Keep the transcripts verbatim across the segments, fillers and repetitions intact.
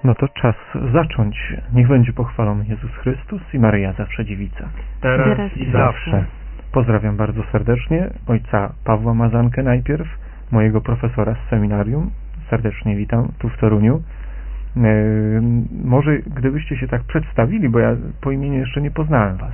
No to czas zacząć. Niech będzie pochwalony Jezus Chrystus i Maryja zawsze dziewica. Teraz, Teraz i i zawsze. Pozdrawiam bardzo serdecznie ojca Pawła Mazankę najpierw, mojego profesora z seminarium. Serdecznie witam tu w Toruniu. Yy, może gdybyście się tak przedstawili, bo ja po imieniu jeszcze nie poznałem was.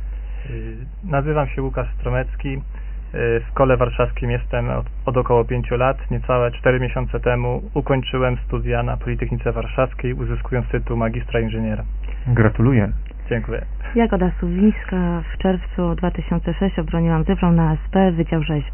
Nazywam się Łukasz Stromecki. W Szkole Warszawskim jestem od, od około pięciu lat. Niecałe cztery miesiące temu ukończyłem studia na Politechnice Warszawskiej, uzyskując tytuł magistra inżyniera. Gratuluję. Dziękuję. Jagoda Suwińska. W czerwcu dwa tysiące szóstym obroniłam dyplom na A S P, Wydział Rzeźby.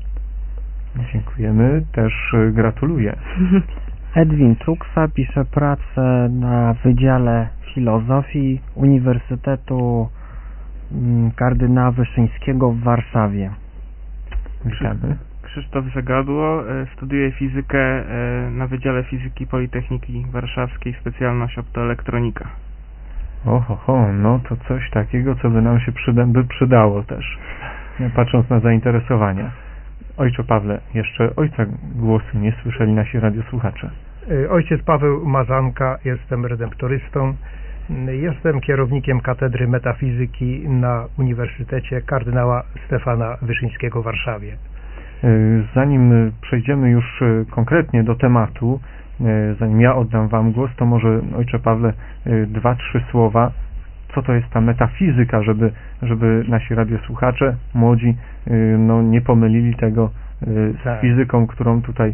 Dziękujemy. Też gratuluję. Edwin Cuksa pisze pracę na Wydziale Filozofii Uniwersytetu Kardynała Wyszyńskiego w Warszawie. Witamy. Krzysztof Zagadło, studiuję fizykę na Wydziale Fizyki Politechniki Warszawskiej, specjalność optoelektronika. Oho, ho, no to coś takiego, co by nam się przyda, by przydało też, patrząc na zainteresowania. Ojcze Pawle, jeszcze ojca głosu nie słyszeli nasi radiosłuchacze. Ojciec Paweł Mazanka, jestem redemptorystą. Jestem kierownikiem Katedry Metafizyki na Uniwersytecie Kardynała Stefana Wyszyńskiego w Warszawie. Zanim przejdziemy już konkretnie do tematu, zanim ja oddam wam głos, to może ojcze Pawle dwa, trzy słowa. Co to jest ta metafizyka, żeby, żeby nasi radiosłuchacze, młodzi, no, nie pomylili tego z tak. fizyką, którą tutaj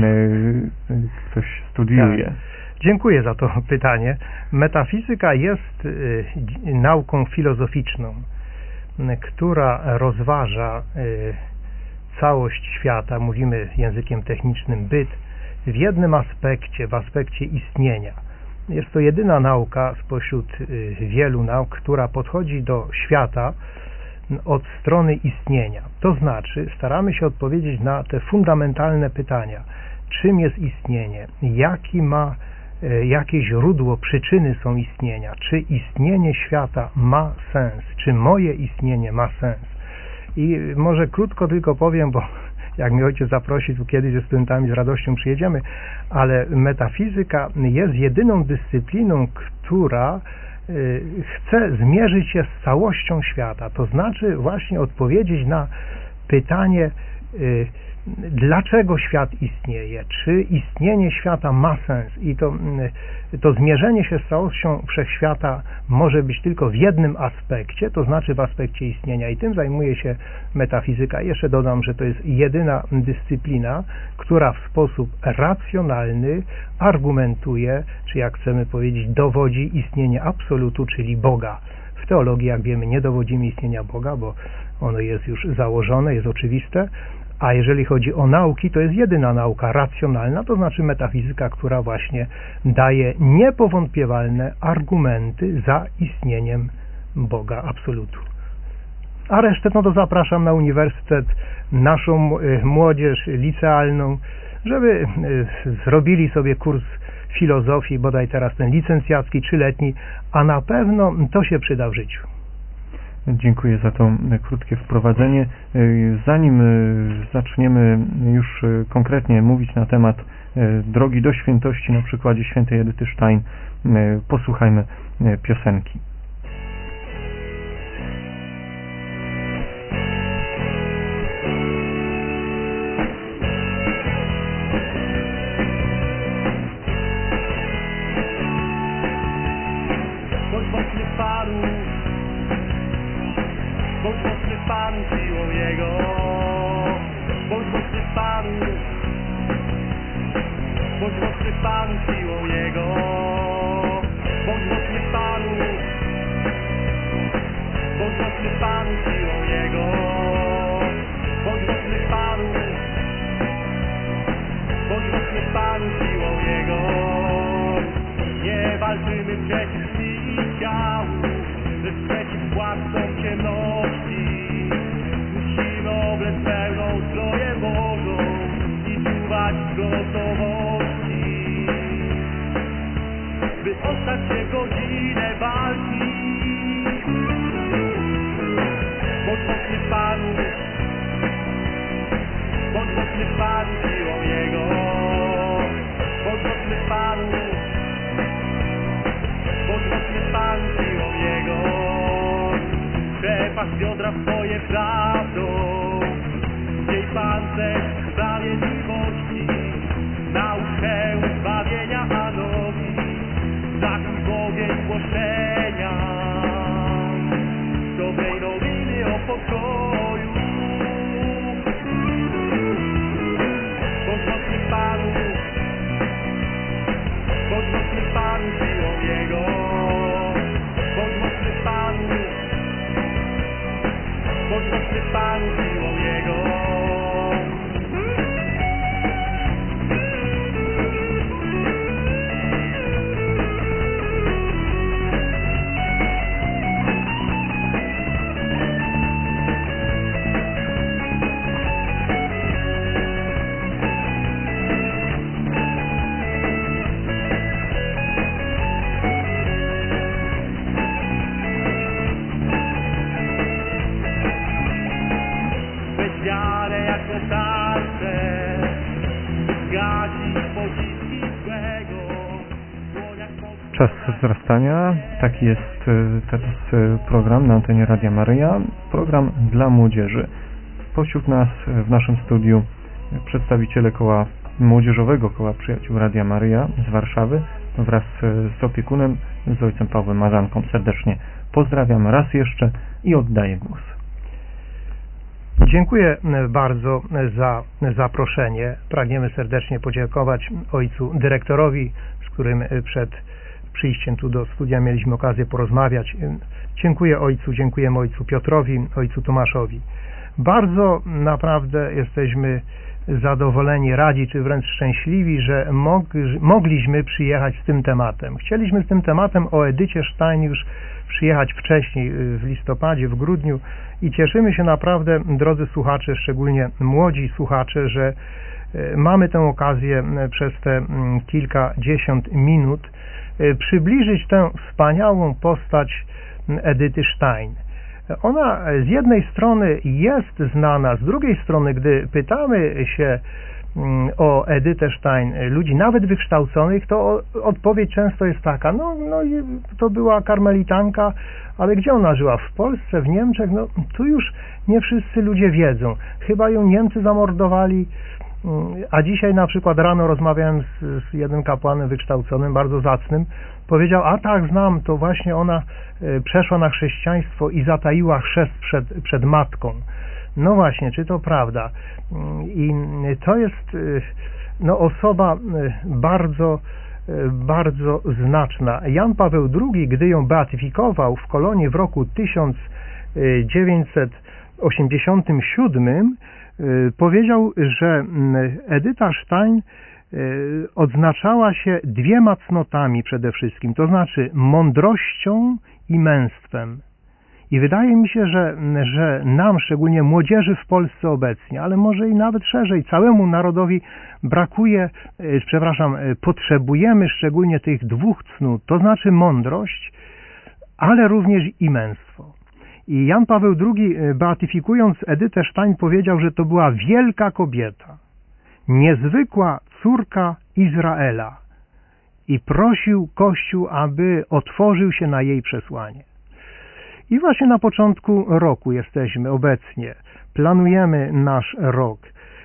ktoś studiuje. Tak. Dziękuję za to pytanie. Metafizyka jest y, nauką filozoficzną, y, która rozważa y, całość świata, mówimy językiem technicznym byt, w jednym aspekcie, w aspekcie istnienia. Jest to jedyna nauka spośród y, wielu nauk, która podchodzi do świata od strony istnienia. To znaczy, staramy się odpowiedzieć na te fundamentalne pytania. Czym jest istnienie? Jaki ma jakie źródło, przyczyny są istnienia, czy istnienie świata ma sens, czy moje istnienie ma sens. I może krótko tylko powiem, bo jak mnie ojciec zaprosi, to kiedyś ze studentami z radością przyjedziemy, ale metafizyka jest jedyną dyscypliną, która chce zmierzyć się z całością świata, to znaczy właśnie odpowiedzieć na pytanie, dlaczego świat istnieje, czy istnienie świata ma sens i to, to zmierzenie się z całością wszechświata może być tylko w jednym aspekcie, to znaczy w aspekcie istnienia i tym zajmuje się metafizyka. Jeszcze dodam, że to jest jedyna dyscyplina, która w sposób racjonalny argumentuje, czy jak chcemy powiedzieć, dowodzi istnienie absolutu, czyli Boga. W teologii, jak wiemy, nie dowodzimy istnienia Boga, bo ono jest już założone, jest oczywiste. A jeżeli chodzi o nauki, to jest jedyna nauka racjonalna, to znaczy metafizyka, która właśnie daje niepowątpiewalne argumenty za istnieniem Boga absolutu. A resztę no to zapraszam na uniwersytet, naszą młodzież licealną, żeby zrobili sobie kurs filozofii, bodaj teraz ten licencjacki, trzyletni, a na pewno to się przyda w życiu. Dziękuję za to krótkie wprowadzenie. Zanim zaczniemy już konkretnie mówić na temat drogi do świętości na przykładzie świętej Edyty Stein, posłuchajmy piosenki. Bądź mocny Panu siłą Jego, bądź mocny Panu, bądź mocny Panu siłą Jego, bądź mocny Panu, bądź mocny Panu siłą Jego, bądź mocny Panu, bądź mocny Panu siłą Jego. Nie walczymy przeciw krwi i ciału, lecz przeciw władcom ciemności. Musimy oblec pełną zbroję Bożą i czuwać w gotowości, by ostać się godzinę walki. Bądź mocny Panu, bądź mocny Panu siłą Jego, bądź mocny Panu, czerpasz biodra swoje prawdą. Jej pancerz sprawiedliwości, naukę zbawienia, a nogi zakuj w ogień głoszenia dobrej nowiny o pokoju. Bądź mocny w Panu, bądź mocny w Panu siłą Jego. Bądź mocny w Panu, bądź mocny w Panu siłą Jego. Wiarę jako tarczę zgasić pociski złego. Czas wzrastania, taki jest e, teraz e, program na antenie Radia Maryja, program dla młodzieży. Spośród nas e, w naszym studiu przedstawiciele koła młodzieżowego koła Przyjaciół Radia Maryja z Warszawy wraz e, z opiekunem, z ojcem Pawłem Mazanką. Serdecznie pozdrawiam raz jeszcze i oddaję głos. Dziękuję bardzo za zaproszenie. Pragniemy serdecznie podziękować ojcu dyrektorowi, z którym przed przyjściem tu do studia mieliśmy okazję porozmawiać. Dziękuję ojcu, dziękujemy ojcu Piotrowi, ojcu Tomaszowi. Bardzo naprawdę jesteśmy zadowoleni, radzi, czy wręcz szczęśliwi, że mogliśmy przyjechać z tym tematem. Chcieliśmy z tym tematem o Edycie Stein już przyjechać wcześniej, w listopadzie, w grudniu i cieszymy się naprawdę, drodzy słuchacze, szczególnie młodzi słuchacze, że mamy tę okazję przez te kilkadziesiąt minut przybliżyć tę wspaniałą postać Edyty Stein. Ona z jednej strony jest znana, z drugiej strony, gdy pytamy się o Edytę Stein ludzi nawet wykształconych, to odpowiedź często jest taka, no, no to była karmelitanka, ale gdzie ona żyła? W Polsce, w Niemczech? No tu już nie wszyscy ludzie wiedzą. Chyba ją Niemcy zamordowali, a dzisiaj na przykład rano rozmawiałem z, z jednym kapłanem wykształconym, bardzo zacnym, powiedział, a tak znam, to właśnie ona przeszła na chrześcijaństwo i zataiła chrzest przed, przed matką. No właśnie, czy to prawda? I to jest no, osoba bardzo, bardzo znaczna. Jan Paweł drugi, gdy ją beatyfikował w Kolonii w roku tysiąc dziewięćset osiemdziesiątym siódmym, powiedział, że Edyta Stein odznaczała się dwiema cnotami przede wszystkim, to znaczy mądrością i męstwem. I wydaje mi się, że, że nam, szczególnie młodzieży w Polsce obecnie, ale może i nawet szerzej, całemu narodowi brakuje, przepraszam, potrzebujemy szczególnie tych dwóch cnót, to znaczy mądrość, ale również i męstwo. I Jan Paweł drugi, beatyfikując Edytę Stein, powiedział, że to była wielka kobieta, niezwykła córka Izraela i prosił Kościół, aby otworzył się na jej przesłanie. I właśnie na początku roku jesteśmy obecnie, planujemy nasz rok,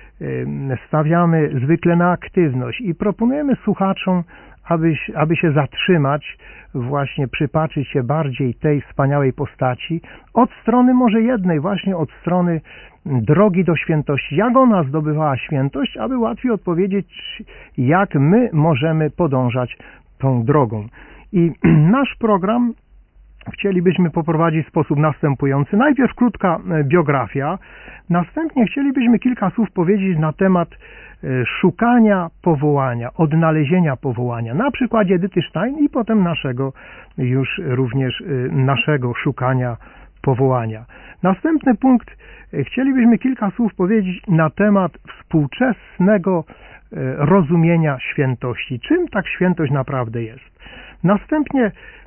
stawiamy zwykle na aktywność i proponujemy słuchaczom, aby, aby się zatrzymać, właśnie przypatrzyć się bardziej tej wspaniałej postaci, od strony może jednej, właśnie od strony drogi do świętości. Jak ona zdobywała świętość, aby łatwiej odpowiedzieć, jak my możemy podążać tą drogą. I nasz program chcielibyśmy poprowadzić w sposób następujący. Najpierw krótka biografia, następnie chcielibyśmy kilka słów powiedzieć na temat szukania powołania, odnalezienia powołania, na przykładzie Edyty Stein i potem naszego, już również naszego szukania powołania. Następny punkt, chcielibyśmy kilka słów powiedzieć na temat współczesnego rozumienia świętości. Czym tak świętość naprawdę jest? Następnie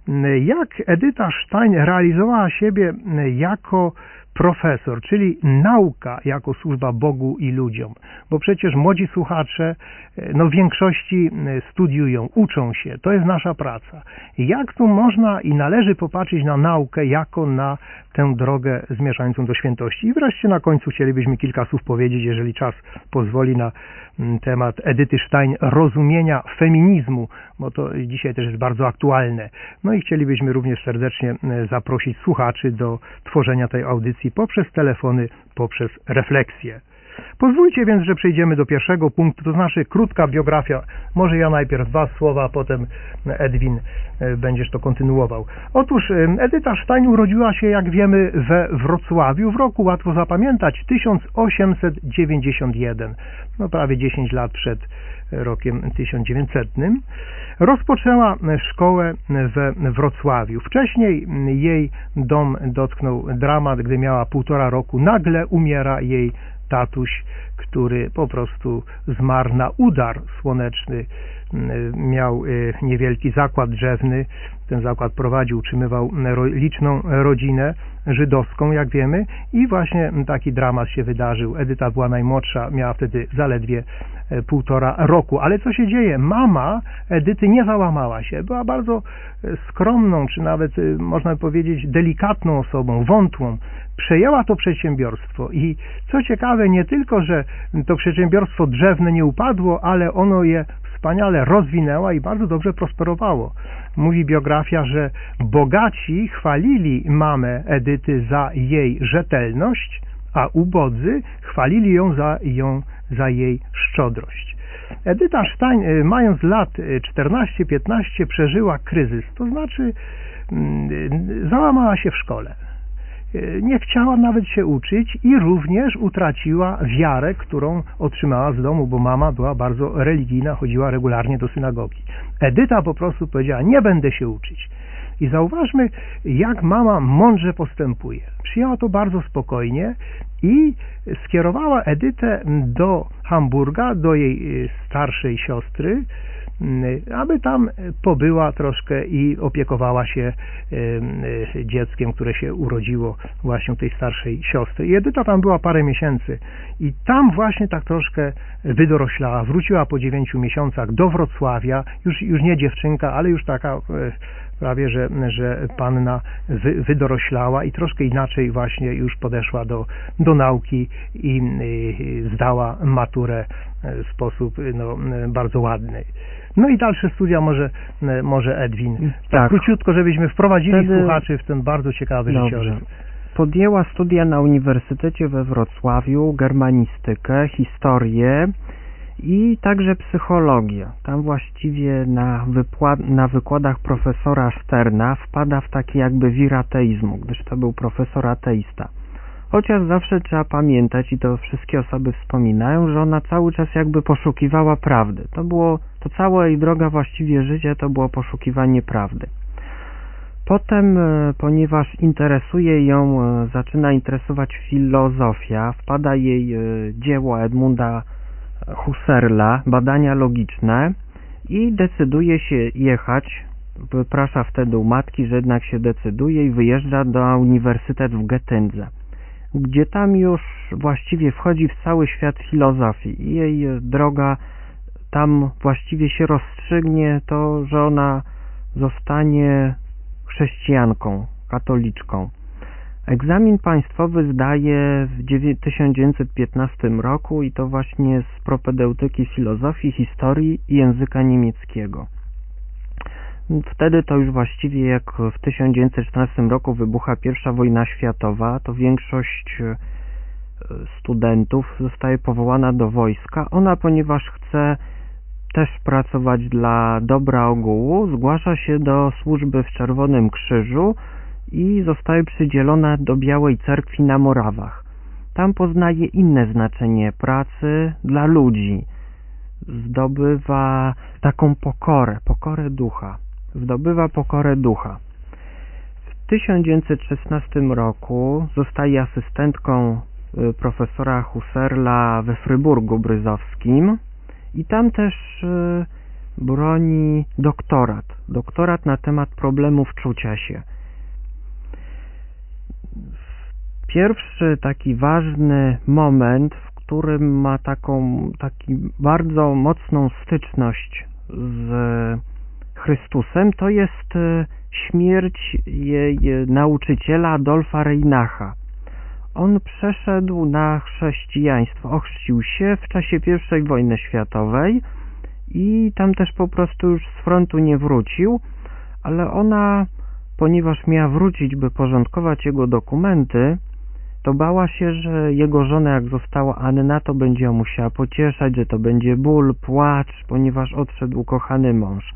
jak Edyta Stein realizowała siebie jako profesor, czyli nauka jako służba Bogu i ludziom, bo przecież młodzi słuchacze no w większości studiują, uczą się, to jest nasza praca. Jak tu można i należy popatrzeć na naukę jako na tę drogę zmierzającą do świętości? I wreszcie na końcu chcielibyśmy kilka słów powiedzieć, jeżeli czas pozwoli, na temat Edyty Stein, rozumienia feminizmu, bo to dzisiaj też jest bardzo aktualne. No i chcielibyśmy również serdecznie zaprosić słuchaczy do tworzenia tej audycji poprzez telefony, poprzez refleksję. Pozwólcie więc, że przejdziemy do pierwszego punktu, to znaczy krótka biografia. Może ja najpierw dwa słowa, a potem Edwin będziesz to kontynuował. Otóż Edyta Stein urodziła się, jak wiemy, we Wrocławiu w roku, łatwo zapamiętać, tysiąc osiemset dziewięćdziesiąt jeden, no prawie dziesięć lat przed rokiem tysiąc dziewięćsetnym. Rozpoczęła szkołę we Wrocławiu. Wcześniej jej dom dotknął dramat, gdy miała półtora roku. Nagle umiera jej tatuś, który po prostu zmarł na udar słoneczny. Miał niewielki zakład drzewny. Ten zakład prowadził, utrzymywał liczną rodzinę żydowską, jak wiemy, i właśnie taki dramat się wydarzył. Edyta była najmłodsza, miała wtedy zaledwie półtora roku. Ale co się dzieje? Mama Edyty nie załamała się. Była bardzo skromną, czy nawet można powiedzieć delikatną osobą, wątłą. Przejęła to przedsiębiorstwo i co ciekawe, nie tylko, że to przedsiębiorstwo drzewne nie upadło, ale ono je wspaniale rozwinęła i bardzo dobrze prosperowało. Mówi biografia, że bogaci chwalili mamę Edyty za jej rzetelność, a ubodzy chwalili ją za, ją za jej szczodrość. Edyta Stein, mając lat czternaście piętnaście, przeżyła kryzys, to znaczy załamała się w szkole. Nie chciała nawet się uczyć i również utraciła wiarę, którą otrzymała z domu, bo mama była bardzo religijna, chodziła regularnie do synagogi. Edyta po prostu powiedziała: nie będę się uczyć. I zauważmy, jak mama mądrze postępuje. Przyjęła to bardzo spokojnie i skierowała Edytę do Hamburga, do jej starszej siostry, aby tam pobyła troszkę i opiekowała się dzieckiem, które się urodziło właśnie tej starszej siostry. I Edyta tam była parę miesięcy i tam właśnie tak troszkę wydoroślała. Wróciła po dziewięciu miesiącach do Wrocławia, już, już nie dziewczynka, ale już taka prawie, że, że panna wy, wydoroślała i troszkę inaczej właśnie już podeszła do, do nauki i y, zdała maturę w sposób no, bardzo ładny. No i dalsze studia może, może Edwin. Tak, tak króciutko, żebyśmy wprowadzili Wtedy... słuchaczy w ten bardzo ciekawy życiorys. Podjęła studia na Uniwersytecie we Wrocławiu, germanistykę, historię i także psychologię. Tam właściwie na, wypła- na wykładach profesora Sterna wpada w taki jakby wir ateizmu, gdyż to był profesor ateista. Chociaż zawsze trzeba pamiętać, i to wszystkie osoby wspominają, że ona cały czas jakby poszukiwała prawdy. To było, to cała jej droga właściwie życia to było poszukiwanie prawdy. Potem, ponieważ interesuje ją, zaczyna interesować filozofia, wpada jej dzieło Edmunda Husserla, badania logiczne, i decyduje się jechać, wyprasza wtedy u matki, że jednak się decyduje i wyjeżdża na uniwersytet w Getyndze, gdzie tam już właściwie wchodzi w cały świat filozofii i jej droga tam właściwie się rozstrzygnie to, że ona zostanie chrześcijanką, katoliczką. Egzamin państwowy zdaje w tysiąc dziewięćset piętnastym roku i to właśnie z propedeutyki filozofii, historii i języka niemieckiego. Wtedy to już właściwie jak w tysiąc dziewięćset czternastym roku wybucha pierwsza wojna światowa, to większość studentów zostaje powołana do wojska. Ona, ponieważ chce też pracować dla dobra ogółu, zgłasza się do służby w Czerwonym Krzyżu i zostaje przydzielona do Białej Cerkwi na Morawach. Tam poznaje inne znaczenie pracy dla ludzi. Zdobywa taką pokorę, pokorę ducha. Zdobywa pokorę ducha. W tysiąc dziewięćset szesnastym roku zostaje asystentką profesora Husserla we Fryburgu Bryzowskim i tam też broni doktorat. Doktorat na temat problemów czucia się. Pierwszy taki ważny moment, w którym ma taką taki bardzo mocną styczność z Chrystusem, to jest śmierć jej nauczyciela Adolfa Reynacha. On przeszedł na chrześcijaństwo, ochrzcił się w czasie pierwszej wojny światowej i tam też po prostu już z frontu nie wrócił, ale ona, ponieważ miała wrócić, by porządkować jego dokumenty, to bała się, że jego żona, jak została Anna, to będzie ją musiała pocieszać, że to będzie ból, płacz, ponieważ odszedł ukochany mąż.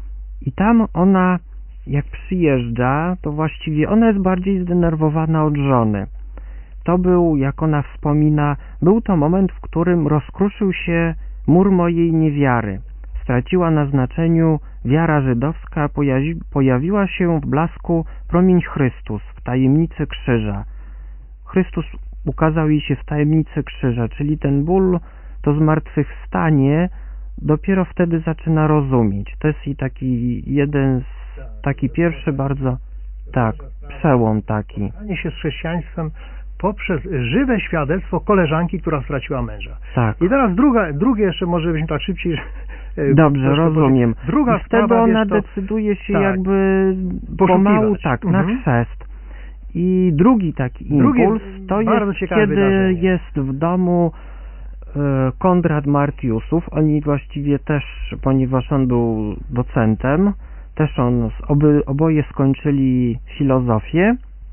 I tam ona, jak przyjeżdża, to właściwie ona jest bardziej zdenerwowana od żony. To był, jak ona wspomina, był to moment, w którym rozkruszył się mur mojej niewiary. Straciła na znaczeniu wiara żydowska, pojawi, pojawiła się w blasku promień Chrystus w tajemnicy krzyża. Chrystus ukazał jej się w tajemnicy krzyża, czyli ten ból, to zmartwychwstanie dopiero wtedy zaczyna rozumieć. To jest i taki jeden z, taki pierwszy bardzo, tak, przełom taki. Stanie się z chrześcijaństwem poprzez żywe świadectwo koleżanki, która straciła męża. Tak. I teraz druga, drugie jeszcze może byśmy tak szybciej... Dobrze, rozumiem. Druga I wtedy sprawa, ona wiesz, to, decyduje się tak, jakby pomału tak, mhm. na chrzest. I drugi taki Drugie, impuls to jest, kiedy wydarzenie. jest w domu e, Konrad Martiusów. Oni właściwie też, ponieważ on był docentem, też on, oby, oboje skończyli filozofię.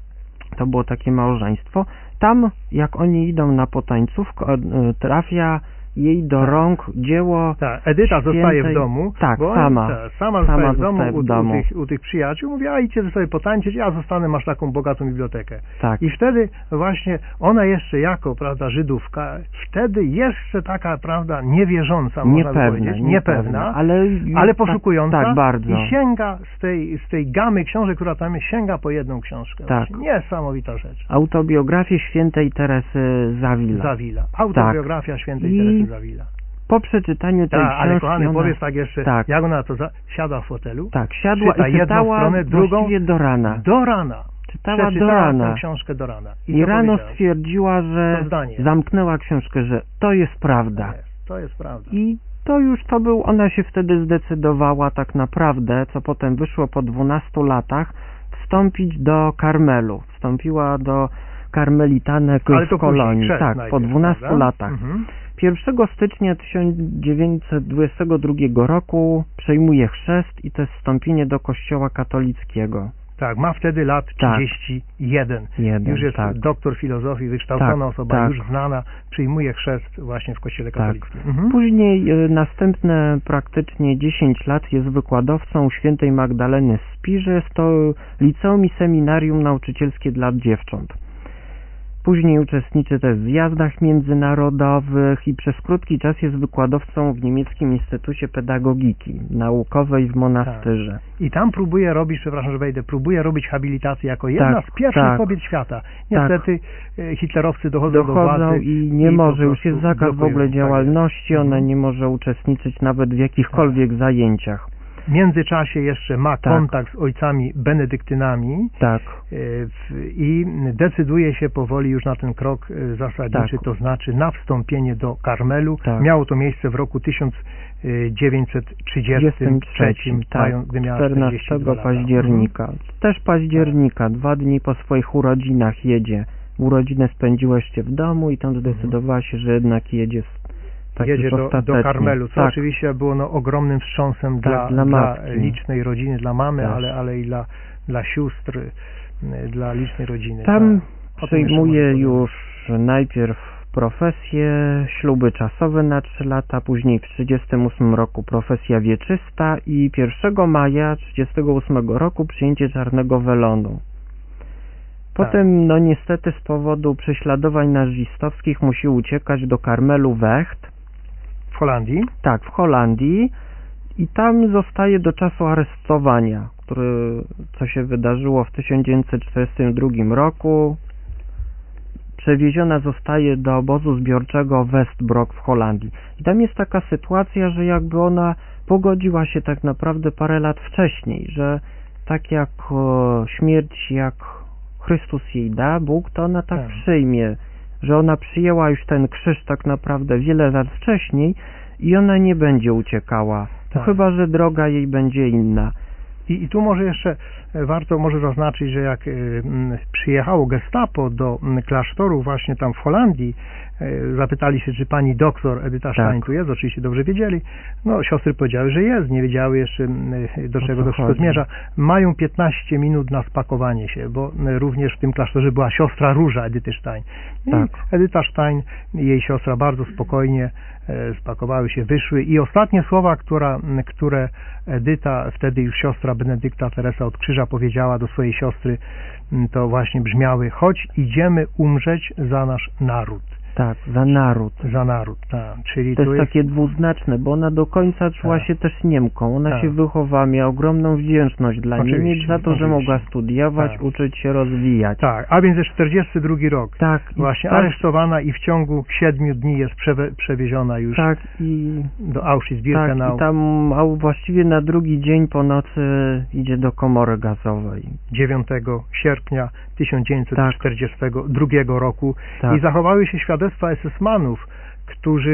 To było takie małżeństwo. Tam, jak oni idą na potańcówkę, e, trafia jej do tak. rąk dzieło tak, Edyta świętej... zostaje w domu. Tak, bo sama. On, ta, sama zostaje sama w domu, zostaje w u, domu. U, tych, u tych przyjaciół. Mówi, a idźcie sobie potańczyć, ja zostanę, masz taką bogatą bibliotekę. Tak. I wtedy właśnie ona jeszcze jako, prawda, Żydówka, wtedy jeszcze taka, prawda, niewierząca, można niepewna, by powiedzieć, niepewna, niepewna, ale, ale poszukująca tak, tak, bardzo. i sięga z tej, z tej gamy książek, która tam jest, sięga po jedną książkę. Tak. Niesamowita rzecz. Autobiografię świętej Teresy Zawila. Zawila. Autobiografia tak. świętej I... Teresy Zawila. Po przeczytaniu tej Ta, książki... ale kochany, ona... powiedz tak jeszcze, tak. jak ona to za... siada w fotelu, tak, siadła czyta i jedną czytała stronę, drugą, właściwie do rana. Do rana. Czytała do Przeczytała rana. tę książkę do rana. I, I rano powiedziała? stwierdziła, że To zdanie. zamknęła książkę, że to jest prawda. To jest, to jest prawda. I to już to był, ona się wtedy zdecydowała tak naprawdę, co potem wyszło po dwunastu latach, wstąpić do Karmelu. Wstąpiła do karmelitanek Ale to w Kolonii. później, tak, najpierw, po dwunastu prawda? latach. Mhm. pierwszego stycznia tysiąc dziewięćset dwudziestego drugiego roku przejmuje chrzest i to jest wstąpienie do Kościoła katolickiego. Tak, ma wtedy lat trzydzieści jeden. Jeden, już jest tak. doktor filozofii, wykształcona tak, osoba, tak. już znana, przyjmuje chrzest właśnie w Kościele tak. katolickim. Mhm. Później y, następne praktycznie dziesięć lat jest wykładowcą świętej Magdaleny w Spirze. Jest to liceum i seminarium nauczycielskie dla dziewcząt. Później uczestniczy też w zjazdach międzynarodowych i przez krótki czas jest wykładowcą w niemieckim Instytucie Pedagogiki Naukowej w Monastyrze. Tak. I tam próbuje robić, przepraszam, że wejdę, próbuje robić habilitację jako jedna tak, z pierwszych tak. kobiet świata. Niestety tak. hitlerowcy dochodzą, dochodzą do władzy i nie i może, już jest zakaz w ogóle tak działalności, jest. ona mhm. nie może uczestniczyć nawet w jakichkolwiek tak. zajęciach. W międzyczasie jeszcze ma tak. kontakt z ojcami benedyktynami tak. i decyduje się powoli już na ten krok zasadniczy, tak. to znaczy na wstąpienie do Karmelu. Tak. Miało to miejsce w roku tysiąc dziewięćset trzydziestym trzecim, tak. gdy miała czternastego października. Mhm. Też października, dwa dni po swoich urodzinach jedzie. Urodziny spędziła jeszcze w domu i tam zdecydowała się, że jednak jedzie tak jedzie do, do Karmelu, co tak. oczywiście było no, ogromnym wstrząsem tak, dla, dla, dla licznej rodziny, dla mamy, Też. ale, ale i dla, dla sióstr, dla licznej rodziny. Tam Ta, przyjmuje już najpierw profesję, śluby czasowe na trzy lata, później w tysiąc dziewięćset trzydziestym ósmym roku profesja wieczysta i pierwszego maja tysiąc dziewięćset trzydziestego ósmego roku przyjęcie czarnego welonu. Potem, tak. no niestety z powodu prześladowań nazistowskich musi uciekać do Karmelu Wecht. W Holandii? Tak, w Holandii i tam zostaje do czasu aresztowania, który, co się wydarzyło w tysiąc dziewięćset czterdziestym drugim roku. Przewieziona zostaje do obozu zbiorczego Westbroek w Holandii. I tam jest taka sytuacja, że jakby ona pogodziła się tak naprawdę parę lat wcześniej, że tak jak o, śmierć, jak Chrystus jej da, Bóg, to ona tak Tak. przyjmie, że ona przyjęła już ten krzyż tak naprawdę wiele lat wcześniej i ona nie będzie uciekała, Tak. chyba że droga jej będzie inna. I, I tu może jeszcze warto może zaznaczyć, że jak y, m, przyjechało gestapo do m, klasztoru właśnie tam w Holandii, y, zapytali się, czy pani doktor Edyta Stein tu jest, oczywiście dobrze wiedzieli. No, siostry powiedziały, że jest, nie wiedziały jeszcze m, do czego to wszystko zmierza. Mają piętnaście minut na spakowanie się, bo m, również w tym klasztorze była siostra Róża Edyty Stein. I Tak. Edyta Stein i jej siostra bardzo spokojnie e, spakowały się, wyszły i ostatnie słowa, która, m, które Edyta, wtedy już siostra Benedykta Teresa od Krzyża powiedziała do swojej siostry, m, to właśnie brzmiały: chodź, idziemy umrzeć za nasz naród. Tak, za naród. Za naród, tak. Czyli To tu jest jest takie dwuznaczne, bo ona do końca czuła Tak. się też Niemką. Ona Tak. się wychowała, miała ogromną wdzięczność dla Oczywiście, Niemiec za to, że oczywiście. mogła studiować, Tak. uczyć się, rozwijać. tak, a więc jest czterdziesty drugi rok. Tak, i Właśnie tak, aresztowana i w ciągu siedmiu dni jest przewe- przewieziona już tak i do tak, Auschwitz-Birkenau. i tam a właściwie na drugi dzień po nocy idzie do komory gazowej. dziewiątego sierpnia tysiąc dziewięćset czterdziestego drugiego roku Tak. i zachowały się świadectwa es es manów, którzy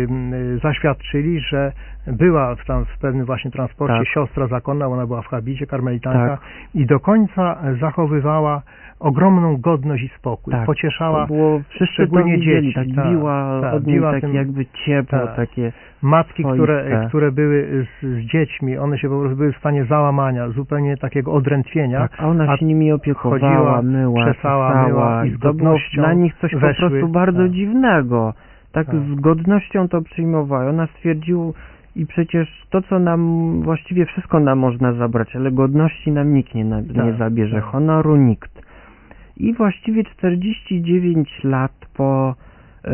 y, zaświadczyli, że była w, tam, w pewnym właśnie transporcie Tak. siostra zakonna, ona była w habicie, karmelitanka Tak. i do końca zachowywała ogromną godność i spokój. Tak. Pocieszała To było, wszyscy to szczególnie widzieli, dzieci. tak biła tak, od niej biła takie tym- jakby ciepło, tak. takie matki, które, swoiste. które były z, z dziećmi, one się po prostu były w stanie załamania, zupełnie takiego odrętwienia. tak, a ona a się nimi opiekowała, chodziła, myła, czesała, czesała myła i z to było godnością dla nich coś weszły. po prostu bardzo Tak. dziwnego. Tak, Tak. z godnością to przyjmowała. Ona stwierdziła i przecież to, co nam, właściwie wszystko nam można zabrać, ale godności nam nikt nie, na, nie Tak, zabierze, tak. honoru nikt. I właściwie czterdzieści dziewięć lat po e,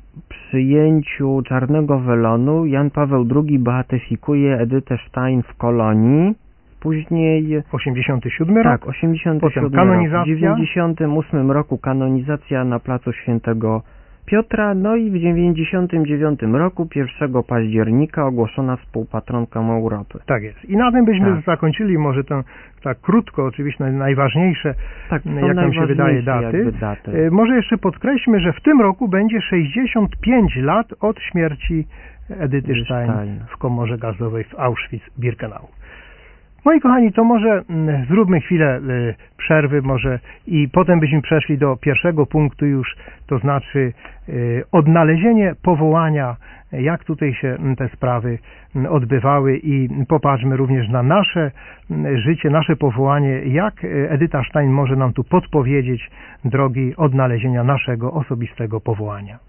przyjęciu czarnego welonu Jan Paweł drugi beatyfikuje Edytę Stein w Kolonii. Później osiemdziesiąty siódmy rok. tak, osiemdziesiąty Potem siódmy kanonizacja. rok. W dziewięćdziesiątym ósmym roku kanonizacja na placu Świętego Piotra, no i w dziewięćdziesiątym dziewiątym roku pierwszego października ogłoszona współpatronką Europy. Tak jest. I na tym byśmy Tak. zakończyli, może to tak krótko, oczywiście najważniejsze, Tak, są jak nam się wydaje, najważniejsze daty. jakby daty. E, Może jeszcze podkreślmy, że w tym roku będzie sześćdziesiąt pięć lat od śmierci Edyty Stein Stein. w komorze gazowej w Auschwitz-Birkenau. Moi kochani, to może mm, zróbmy chwilę y, przerwy może i potem byśmy przeszli do pierwszego punktu już, to znaczy y, odnalezienie powołania, jak tutaj się mm, te sprawy mm, odbywały i popatrzmy również na nasze mm, życie, nasze powołanie, jak y, Edyta Stein może nam tu podpowiedzieć drogi odnalezienia naszego osobistego powołania.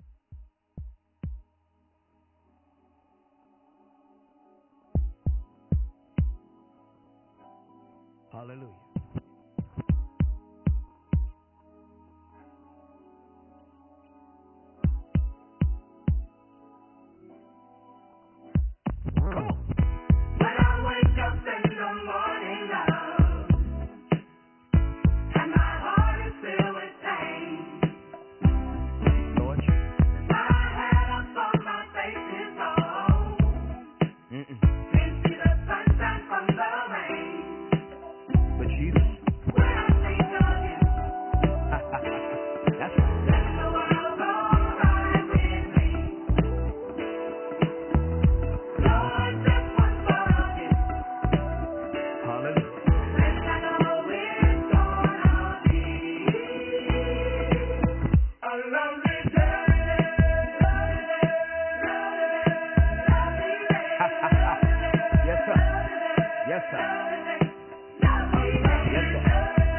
Hallelujah. When I wake up in the morning, love, and my heart is filled with pain, Lord. my head up on my face is low, can't see the sunshine from the rain. But Jesus. When I think of you, That's right. then the world goes right with me. Lord, just one thought of you, Hallelujah. and I know it's gonna be a lovely day. Yes, sir. Yes, sir. Yes, sir.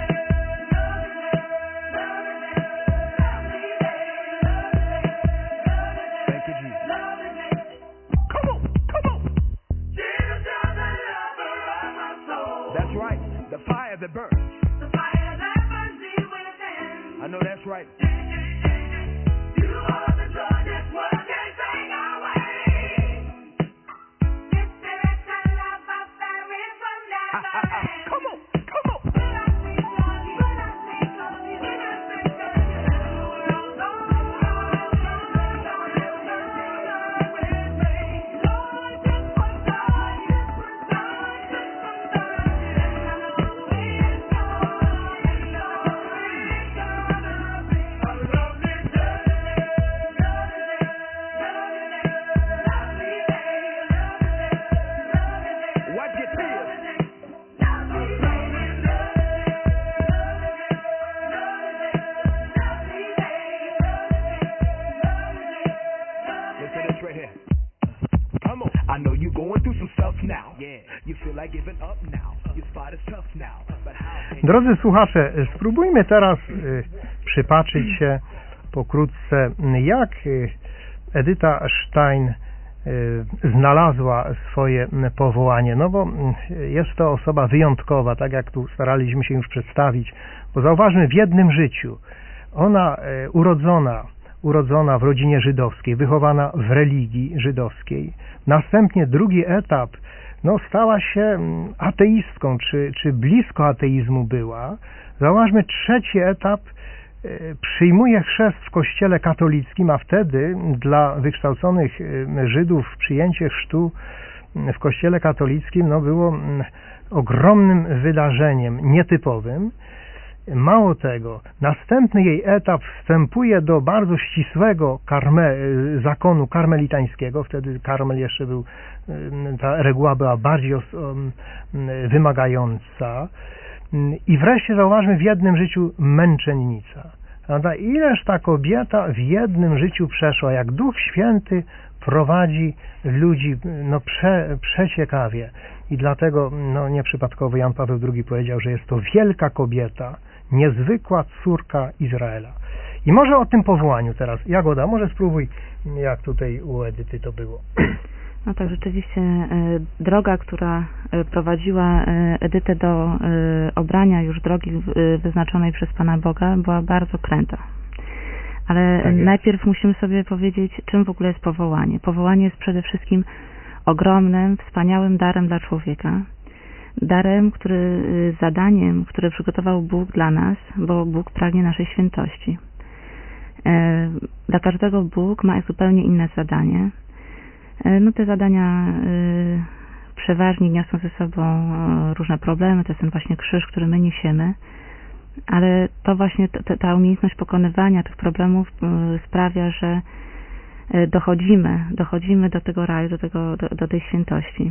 Thank you, Jesus. Come on, come on. Jesus, you're the lover of my soul. That's right. The fire that burns. The fire that burns deep within. I know that's right. You are the joy this world can't take away. This spirit and love of Paris will never end. Come on, come on. When I think of you, when I think of you, when I think of you, the world goes round, round, round, round, round with me. Lord, just one thought Drodzy słuchacze, spróbujmy teraz y, przypatrzyć się pokrótce, jak y, Edyta Stein y, znalazła swoje powołanie. No bo y, jest to osoba wyjątkowa, tak jak tu staraliśmy się już przedstawić, bo zauważmy, w jednym życiu ona y, urodzona, urodzona w rodzinie żydowskiej, wychowana w religii żydowskiej. Następnie drugi etap, no stała się ateistką, czy, czy blisko ateizmu była. Zauważmy, trzeci etap, przyjmuje chrzest w kościele katolickim, a wtedy dla wykształconych Żydów przyjęcie chrztu w kościele katolickim no, było ogromnym wydarzeniem, nietypowym. Mało tego, następny jej etap wstępuje do bardzo ścisłego karme, zakonu karmelitańskiego, wtedy karmel jeszcze był, ta reguła była bardziej wymagająca. I wreszcie zauważmy, w jednym życiu męczennica. Prawda? Ileż ta kobieta w jednym życiu przeszła, jak Duch Święty prowadzi ludzi no, prze, przeciekawie. I dlatego no, nieprzypadkowo Jan Paweł drugi powiedział, że jest to wielka kobieta, niezwykła córka Izraela. I może o tym powołaniu teraz. Jagoda, może spróbuj, jak tutaj u Edyty to było. No tak, rzeczywiście e, droga, która e, prowadziła e, Edytę do e, obrania już drogi e, wyznaczonej przez Pana Boga, była bardzo kręta. Ale tak najpierw musimy sobie powiedzieć, czym w ogóle jest powołanie. Powołanie jest przede wszystkim ogromnym, wspaniałym darem dla człowieka. Darem, który, zadaniem, które przygotował Bóg dla nas, bo Bóg pragnie naszej świętości. E, dla każdego Bóg ma zupełnie inne zadanie. No te zadania y, przeważnie niosą ze sobą y, różne problemy, to jest ten właśnie krzyż, który my niesiemy, ale to właśnie t, ta umiejętność pokonywania tych problemów y, sprawia, że y, dochodzimy, dochodzimy do tego raju, do, tego, do, do tej świętości.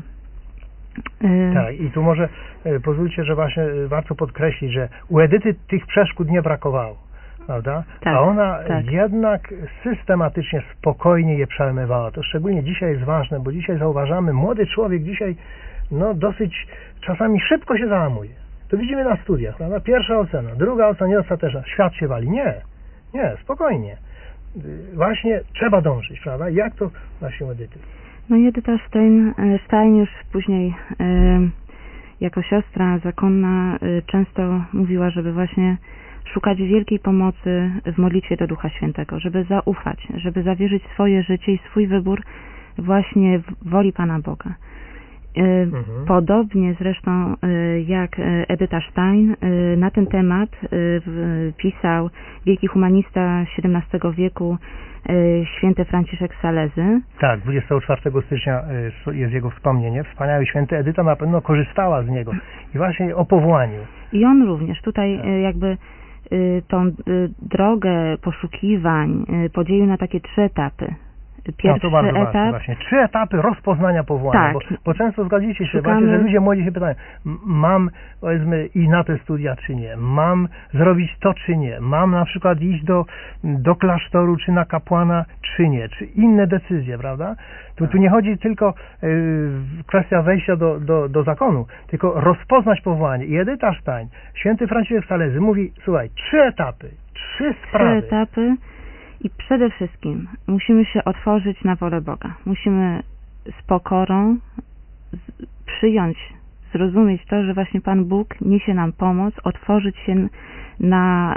Y, tak, i tu może y, pozwólcie, że właśnie y, warto podkreślić, że u Edyty tych przeszkód nie brakowało. Prawda? Tak, a ona tak. jednak systematycznie, spokojnie je przełamywała. To szczególnie dzisiaj jest ważne, bo dzisiaj zauważamy, młody człowiek dzisiaj no dosyć czasami szybko się załamuje. To widzimy na studiach, prawda? Pierwsza ocena, druga ocena nieostateczna, świat się wali. Nie, nie, spokojnie. Właśnie trzeba dążyć, prawda? Jak to właśnie Edyty? No i Edyta Stein, Stein już później y, jako siostra zakonna y, często mówiła, żeby właśnie szukać wielkiej pomocy w modlitwie do Ducha Świętego, żeby zaufać, żeby zawierzyć swoje życie i swój wybór właśnie w woli Pana Boga. Mhm. Podobnie zresztą jak Edyta Stein na ten temat pisał wielki humanista siedemnastego wieku święty Franciszek Salezy. Tak, dwudziestego czwartego stycznia jest jego wspomnienie. Wspaniały święty, Edyta na pewno korzystała z niego. I właśnie o powołaniu. I on również tutaj tak. jakby tą drogę poszukiwań podzielił na takie trzy etapy. Pierwszy no, to bardzo etap... ważne właśnie. Trzy etapy rozpoznania powołania, tak. bo, bo często zgodzicie się, Szukamy... właśnie, że ludzie młodzi się pytają, mam powiedzmy i na te studia czy nie, mam zrobić to czy nie, mam na przykład iść do, do klasztoru czy na kapłana czy nie, czy inne decyzje, prawda? Tu, tu nie chodzi tylko y, kwestia wejścia do, do, do zakonu, tylko rozpoznać powołanie. I Edyta Stein, święty Franciszek Salezy mówi, słuchaj, trzy etapy, trzy sprawy. Trzy etapy. I przede wszystkim musimy się otworzyć na wolę Boga. Musimy z pokorą przyjąć, zrozumieć to, że właśnie Pan Bóg niesie nam pomoc, otworzyć się na,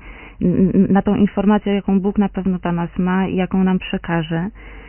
na tą informację, jaką Bóg na pewno dla nas ma i jaką nam przekaże.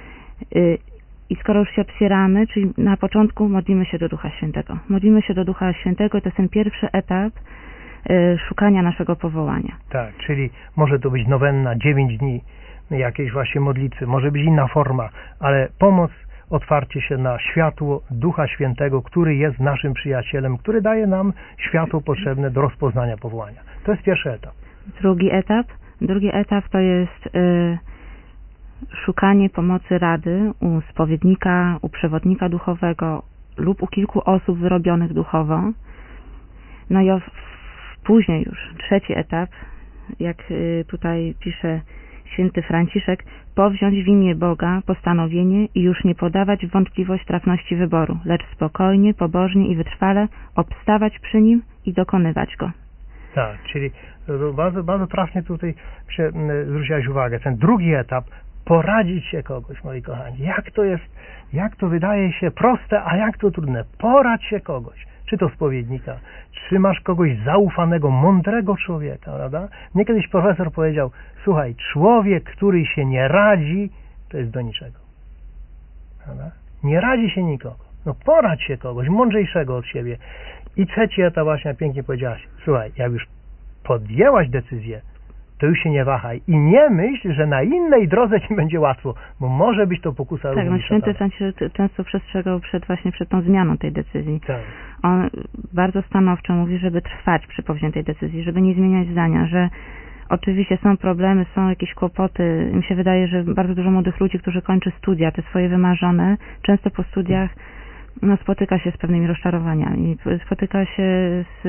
I skoro już się otwieramy, czyli na początku modlimy się do Ducha Świętego. Modlimy się do Ducha Świętego, to jest ten pierwszy etap szukania naszego powołania. Tak, czyli może to być nowenna, dziewięć dni jakiejś właśnie modlitwy, może być inna forma, ale pomoc, otwarcie się na światło Ducha Świętego, który jest naszym przyjacielem, który daje nam światło potrzebne do rozpoznania powołania. To jest pierwszy etap. Drugi etap, drugi etap to jest y, szukanie pomocy rady u spowiednika, u przewodnika duchowego lub u kilku osób wyrobionych duchowo. No i o, później już, trzeci etap, jak tutaj pisze święty Franciszek, powziąć w imię Boga postanowienie i już nie podawać w wątpliwość trafności wyboru, lecz spokojnie, pobożnie i wytrwale obstawać przy nim i dokonywać go. Tak, czyli bardzo, bardzo trafnie tutaj zwróciłaś uwagę. Ten drugi etap, poradzić się kogoś, moi kochani. Jak to jest, jak to wydaje się proste, a jak to trudne. Poradź się kogoś. Czy to spowiednika, czy masz kogoś zaufanego, mądrego człowieka, prawda? Mnie kiedyś profesor powiedział, słuchaj, człowiek, który się nie radzi, to jest do niczego. Prawda? Nie radzi się nikogo. No poradź się kogoś, mądrzejszego od siebie. I trzeci etap, właśnie pięknie powiedziałaś, słuchaj, jak już podjęłaś decyzję, to już się nie wahaj i nie myśl, że na innej drodze ci będzie łatwo, bo może być to pokusa Tak, również no święty szatana. Franciszek często przestrzegał przed właśnie przed tą zmianą tej decyzji. Tak. On bardzo stanowczo mówi, żeby trwać przy powziętej decyzji, żeby nie zmieniać zdania, że oczywiście są problemy, są jakieś kłopoty. Mi się wydaje, że bardzo dużo młodych ludzi, którzy kończy studia, te swoje wymarzone, często po studiach no, spotyka się z pewnymi rozczarowaniami, spotyka się z,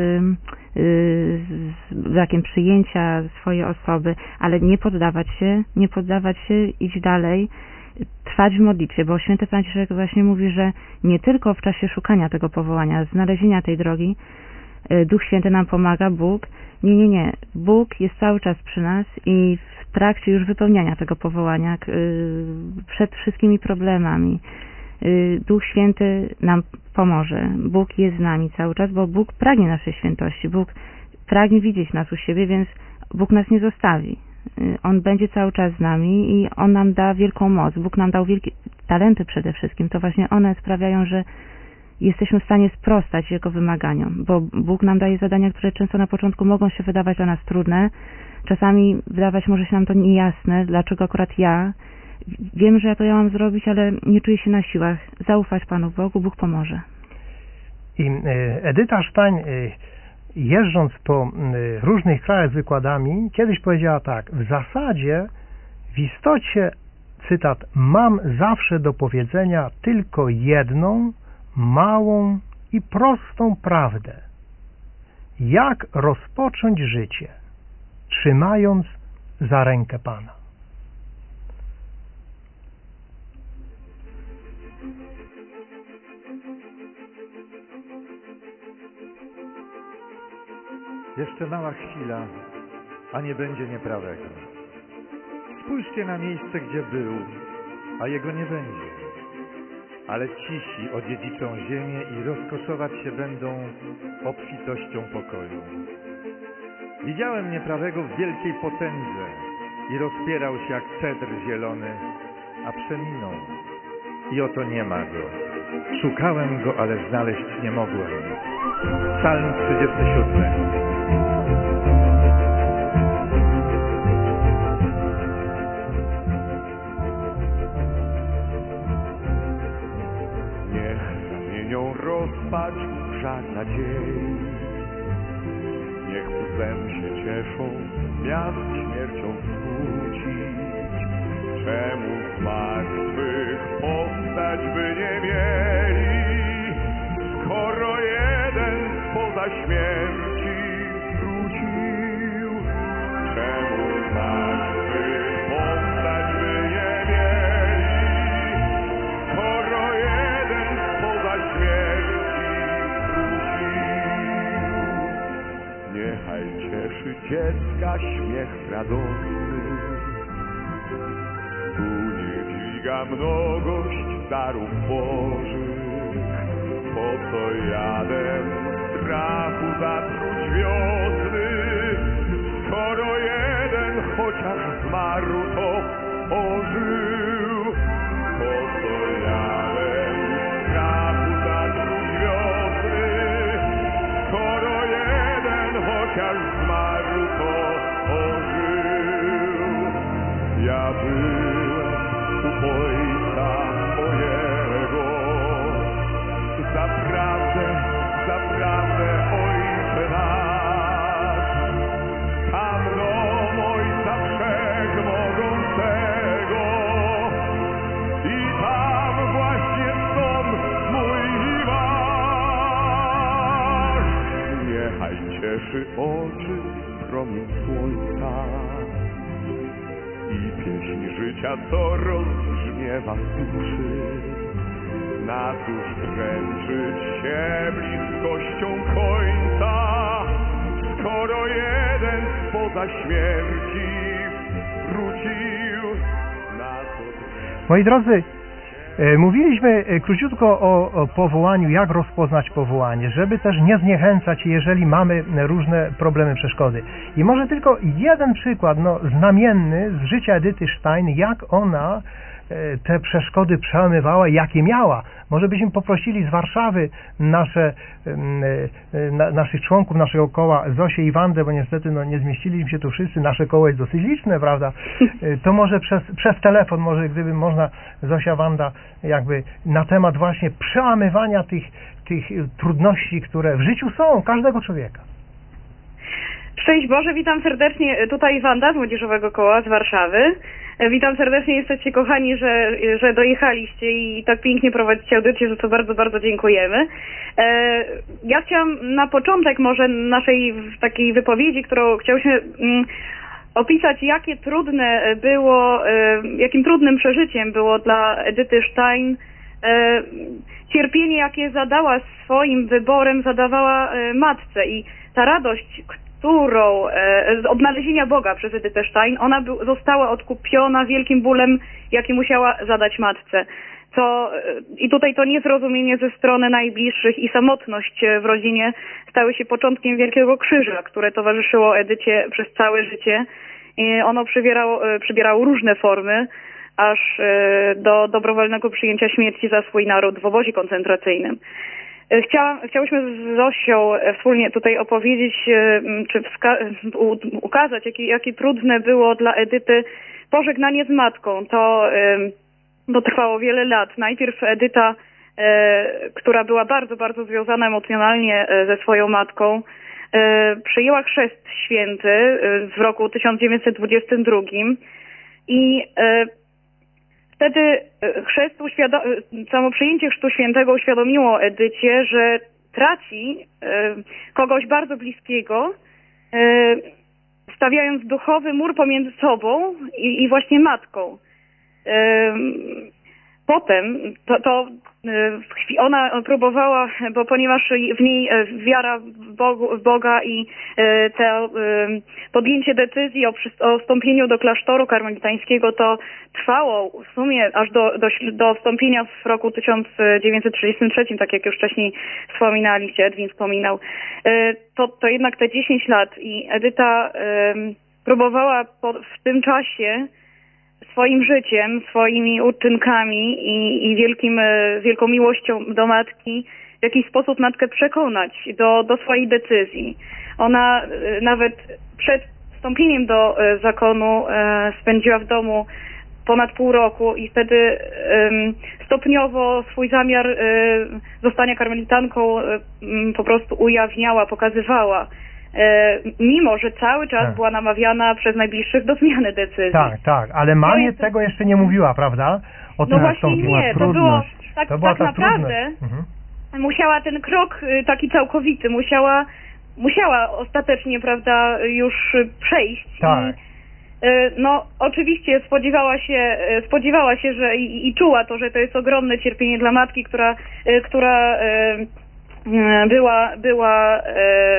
z brakiem przyjęcia swojej osoby, ale nie poddawać się, nie poddawać się, iść dalej, trwać w modlitwie, bo święty Franciszek właśnie mówi, że nie tylko w czasie szukania tego powołania, znalezienia tej drogi, Duch Święty nam pomaga, Bóg. Nie, nie, nie. Bóg jest cały czas przy nas i w trakcie już wypełniania tego powołania, przed wszystkimi problemami, Duch Święty nam pomoże. Bóg jest z nami cały czas, bo Bóg pragnie naszej świętości. Bóg pragnie widzieć nas u siebie, więc Bóg nas nie zostawi. On będzie cały czas z nami i On nam da wielką moc. Bóg nam dał wielkie talenty przede wszystkim. To właśnie one sprawiają, że jesteśmy w stanie sprostać Jego wymaganiom, bo Bóg nam daje zadania, które często na początku mogą się wydawać dla nas trudne. Czasami wydawać może się nam to niejasne, dlaczego akurat ja. Wiem, że ja to ja mam zrobić, ale nie czuję się na siłach. Zaufać Panu Bogu, Bóg pomoże. I Edyta Sztań, jeżdżąc po różnych krajach z wykładami, kiedyś powiedziała tak, w zasadzie, w istocie, cytat, mam zawsze do powiedzenia tylko jedną, małą i prostą prawdę. Jak rozpocząć życie, trzymając za rękę Pana. Jeszcze mała chwila, a nie będzie nieprawego. Spójrzcie na miejsce, gdzie był, a jego nie będzie. Ale cisi odziedziczą ziemię i rozkoszować się będą obfitością pokoju. Widziałem nieprawego w wielkiej potędze i rozpierał się jak cedr zielony, a przeminął. I oto nie ma go. Szukałem go, ale znaleźć nie mogłem. Psalm trzydziesty siódmy. Rozpacz, żal nadziei. Niech łzem się cieszą, miast śmiercią skrócić. Czemu z martwych powstać by nie mieli, skoro jeden spoza śmierci wrócił? Czemu z martwych powstać by nie mieli, skoro jeden spoza śmierci niechaj cieszy dziecka śmiech radosny. Tu nie dźwiga mnogość darów Bożych. Po co jadę strachu zatruć wiosny, skoro jeden chociaż zmarł, to ożył? Po co jadę strachu zatruć wiosny, skoro jeden chociaż zmarł, to ożył? Ja byłem u Ojca mojego, zaprawdę, zaprawdę Ojcze nasz, tam dom Ojca Wszechmogącego i tam właśnie dom mój i wasz. Niechaj cieszy oczy promień słońca i pieśń życia, co rozbrzmiewa z duszy. Na cóż dręczyć się bliskością końca, skoro jeden spoza śmierci wrócił na to. Moi drodzy, e, mówiliśmy e, króciutko o, o powołaniu, jak rozpoznać powołanie, żeby też nie zniechęcać, jeżeli mamy różne problemy, przeszkody. I może tylko jeden przykład, no, znamienny z życia Edyty Stein, jak ona e, te przeszkody przełamywała, jakie miała. Może byśmy poprosili z Warszawy nasze, e, na, naszych członków naszego koła, Zosię i Wandę, bo niestety no, nie zmieściliśmy się tu wszyscy, nasze koło jest dosyć liczne, prawda? E, to może przez, przez telefon, może gdyby można, Zosia, Wanda, jakby na temat właśnie przełamywania tych, tych trudności, które w życiu są każdego człowieka. Szczęść Boże, witam serdecznie, tutaj Wanda z Młodzieżowego Koła z Warszawy. Witam serdecznie, jesteście kochani, że, że dojechaliście i tak pięknie prowadzicie audycję, za co bardzo, bardzo dziękujemy. Ja chciałam na początek może naszej takiej wypowiedzi, którą chciałyśmy opisać, jakie trudne było, jakim trudnym przeżyciem było dla Edyty Stein cierpienie, jakie zadała swoim wyborem, zadawała matce i ta radość, którą z odnalezienia Boga przez Edytę Stein, ona był, została odkupiona wielkim bólem, jaki musiała zadać matce. Co, i tutaj to niezrozumienie ze strony najbliższych i samotność w rodzinie stały się początkiem wielkiego krzyża, które towarzyszyło Edycie przez całe życie. I ono przybierało, przybierało różne formy, aż do dobrowolnego przyjęcia śmierci za swój naród w obozie koncentracyjnym. Chciałam, chciałyśmy z Zosią wspólnie tutaj opowiedzieć, czy wska- u, ukazać, jakie, jakie trudne było dla Edyty pożegnanie z matką. To, to trwało wiele lat. Najpierw Edyta, która była bardzo, bardzo związana emocjonalnie ze swoją matką, przyjęła chrzest święty w roku tysiąc dziewięćset dwudziestym drugim i wtedy chrzest uświado- samo przyjęcie chrztu świętego uświadomiło Edycie, że traci kogoś bardzo bliskiego, stawiając duchowy mur pomiędzy sobą i, i właśnie matką. Potem to, to ona próbowała, bo ponieważ w niej wiara w, Bogu, w Boga i to podjęcie decyzji o, o wstąpieniu do klasztoru karmelitańskiego to trwało w sumie aż do, do, do wstąpienia w roku tysiąc dziewięćset trzydziestym trzecim, tak jak już wcześniej wspominaliście, Edwin wspominał, to, to jednak te dziesięć lat i Edyta próbowała po, w tym czasie swoim życiem, swoimi uczynkami i, i wielkim, wielką miłością do matki w jakiś sposób matkę przekonać do, do swojej decyzji. Ona nawet przed wstąpieniem do zakonu spędziła w domu ponad pół roku i wtedy stopniowo swój zamiar zostania karmelitanką po prostu ujawniała, pokazywała. Mimo, że cały czas tak. była namawiana przez najbliższych do zmiany decyzji. Tak, tak, ale mamie jest... tego jeszcze nie mówiła, prawda? O tym no właśnie nie, to było tak, to była tak naprawdę mhm. musiała ten krok taki całkowity, musiała musiała ostatecznie, prawda, już przejść. Tak. I, no oczywiście spodziewała się, spodziewała się, że i, i czuła to, że to jest ogromne cierpienie dla matki, która, która była, była e,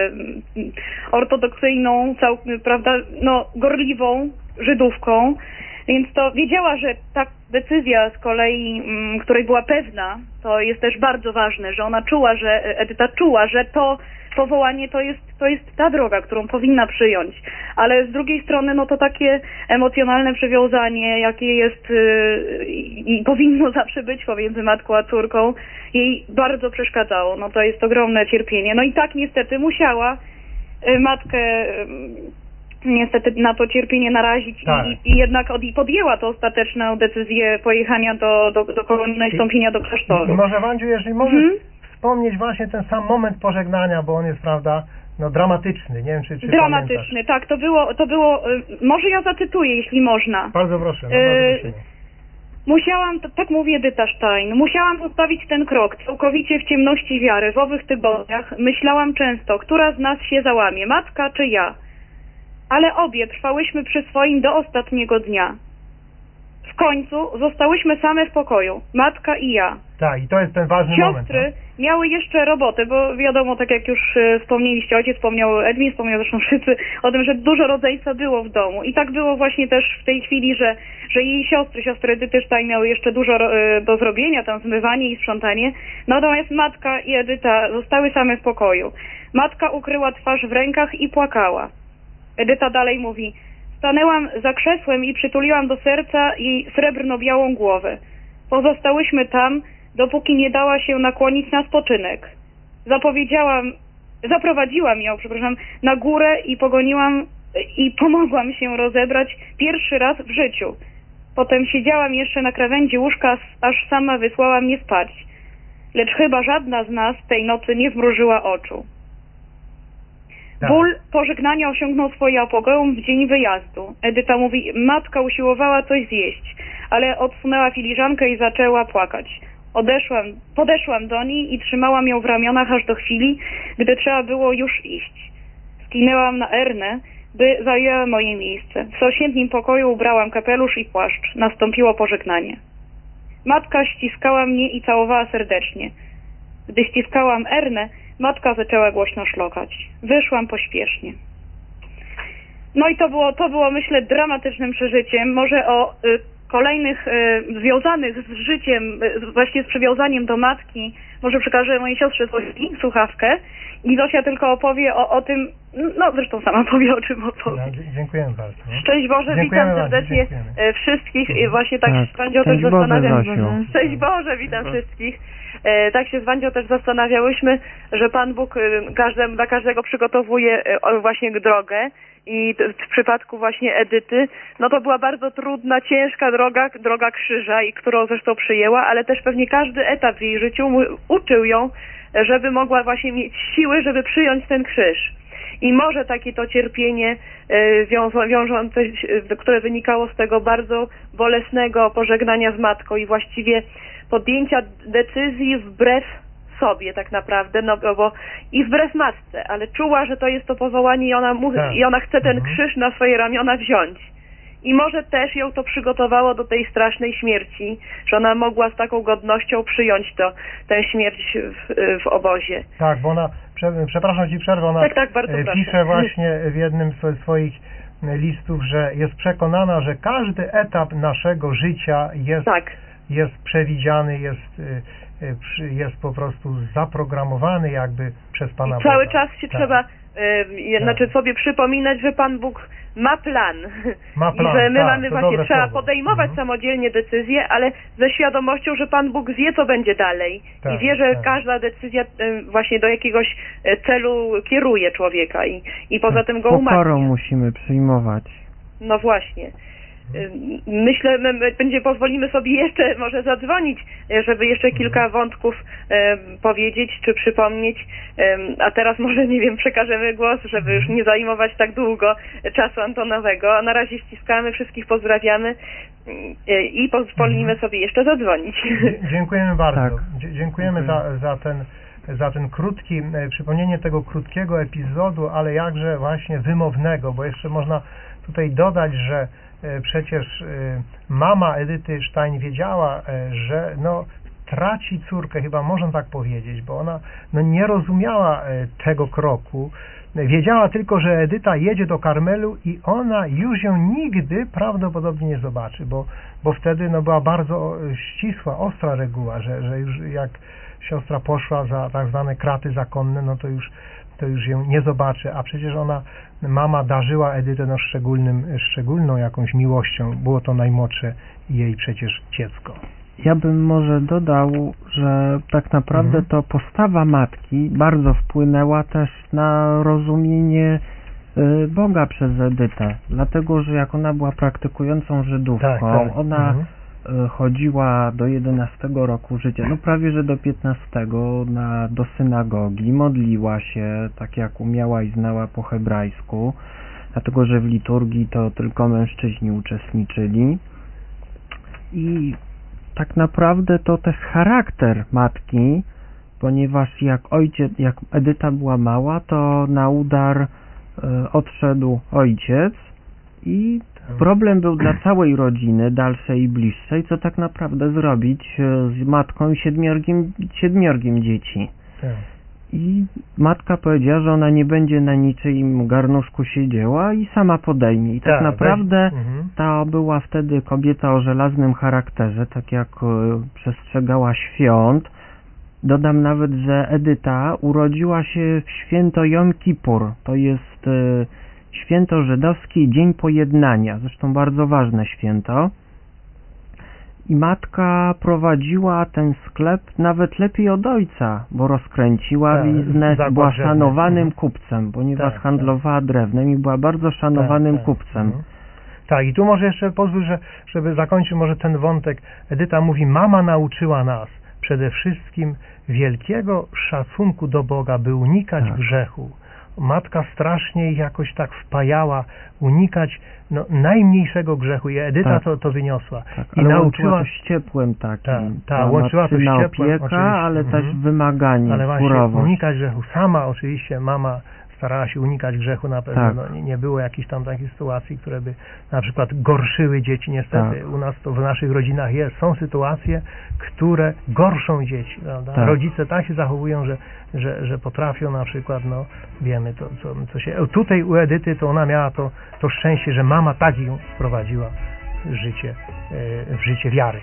ortodoksyjną, cał, prawda, no, gorliwą Żydówką, więc to wiedziała, że ta decyzja z kolei, m, której była pewna, to jest też bardzo ważne, że ona czuła, że Edyta czuła, że to powołanie to jest, to jest ta droga, którą powinna przyjąć, ale z drugiej strony no to takie emocjonalne przywiązanie, jakie jest yy, i powinno zawsze być pomiędzy matką a córką, jej bardzo przeszkadzało. No to jest ogromne cierpienie. No i tak niestety musiała yy, matkę yy, niestety na to cierpienie narazić tak. i, i jednak od, i podjęła to ostateczną decyzję pojechania do, do, do kolonii, no i wstąpienia do klasztoru. I, i może Wandziu, jeżeli możesz hmm? wspomnieć właśnie ten sam moment pożegnania, bo on jest, prawda, no dramatyczny, nie wiem, czy, czy Dramatyczny, pamiętasz. tak, to było, to było, może ja zacytuję, jeśli można. Bardzo proszę, no, e, bardzo Musiałam, tak mówi Edyta Stein, musiałam postawić ten krok całkowicie w ciemności wiary. W owych tygodniach myślałam często, która z nas się załamie, matka czy ja. ale obie trwałyśmy przy swoim do ostatniego dnia. W końcu zostałyśmy same w pokoju, matka i ja. Tak, i to jest ten ważny moment. Siostry No? miały jeszcze robotę, bo wiadomo, tak jak już e, wspomnieliście, ojciec wspomniał, Edwin wspomniał, zresztą wszyscy o tym, że dużo rodzeństwa było w domu. I tak było właśnie też w tej chwili, że, że jej siostry, siostry Edyty Stein miały jeszcze dużo e, do zrobienia, tam zmywanie i sprzątanie. Natomiast matka i Edyta zostały same w pokoju. Matka ukryła twarz w rękach i płakała. Edyta dalej mówi: stanęłam za krzesłem i przytuliłam do serca jej srebrno-białą głowę. Pozostałyśmy tam, dopóki nie dała się nakłonić na spoczynek. Zapowiedziałam, zaprowadziłam ją, przepraszam, na górę i pogoniłam i pomogłam się rozebrać pierwszy raz w życiu. Potem siedziałam jeszcze na krawędzi łóżka, aż sama wysłała mnie spać. Lecz chyba żadna z nas tej nocy nie zmrużyła oczu. Tak. Ból pożegnania osiągnął swoje apogeum w dzień wyjazdu. Edyta mówi: matka usiłowała coś zjeść, ale odsunęła filiżankę i zaczęła płakać. Odeszłam, podeszłam do niej i trzymałam ją w ramionach aż do chwili, gdy trzeba było już iść. Skinęłam na Ernę, by zajęła moje miejsce. W sąsiednim pokoju ubrałam kapelusz i płaszcz. Nastąpiło pożegnanie. Matka ściskała mnie i całowała serdecznie. Gdy ściskałam Ernę, matka zaczęła głośno szlokać. Wyszłam pośpiesznie. No i to było, to było myślę, dramatycznym przeżyciem. Może o y, kolejnych y, związanych z życiem, y, właśnie z przywiązaniem do matki, może przekażę mojej siostrze Zosi słuchawkę i Zosia tylko opowie o, o tym, no zresztą sama powie, o czym opowie. No, dziękujemy bardzo. No. Szczęść Boże, Dziękujemy witam serdecznie bardzo, dziękujemy. wszystkich. I właśnie tak, Tak, się z Wandzią też szczęść Boże, zastanawiam. Zosiu. Szczęść Boże, witam wszystkich. E, tak się z Wandzią też zastanawiałyśmy, że Pan Bóg e, każdemu, dla każdego przygotowuje e, właśnie drogę i t- w przypadku właśnie Edyty, no to była bardzo trudna, ciężka droga, droga krzyża, i którą zresztą przyjęła, ale też pewnie każdy etap w jej życiu mu, uczył ją, żeby mogła właśnie mieć siły, żeby przyjąć ten krzyż. I może takie to cierpienie e, wiążą, wiążące, e, które wynikało z tego bardzo bolesnego pożegnania z matką i właściwie podjęcia decyzji wbrew sobie tak naprawdę, no bo i wbrew matce, ale czuła, że to jest to powołanie i ona, mu, Tak. i ona chce ten Mhm. krzyż na swoje ramiona wziąć. I może też ją to przygotowało do tej strasznej śmierci, że ona mogła z taką godnością przyjąć to, tę śmierć w, w obozie. Tak, bo ona, prze, przepraszam Ci przerwę, ona Tak, tak, bardzo e, proszę. pisze właśnie w jednym z swoich listów, że jest przekonana, że każdy etap naszego życia jest, Tak. jest przewidziany, jest, e, e, przy- jest po prostu zaprogramowany jakby przez Pana I cały Boga. czas się Tak. trzeba y, znaczy sobie przypominać, że Pan Bóg ma plan. Ma plan, I że my tak, mamy to właśnie, dobre trzeba słowo. podejmować Mhm. samodzielnie decyzje, ale ze świadomością, że Pan Bóg wie, co będzie dalej. Tak, I wie, że tak. każda decyzja y, właśnie do jakiegoś y, celu kieruje człowieka i, i poza Tak, tym go pokorą umacnia. musimy przyjmować. No właśnie. Y, Myślę, my, my będzie pozwolimy sobie jeszcze może zadzwonić, y, żeby jeszcze kilka wątków y, powiedzieć czy przypomnieć, y, a teraz może, nie wiem, przekażemy głos, żeby już nie zajmować tak długo czasu antonowego. A na razie ściskamy, wszystkich pozdrawiamy y, i pozwolimy sobie jeszcze zadzwonić. Dzie- Dziękujemy bardzo. Tak. Dzie- Dziękujemy za, za ten za ten krótki, e, przypomnienie tego krótkiego epizodu, ale jakże właśnie wymownego, bo jeszcze można tutaj dodać, że e, przecież e, mama Edyty Stein wiedziała, e, że no traci córkę, chyba można tak powiedzieć, bo ona no, nie rozumiała e, tego kroku. Wiedziała tylko, że Edyta jedzie do Karmelu i ona już ją nigdy prawdopodobnie nie zobaczy, bo, bo wtedy no, była bardzo ścisła, ostra reguła, że, że już jak siostra poszła za tak zwane kraty zakonne, no to już, to już ją nie zobaczy, a przecież ona, mama darzyła Edytę no, szczególnym, szczególną jakąś miłością, było to najmłodsze jej przecież dziecko. Ja bym może dodał, że tak naprawdę Mhm. to postawa matki bardzo wpłynęła też na rozumienie y, Boga przez Edytę, dlatego, że jak ona była praktykującą Żydówką, Tak, tak. ona Mhm. y, chodziła do jedenastego roku życia, no prawie, że do piętnastego na, do synagogi, modliła się tak jak umiała i znała po hebrajsku, dlatego, że w liturgii to tylko mężczyźni uczestniczyli i tak naprawdę to też charakter matki, ponieważ jak ojciec, jak Edyta była mała, to na udar e, odszedł ojciec i problem był dla całej rodziny, dalszej i bliższej, co tak naprawdę zrobić e, z matką i siedmiorgiem, siedmiorgiem dzieci. Tak. I matka powiedziała, że ona nie będzie na niczyim garnuszku siedziała i sama podejmie. I tak, Tak, naprawdę weź- mhm. ta była wtedy kobieta o żelaznym charakterze, tak jak e, przestrzegała świąt. Dodam nawet, że Edyta urodziła się w święto Jom Kippur. To jest e, święto żydowskie, Dzień Pojednania. Zresztą bardzo ważne święto. I matka prowadziła ten sklep nawet lepiej od ojca, bo rozkręciła Tak, biznes, zakład była drzewny. szanowanym Mhm. kupcem, ponieważ Tak, handlowała drewnem i była bardzo szanowanym tak. kupcem. Mhm. Tak, i tu może jeszcze pozwól, że, żeby zakończyć może ten wątek. Edyta mówi, mama nauczyła nas przede wszystkim wielkiego szacunku do Boga, by unikać Tak. grzechu. Matka strasznie ich jakoś tak wpajała, unikać no, najmniejszego grzechu i Edyta Tak. to, to wyniosła. Tak, I ale nauczyła łączyła to z ciepłem takim. Tak, tak, Była łączyła to z matczyna ciepłem, opieka, oczywiście. ale Mhm. też wymaganie, Ale właśnie surowość. unikać grzechu. Sama oczywiście mama starała się unikać grzechu na pewno. Tak. No, nie, nie było jakichś tam takich sytuacji, które by na przykład gorszyły dzieci. Niestety Tak. u nas to w naszych rodzinach jest. Są sytuacje, które gorszą dzieci. Prawda? Tak. Rodzice tak się zachowują, że, że, że potrafią na przykład, no wiemy to, co, co się... Tutaj u Edyty to ona miała to, to szczęście, że mama tak ją wprowadziła w życie, e, w życie wiary.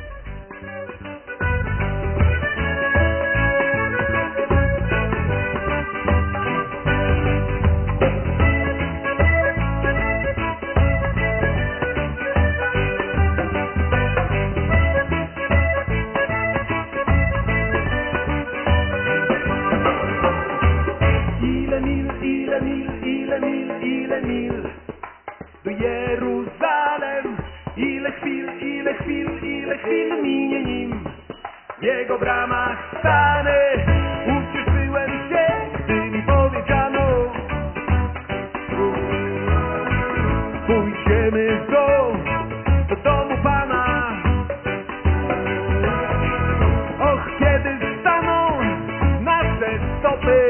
Ile mil, ile mil, ile mil, ile mil do Jeruzalem. Ile chwil, ile chwil, ile chwil minie nim. W jego bramach stanę. Ucieszyłem się, gdy mi powiedziano: pójdziemy do, do domu Pana. Och, kiedy staną nasze stopy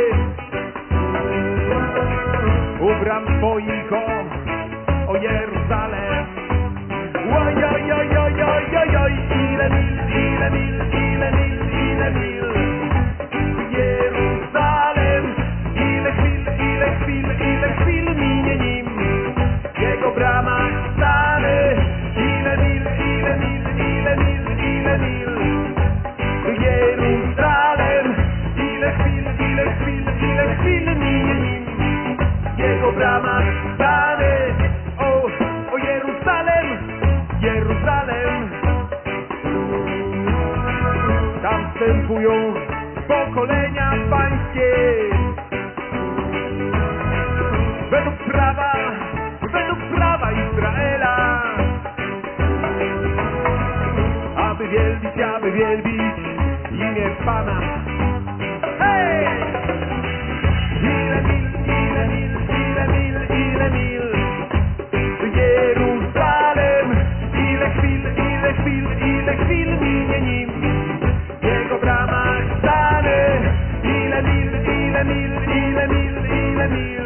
u bram Twoich, o, o Jeruzalem. Oj, oj, oj, oj, oj, oj, oj, ile mil, ile mil, ile mil, ile mil Jeruzalem. Ile chwil, ile chwil, ile chwil minie nim. W jego bramach stanę. Ile mil, ile mil, ile mil, ile mil Jeruzalem. Ile chwil, ile chwil, ile chwil minie nim. W jego bramach stanę. O, o Jeruzalem, Jeruzalem. Tam wstępują pokolenia pańskie. Według prawa, według prawa Izraela. Aby wielbić, aby wielbić imię Pana. Hej! Ile mil, ile mil, ile mil, ile mil Jeruzalem. Ile chwil, ile chwil, ile chwil minie nim. W jego bramach stanę. Ile mil, ile mil, ile mil, ile mil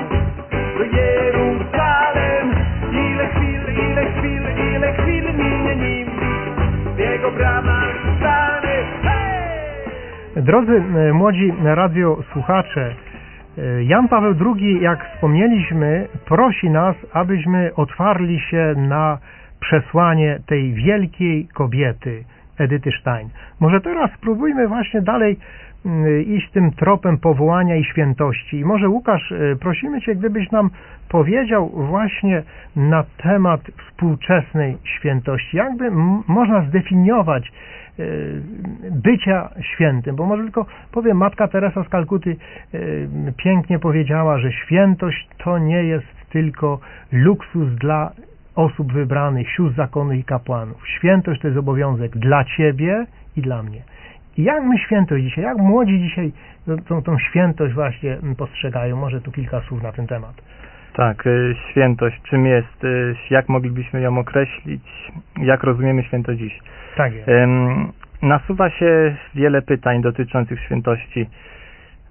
Jeruzalem. Ile chwil, ile chwil, ile chwil minie nim. W jego bramach stanę. Hej! Drodzy e, młodzi radiosłuchacze, e, Jan Paweł drugi, jak wspomnieliśmy, prosi nas, abyśmy otwarli się na przesłanie tej wielkiej kobiety, Edyty Stein. Może teraz spróbujmy właśnie dalej mm, iść tym tropem powołania i świętości. I może Łukasz, e, prosimy Cię, gdybyś nam powiedział właśnie na temat współczesnej świętości. Jakby m- można zdefiniować e, bycia świętym, bo może tylko powiem, Matka Teresa z Kalkuty e, pięknie powiedziała, że świętość to nie jest tylko luksus dla osób wybranych, sióstr zakonnych i kapłanów. Świętość to jest obowiązek dla Ciebie i dla mnie. I jak my świętość dzisiaj, jak młodzi dzisiaj tą, tą świętość właśnie postrzegają? Może tu kilka słów na ten temat. Tak, y, świętość, czym jest, y, jak moglibyśmy ją określić, jak rozumiemy świętość dziś. Tak jest. Ym, nasuwa się wiele pytań dotyczących świętości.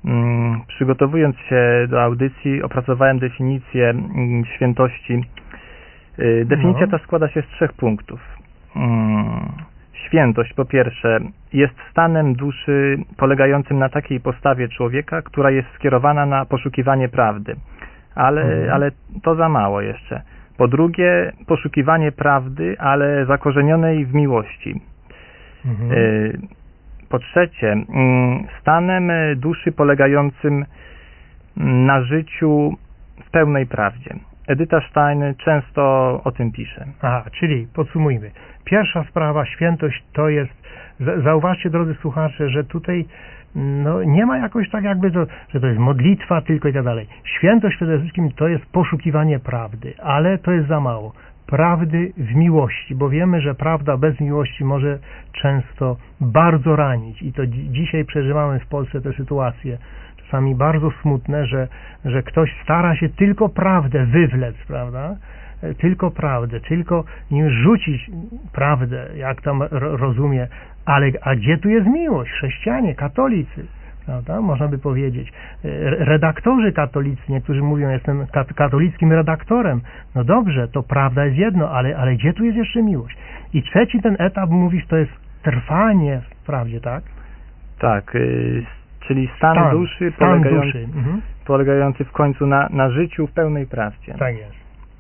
Mm, Przygotowując się do audycji, opracowałem definicję mm, świętości. Y, Definicja No. ta składa się z trzech punktów. Mm, Świętość, po pierwsze, jest stanem duszy polegającym na takiej postawie człowieka, która jest skierowana na poszukiwanie prawdy. Ale, Mhm. ale to za mało jeszcze. Po drugie, poszukiwanie prawdy, ale zakorzenionej w miłości. Mhm. Y, Po trzecie, mm, stanem y, duszy polegającym na życiu w pełnej prawdzie. Edyta Stein często o tym pisze. Aha, czyli podsumujmy. Pierwsza sprawa, świętość to jest, za- zauważcie drodzy słuchacze, że tutaj no, nie ma jakoś tak jakby, to, że to jest modlitwa tylko i tak dalej. Świętość przede wszystkim to jest poszukiwanie prawdy, ale to jest za mało. Prawdy w miłości, bo wiemy, że prawda bez miłości może często bardzo ranić i to dzi- dzisiaj przeżywamy w Polsce te sytuacje czasami bardzo smutne, że, że ktoś stara się tylko prawdę wywlec, prawda? E, Tylko prawdę, tylko nim rzucić prawdę, jak tam ro- rozumie, ale a gdzie tu jest miłość? Chrześcijanie, katolicy, prawda? Można by powiedzieć. E, Redaktorzy katolicy, niektórzy mówią, jestem kat- katolickim redaktorem. No dobrze, to prawda jest jedno, ale, ale gdzie tu jest jeszcze miłość? I trzeci ten etap, mówisz, to jest trwanie w prawdzie, tak? Tak, y, czyli stan, Stan, duszy, stan polegający, duszy. Mhm. polegający w końcu na, na życiu w pełnej prawdzie. Tak jest.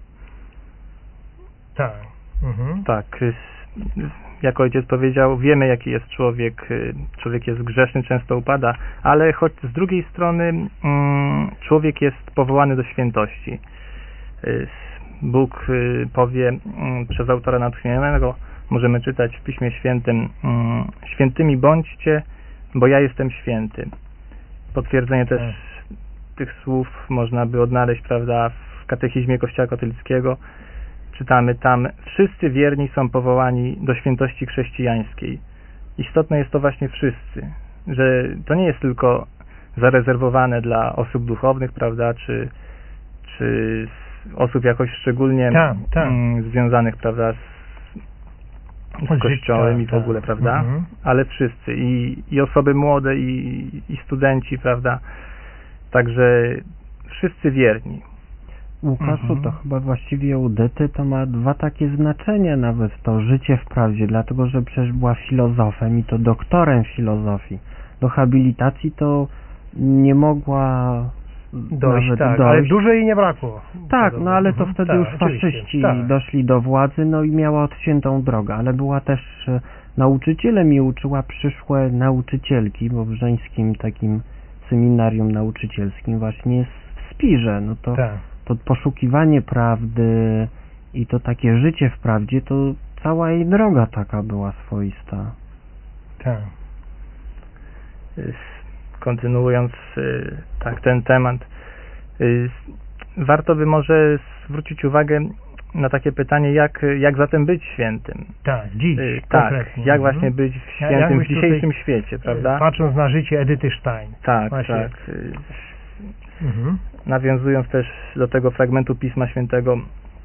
Tak. Mhm. Tak, y, s- jak ojciec powiedział, wiemy jaki jest człowiek, y, człowiek jest grzeszny, często upada, ale choć z drugiej strony mm, człowiek jest powołany do świętości. Y, Bóg y, powie mm, przez autora natchnionego, możemy czytać w Piśmie Świętym, mm, świętymi bądźcie, bo ja jestem święty. Potwierdzenie też tych słów można by odnaleźć, prawda, w katechizmie Kościoła katolickiego. Czytamy tam, wszyscy wierni są powołani do świętości chrześcijańskiej. Istotne jest to właśnie wszyscy, że to nie jest tylko zarezerwowane dla osób duchownych, prawda, czy, czy osób jakoś szczególnie Tak, tak. mm, związanych, prawda, z, z Kościołem i w tak. ogóle, prawda, Mhm. ale wszyscy, i, i osoby młode, i, i studenci, prawda, także wszyscy wierni. Łukaszu, Mhm. to chyba właściwie u Edyty to ma dwa takie znaczenia nawet, to życie w prawdzie, dlatego że przecież była filozofem i to doktorem filozofii. Do habilitacji to nie mogła Dojść, nawet tak, dojść. ale dużo jej nie brakło. Tak, no ale to Mhm. wtedy Tak, już oczywiście. faszyści Tak. doszli do władzy, no i miała odciętą drogę, ale była też e, nauczycielem i uczyła przyszłe nauczycielki, bo w żeńskim takim seminarium nauczycielskim właśnie jest w Spirze, no to, Tak. to poszukiwanie prawdy i to takie życie w prawdzie, to cała jej droga taka była swoista. Tak. Y, Kontynuując y, tak ten temat, y, warto by może zwrócić uwagę na takie pytanie, jak, jak zatem być świętym. Tak, dziś Y, Tak, konkretnie. jak Mhm. właśnie być Ja- świętym w jakbyś dzisiejszym tutaj, świecie, e, prawda? Patrząc na życie Edyty Stein. Tak, właśnie. tak. Y, Mhm. Nawiązując też do tego fragmentu Pisma Świętego,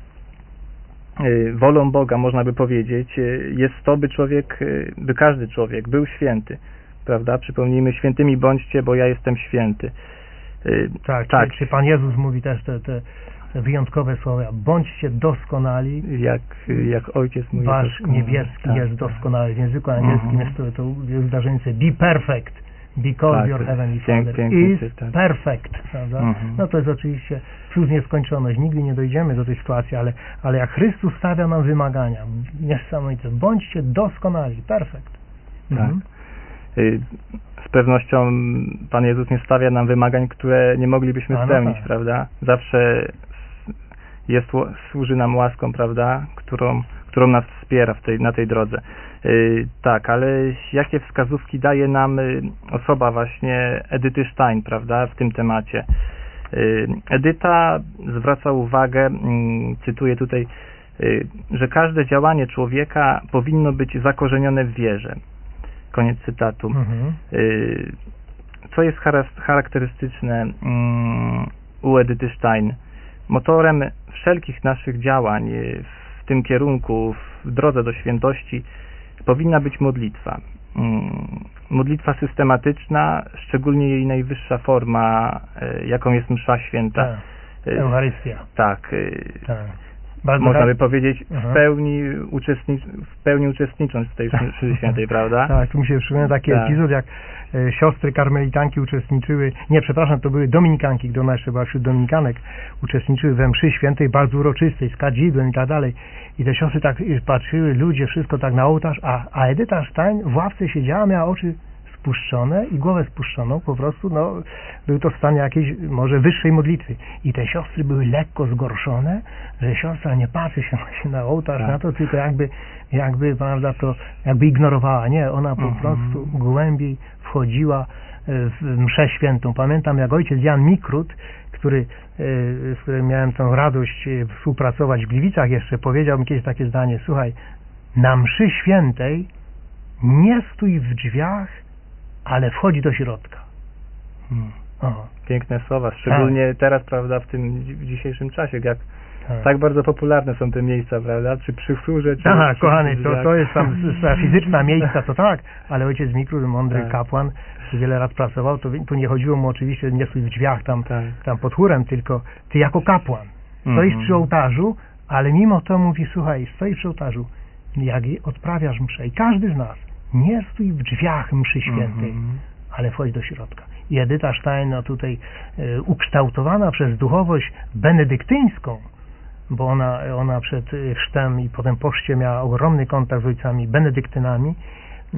y, wolą Boga, można by powiedzieć, y, jest to, by człowiek, y, by każdy człowiek był święty, prawda? Przypomnijmy, świętymi bądźcie, bo ja jestem święty. Y, Tak, tak. Czy, czy Pan Jezus mówi też te, te, te wyjątkowe słowa, bądźcie doskonali, Jak, jak ojciec mówi. wasz doskonale. niebieski Tak, jest tak. doskonały. W języku angielskim Mhm. jest to, to jest zdarzenie be perfect, because Tak, your to heavenly jest pięk- Father piękny is cytat. perfect, prawda? Mhm. No to jest oczywiście plus nieskończoność. Nigdy nie dojdziemy do tej sytuacji, ale, ale jak Chrystus stawia nam wymagania, niesamowite, bądźcie doskonali, perfect. Tak. Mhm. Y, Z pewnością Pan Jezus nie stawia nam wymagań, które nie moglibyśmy A, no spełnić, tak. prawda? Zawsze jest, ł- służy nam łaską, prawda? Którą, którą nas wspiera w tej, na tej drodze. Y, tak, ale jakie wskazówki daje nam y, osoba właśnie Edyty Stein, prawda? W tym temacie. Y, Edyta zwraca uwagę, mm, cytuję tutaj, y, że każde działanie człowieka powinno być zakorzenione w wierze. Koniec cytatu. Mhm. Y, Co jest charas- charakterystyczne mm, u Edyty Stein? Motorem wszelkich naszych działań y, w tym kierunku, w drodze do świętości, powinna być modlitwa. modlitwa systematyczna, szczególnie jej najwyższa forma, e, jaką jest msza święta. Tak. Eucharystia. Tak. tak. Bardzo Można tak. by powiedzieć w Aha. pełni, uczestnic w pełni uczestnicząc w tej mszy świętej, prawda? Tak, tu mi się przypomina taki tak. epizod, jak e, siostry karmelitanki uczestniczyły, nie, przepraszam, to były dominikanki, gdy ona jeszcze była wśród dominikanek, uczestniczyły we mszy świętej, bardzo uroczystej, z kadzidłem i tak dalej. I te siostry tak patrzyły, ludzie, wszystko tak na ołtarz, a, a Edyta Stein w ławce siedziała, miała oczy spuszczone i głowę spuszczoną, po prostu, no, był to w stanie jakiejś może wyższej modlitwy. I te siostry były lekko zgorszone, że siostra nie patrzy się, się na ołtarz, tak. na to, tylko jakby, jakby, prawda, to jakby ignorowała. Nie, ona po mhm. prostu głębiej wchodziła w mszę świętą. Pamiętam, jak ojciec Jan Mikrut, który, z którym miałem tę radość współpracować w Gliwicach jeszcze, powiedział mi kiedyś takie zdanie: słuchaj, na mszy świętej nie stój w drzwiach, ale wchodzi do środka. Hmm. Piękne słowa, szczególnie tak. teraz, prawda, w tym w dzisiejszym czasie, jak tak. tak bardzo popularne są te miejsca, prawda, czy przysługę, czy... Aha, czy kochany, to, to jest tam fizyczna miejsca, to tak, ale ojciec Mikrut, mądry tak. kapłan, który wiele lat pracował, to tu nie chodziło mu oczywiście nie stój w drzwiach tam, tak. tam pod chórem, tylko ty jako kapłan stoisz mm-hmm. przy ołtarzu, ale mimo to mówi, słuchaj, stoisz przy ołtarzu, jak odprawiasz mszę i każdy z nas nie stój w drzwiach mszy świętej, mm-hmm. ale wchodź do środka. I Edyta Stein, no tutaj e, ukształtowana przez duchowość benedyktyńską, bo ona, ona przed chrztem i potem po chrzcie miała ogromny kontakt z ojcami benedyktynami, e,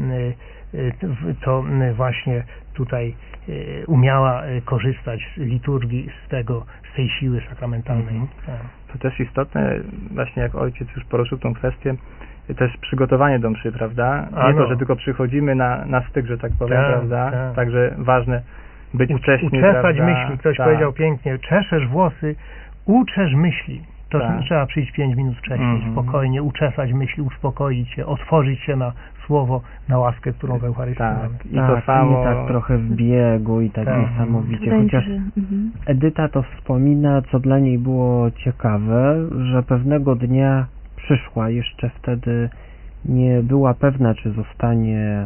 e, to właśnie tutaj e, umiała korzystać z liturgii, z tego, z tej siły sakramentalnej. Mm-hmm. tak. To też istotne, właśnie jak ojciec już poruszył tą kwestię, też przygotowanie do mszy, prawda? Nie A no. to, że tylko przychodzimy na, na styk, że tak powiem, tak, prawda? Tak. Także ważne być U, wcześniej, uczesać prawda? myśli. Ktoś tak. powiedział pięknie, czeszesz włosy, uczesz myśli. To tak. trzeba przyjść pięć minut wcześniej, mm-hmm. spokojnie, uczesać myśli, uspokoić się, otworzyć się na słowo, na łaskę, którą w Eucharystii tak. mamy. I tak, to samo... I tak trochę w biegu i tak, tak. niesamowicie. Chociaż że... mhm. Edyta to wspomina, co dla niej było ciekawe, że pewnego dnia przyszła, jeszcze wtedy nie była pewna, czy zostanie e,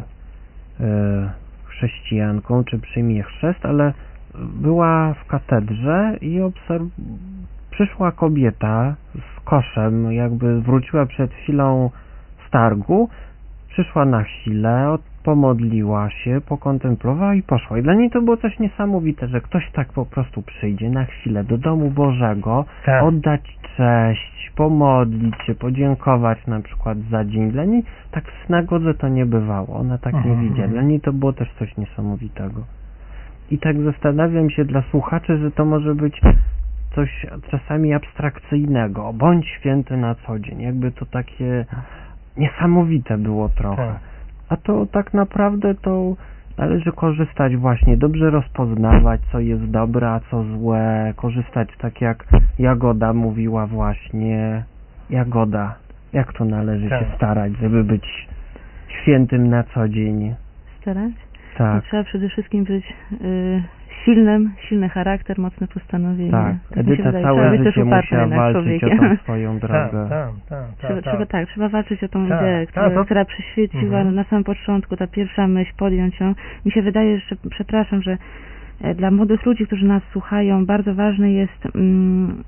chrześcijanką, czy przyjmie chrzest, ale była w katedrze i obserw- przyszła kobieta z koszem, jakby wróciła przed chwilą z targu, przyszła na chwilę, pomodliła się, pokontemplowała i poszła. I dla niej to było coś niesamowite, że ktoś tak po prostu przyjdzie na chwilę do domu Bożego, tak. oddać cześć, pomodlić się, podziękować na przykład za dzień. Dla niej tak w synagodze to nie bywało. Ona tak mhm. nie widziała. Dla niej to było też coś niesamowitego. I tak zastanawiam się dla słuchaczy, że to może być coś czasami abstrakcyjnego. Bądź święty na co dzień. Jakby to takie niesamowite było trochę. Tak. A to tak naprawdę to należy korzystać właśnie, dobrze rozpoznawać, co jest dobre, a co złe, korzystać tak jak Jagoda mówiła właśnie. Jagoda, jak to należy tak. się starać, żeby być świętym na co dzień? Starać? Tak. Trzeba przede wszystkim być y, silnym, silny charakter, mocne postanowienie. Tak, tak Edyta wydaje. całe Trzeba życie musiała walczyć o tą swoją drogę. Tak, tak, tak, trzeba, tak. trzeba, tak, trzeba walczyć o tą tak, ideę, która, tak, to... która przyświeciła mhm. na samym początku, ta pierwsza myśl, podjąć ją. Mi się wydaje, że, przepraszam, że e, dla młodych ludzi, którzy nas słuchają, bardzo ważny jest mm,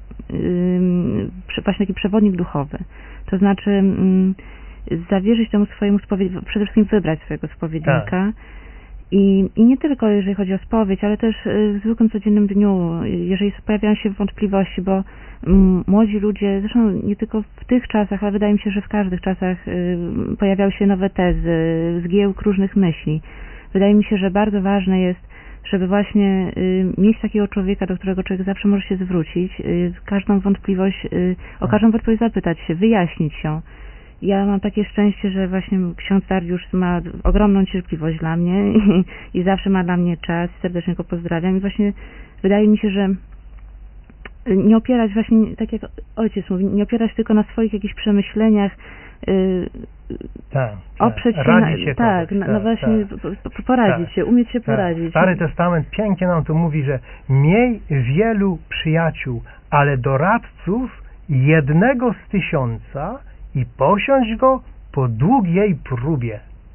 y, właśnie taki przewodnik duchowy. To znaczy mm, zawierzyć temu swojemu spowiednikowi, przede wszystkim wybrać swojego spowiednika. Tak. I, I nie tylko jeżeli chodzi o spowiedź, ale też w zwykłym codziennym dniu, jeżeli pojawiają się wątpliwości, bo m, młodzi ludzie, zresztą nie tylko w tych czasach, ale wydaje mi się, że w każdych czasach y, pojawiały się nowe tezy, zgiełk różnych myśli. Wydaje mi się, że bardzo ważne jest, żeby właśnie y, mieć takiego człowieka, do którego człowiek zawsze może się zwrócić, y, każdą wątpliwość, y, o każdą wątpliwość zapytać się, wyjaśnić ją. Ja mam takie szczęście, że właśnie ksiądz Dariusz ma ogromną cierpliwość dla mnie i, i zawsze ma dla mnie czas. Serdecznie go pozdrawiam. I właśnie wydaje mi się, że nie opierać właśnie, tak jak ojciec mówi, nie opierać tylko na swoich jakichś przemyśleniach, yy, tak, oprzeć tak. się, na, się tak, kogoś, no tak, właśnie tak. poradzić tak. się, umieć się tak. poradzić. Stary Testament pięknie nam tu mówi, że miej wielu przyjaciół, ale doradców jednego z tysiąca i posiądź go po długiej próbie.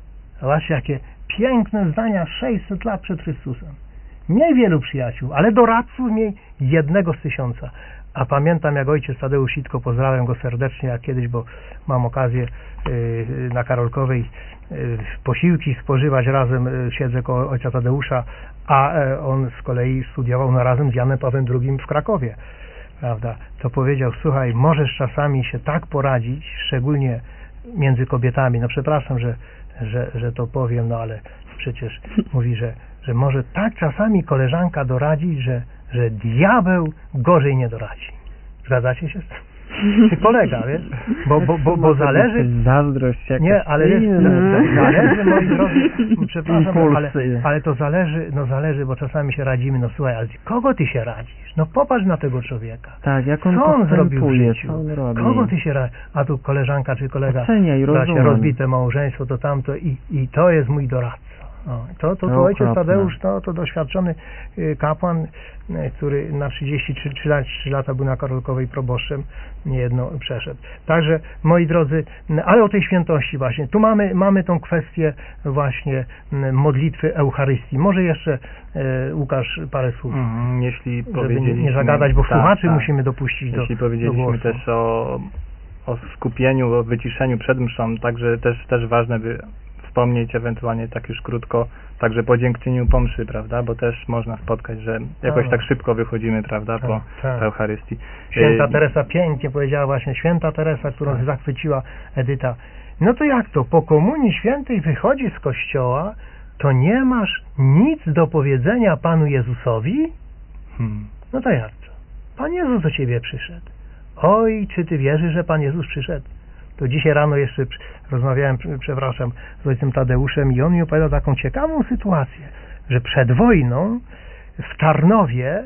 Zobaczcie, jakie piękne zdania sześćset lat przed Chrystusem. Miej wielu przyjaciół, ale doradców miej jednego z tysiąca. A pamiętam, jak ojciec Tadeusz Sitko, pozdrawiam go serdecznie, jak kiedyś, bo mam okazję y, na Karolkowej y, posiłki spożywać razem, y, siedzę koło ojca Tadeusza, a y, on z kolei studiował no, razem z Janem Pawłem drugim w Krakowie, prawda? To powiedział, słuchaj, możesz czasami się tak poradzić, szczególnie między kobietami, no przepraszam, że, że, że to powiem, no ale przecież mówi, że, że może tak czasami koleżanka doradzić, że że diabeł gorzej nie doradzi. Zgadzacie się z tym? Czy kolega, wiesz? Bo, bo, bo, bo zależy... Zazdrość jakaś. Nie, ale jest, zależy, moi drodzy, przepraszam, ale, ale to zależy, no zależy, bo czasami się radzimy, no słuchaj, ale kogo ty się radzisz? No popatrz na tego człowieka. Tak, jak on co on zrobił w życiu? Co on robi? Kogo ty się radzisz? A tu koleżanka czy kolega, Oceniaj, właśnie rozbite małżeństwo, to tamto i, i to jest mój doradca. O, to, to, to ojciec Tadeusz, to, to doświadczony kapłan, który na trzydzieści trzy lata był na Karolkowej proboszczem, niejedno przeszedł. Także, moi drodzy, ale o tej świętości właśnie, tu mamy, mamy tą kwestię właśnie modlitwy Eucharystii. Może jeszcze e, Łukasz parę słów, mm, jeśli żeby nie, nie zagadać, bo tak, słuchaczy tak. musimy dopuścić do Jeśli powiedzieliśmy do głosu. też o, o skupieniu, o wyciszeniu przed mszą, także też, też ważne, by wspomnieć ewentualnie tak już krótko, także po dziękczyniu po mszy, prawda, bo też można spotkać, że jakoś tak szybko wychodzimy, prawda, po, tak. po Eucharystii. Święta Teresa pięknie powiedziała właśnie, święta Teresa, którą tak. zachwyciła Edyta. No to jak to? Po Komunii Świętej wychodzi z kościoła, to nie masz nic do powiedzenia Panu Jezusowi? Hmm. No to jak to? Pan Jezus do ciebie przyszedł. Oj, czy ty wierzysz, że Pan Jezus przyszedł? To dzisiaj rano jeszcze rozmawiałem, przepraszam, z ojcem Tadeuszem i on mi opowiadał taką ciekawą sytuację, że przed wojną w Tarnowie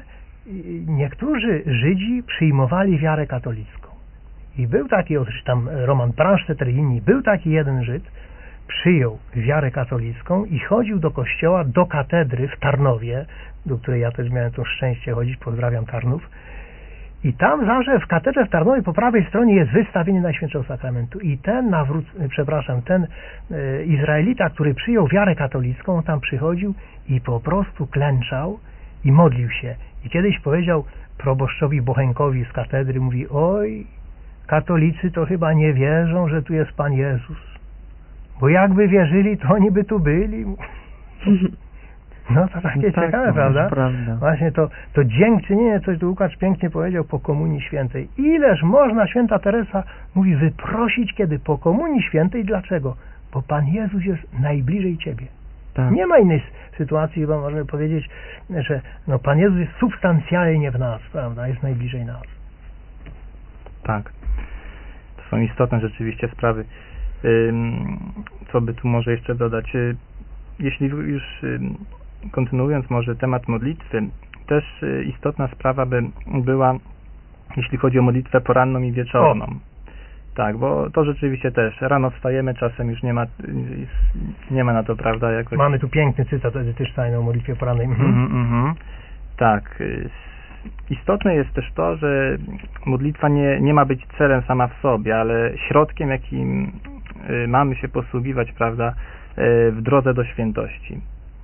niektórzy Żydzi przyjmowali wiarę katolicką. I był taki, tam Roman Pranszteter i inni, był taki jeden Żyd, przyjął wiarę katolicką i chodził do kościoła, do katedry w Tarnowie, do której ja też miałem to szczęście chodzić, pozdrawiam Tarnów. I tam zawsze w katedrze w Tarnowie po prawej stronie jest wystawienie Najświętszego Sakramentu. I ten nawróc, przepraszam, ten e, Izraelita, który przyjął wiarę katolicką, tam przychodził i po prostu klęczał i modlił się. I kiedyś powiedział proboszczowi Bochenkowi z katedry, mówi, oj, katolicy to chyba nie wierzą, że tu jest Pan Jezus. Bo jakby wierzyli, to oni by tu byli. No to takie no ciekawe, tak, prawda? prawda? Właśnie to, to dziękczynienie, coś tu Łukasz pięknie powiedział po Komunii Świętej. Ileż można, święta Teresa mówi, wyprosić kiedy po Komunii Świętej. Dlaczego? Bo Pan Jezus jest najbliżej ciebie. Tak. Nie ma innej sytuacji, chyba możemy powiedzieć, że no, Pan Jezus jest substancjalnie w nas, prawda? Jest najbliżej nas. Tak. To są istotne rzeczywiście sprawy. Co by tu może jeszcze dodać? Jeśli już kontynuując może temat modlitwy, też istotna sprawa by była, jeśli chodzi o modlitwę poranną i wieczorną. O. Tak, bo to rzeczywiście też, rano wstajemy, czasem już nie ma nie ma na to, prawda? Jakoś... Mamy tu piękny cytat Edyty Stein o modlitwie porannej. Mhm. Mm -hmm. Tak. Istotne jest też to, że modlitwa nie, nie ma być celem sama w sobie, ale środkiem, jakim mamy się posługiwać, prawda, w drodze do świętości.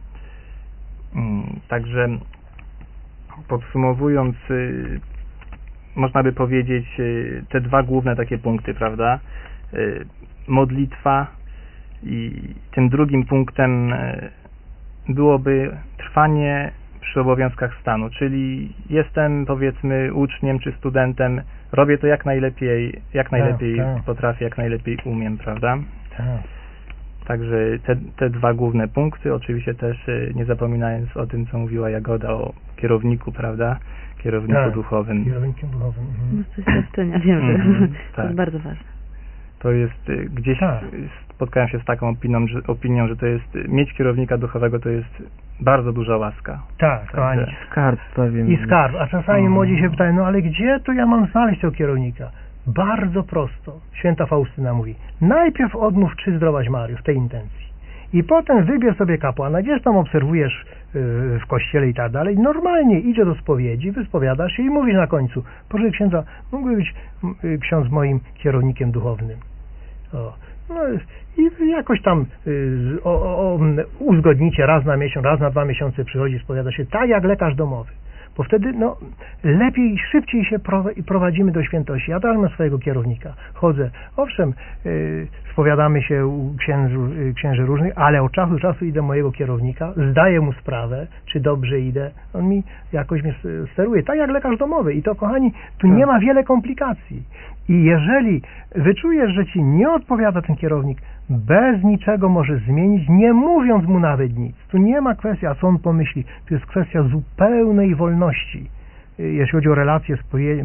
Także podsumowując, można by powiedzieć te dwa główne takie punkty, prawda? Modlitwa i tym drugim punktem byłoby trwanie przy obowiązkach stanu, czyli jestem, powiedzmy, uczniem czy studentem, robię to jak najlepiej, jak najlepiej tak, tak. potrafię, jak najlepiej umiem, prawda? Tak. Także te, te dwa główne punkty, oczywiście też nie zapominając o tym, co mówiła Jagoda o kierowniku, prawda? Kierowniku tak, duchowym. Kierownikiem duchowym. Mhm. Z doświadczenia wiem, że mm, to tak. jest bardzo ważne. To jest gdzieś, tak. spotkałem się z taką opinią że, opinią, że to jest, mieć kierownika duchowego to jest bardzo duża łaska. Tak, kochani. Skarb pewien. I skarb, a czasami mm. młodzi się pytają, no ale gdzie to ja mam znaleźć tego kierownika? Bardzo prosto. Święta Faustyna mówi, najpierw odmów Trzy zdrowaś Maryjo w tej intencji. I potem wybierz sobie kapłana, gdzieś tam obserwujesz yy, w kościele i tak dalej. Normalnie idzie do spowiedzi, wyspowiadasz się i mówisz na końcu, proszę księdza, mógłby być yy, ksiądz moim kierownikiem duchownym. O. No, i jakoś tam y, o, o, uzgodnicie, raz na miesiąc, raz na dwa miesiące przychodzi, spowiada się, tak jak lekarz domowy. Bo wtedy no, lepiej i szybciej się prowadzimy do świętości. Ja też mam swojego kierownika. Chodzę, owszem, yy, spowiadamy się u księży, yy, księży różnych, ale od czasu do czasu idę mojego kierownika, zdaję mu sprawę, czy dobrze idę. On mi jakoś mnie steruje, tak jak lekarz domowy. I to, kochani, tu nie ma wiele komplikacji. I jeżeli wyczujesz, że ci nie odpowiada ten kierownik, bez niczego możesz zmienić, nie mówiąc mu nawet nic. Tu nie ma kwestii, a co on pomyśli. To jest kwestia zupełnej wolności. Jeśli chodzi o relacje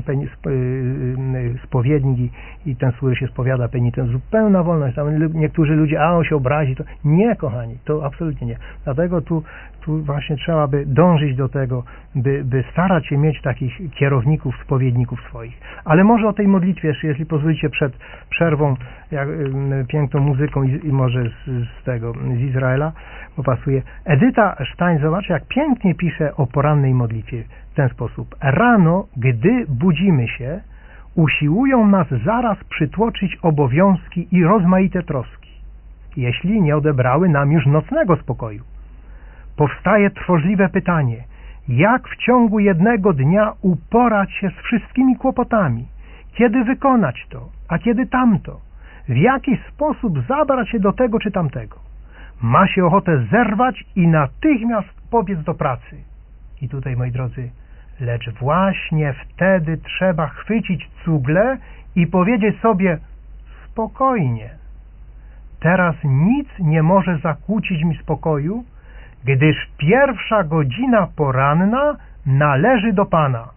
spowiednik i, i ten, który się spowiada penitent, zupełna wolność. Tam niektórzy ludzie, a on się obrazi. To nie, kochani, to absolutnie nie. Dlatego tu, tu właśnie trzeba by dążyć do tego, by, by starać się mieć takich kierowników, spowiedników swoich. Ale może o tej modlitwie jeszcze, jeśli pozwolicie, przed przerwą, jak, y, piękną muzyką i, i może z, z tego, z Izraela, bo pasuje. Edyta Stein, zobacz, jak pięknie pisze o porannej modlitwie. W ten sposób. Rano, gdy budzimy się, usiłują nas zaraz przytłoczyć obowiązki i rozmaite troski, jeśli nie odebrały nam już nocnego spokoju. Powstaje trwożliwe pytanie, jak w ciągu jednego dnia uporać się z wszystkimi kłopotami, kiedy wykonać to, a kiedy tamto, w jaki sposób zabrać się do tego czy tamtego. Ma się ochotę zerwać i natychmiast pobiec do pracy. I tutaj, moi drodzy, lecz właśnie wtedy trzeba chwycić cugle i powiedzieć sobie spokojnie. Teraz nic nie może zakłócić mi spokoju, gdyż pierwsza godzina poranna należy do Pana.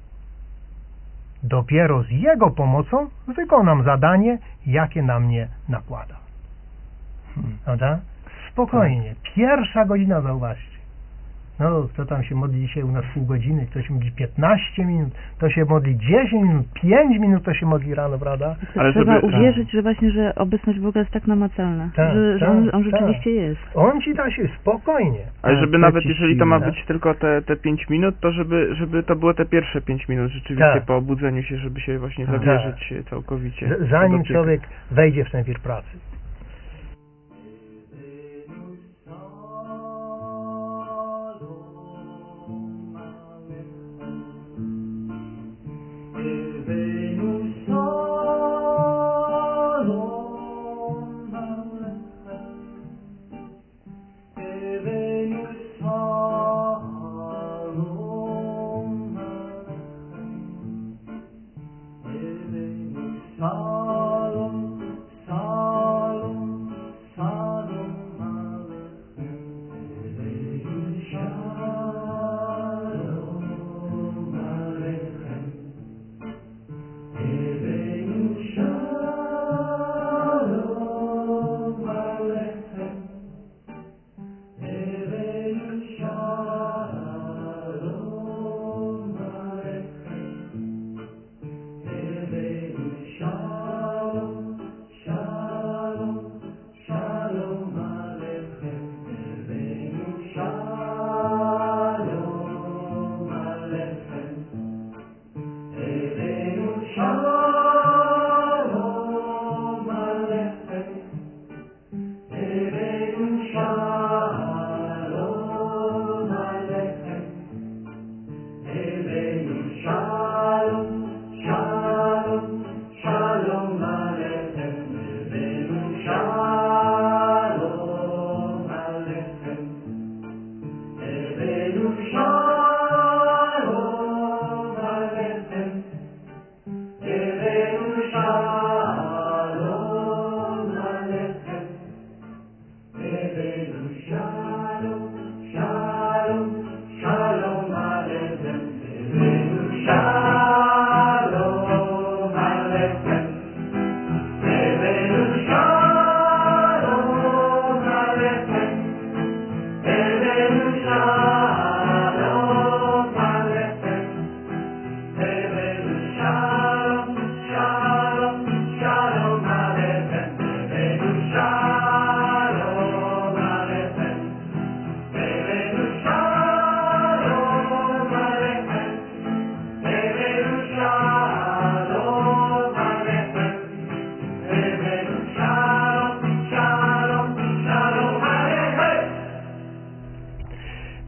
Dopiero z Jego pomocą wykonam zadanie, jakie na mnie nakłada. Hmm. Prawda? Spokojnie. Pierwsza godzina, zauważcie. No, kto tam się modli dzisiaj u nas pół godziny, ktoś modli piętnaście minut, to się modli dziesięć minut, pięć minut to się modli rano, prawda? Ale trzeba żeby, uwierzyć, że właśnie, że obecność Boga jest tak namacalna, tak, że, że tak, on, on rzeczywiście tak. jest. On ci da się spokojnie. Ale żeby tak, nawet jeżeli to ma siłę. być tylko te, te pięć minut, to żeby, żeby to było te pierwsze pięć minut rzeczywiście tak. po obudzeniu się, żeby się właśnie tak. zawierzyć całkowicie. Z, zanim człowiek wejdzie w ten wir pracy. Shalom.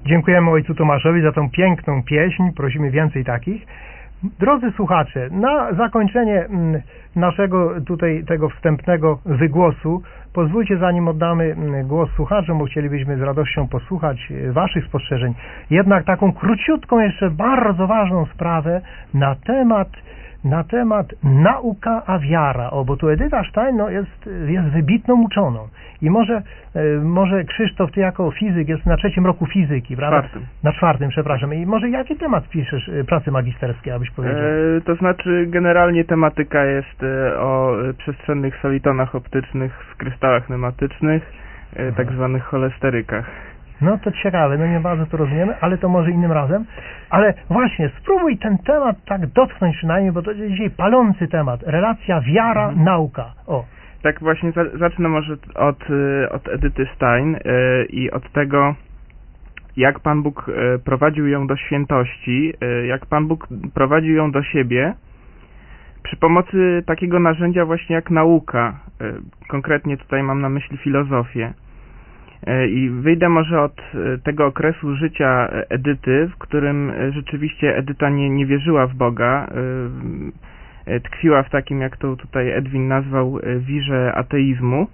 Dziękujemy ojcu Tomaszowi za tą piękną pieśń, prosimy więcej takich. Drodzy słuchacze, na zakończenie mm, naszego tutaj tego wstępnego wygłosu pozwólcie, zanim oddamy mm, głos słuchaczom, bo chcielibyśmy z radością posłuchać e, waszych spostrzeżeń, jednak taką króciutką, jeszcze bardzo ważną sprawę na temat na temat nauka a wiara. O, bo tu Edyta Stein no, jest, jest wybitną uczoną. I może, e, może Krzysztof, ty jako fizyk, jest na trzecim roku fizyki, prawda? Czwartym. Na czwartym, przepraszam. I może jaki temat piszesz e, pracy magisterskiej, abyś powiedział? E, to znaczy generalnie tematyka jest e, o e, przestrzennych solitonach optycznych w kryształach pneumatycznych, e, tak zwanych cholesterykach. No to ciekawe, no nie bardzo to rozumiemy, ale to może innym razem. Ale właśnie, spróbuj ten temat tak dotknąć przynajmniej, bo to jest dzisiaj palący temat. Relacja wiara, mhm. nauka. O. Tak właśnie, za, zacznę może od, od Edyty Stein y, i od tego, jak Pan Bóg y, prowadził ją do świętości, y, jak Pan Bóg prowadził ją do siebie przy pomocy takiego narzędzia właśnie jak nauka. Y, konkretnie tutaj mam na myśli filozofię. I wyjdę może od tego okresu życia Edyty, w którym rzeczywiście Edyta nie, nie wierzyła w Boga, tkwiła w takim, jak to tutaj Edwin nazwał, wirze ateizmu.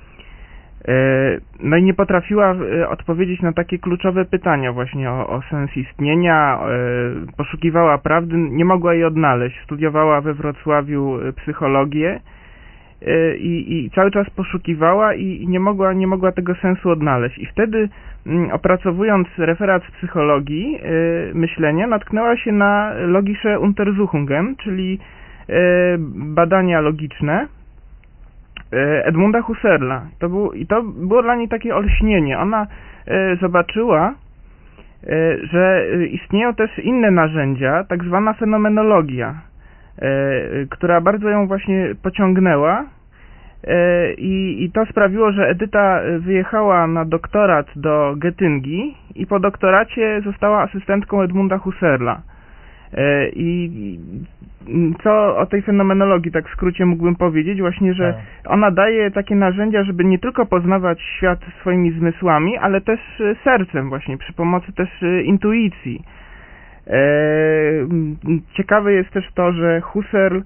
No i nie potrafiła odpowiedzieć na takie kluczowe pytania właśnie o, o sens istnienia, poszukiwała prawdy, nie mogła jej odnaleźć, studiowała we Wrocławiu psychologię, I, i cały czas poszukiwała i nie mogła, nie mogła tego sensu odnaleźć. I wtedy m, opracowując referat z psychologii y, myślenia, natknęła się na logische Untersuchungen, czyli y, badania logiczne y, Edmunda Husserla. To był, I to było dla niej takie olśnienie. Ona y, zobaczyła, y, że istnieją też inne narzędzia, tak zwana fenomenologia, która bardzo ją właśnie pociągnęła i, i to sprawiło, że Edyta wyjechała na doktorat do Getyngi i po doktoracie została asystentką Edmunda Husserla. I co o tej fenomenologii tak w skrócie mógłbym powiedzieć? Właśnie, że ona daje takie narzędzia, żeby nie tylko poznawać świat swoimi zmysłami, ale też sercem właśnie, przy pomocy też intuicji. Ciekawe jest też to, że Husserl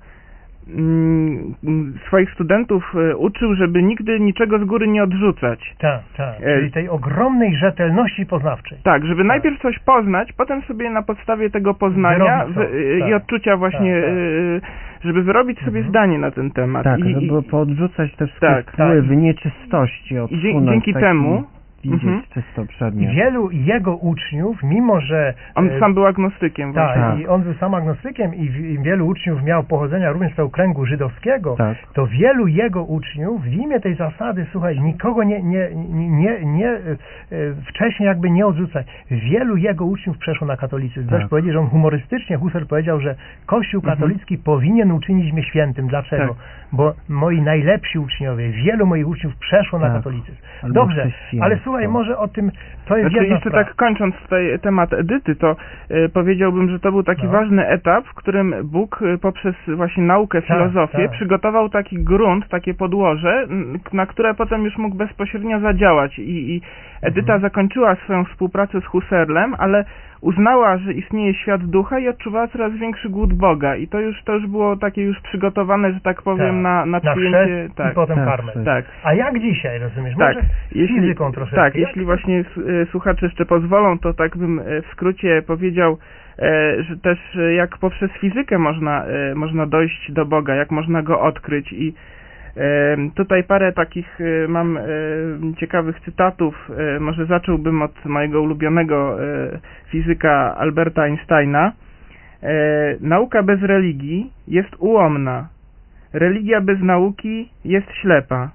swoich studentów uczył, żeby nigdy niczego z góry nie odrzucać. Tak, tak. Czyli tej ogromnej rzetelności poznawczej. Tak, żeby tak. najpierw coś poznać, potem sobie na podstawie tego poznania w, tak. i odczucia właśnie, tak, tak. żeby wyrobić sobie mhm. zdanie na ten temat. Tak, I, żeby poodrzucać te tak, wpływy tak. nieczystości. I dzięki taki... temu widzieć mhm. czysto przedmiot. I wielu jego uczniów, mimo że... On sam był agnostykiem. Tak, tak, i on był sam agnostykiem i, w, i wielu uczniów miał pochodzenia również z tego kręgu żydowskiego, tak. to wielu jego uczniów w imię tej zasady, słuchaj, nikogo nie, nie, nie, nie, nie e, wcześniej jakby nie odrzucać. Wielu jego uczniów przeszło na katolicyzm. Tak. Też powiedzieć, że on humorystycznie, Husserl powiedział, że Kościół katolicki mhm. powinien uczynić mnie świętym. Dlaczego? Tak. Bo moi najlepsi uczniowie, wielu moich uczniów przeszło tak. na katolicyzm. Albo Dobrze, ale słuchaj, może o tym, to jest znaczy, jedna jeszcze sprawa. tak kończąc tutaj temat Edyty, to y, powiedziałbym, że to był taki no. ważny etap, w którym Bóg y, poprzez właśnie naukę, tak, filozofię tak. przygotował taki grunt, takie podłoże, na które potem już mógł bezpośrednio zadziałać i, i Edyta mhm. zakończyła swoją współpracę z Husserlem, ale uznała, że istnieje świat ducha i odczuwała coraz większy głód Boga i to już, to już było takie już przygotowane, że tak powiem, tak. na, na przyjęcie... Tak. I potem karmę. Tak. A jak dzisiaj, rozumiesz? Tak. Może jeśli, fizyką troszeczkę. Tak, jak jeśli właśnie słuchacze jeszcze pozwolą, to tak bym w skrócie powiedział, że też jak poprzez fizykę można, można dojść do Boga, jak można Go odkryć i tutaj parę takich mam ciekawych cytatów. Może zacząłbym od mojego ulubionego fizyka Alberta Einsteina. Nauka bez religii jest ułomna. Religia bez nauki jest ślepa.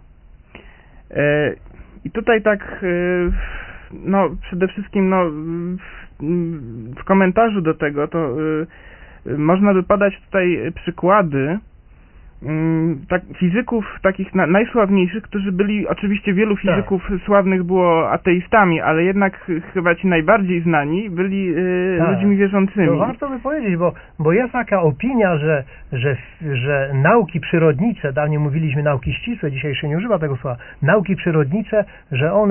I tutaj tak, no przede wszystkim no, w komentarzu do tego to można by podać tutaj przykłady tak, fizyków takich na, najsławniejszych, którzy byli, oczywiście wielu fizyków tak. sławnych było ateistami, ale jednak chyba ci najbardziej znani byli y, tak. ludźmi wierzącymi. To warto by powiedzieć, bo, bo jest taka opinia, że, że, że nauki przyrodnicze, dawniej mówiliśmy nauki ścisłe, dzisiaj się nie używa tego słowa, nauki przyrodnicze, że one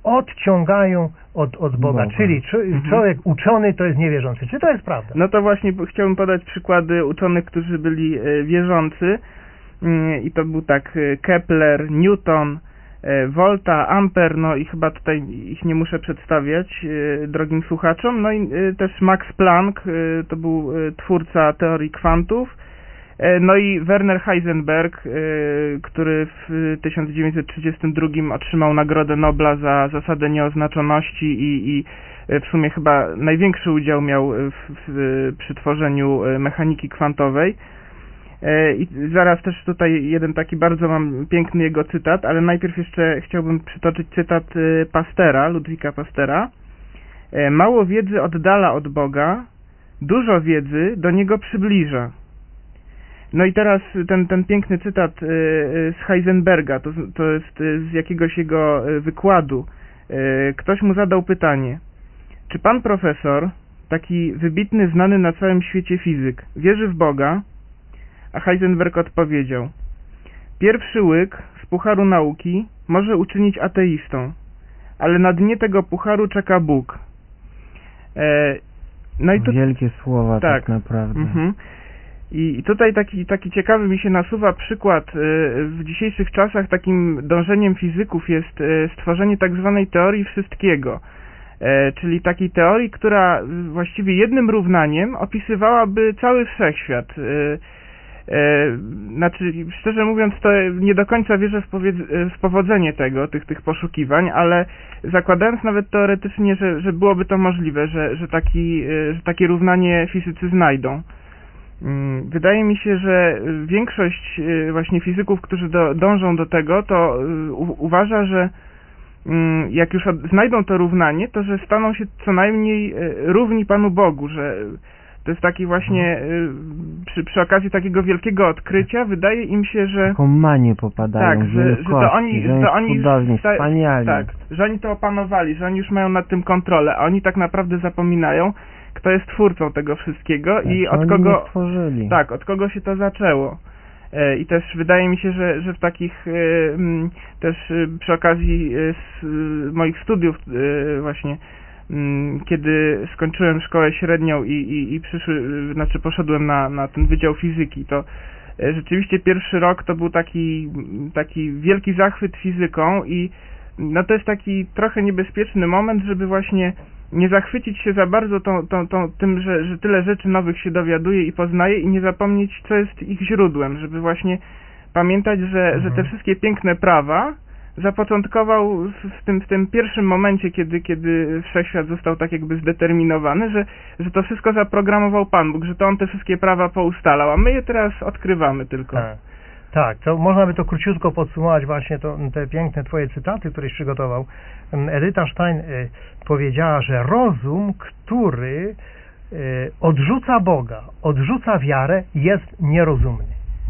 odciągają od, od Boga, Boga. czyli czo- Mhm. człowiek uczony to jest niewierzący. Czy to jest prawda? No to właśnie bo chciałbym podać przykłady uczonych, którzy byli e, wierzący. Mm, I to był tak e, Kepler, Newton, e, Volta, Ampere, no i chyba tutaj ich nie muszę przedstawiać e, drogim słuchaczom. No i e, też Max Planck, e, to był e, twórca teorii kwantów. E, No i Werner Heisenberg, e, który w tysiąc dziewięćset trzydziestym drugim otrzymał Nagrodę Nobla za zasadę nieoznaczoności i, i e, w sumie chyba największy udział miał w, w, przy tworzeniu e, mechaniki kwantowej. E, I zaraz też tutaj jeden taki bardzo mam piękny jego cytat, ale najpierw jeszcze chciałbym przytoczyć cytat e, Pastera, Ludwika Pastera. E, Mało wiedzy oddala od Boga, dużo wiedzy do Niego przybliża. No i teraz ten, ten piękny cytat y, y, z Heisenberga, to, to jest y, z jakiegoś jego y, wykładu. Y, ktoś mu zadał pytanie: czy pan profesor, taki wybitny, znany na całym świecie fizyk, wierzy w Boga? A Heisenberg odpowiedział: pierwszy łyk z pucharu nauki może uczynić ateistą, ale na dnie tego pucharu czeka Bóg. E, no i tu... Wielkie słowa tak, tak naprawdę. Mhm. I tutaj taki, taki ciekawy mi się nasuwa przykład. W dzisiejszych czasach takim dążeniem fizyków jest stworzenie tak zwanej teorii wszystkiego, czyli takiej teorii, która właściwie jednym równaniem opisywałaby cały wszechświat. Znaczy, szczerze mówiąc, to nie do końca wierzę w, powiedz- w powodzenie tego, tych, tych poszukiwań, ale zakładając nawet teoretycznie, że, że byłoby to możliwe, że, że, taki, że takie równanie fizycy znajdą. Wydaje mi się, że większość właśnie fizyków, którzy do, dążą do tego, to u, uważa, że jak już od, znajdą to równanie, to że staną się co najmniej równi Panu Bogu, że to jest taki właśnie przy, przy okazji takiego wielkiego odkrycia wydaje im się, że taką manię popadają, tak, że, że to oni, że, że to oni cudowni, sta, wspaniali. tak, że oni to opanowali, że oni już mają nad tym kontrolę, a oni tak naprawdę zapominają, kto jest twórcą tego wszystkiego tak, i od oni kogo nie stworzyli. tak, od kogo się to zaczęło. E, I też wydaje mi się, że, że w takich e, m, też e, przy okazji e, z, e, moich studiów e, właśnie m, kiedy skończyłem szkołę średnią i, i, i przyszły, e, znaczy poszedłem na, na ten wydział fizyki, to e, rzeczywiście pierwszy rok to był taki, taki wielki zachwyt fizyką i no to jest taki trochę niebezpieczny moment, żeby właśnie nie zachwycić się za bardzo tą, tą, tą, tym, że, że tyle rzeczy nowych się dowiaduje i poznaje i nie zapomnieć, co jest ich źródłem, żeby właśnie pamiętać, że, mhm. że te wszystkie piękne prawa zapoczątkował w, w, tym, w tym pierwszym momencie, kiedy, kiedy wszechświat został tak jakby zdeterminowany, że, że to wszystko zaprogramował Pan Bóg, że to On te wszystkie prawa poustalał, a my je teraz odkrywamy tylko. Tak. Tak, to można by to króciutko podsumować właśnie to, te piękne twoje cytaty, któreś przygotował. Edyta Stein y, powiedziała, że rozum, który y, odrzuca Boga, odrzuca wiarę, jest nierozumny.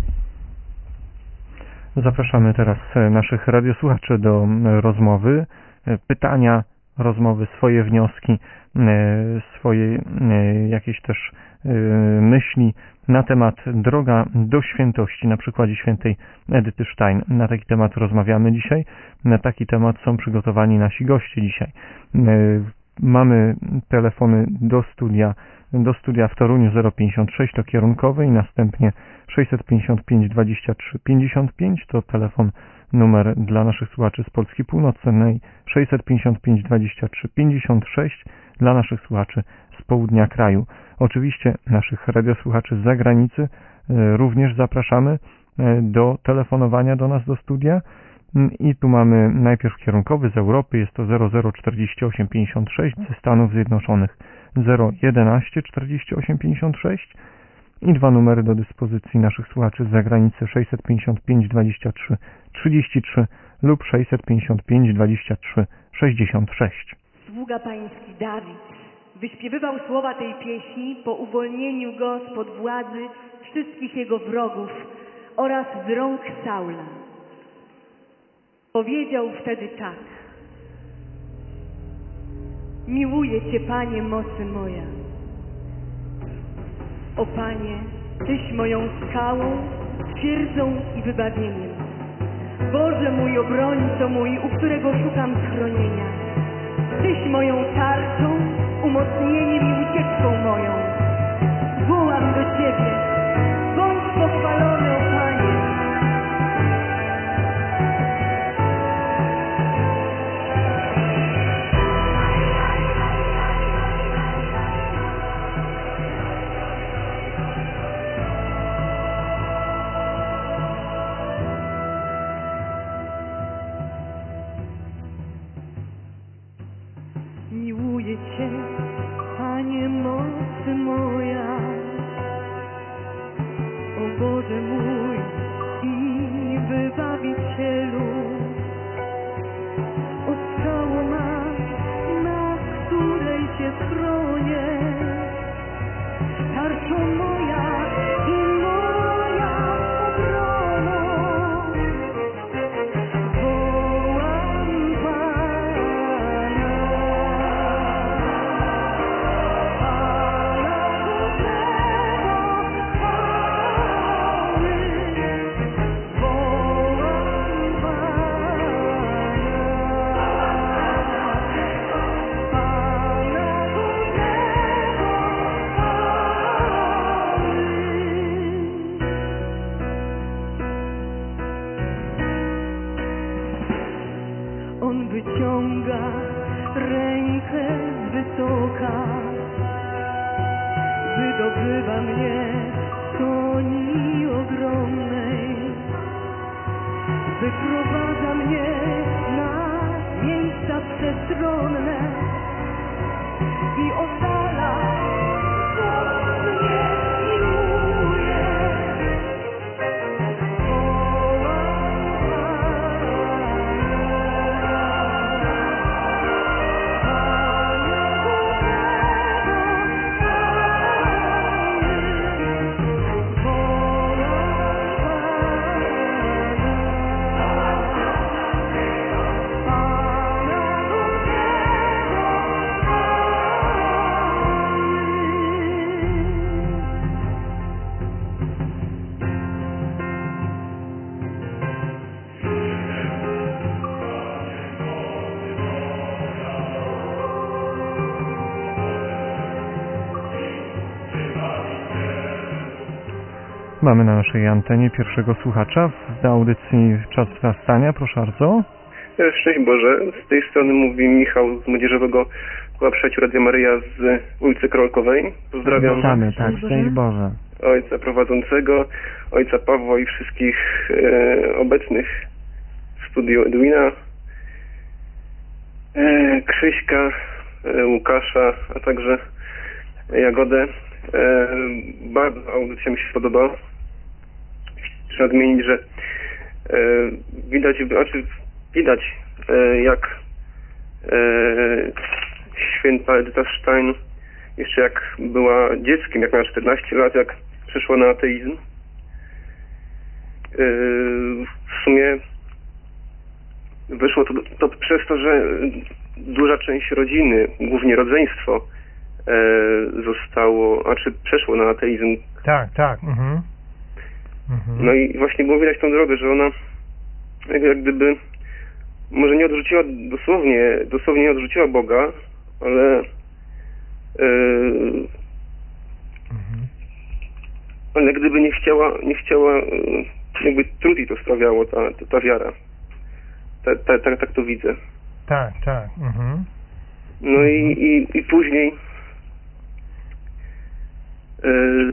Zapraszamy teraz naszych radiosłuchaczy do rozmowy, pytania, rozmowy, swoje wnioski, swoje jakieś też myśli na temat droga do świętości, na przykładzie świętej Edyty Stein. Na taki temat rozmawiamy dzisiaj, na taki temat są przygotowani nasi goście dzisiaj. Mamy telefony do studia, do studia w Toruniu zero pięćdziesiąt sześć to kierunkowy i następnie sześćset pięćdziesiąt pięć dwadzieścia trzy pięćdziesiąt pięć to telefon numer dla naszych słuchaczy z Polski Północnej, sześćset pięćdziesiąt pięć dwadzieścia trzy pięćdziesiąt sześć dla naszych słuchaczy z południa kraju. Oczywiście naszych radiosłuchaczy z zagranicy również zapraszamy do telefonowania do nas do studia. I tu mamy najpierw kierunkowy z Europy, jest to zero zero czterdzieści osiem pięćdziesiąt sześć, ze Stanów Zjednoczonych zero jedenaście czterdzieści osiem pięćdziesiąt sześć i dwa numery do dyspozycji naszych słuchaczy z zagranicy sześćset pięćdziesiąt pięć dwadzieścia trzy trzydzieści trzy lub sześćset pięćdziesiąt pięć dwadzieścia trzy sześćdziesiąt sześć. Sługa pański Dawid wyśpiewywał słowa tej pieśni po uwolnieniu go spod władzy wszystkich jego wrogów oraz z rąk Saula. Powiedział wtedy tak: miłuję Cię, Panie, mocy moja. O Panie, Tyś moją skałą, twierdzą i wybawieniem. Boże mój, obrońco mój, u którego szukam schronienia. Tyś moją tarczą, umocnieniem i ucieczką moją. Wołam do Ciebie, bądź pochwalony, o Panie. Miłuję Cię, Panie, moc moja, o Boże mój i Wybawicielu, o skało ma, na której Cię chronię, tarczą moja i moja obroną. Wołam Pana, On wyciąga rękę z wysoka, wydobywa mnie z koni ogromnej, wyprowadza mnie na miejsca przestronne i ocala, bo mnie miłuje. Mamy na naszej antenie pierwszego słuchacza w audycji Czas Wzrastania. Proszę bardzo. Szczęść Boże. Z tej strony mówi Michał z Młodzieżowego Koła Przyjaciół Radia Maryja z ulicy Krolkowej. Pozdrawiam. Witamy, tak, szczęść Boże. Ojca prowadzącego, ojca Pawła i wszystkich e, obecnych w studiu Edwina, e, Krzyśka, e, Łukasza, a także Jagodę. E, bardzo audycja mi się podoba. Chcę nadmienić, że e, widać, znaczy widać e, jak e, święta Edyta Stein jeszcze jak była dzieckiem, jak miała czternaście lat, jak przeszła na ateizm. E, w sumie wyszło to, to przez to, że duża część rodziny, głównie rodzeństwo, e, zostało, a czy przeszło na ateizm. Tak, tak. Mhm. Mhm. No i właśnie było widać tą drogę, że ona jak, jak gdyby może nie odrzuciła dosłownie, dosłownie nie odrzuciła Boga, ale e, mhm. ale gdyby nie chciała, nie chciała, e, jakby trud jej to sprawiało, ta, ta, ta wiara. Ta, ta, ta, tak to widzę. Tak, tak. Mhm. No mhm. i, i, i później e,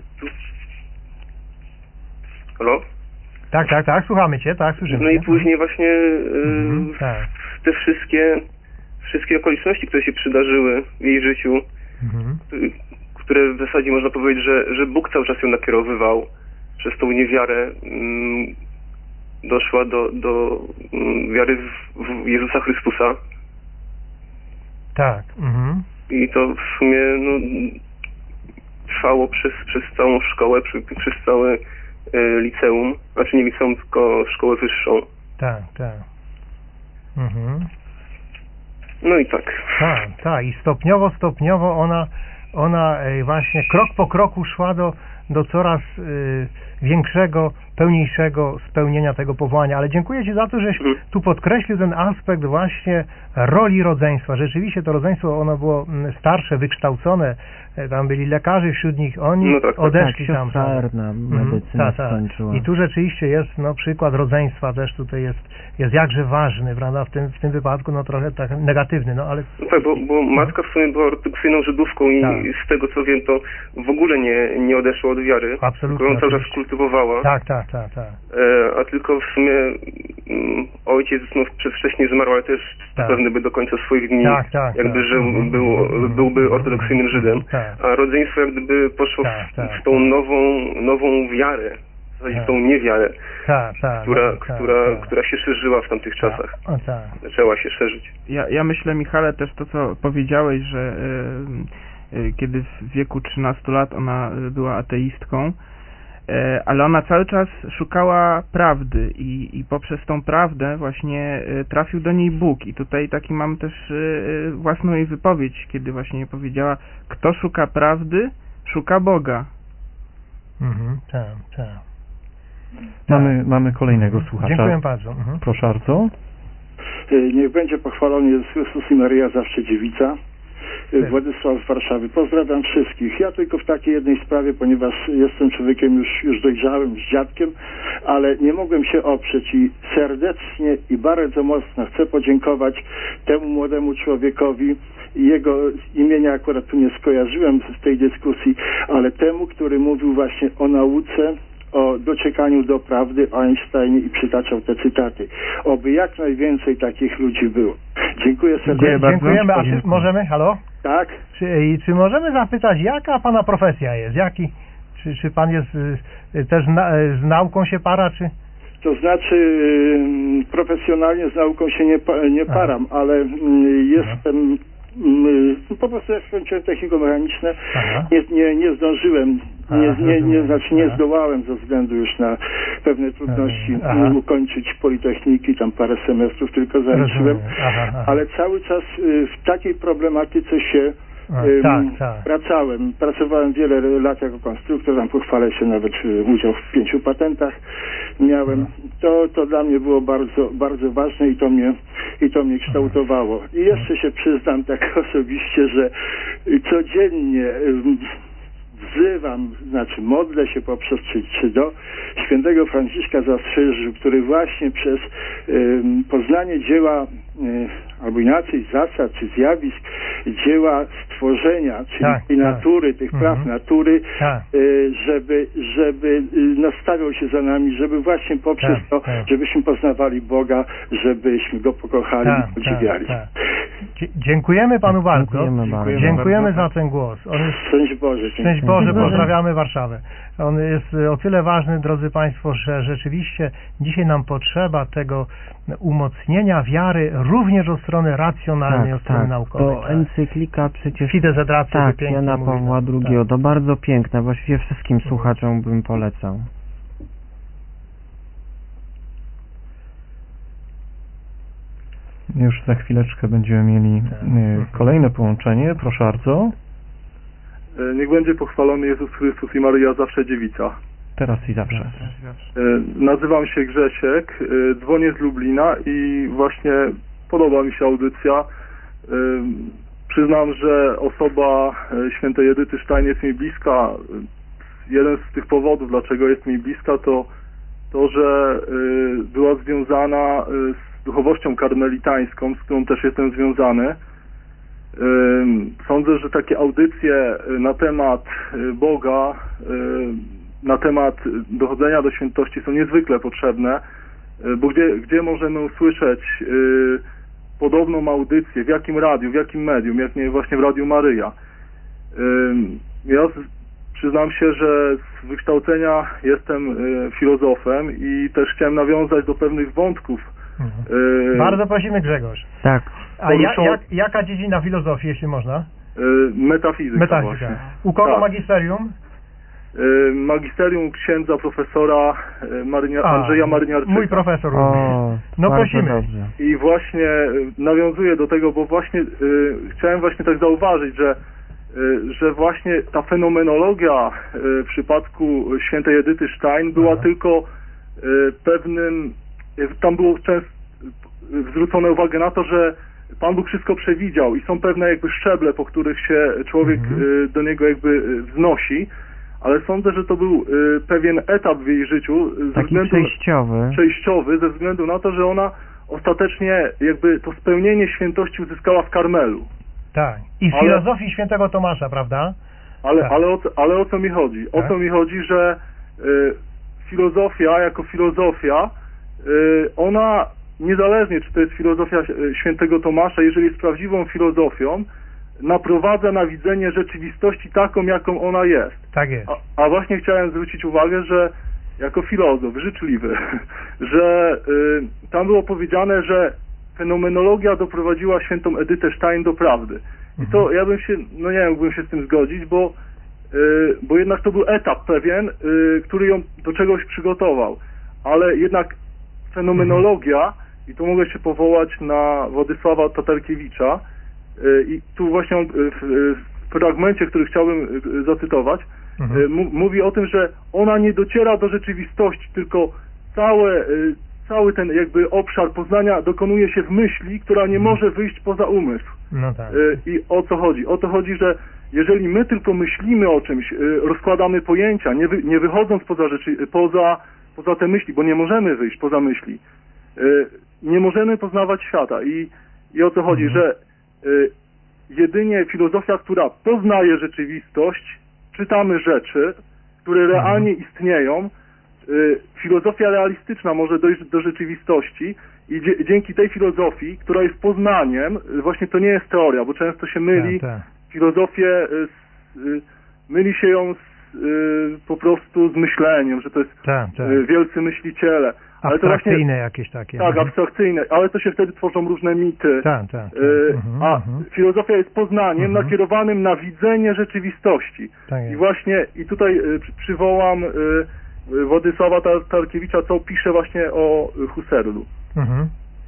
halo? Tak, tak, tak, słuchamy Cię, tak, słyszymy. No i później właśnie e, mhm, tak. te wszystkie wszystkie okoliczności, które się przydarzyły w jej życiu, mhm. które w zasadzie można powiedzieć, że, że Bóg cały czas ją nakierowywał przez tą niewiarę, mm, doszła do, do mm, wiary w, w Jezusa Chrystusa. Tak. Mhm. I to w sumie no, trwało przez, przez całą szkołę, przy, przez całe e, liceum, znaczy nie liceum, tylko szkołę wyższą. Tak, tak. Mhm. No i tak. Tak, tak. I stopniowo, stopniowo ona, ona właśnie krok po kroku szła do, do coraz y, większego, pełniejszego spełnienia tego powołania. Ale dziękuję Ci za to, żeś tu podkreślił ten aspekt właśnie roli rodzeństwa. Rzeczywiście to rodzeństwo, ono było starsze, wykształcone, tam byli lekarze wśród nich, oni no tak, odeszli tak, tam. Czarna medycyna mhm, ta, ta. skończyła. I tu rzeczywiście jest no, przykład rodzeństwa też tutaj jest, jest jakże ważny, prawda, w tym, w tym wypadku no trochę tak negatywny, no ale... No tak, bo, bo matka w sumie była ortodoksyjną Żydówką i tak. z tego co wiem, to w ogóle nie, nie odeszła od wiary. Absolutnie. Tylko ją cały czas kultywowała. Tak, tak, tak, tak. E, a tylko w sumie mm, ojciec no, przedwcześnie zmarł, ale też tak. pewny by do końca swoich dni tak, tak, jakby tak. żył, Mhm. był, byłby ortodoksyjnym Żydem. Tak. A rodzeństwo jak gdyby poszło tak, w, tak, w tą nową, nową wiarę, w zasadzie tak. tą niewiarę, tak, tak, która, tak, która, tak. która się szerzyła w tamtych tak. czasach. O, tak. Zaczęła się szerzyć. Ja, ja myślę, Michale, też to, co powiedziałeś, że y, y, kiedy w wieku trzynastu lat ona y, była ateistką, y, ale ona cały czas szukała prawdy i, i poprzez tą prawdę właśnie y, trafił do niej Bóg. I tutaj taki mam też y, y, własną jej wypowiedź, kiedy właśnie powiedziała, kto szuka prawdy, szuka Boga. Mhm, tak, tak. Mamy, mamy kolejnego słuchacza. Dziękuję bardzo. Mhm. Proszę bardzo. Niech będzie pochwalony Jezus Chrystus i Maryja zawsze dziewica. Władysław z Warszawy. Pozdrawiam wszystkich. Ja tylko w takiej jednej sprawie, ponieważ jestem człowiekiem już, już dojrzałym, już dziadkiem, ale nie mogłem się oprzeć i serdecznie i bardzo mocno chcę podziękować temu młodemu człowiekowi. Jego imienia akurat tu nie skojarzyłem z tej dyskusji, ale temu, który mówił właśnie o nauce, o dociekaniu do prawdy, o Einsteinie i przytaczał te cytaty. Oby jak najwięcej takich ludzi było. Dziękuję serdecznie. Dziękuję Dziękujemy. A czy możemy, halo? Tak. Czy, i czy możemy zapytać, jaka pana profesja jest? Jaki, czy, czy pan jest y, też na, z nauką się para, czy... To znaczy y, profesjonalnie z nauką się nie, nie param, Aha. ale y, jestem... Y, po prostu jak skończyłem techniko-mechaniczne, nie, nie, nie zdążyłem, nie, nie, nie, znaczy nie zdołałem ze względu już na pewne trudności Aha. ukończyć Politechniki, tam parę semestrów tylko zaliczyłem, ale cały czas y, w takiej problematyce się Um, tak, tak. Pracowałem. Pracowałem wiele lat jako konstruktor, tam pochwalę się nawet udział w pięciu patentach miałem. To, to dla mnie było bardzo, bardzo ważne i to mnie, i to mnie kształtowało. I jeszcze się przyznam tak osobiście, że codziennie um, wzywam, znaczy modlę się poprzez czy, czy do świętego Franciszka z Asyżu, który właśnie przez um, poznanie dzieła um, albo inaczej zasad czy zjawisk dzieła stworzenia, czyli tak, tej natury, tak. tych praw mhm. natury, tak. y, żeby, żeby y, nastawiał się za nami, żeby właśnie poprzez tak, to, tak. żebyśmy poznawali Boga, żebyśmy Go pokochali tak, i podziwiali. Tak, tak. Dziękujemy Panu bardzo. Dziękujemy, Dziękujemy, Dziękujemy za ten głos. On jest... Szczęść Boże. Szczęść Boże, pozdrawiamy Warszawę. On jest o tyle ważny, drodzy Państwo, że rzeczywiście dzisiaj nam potrzeba tego umocnienia wiary również od strony racjonalnej, tak, od strony tak. naukowej. To encyklika przecież Fides et Ratio, tak, Jana Pawła drugiego. Tak. To bardzo piękne. Właściwie wszystkim słuchaczom bym polecał. Już za chwileczkę będziemy mieli kolejne połączenie. Proszę bardzo. Niech będzie pochwalony Jezus Chrystus i Maryja zawsze dziewica. Teraz i zawsze. Nazywam się Grzesiek, dzwonię z Lublina i właśnie podoba mi się audycja. Przyznam, że osoba świętej Edyty Stein jest mi bliska. Jeden z tych powodów, dlaczego jest mi bliska, to to, że była związana z duchowością karmelitańską, z którą też jestem związany. Sądzę, że takie audycje na temat Boga, na temat dochodzenia do świętości są niezwykle potrzebne, bo gdzie, gdzie możemy usłyszeć podobną audycję, w jakim radiu, w jakim medium, jak nie właśnie w Radiu Maryja. Ja przyznam się, że z wykształcenia jestem filozofem i też chciałem nawiązać do pewnych wątków. Mhm. Bardzo prosimy, Grzegorz. Tak. A ja, jak, jaka dziedzina filozofii, jeśli można? Metafizyka. Metafizyka. Właśnie. U kogo tak. magisterium? Magisterium księdza profesora Marynia, A, Andrzeja Marynarczyka. Mój profesor. O, no prosimy. Dobrze. I właśnie nawiązuję do tego, bo właśnie y, chciałem właśnie tak zauważyć, że że właśnie ta fenomenologia w przypadku świętej Edyty Stein była Aha. tylko pewnym, tam było często zwrócone uwagę na to, że Pan Bóg wszystko przewidział i są pewne jakby szczeble, po których się człowiek mhm. do niego jakby wznosi, ale sądzę, że to był pewien etap w jej życiu, taki względu, przejściowy. przejściowy, ze względu na to, że ona ostatecznie jakby to spełnienie świętości uzyskała w Karmelu. Tak. I w ale, filozofii świętego Tomasza, prawda? Ale, tak. ale, o, ale o co mi chodzi? Tak. O co mi chodzi, że y, filozofia jako filozofia, y, ona niezależnie czy to jest filozofia świętego Tomasza, jeżeli jest prawdziwą filozofią, naprowadza na widzenie rzeczywistości taką, jaką ona jest. Tak jest. A, a właśnie chciałem zwrócić uwagę, że jako filozof życzliwy, że y, tam było powiedziane, że fenomenologia doprowadziła świętą Edytę Stein do prawdy. I mhm. to ja bym się, no nie mógłbym się z tym zgodzić, bo, y, bo jednak to był etap pewien, y, który ją do czegoś przygotował. Ale jednak fenomenologia, mhm. i tu mogę się powołać na Władysława Tatarkiewicza, y, i tu właśnie on, y, w, w fragmencie, który chciałbym y, zacytować, mhm. y, mówi o tym, że ona nie dociera do rzeczywistości, tylko całe y, cały ten jakby obszar poznania dokonuje się w myśli, która nie może wyjść poza umysł. No tak. I o co chodzi? O to chodzi, że jeżeli my tylko myślimy o czymś, rozkładamy pojęcia, nie, wy, nie wychodząc poza, rzeczy, poza, poza te myśli, bo nie możemy wyjść poza myśli, nie możemy poznawać świata. I, i o co chodzi, mhm. że jedynie filozofia, która poznaje rzeczywistość, czytamy rzeczy, które realnie mhm. istnieją, filozofia realistyczna może dojść do rzeczywistości i dzie dzięki tej filozofii, która jest poznaniem, właśnie to nie jest teoria, bo często się myli tak, tak. filozofię, z, myli się ją z, po prostu z myśleniem, że to jest tak, tak. wielcy myśliciele. Ale abstrakcyjne to właśnie, jakieś takie. Tak, abstrakcyjne, ale to się wtedy tworzą różne mity. Tak, tak, tak. Mhm, a mhm. filozofia jest poznaniem mhm. nakierowanym na widzenie rzeczywistości. Tak I właśnie, i tutaj przywołam Władysława Tatarkiewicza, co pisze właśnie o Husserlu. Mhm.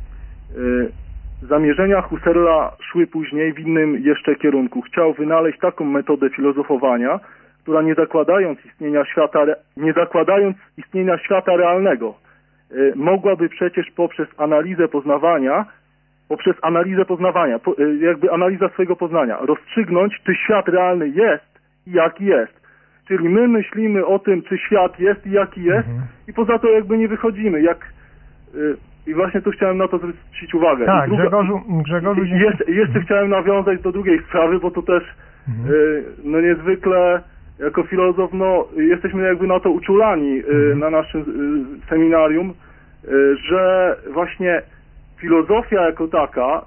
Zamierzenia Husserla szły później w innym jeszcze kierunku. Chciał wynaleźć taką metodę filozofowania, która nie zakładając istnienia świata, nie zakładając istnienia świata realnego, mogłaby przecież poprzez analizę poznawania, poprzez analizę poznawania, jakby analiza swojego poznania, rozstrzygnąć, czy świat realny jest i jaki jest. Czyli my myślimy o tym, czy świat jest i jaki jest, mhm. i poza to jakby nie wychodzimy. Jak, y, I właśnie tu chciałem na to zwrócić uwagę. Tak, druga, Grzegorzu, Grzegorzu i, jeszcze, jeszcze mhm. chciałem nawiązać do drugiej sprawy, bo to też mhm. y, no niezwykle jako filozof, no jesteśmy jakby na to uczulani y, mhm. na naszym y, seminarium, y, że właśnie filozofia jako taka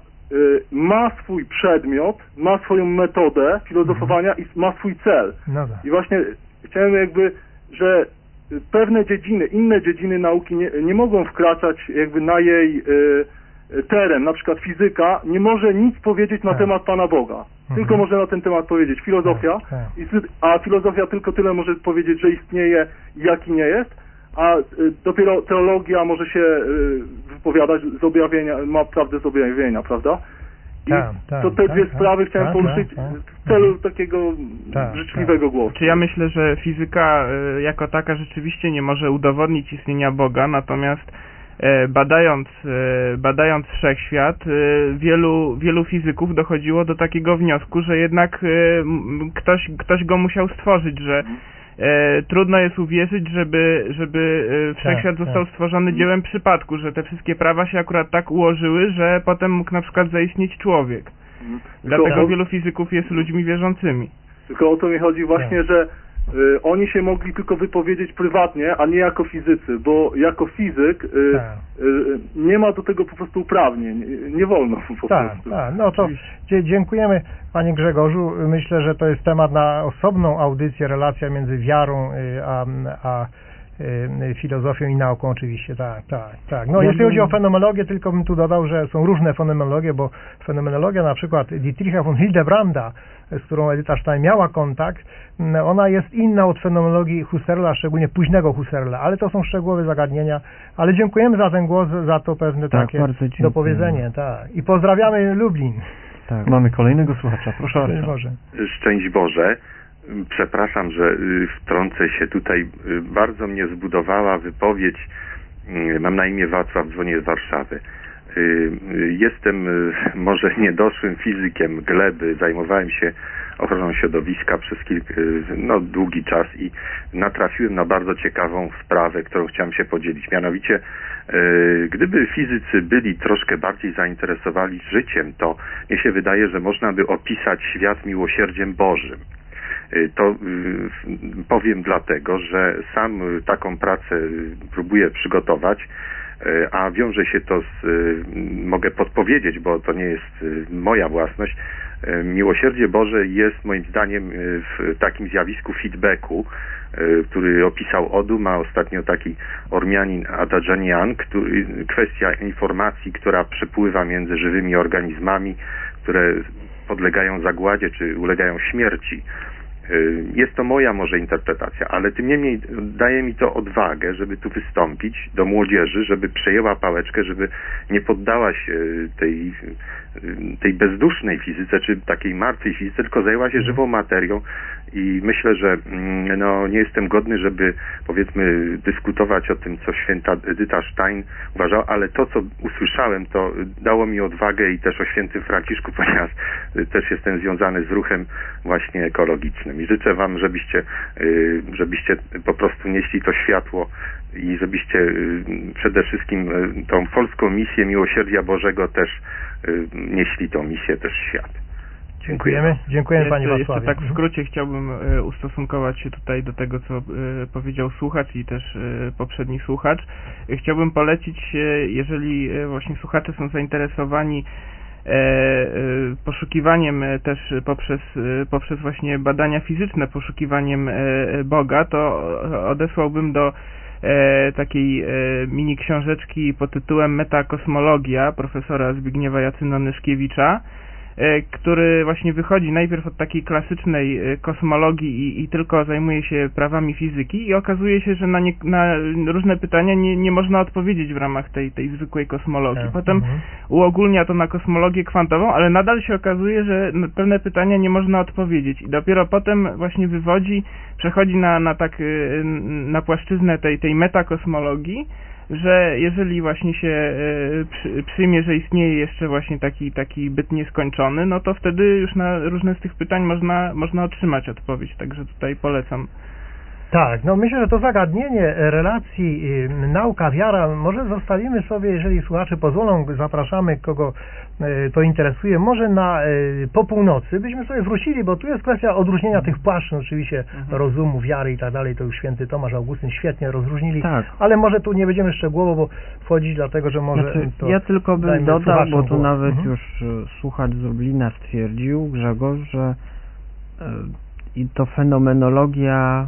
ma swój przedmiot, ma swoją metodę filozofowania mhm. i ma swój cel. No tak. I właśnie chciałem jakby, że pewne dziedziny, inne dziedziny nauki nie, nie mogą wkraczać jakby na jej y, teren, na przykład fizyka nie może nic powiedzieć na tak. temat Pana Boga. Mhm. Tylko może na ten temat powiedzieć filozofia, tak, tak. I, a filozofia tylko tyle może powiedzieć, że istnieje i jaki nie jest, a y, dopiero teologia może się y, wypowiadać z objawienia, ma prawdę z objawienia, prawda? I tak, tak, to te dwie tak, sprawy tak, chciałem tak, poruszyć tak, tak. w celu takiego tak, życzliwego tak. głosu. Czy ja myślę, że fizyka y, jako taka rzeczywiście nie może udowodnić istnienia Boga, natomiast y, badając, y, badając wszechświat, y, wielu, wielu fizyków dochodziło do takiego wniosku, że jednak y, ktoś, ktoś go musiał stworzyć, że E, trudno jest uwierzyć, żeby, żeby e, wszechświat tak, został tak. stworzony dziełem przypadku, że te wszystkie prawa się akurat tak ułożyły, że potem mógł na przykład zaistnieć człowiek. Mhm. Dlatego tylko, wielu fizyków jest ludźmi wierzącymi. Tylko o to mi chodzi właśnie, tak. że y, oni się mogli tylko wypowiedzieć prywatnie, a nie jako fizycy, bo jako fizyk y, tak. y, nie ma do tego po prostu uprawnień, nie, nie wolno po tak, prostu. Tak, no to dziękujemy Panie Grzegorzu. Myślę, że to jest temat na osobną audycję, relacja między wiarą a, a filozofią i nauką oczywiście, tak, tak, tak. No jeśli chodzi o fenomenologię, tylko bym tu dodał, że są różne fenomenologie, bo fenomenologia na przykład Dietricha von Hildebranda, z którą Edyta Stein miała kontakt, ona jest inna od fenomenologii Husserla, szczególnie późnego Husserla, ale to są szczegółowe zagadnienia, ale dziękujemy za ten głos, za to pewne tak, takie dopowiedzenie, tak. I pozdrawiamy Lublin. Tak. Mamy kolejnego słuchacza. Proszę Szczęść bardzo. Boże. Szczęść Boże. Przepraszam, że y, wtrącę się tutaj. Y, Bardzo mnie zbudowała wypowiedź. y, Mam na imię Wacław, dzwonię z Warszawy. Y, y, Jestem y, może niedoszłym fizykiem gleby. Zajmowałem się ochroną środowiska przez kilk, y, no, długi czas i natrafiłem na bardzo ciekawą sprawę, którą chciałem się podzielić. Mianowicie, y, gdyby fizycy byli troszkę bardziej zainteresowani życiem, to mnie się wydaje, że można by opisać świat miłosierdziem Bożym. To powiem dlatego, że sam taką pracę próbuję przygotować, a wiąże się to z, mogę podpowiedzieć, bo to nie jest moja własność. Miłosierdzie Boże jest moim zdaniem w takim zjawisku feedbacku, który opisał Odum, a ostatnio taki Ormianin Adadżanian, który, kwestia informacji, która przepływa między żywymi organizmami, które podlegają zagładzie czy ulegają śmierci. Jest to moja może interpretacja, ale tym niemniej daje mi to odwagę, żeby tu wystąpić do młodzieży, żeby przejęła pałeczkę, żeby nie poddała się tej, tej bezdusznej fizyce, czy takiej martwej fizyce, tylko zajęła się żywą materią i myślę, że no, nie jestem godny, żeby powiedzmy dyskutować o tym, co święta Edyta Stein uważała, ale to, co usłyszałem, to dało mi odwagę i też o świętym Franciszku, ponieważ też jestem związany z ruchem właśnie ekologicznym. I życzę wam, żebyście, żebyście po prostu nieśli to światło i żebyście przede wszystkim tą polską misję miłosierdzia Bożego też nieśli tą misję też w świat. Dziękujemy. Dziękujemy Panie Jeszcze, Wacławie. jeszcze tak w skrócie chciałbym e, ustosunkować się tutaj do tego, co e, powiedział słuchacz i też e, poprzedni słuchacz. E, chciałbym polecić, e, jeżeli e, właśnie słuchacze są zainteresowani e, e, poszukiwaniem e, też poprzez, e, poprzez właśnie badania fizyczne, poszukiwaniem e, Boga, to odesłałbym do e, takiej e, mini książeczki pod tytułem Metakosmologia profesora Zbigniewa Jacyno-Nyszkiewicza, który właśnie wychodzi najpierw od takiej klasycznej kosmologii i, i tylko zajmuje się prawami fizyki i okazuje się, że na, nie, na różne pytania nie, nie można odpowiedzieć w ramach tej, tej zwykłej kosmologii. Tak. Potem Mhm. uogólnia to na kosmologię kwantową, ale nadal się okazuje, że na pewne pytania nie można odpowiedzieć i dopiero potem właśnie wywodzi, przechodzi na, na, tak, na płaszczyznę tej, tej metakosmologii, że jeżeli właśnie się e, przy, przyjmie, że istnieje jeszcze właśnie taki, taki byt nieskończony, no to wtedy już na różne z tych pytań można, można otrzymać odpowiedź, także tutaj polecam. Tak, no myślę, że to zagadnienie relacji y, nauka, wiara, może zostawimy sobie, jeżeli słuchacze pozwolą, zapraszamy kogo y, to interesuje, może na y, po północy byśmy sobie wrócili, bo tu jest kwestia odróżnienia tych płaszczyzn, oczywiście mhm. rozumu, wiary i tak dalej, to już święty Tomasz Augustyn świetnie rozróżnili, tak. Ale może tu nie będziemy szczegółowo bo wchodzić, dlatego, że może znaczy, to ja tylko bym dodał, bo tu było. nawet mhm. już słuchacz z Lublina stwierdził, Grzegorz, że y, i to fenomenologia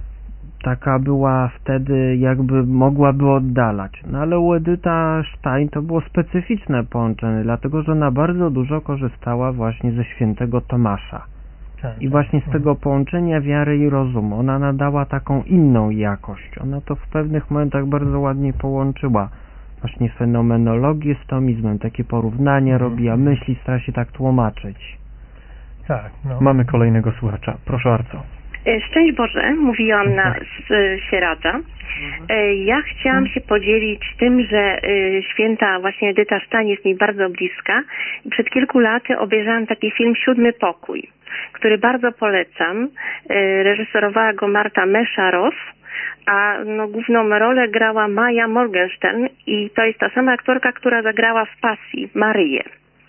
taka była wtedy, jakby mogłaby oddalać. No ale u Edyta Stein to było specyficzne połączenie, dlatego że ona bardzo dużo korzystała właśnie ze świętego Tomasza. Tak, I właśnie z tego połączenia wiary i rozumu. Ona nadała taką inną jakość. Ona to w pewnych momentach bardzo ładnie połączyła. Właśnie fenomenologię z tomizmem. Takie porównanie mhm. robi, a myśli stara się tak tłumaczyć. Tak, no. Mamy kolejnego słuchacza. Proszę bardzo. Szczęść Boże, mówi Joanna z Sieradza. Ja chciałam się podzielić tym, że święta właśnie Edyta Stein jest mi bardzo bliska. Przed kilku laty obejrzałam taki film Siódmy Pokój, który bardzo polecam. Reżyserowała go Marta Meszarow, a no, główną rolę grała Maja Morgenstern i to jest ta sama aktorka, która zagrała w Pasji Maryję.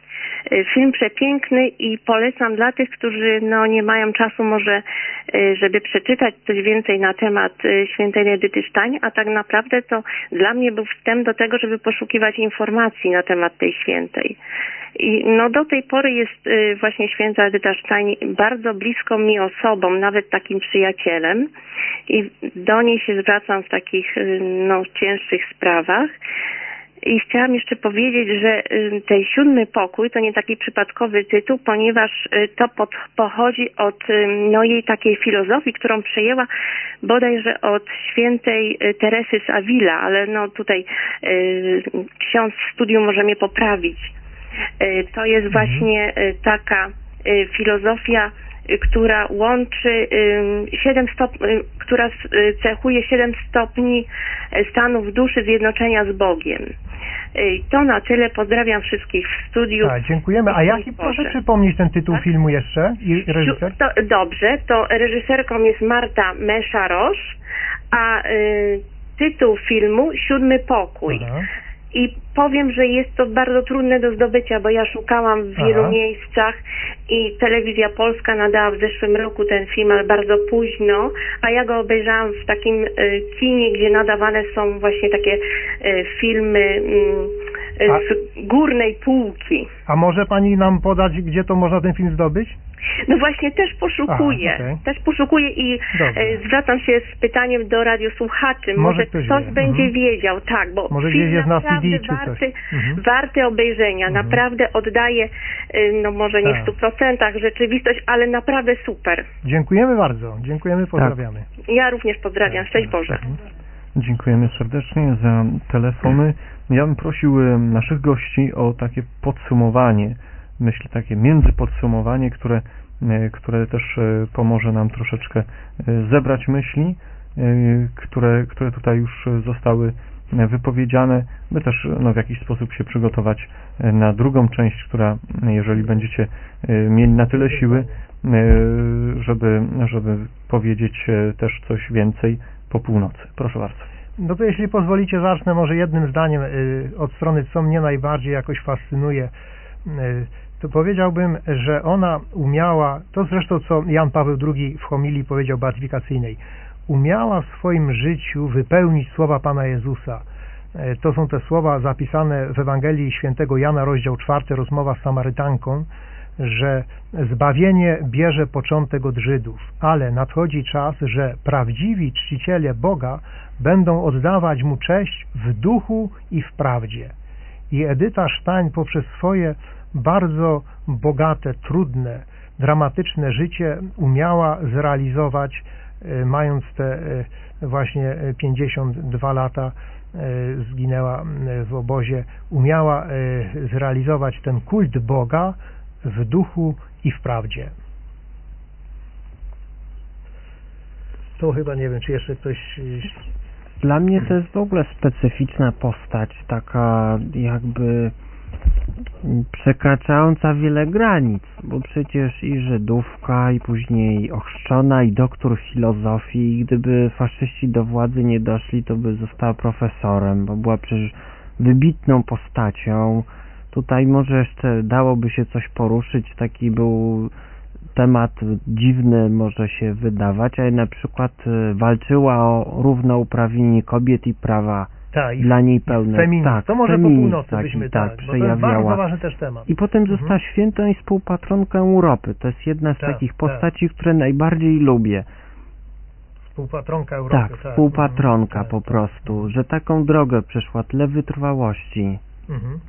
Film przepiękny i polecam dla tych, którzy no, nie mają czasu może, żeby przeczytać coś więcej na temat świętej Edyty Stein, a tak naprawdę to dla mnie był wstęp do tego, żeby poszukiwać informacji na temat tej świętej. I no do tej pory jest właśnie święta Edyta Stein bardzo bliską mi osobą, nawet takim przyjacielem i do niej się zwracam w takich no, cięższych sprawach. I chciałam jeszcze powiedzieć, że ten Siódmy Pokój to nie taki przypadkowy tytuł, ponieważ to pod, pochodzi od no, jej takiej filozofii, którą przejęła bodajże od świętej Teresy z Avila, ale no tutaj y, ksiądz w studiu może mnie poprawić. Y, To jest właśnie y, taka y, filozofia, y, która łączy y, siedem stopni, y, która s- y, cechuje siedem stopni y, stanów duszy zjednoczenia z Bogiem. Y, To na tyle. Pozdrawiam wszystkich w studiu. Tak, dziękujemy. A jaki, proszę przypomnieć ten tytuł Tak? filmu jeszcze i reżyser? To, dobrze, to reżyserką jest Marta Meszarosz, a y, tytuł filmu Siódmy Pokój. Aha. I powiem, że jest to bardzo trudne do zdobycia, bo ja szukałam w wielu Aha. miejscach i Telewizja Polska nadała w zeszłym roku ten film, ale bardzo późno, a ja go obejrzałam w takim y, kinie, gdzie nadawane są właśnie takie y, filmy y, A- z górnej półki. A może pani nam podać, gdzie to można ten film zdobyć? No właśnie też poszukuję, Aha, okej. też poszukuję i Dobrze. e, zwracam się z pytaniem do radiosłuchaczy. Może Może ktoś ktoś wie. będzie Mhm. wiedział, tak, bo Może film gdzieś jest na naprawdę C D czy coś. warty, Mhm. warty obejrzenia, Mhm. naprawdę oddaje, e, no może nie Tak. w stu procentach rzeczywistość, ale naprawdę super. Dziękujemy bardzo. Dziękujemy, pozdrawiamy. Ja również pozdrawiam, szczęść Boże. Dziękujemy serdecznie za telefony. Ja bym prosił e, naszych gości o takie podsumowanie, myślę takie międzypodsumowanie, które, e, które też e, pomoże nam troszeczkę e, zebrać myśli, e, które, które tutaj już zostały e, wypowiedziane, by też no, w jakiś sposób się przygotować e, na drugą część, która, jeżeli będziecie e, mieli na tyle siły, e, żeby, żeby powiedzieć e, też coś więcej po północy. Proszę bardzo. No to jeśli pozwolicie, zacznę może jednym zdaniem y, od strony, co mnie najbardziej jakoś fascynuje. Y, to powiedziałbym, że ona umiała, to zresztą co Jan Paweł drugi w homilii powiedział beatyfikacyjnej, umiała w swoim życiu wypełnić słowa Pana Jezusa. Y, to są te słowa zapisane w Ewangelii Świętego Jana, rozdział czwarty, rozmowa z Samarytanką, że zbawienie bierze początek od Żydów, ale nadchodzi czas, że prawdziwi czciciele Boga będą oddawać Mu cześć w duchu i w prawdzie. I Edyta Stein poprzez swoje bardzo bogate, trudne, dramatyczne życie umiała zrealizować, e, mając te e, właśnie pięćdziesiąt dwa lata, e, zginęła e, w obozie, umiała e, zrealizować ten kult Boga w duchu i w prawdzie. To chyba nie wiem, czy jeszcze ktoś... Dla mnie to jest w ogóle specyficzna postać, taka jakby przekraczająca wiele granic, bo przecież i Żydówka, i później ochrzczona, i doktor filozofii, i gdyby faszyści do władzy nie doszli, to by została profesorem, bo była przecież wybitną postacią. Tutaj może jeszcze dałoby się coś poruszyć, taki był temat dziwny może się wydawać, ale na przykład walczyła o równouprawnienie kobiet i prawa tak, i dla niej pełne. Feminizm. Tak, to może feminizm, po północy tak, byśmy tak, tak, bo to jest przejawiała. bardzo ważny też temat. I potem Mhm. została świętą i współpatronką Europy. To jest jedna z Tak, takich tak. postaci, które najbardziej lubię. Współpatronka Europy. Tak, tak. współpatronka Mhm. po prostu, że taką drogę przeszła, tyle wytrwałości. Mhm.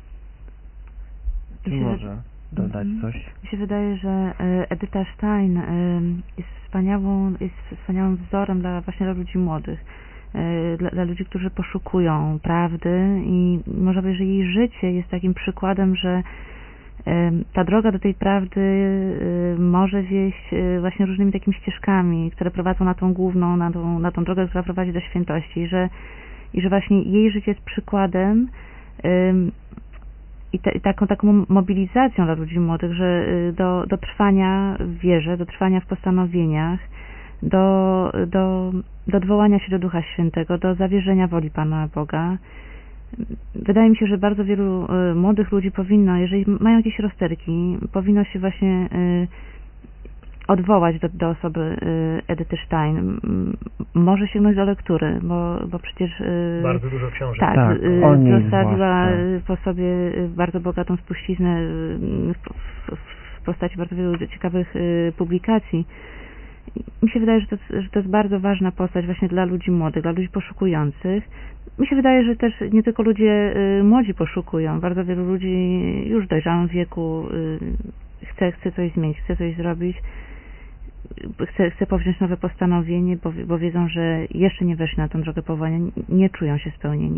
Czy Mi się może dodać Mhm. coś? Mi się wydaje, że e, Edyta Stein e, jest wspaniałą, jest wspaniałym wzorem dla właśnie dla ludzi młodych, e, dla, dla ludzi, którzy poszukują prawdy i można powiedzieć, że jej życie jest takim przykładem, że e, ta droga do tej prawdy e, może wieść e, właśnie różnymi takimi ścieżkami, które prowadzą na tą główną, na tą, na tą drogę, która prowadzi do świętości i że, i że właśnie jej życie jest przykładem em, i, te, i taką, taką mobilizacją dla ludzi młodych, że y, do, do trwania w wierze, do trwania w postanowieniach, do, do, do odwołania się do Ducha Świętego, do zawierzenia woli Pana Boga. Wydaje mi się, że bardzo wielu y, młodych ludzi powinno, jeżeli mają jakieś rozterki, powinno się właśnie y, odwołać do, do osoby y, Edyty Stein. M, może sięgnąć do lektury, bo, bo przecież y, bardzo dużo książek. tak, Tak, y, o niej zostawiła zwłaszcza. y, po sobie y, bardzo bogatą spuściznę y, w, w, w postaci bardzo wielu ciekawych y, publikacji. Mi się wydaje, że to, że to jest bardzo ważna postać właśnie dla ludzi młodych, dla ludzi poszukujących. Mi się wydaje, że też nie tylko ludzie y, młodzi poszukują, bardzo wielu ludzi już w dojrzałym wieku y, chce, chce coś zmienić, chce coś zrobić, chce, chce powziąć nowe postanowienie, bo, bo wiedzą, że jeszcze nie weszli na tę drogę powołania, nie czują się spełnieni.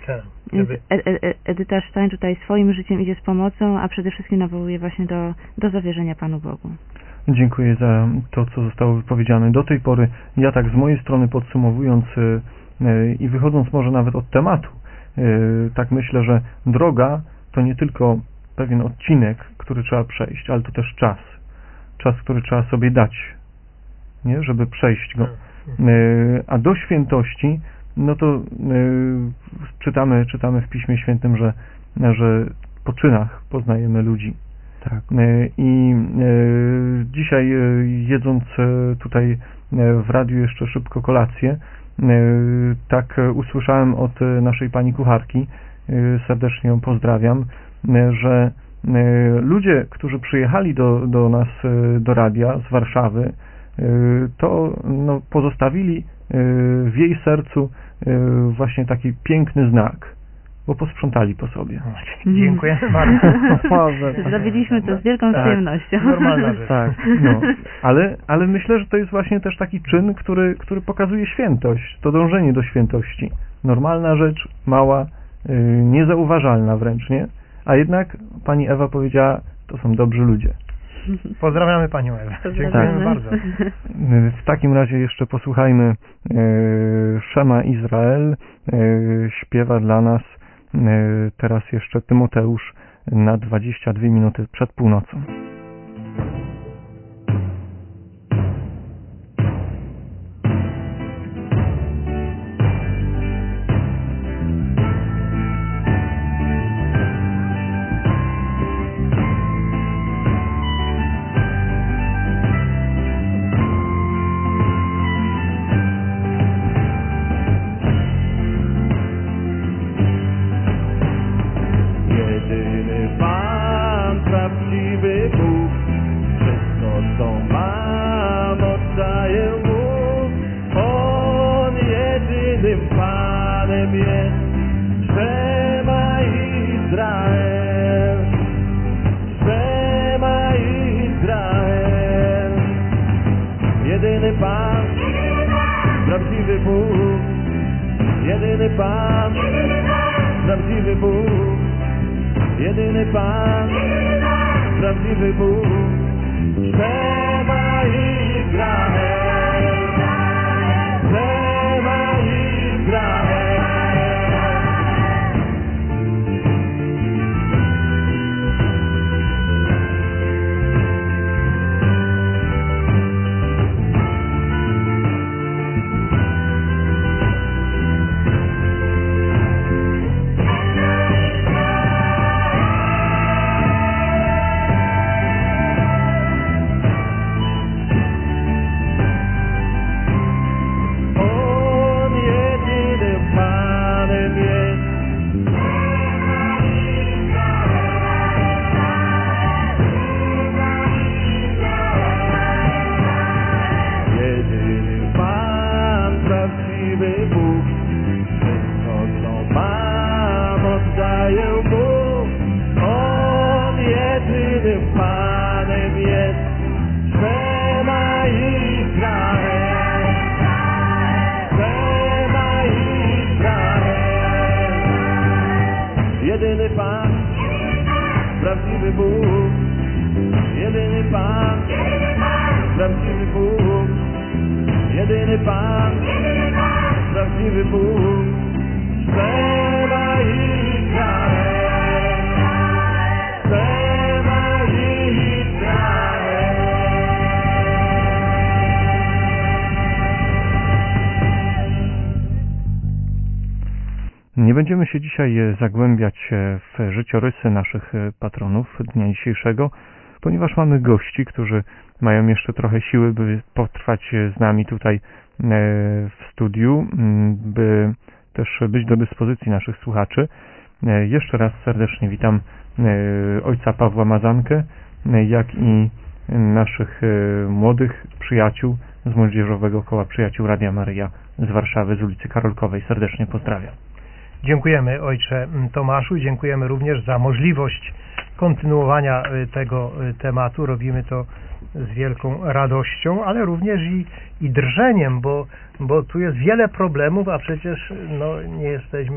Tak, Więc żeby- E- E- Edyta Stein tutaj swoim życiem idzie z pomocą, a przede wszystkim nawołuje właśnie do, do zawierzenia Panu Bogu. Dziękuję za to, co zostało wypowiedziane do tej pory. Ja tak z mojej strony podsumowując y, y, i wychodząc może nawet od tematu, y, tak myślę, że droga to nie tylko pewien odcinek, który trzeba przejść, ale to też czas. Czas, który trzeba sobie dać, nie? Żeby przejść go. Y, a do świętości, no to y, czytamy, czytamy w Piśmie Świętym, że, że po czynach poznajemy ludzi. Tak. E, I e, dzisiaj e, jedząc e, tutaj e, w radiu jeszcze szybko kolację, e, tak e, usłyszałem od e, naszej pani kucharki, e, serdecznie ją pozdrawiam, e, że e, ludzie, którzy przyjechali do, do nas e, do radia z Warszawy, e, to no, pozostawili e, w jej sercu e, właśnie taki piękny znak, bo posprzątali po sobie. Dziękuję bardzo. Zrobiliśmy to z wielką Tak. przyjemnością. Normalna rzecz. Tak, no. ale, ale myślę, że to jest właśnie też taki czyn, który, który pokazuje świętość, to dążenie do świętości. Normalna rzecz, mała, yy, niezauważalna wręcz, nie? A jednak pani Ewa powiedziała, to są dobrzy ludzie. Pozdrawiamy Panią Ewę. Dziękujemy Tak. bardzo. Yy, W takim razie jeszcze posłuchajmy yy, Szema Izrael, yy, śpiewa dla nas yy, teraz jeszcze Tymoteusz na dwadzieścia dwie minuty przed północą. Jedyny Pan, prawdziwy Bóg, wszystko co mam oddaję Mu. On jedynym Panem jest, Szema Izrael, Szema Izrael. Jedyny Pan, prawdziwy Bóg, jedyny Pan, prawdziwy Bóg. Jedyny Pan, prawdziwy Bóg, Szema Izrael, Szema Izrael. On jedynym Panem jest. Jedyny Pan, prawdziwy Bóg, wszystko co mam oddaję Mu. On jedynym Panem jest, Szema Izrael, Szema Izrael. Jedyny Pan, prawdziwy Bóg, jedyny Pan, prawdziwy Bóg, jedyny Pan, prawdziwy Bóg, Szema Izrael, Szema Izrael. Nie będziemy się dzisiaj e, zagłębiać e, w życiorysy naszych e, patronów dnia dzisiejszego, ponieważ mamy gości, którzy mają jeszcze trochę siły, by potrwać e, z nami tutaj e, w studiu, m, by też być do dyspozycji naszych słuchaczy. E, Jeszcze raz serdecznie witam e, ojca Pawła Mazankę, e, jak i naszych e, młodych przyjaciół z Młodzieżowego Koła Przyjaciół Radia Maryja z Warszawy, z ulicy Karolkowej. Serdecznie pozdrawiam. Dziękujemy Ojcze Tomaszu, dziękujemy również za możliwość kontynuowania y, tego y, tematu. Robimy to z wielką radością, ale również i, i drżeniem, bo, bo tu jest wiele problemów, a przecież no, nie jesteśmy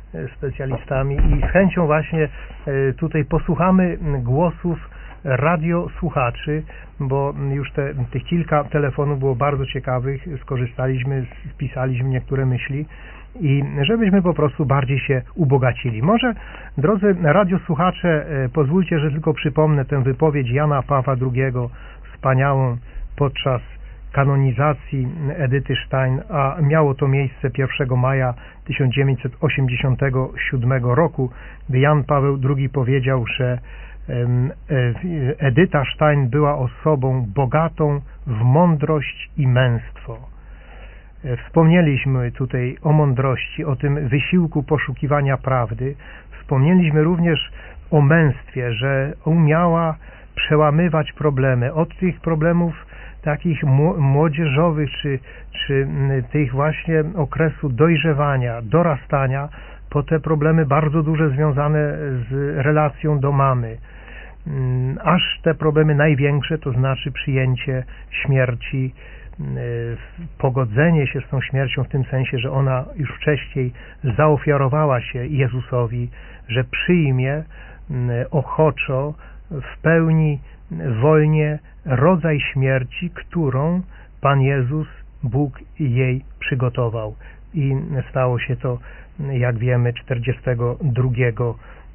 specjalistami i z chęcią właśnie tutaj posłuchamy głosów radiosłuchaczy, bo już te, tych kilka telefonów było bardzo ciekawych, skorzystaliśmy, spisaliśmy niektóre myśli i żebyśmy po prostu bardziej się ubogacili. Może, drodzy radiosłuchacze, pozwólcie, że tylko przypomnę tę wypowiedź Jana Pawła drugiego, wspaniałą podczas kanonizacji Edyty Stein, a miało to miejsce pierwszego maja tysiąc dziewięćset osiemdziesiątego siódmego roku, gdy Jan Paweł drugi powiedział, że Edyta Stein była osobą bogatą w mądrość i męstwo. Wspomnieliśmy tutaj o mądrości, o tym wysiłku poszukiwania prawdy. Wspomnieliśmy również o męstwie, że umiała przełamywać problemy, od tych problemów takich młodzieżowych, czy, czy tych właśnie okresu dojrzewania, dorastania, po te problemy bardzo duże związane z relacją do mamy, aż te problemy największe, to znaczy przyjęcie śmierci, pogodzenie się z tą śmiercią w tym sensie, że ona już wcześniej zaofiarowała się Jezusowi, że przyjmie ochoczo, w pełni, wolnie rodzaj śmierci, którą Pan Jezus, Bóg jej przygotował. I stało się to, jak wiemy, czterdziestego drugiego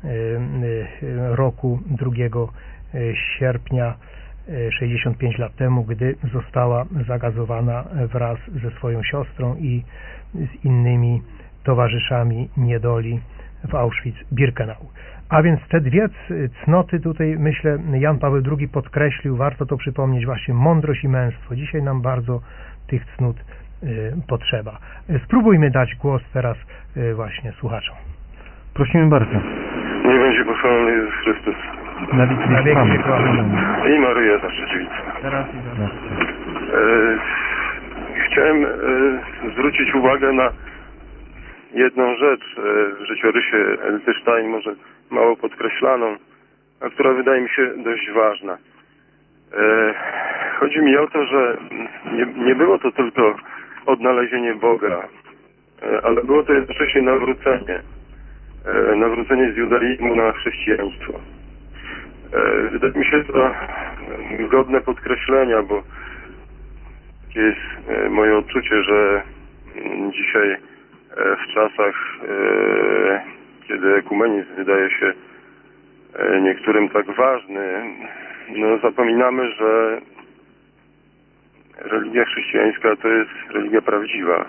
roku, drugiego sierpnia, sześćdziesiąt pięć lat temu, gdy została zagazowana wraz ze swoją siostrą i z innymi towarzyszami niedoli w Auschwitz-Birkenau. A więc te dwie cnoty tutaj, myślę, Jan Paweł drugi podkreślił, warto to przypomnieć, właśnie mądrość i męstwo. Dzisiaj nam bardzo tych cnót y, potrzeba. Spróbujmy dać głos teraz y, właśnie słuchaczom. Prosimy bardzo. Niech będzie pochwalony Jezus Chrystus. Na wieki na wieki wieków. I Maryja nasza dziewica. Teraz i teraz. E, chciałem e, zwrócić uwagę na jedną rzecz e, w życiorysie Edyty Stein, może mało podkreślaną, a która wydaje mi się dość ważna. E, chodzi mi o to, że nie, nie było to tylko odnalezienie Boga, e, ale było to jednocześnie nawrócenie. E, nawrócenie z judaizmu na chrześcijaństwo. E, wydaje mi się to godne podkreślenia, bo takie jest e, moje odczucie, że m, dzisiaj e, w czasach, e, kiedy ekumenizm wydaje się e, niektórym tak ważny, no zapominamy, że religia chrześcijańska to jest religia prawdziwa.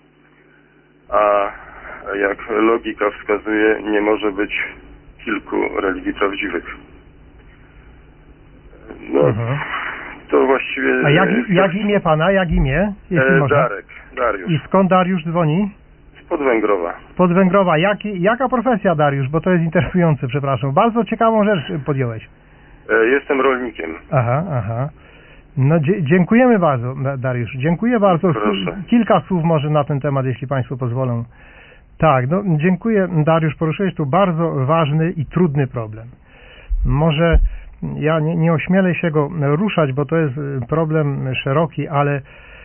A jak logika wskazuje, nie może być kilku religii prawdziwych. No, mhm. to właściwie... A jak, jak imię pana, jak imię? Jeśli e, można? Darek, Dariusz. I skąd Dariusz dzwoni? Spod Węgrowa. Spod Węgrowa. Jak, jaka profesja, Dariusz? Bo to jest interesujące, przepraszam. Bardzo ciekawą rzecz podjąłeś. E, jestem rolnikiem. Aha, aha. No dziękujemy bardzo, Dariusz. Dziękuję bardzo. Proszę. Kilka słów może na ten temat, jeśli państwo pozwolą. Tak, no dziękuję, Dariusz. Poruszyłeś tu bardzo ważny i trudny problem. Może ja nie, nie ośmielę się go ruszać, bo to jest problem szeroki, ale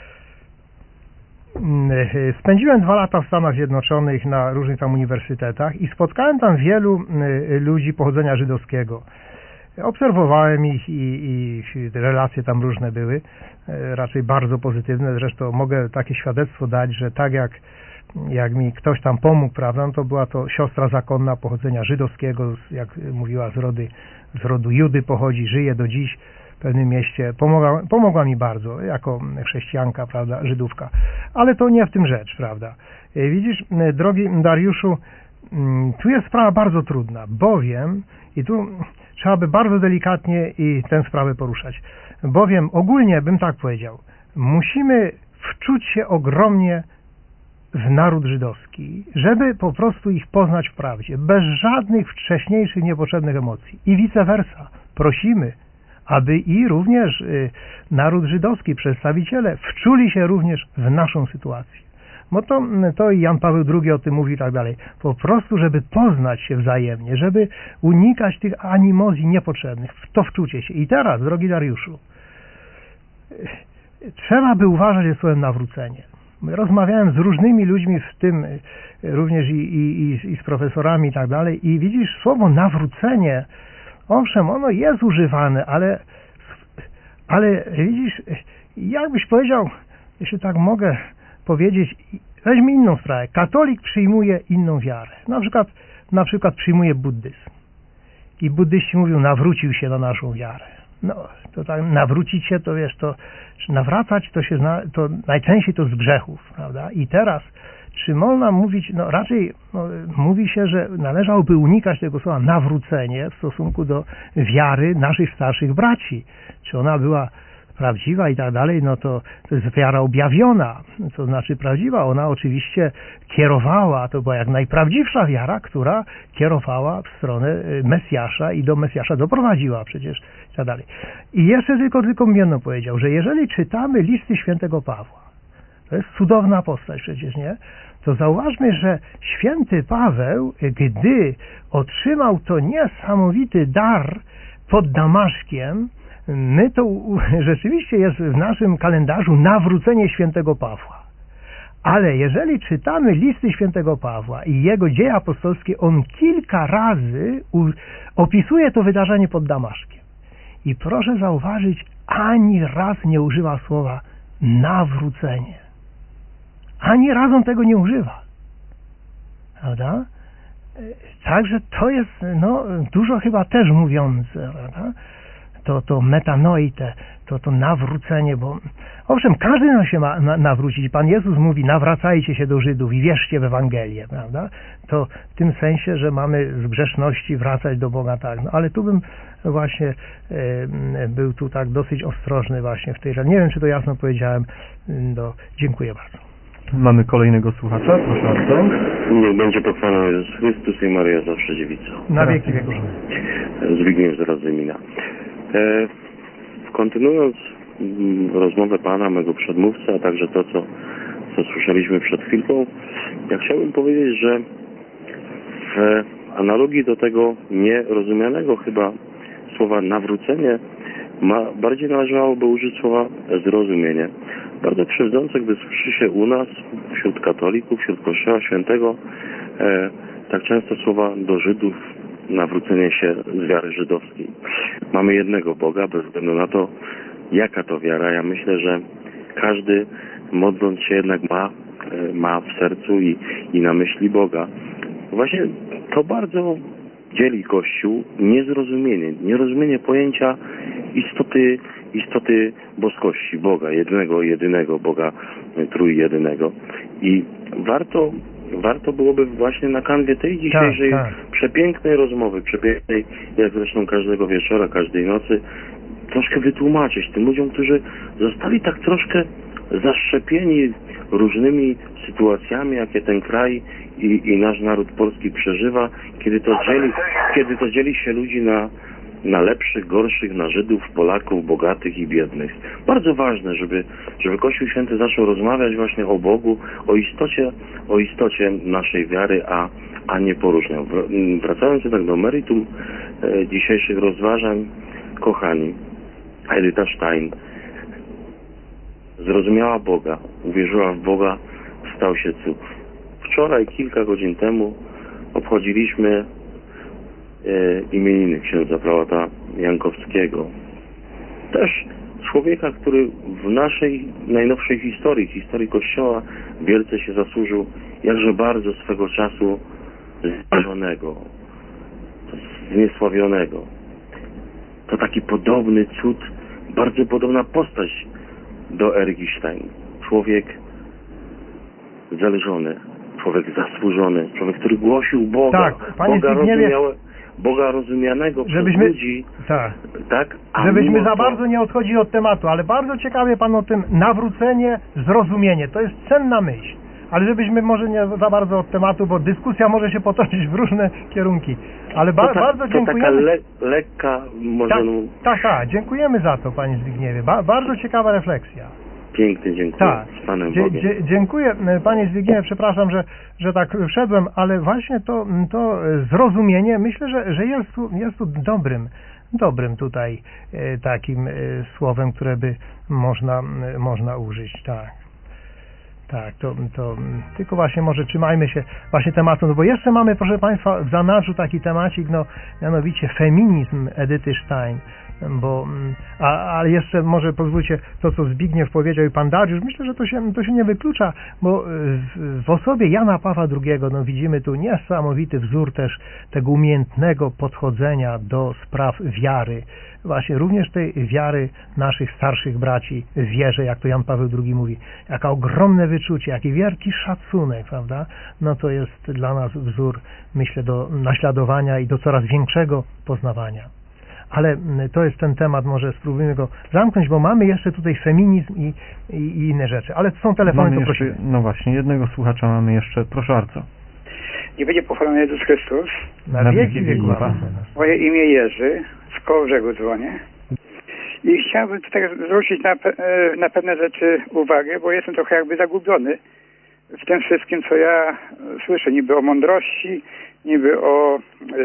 spędziłem dwa lata w Stanach Zjednoczonych na różnych tam uniwersytetach i spotkałem tam wielu ludzi pochodzenia żydowskiego. Obserwowałem ich i, i relacje tam różne były, raczej bardzo pozytywne. Zresztą mogę takie świadectwo dać, że tak jak, jak mi ktoś tam pomógł, prawda, no to była to siostra zakonna pochodzenia żydowskiego, jak mówiła, z, rody, z rodu Judy pochodzi, żyje do dziś w pewnym mieście. Pomogła, pomogła mi bardzo, jako chrześcijanka, prawda, Żydówka. Ale to nie w tym rzecz, prawda. Widzisz, drogi Dariuszu, tu jest sprawa bardzo trudna, bowiem, i tu trzeba by bardzo delikatnie i tę sprawę poruszać, bowiem ogólnie bym tak powiedział, musimy wczuć się ogromnie w naród żydowski, żeby po prostu ich poznać w prawdzie, bez żadnych wcześniejszych niepotrzebnych emocji i vice versa. Prosimy, aby i również y, naród żydowski, przedstawiciele wczuli się również w naszą sytuację. Bo to, to i Jan Paweł drugi o tym mówi i tak dalej. Po prostu, żeby poznać się wzajemnie, żeby unikać tych animozji niepotrzebnych, w to wczucie się. I teraz, drogi Dariuszu, trzeba by uważać ze słowem nawrócenie. rozmawiałem z różnymi ludźmi, w tym również i, i, i z profesorami i tak dalej, i widzisz, słowo nawrócenie, owszem, ono jest używane, ale, ale widzisz, jakbyś powiedział, jeśli tak mogę powiedzieć, weźmy inną sprawę. Katolik przyjmuje inną wiarę. Na przykład, na przykład przyjmuje buddyzm. I buddyści mówią, nawrócił się na naszą wiarę. No, to tak, nawrócić się, to wiesz, to nawracać to się zna, to najczęściej to z grzechów, prawda? I teraz, czy można mówić, no raczej no, mówi się, że należałoby unikać tego słowa nawrócenie w stosunku do wiary naszych starszych braci. Czy ona była prawdziwa i tak dalej, no to, to jest wiara objawiona, to znaczy prawdziwa. Ona oczywiście kierowała, to była jak najprawdziwsza wiara, która kierowała w stronę Mesjasza i do Mesjasza doprowadziła przecież i tak dalej. I jeszcze tylko, tylko jedno powiedział, że jeżeli czytamy listy świętego Pawła, to jest cudowna postać przecież, nie? To zauważmy, że święty Paweł, gdy otrzymał to niesamowity dar pod Damaszkiem, my to rzeczywiście jest w naszym kalendarzu nawrócenie świętego Pawła. Ale jeżeli czytamy listy świętego Pawła i jego dzieje apostolskie, on kilka razy opisuje to wydarzenie pod Damaszkiem. I proszę zauważyć, ani raz nie używa słowa nawrócenie. Ani raz on tego nie używa. Prawda? Także to jest no, dużo chyba też mówiące, prawda? To, to metanoite, to, to nawrócenie, bo owszem, każdy no się ma na, nawrócić. Pan Jezus mówi, nawracajcie się do Żydów i wierzcie w Ewangelię, prawda? To w tym sensie, że mamy z grzeszności wracać do Boga, tak. No, ale tu bym właśnie e, był tu tak dosyć ostrożny właśnie w tej rzeczy. Nie wiem, czy to jasno powiedziałem. No, dziękuję bardzo. Mamy kolejnego słuchacza, proszę bardzo. Niech będzie pochwalony Jezus Chrystus i Maryja zawsze dziewica. Na wieki wieków. Zbigniew z Radzymina. E, kontynuując m, rozmowę Pana, mego przedmówcy, a także to, co, co słyszeliśmy przed chwilką, ja chciałbym powiedzieć, że w analogii do tego nierozumianego chyba słowa nawrócenie, ma, bardziej należałoby użyć słowa zrozumienie. Bardzo krzywdzące, gdy słyszy się u nas, wśród katolików, wśród Kościoła Świętego, e, tak często słowa do Żydów, nawrócenie się z wiary żydowskiej. Mamy jednego Boga, bez względu na to, jaka to wiara. Ja myślę, że każdy, modląc się, jednak ma, ma w sercu i, i na myśli Boga. Właśnie to bardzo dzieli Kościół niezrozumienie, nierozumienie pojęcia istoty, istoty boskości Boga, jednego, jedynego Boga, trójjedynego. I warto Warto byłoby właśnie na kanwie tej dzisiejszej tak, tak. przepięknej rozmowy, przepięknej, jak zresztą każdego wieczora, każdej nocy, troszkę wytłumaczyć tym ludziom, którzy zostali tak troszkę zaszczepieni różnymi sytuacjami, jakie ten kraj i, i nasz naród polski przeżywa, kiedy to dzieli, kiedy to dzieli się ludzi na na lepszych, gorszych, na Żydów, Polaków, bogatych i biednych. Bardzo ważne, żeby, żeby Kościół Święty zaczął rozmawiać właśnie o Bogu, o istocie, o istocie naszej wiary, a, a nie poróżniał. Wracając jednak do meritum e, dzisiejszych rozważań, kochani, Edyta Stein zrozumiała Boga, uwierzyła w Boga, stał się cud. Wczoraj, kilka godzin temu obchodziliśmy imieniny księdza prałata Jankowskiego. Też człowieka, który w naszej najnowszej historii, historii Kościoła, wielce się zasłużył, jakże bardzo swego czasu zdarzonego, zniesławionego. To taki podobny cud, bardzo podobna postać do Eryki Stein. Człowiek zależony, człowiek zasłużony, człowiek, który głosił Boga, tak, Boga rozumiałe, Boga rozumianego przez żebyśmy, ludzi, tak, tak a żebyśmy za to... bardzo nie odchodzili od tematu, ale bardzo ciekawie Pan o tym nawrócenie, zrozumienie, to jest cenna myśl, ale żebyśmy może nie za bardzo od tematu, bo dyskusja może się potoczyć w różne kierunki, ale ba to ta, bardzo to dziękujemy. Taka le lekka, może... Tak, tak, ta, dziękujemy za to, Panie Zbigniewie, ba bardzo ciekawa refleksja. Pięknie, dziękuję. Tak. Z Panem Dzie Bogiem. dzie dziękuję, Panie Zbigniewie, przepraszam, że, że tak wszedłem, ale właśnie to, to zrozumienie, myślę, że, że jest, tu, jest tu dobrym, dobrym tutaj e, takim e, słowem, które by można, e, można użyć, tak. Tak, to, to tylko właśnie może trzymajmy się właśnie tematu, no bo jeszcze mamy, proszę Państwa, w zanadrzu taki temacik, no mianowicie feminizm Edyty Stein, bo, a, ale jeszcze może pozwólcie to, co Zbigniew powiedział i Pan Dariusz, myślę, że to się, to się nie wyklucza, bo w, w osobie Jana Pawła drugiego, no widzimy tu niesamowity wzór też tego umiejętnego podchodzenia do spraw wiary, właśnie również tej wiary naszych starszych braci w wierze, jak to Jan Paweł drugi mówi, jaka ogromne wyczucie, jaki wielki szacunek, prawda? No to jest dla nas wzór, myślę, do naśladowania i do coraz większego poznawania. Ale to jest ten temat, może spróbujmy go zamknąć, bo mamy jeszcze tutaj feminizm i, i, i inne rzeczy. Ale są telefony, mamy to jeszcze, prosimy. No właśnie, jednego słuchacza mamy jeszcze, proszę bardzo. Nie będzie pochwalony Jezus Chrystus. Na, Na wieki wieków. Moje imię Jerzy, z Kołobrzegu dzwonię. I chciałbym tutaj zwrócić na, na pewne rzeczy uwagę, bo jestem trochę jakby zagubiony w tym wszystkim, co ja słyszę. Niby o mądrości, niby o,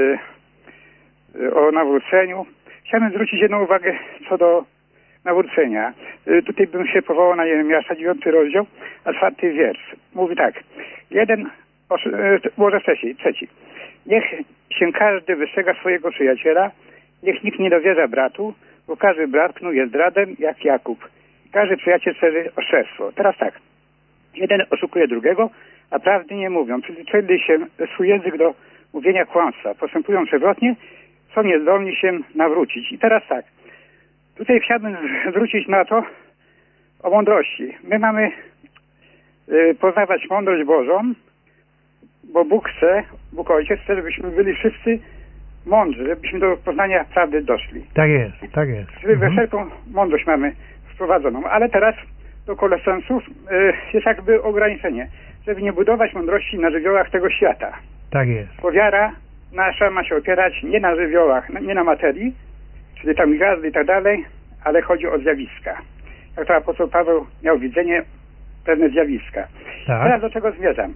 y, o nawróceniu. Chciałbym zwrócić jedną uwagę co do nawrócenia. Y, tutaj bym się powołał na Jeremiasza, dziewiąty rozdział, a czwarty wiersz. Mówi tak. Jeden, y, może trzeci, trzeci. Niech się każdy wystrzega swojego przyjaciela, niech nikt nie dowierza bratu, bo każdy brat knuje zdradem jak Jakub. Każdy przyjaciel szerzy oszczerstwo. Teraz tak. Jeden oszukuje drugiego, a prawdy nie mówią. Przyzwyczaili się swój język do mówienia kłamstwa. Postępują przewrotnie, są niezdolni się nawrócić. I teraz tak. Tutaj chciałbym zwrócić na to o mądrości. My mamy y, poznawać mądrość Bożą, bo Bóg chce, Bóg Ojciec chce, żebyśmy byli wszyscy mądrzy, żebyśmy do poznania prawdy doszli. Tak jest, tak jest. Czyli mhm. we wszelką mądrość mamy wprowadzoną. Ale teraz do Kolosensów y, jest jakby ograniczenie, żeby nie budować mądrości na żywiołach tego świata. Tak jest. Bo wiara nasza ma się opierać nie na żywiołach, nie na materii, czyli tam gwiazdy i tak dalej, ale chodzi o zjawiska. Jak to apostoł Paweł miał widzenie, pewne zjawiska. Tak. Teraz do czego zmierzam?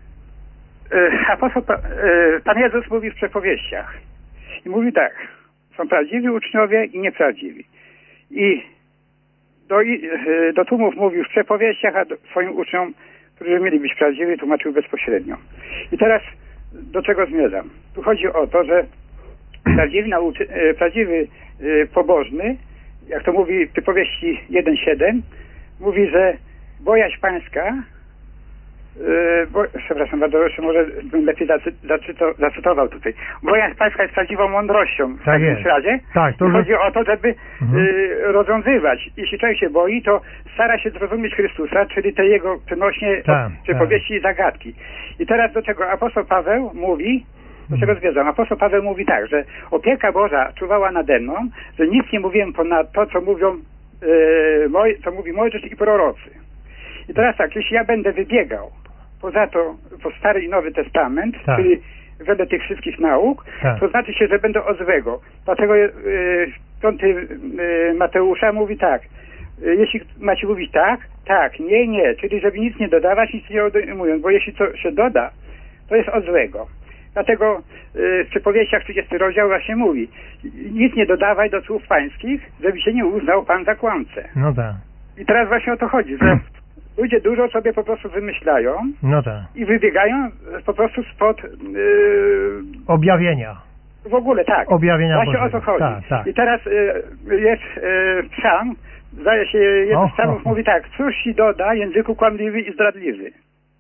Apostoł, Pan Jezus mówi w przypowieściach i mówi tak, są prawdziwi uczniowie i nieprawdziwi. I do, do tłumów mówił w przypowieściach, a do, swoim uczniom, którzy mieli być prawdziwi, tłumaczył bezpośrednio. I teraz do czego zmierzam? Tu chodzi o to, że prawdziwy, nauczy, prawdziwy pobożny, jak to mówi w przypowieści jeden siedem, mówi, że bojaźń pańska, Yy, bo, przepraszam bardzo, jeszcze może bym lepiej zacy, zacyto, zacytował tutaj. Bojaźń pańska jest prawdziwą mądrością w tak takim jest. razie. Tak, to I chodzi o to, żeby mhm. yy, rozwiązywać. Jeśli człowiek się boi, to stara się zrozumieć Chrystusa, czyli te jego przenośnie tak, przypowieści tak. i zagadki. I teraz do czego apostoł Paweł mówi, do czego zmierzam? Apostoł Paweł mówi tak, że opieka Boża czuwała nade mną, że nic nie mówiłem ponad to, co mówią yy, moi, co mówi Mojżesz i prorocy. I teraz tak, jeśli ja będę wybiegał poza to, po Stary i Nowy Testament, tak. czyli wedle tych wszystkich nauk, tak. to znaczy się, że będę od złego. Dlatego yy, piąty yy, Mateusza mówi tak, yy, jeśli macie mówić tak, tak, nie, nie, czyli żeby nic nie dodawać, nic nie odejmując, bo jeśli to się doda, to jest od złego. Dlatego yy, w przypowieściach trzydziesty rozdział właśnie mówi, nic nie dodawaj do słów pańskich, żeby się nie uznał Pan za kłamcę. No tak. I teraz właśnie o to chodzi, że ludzie dużo sobie po prostu wymyślają no tak. i wybiegają po prostu spod yy, objawienia. W ogóle tak. Objawienia Właśnie Bożego. o to chodzi. Tak, tak. I teraz yy, jest yy, psalm, zdaje się, jeden z psalmów mówi tak, cóż ci doda języku kłamliwy i zdradliwy.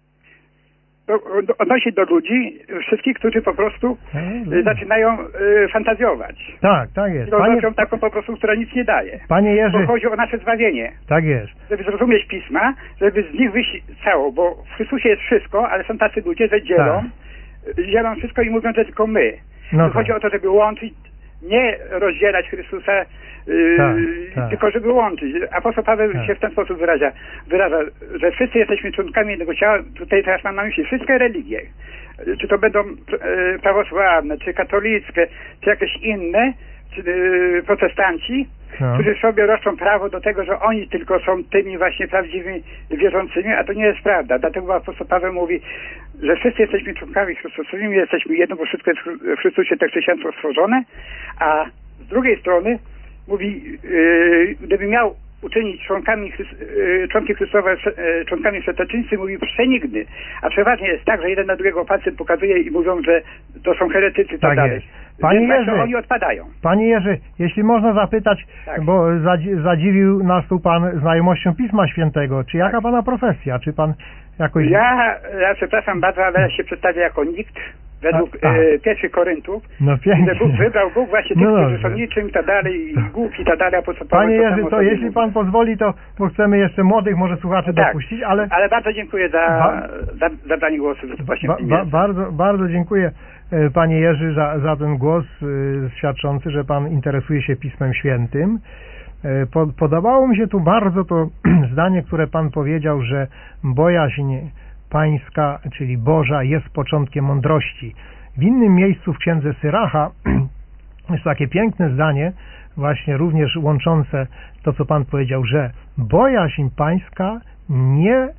Do, do, odnosi do ludzi, wszystkich, którzy po prostu y, zaczynają y, fantazjować. Tak, tak jest. I roznoszą taką po prostu, która nic nie daje. Panie Jerzy. Bo chodzi o nasze zbawienie. Tak jest. Żeby zrozumieć Pisma, żeby z nich wyjść cało, bo w Chrystusie jest wszystko, ale są tacy ludzie, że dzielą, tak. dzielą wszystko i mówią, że tylko my. No tak. Chodzi o to, żeby łączyć, nie rozdzielać Chrystusa, yy, tak, tak. tylko żeby łączyć. Apostoł Paweł tak. się w ten sposób wyraża, wyraża, że wszyscy jesteśmy członkami jednego ciała. Tutaj teraz mam na myśli wszystkie religie. Czy to będą yy, prawosławne, czy katolickie, czy jakieś inne, czy yy, protestanci, no. którzy sobie roszczą prawo do tego, że oni tylko są tymi właśnie prawdziwymi wierzącymi, a to nie jest prawda. Dlatego apostoł Paweł mówi, że wszyscy jesteśmy członkami Chrystusowymi, jesteśmy jedno, bo wszystko jest w Chrystusie te chrześcijaństwo stworzone, a z drugiej strony mówi, yy, gdyby miał uczynić członkami, Chrys- y, członki Chrystowa, y, członkami wszeteczeńscy, mówi przenigdy. A przeważnie jest tak, że jeden na drugiego palcem pokazuje i mówią, że to są heretycy i tak, Tak dalej. jest. Panie Więc właśnie Jerzy, oni odpadają. Panie Jerzy, jeśli można zapytać, Tak. bo zadzi- zadziwił nas tu Pan znajomością Pisma Świętego, czy jaka Pana profesja? Czy Pan jakoś... Ja, ja przepraszam bardzo, ale ja się przedstawię jako nikt według A, a. e, pierwszych Koryntów. No pięknie. Że Bóg wybrał Bóg właśnie tych, No którzy dobrze. są niczym i tak dalej, i głupi i tak dalej, a po co Panie Paweł to Jerzy, samo to sobie jeśli mówi. Pan pozwoli, to bo chcemy jeszcze młodych może słuchaczy Tak, dopuścić, ale... ale bardzo dziękuję za, Ba- za zabranie głosu właśnie Ba, w tym ba, miejscu. bardzo, bardzo dziękuję e, Panie Jerzy za, za ten głos e, świadczący, że Pan interesuje się Pismem Świętym. E, po, podobało mi się tu bardzo to zdanie, które Pan powiedział, że bojaźń Pańska, czyli Boża, jest początkiem mądrości. W innym miejscu w księdze Syracha jest takie piękne zdanie, właśnie również łączące to, co Pan powiedział, że bojaźń Pańska nie, e,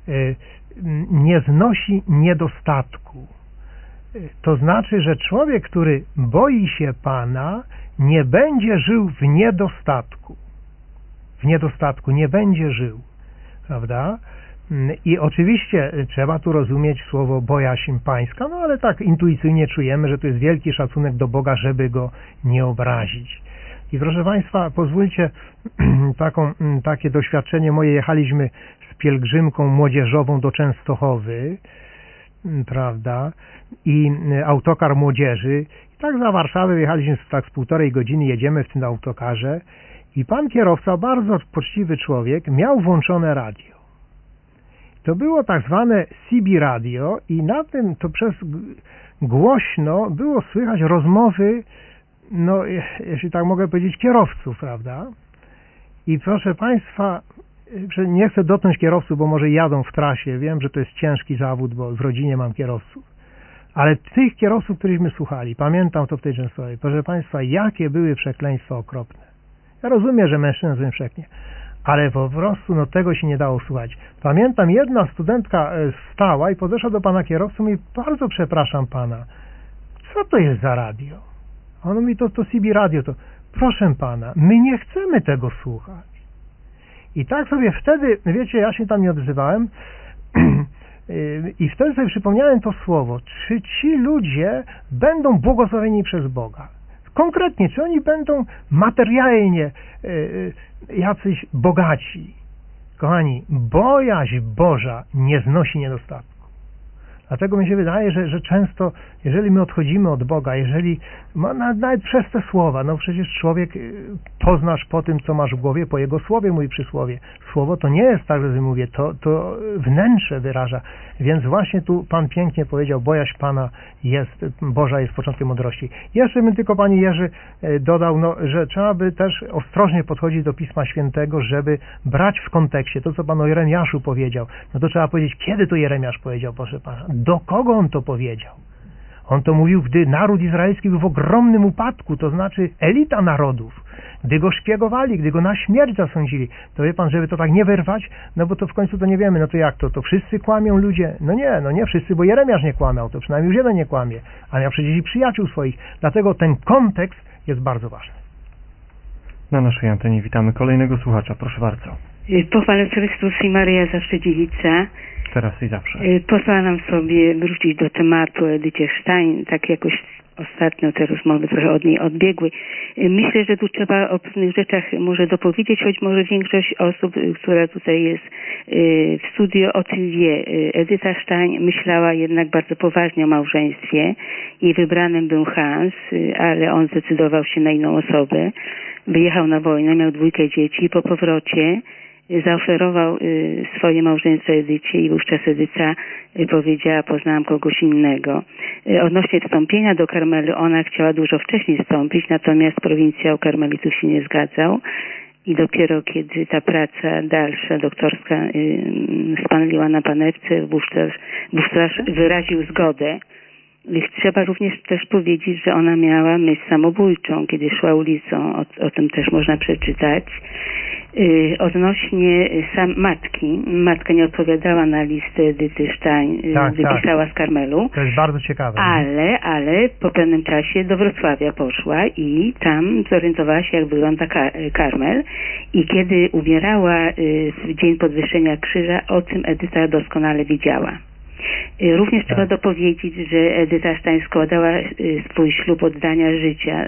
nie znosi niedostatku. To znaczy, że człowiek, który boi się Pana, nie będzie żył w niedostatku. W niedostatku nie będzie żył. Prawda? I oczywiście trzeba tu rozumieć słowo bojaźń pańska, no ale tak intuicyjnie czujemy, że to jest wielki szacunek do Boga, żeby Go nie obrazić. I proszę Państwa, pozwólcie taką, takie doświadczenie moje. Jechaliśmy z pielgrzymką młodzieżową do Częstochowy, prawda, i autokar młodzieży. I tak za Warszawę jechaliśmy tak z półtorej godziny, jedziemy w tym autokarze i pan kierowca, bardzo poczciwy człowiek, miał włączone radio. To było tak zwane C B radio i na tym to przez głośno było słychać rozmowy, no jeśli tak mogę powiedzieć, kierowców, prawda? I proszę Państwa, nie chcę dotknąć kierowców, bo może jadą w trasie, wiem, że to jest ciężki zawód, bo w rodzinie mam kierowców, ale tych kierowców, którychśmy słuchali, pamiętam to w tej Częstochowie, proszę Państwa, jakie były przekleństwa okropne. Ja rozumiem, że mężczyzna sobie przeknie, ale po prostu no tego się nie dało słuchać. Pamiętam, jedna studentka wstała i podeszła do pana kierowcy i mówi, bardzo przepraszam pana, co to jest za radio? A on mówi, to, to C B radio, to proszę pana, my nie chcemy tego słuchać. I tak sobie wtedy, wiecie, ja się tam nie odzywałem i wtedy sobie przypomniałem to słowo, czy ci ludzie będą błogosławieni przez Boga? Konkretnie, czy oni będą materialnie jacyś bogaci? Kochani, bojaźń Boża nie znosi niedostatku. Dlatego mi się wydaje, że, że często, jeżeli my odchodzimy od Boga, jeżeli, nawet przez te słowa, no przecież człowiek poznasz po tym, co masz w głowie, po jego słowie, mój przysłowie. Słowo to nie jest tak, że mówię, to, to wnętrze wyraża. Więc właśnie tu Pan pięknie powiedział, bojaźń Pana jest, Boża jest początkiem mądrości. Jeszcze bym tylko, Panie Jerzy, dodał, no, że trzeba by też ostrożnie podchodzić do Pisma Świętego, żeby brać w kontekście to, co Pan o Jeremiaszu powiedział. No to trzeba powiedzieć, kiedy to Jeremiasz powiedział, proszę Pana. Do kogo on to powiedział? On to mówił, gdy naród izraelski był w ogromnym upadku, to znaczy elita narodów, gdy go szpiegowali, gdy go na śmierć zasądzili. To wie pan, żeby to tak nie wyrwać, no bo to w końcu to nie wiemy, no to jak to? To wszyscy kłamią ludzie? No nie, no nie wszyscy, bo Jeremiasz nie kłamał, to przynajmniej już jeden nie kłamie, a miał przecież i przyjaciół swoich. Dlatego ten kontekst jest bardzo ważny. Na naszej antenie witamy kolejnego słuchacza, proszę bardzo. Pochwalę Chrystus i Maria zawsze dziewica. Teraz i zawsze. Pozwalam sobie wrócić do tematu Edycie Stein, tak jakoś ostatnio te rozmowy trochę od niej odbiegły. Myślę, że tu trzeba o pewnych rzeczach może dopowiedzieć, choć może większość osób, która tutaj jest w studio, o tym wie. Edyta Stein myślała jednak bardzo poważnie o małżeństwie. Jej wybranym był Hans, ale on zdecydował się na inną osobę. Wyjechał na wojnę, miał dwójkę dzieci i po powrocie zaoferował y, swoje małżeństwo Edycie i wówczas Edyta y, powiedziała, poznałam kogoś innego. Y, odnośnie wstąpienia do Karmelu, ona chciała dużo wcześniej wstąpić, natomiast prowincjał karmelitów się nie zgadzał i dopiero kiedy ta praca dalsza, doktorska y, spanliła na panewce, wówczas, wówczas wyraził zgodę. Trzeba również też powiedzieć, że ona miała myśl samobójczą, kiedy szła ulicą, o, o tym też można przeczytać. Yy, odnośnie sam matki, matka nie odpowiadała na listę Edyty Stein, tak, gdy tak. pisała z Karmelu. To jest bardzo ciekawe. Ale, ale po pewnym czasie do Wrocławia poszła i tam zorientowała się, jak wygląda Kar Karmel. I kiedy umierała yy, w dzień podwyższenia krzyża, o tym Edyta doskonale wiedziała. Również trzeba dopowiedzieć, że Edyta Stein składała swój ślub oddania życia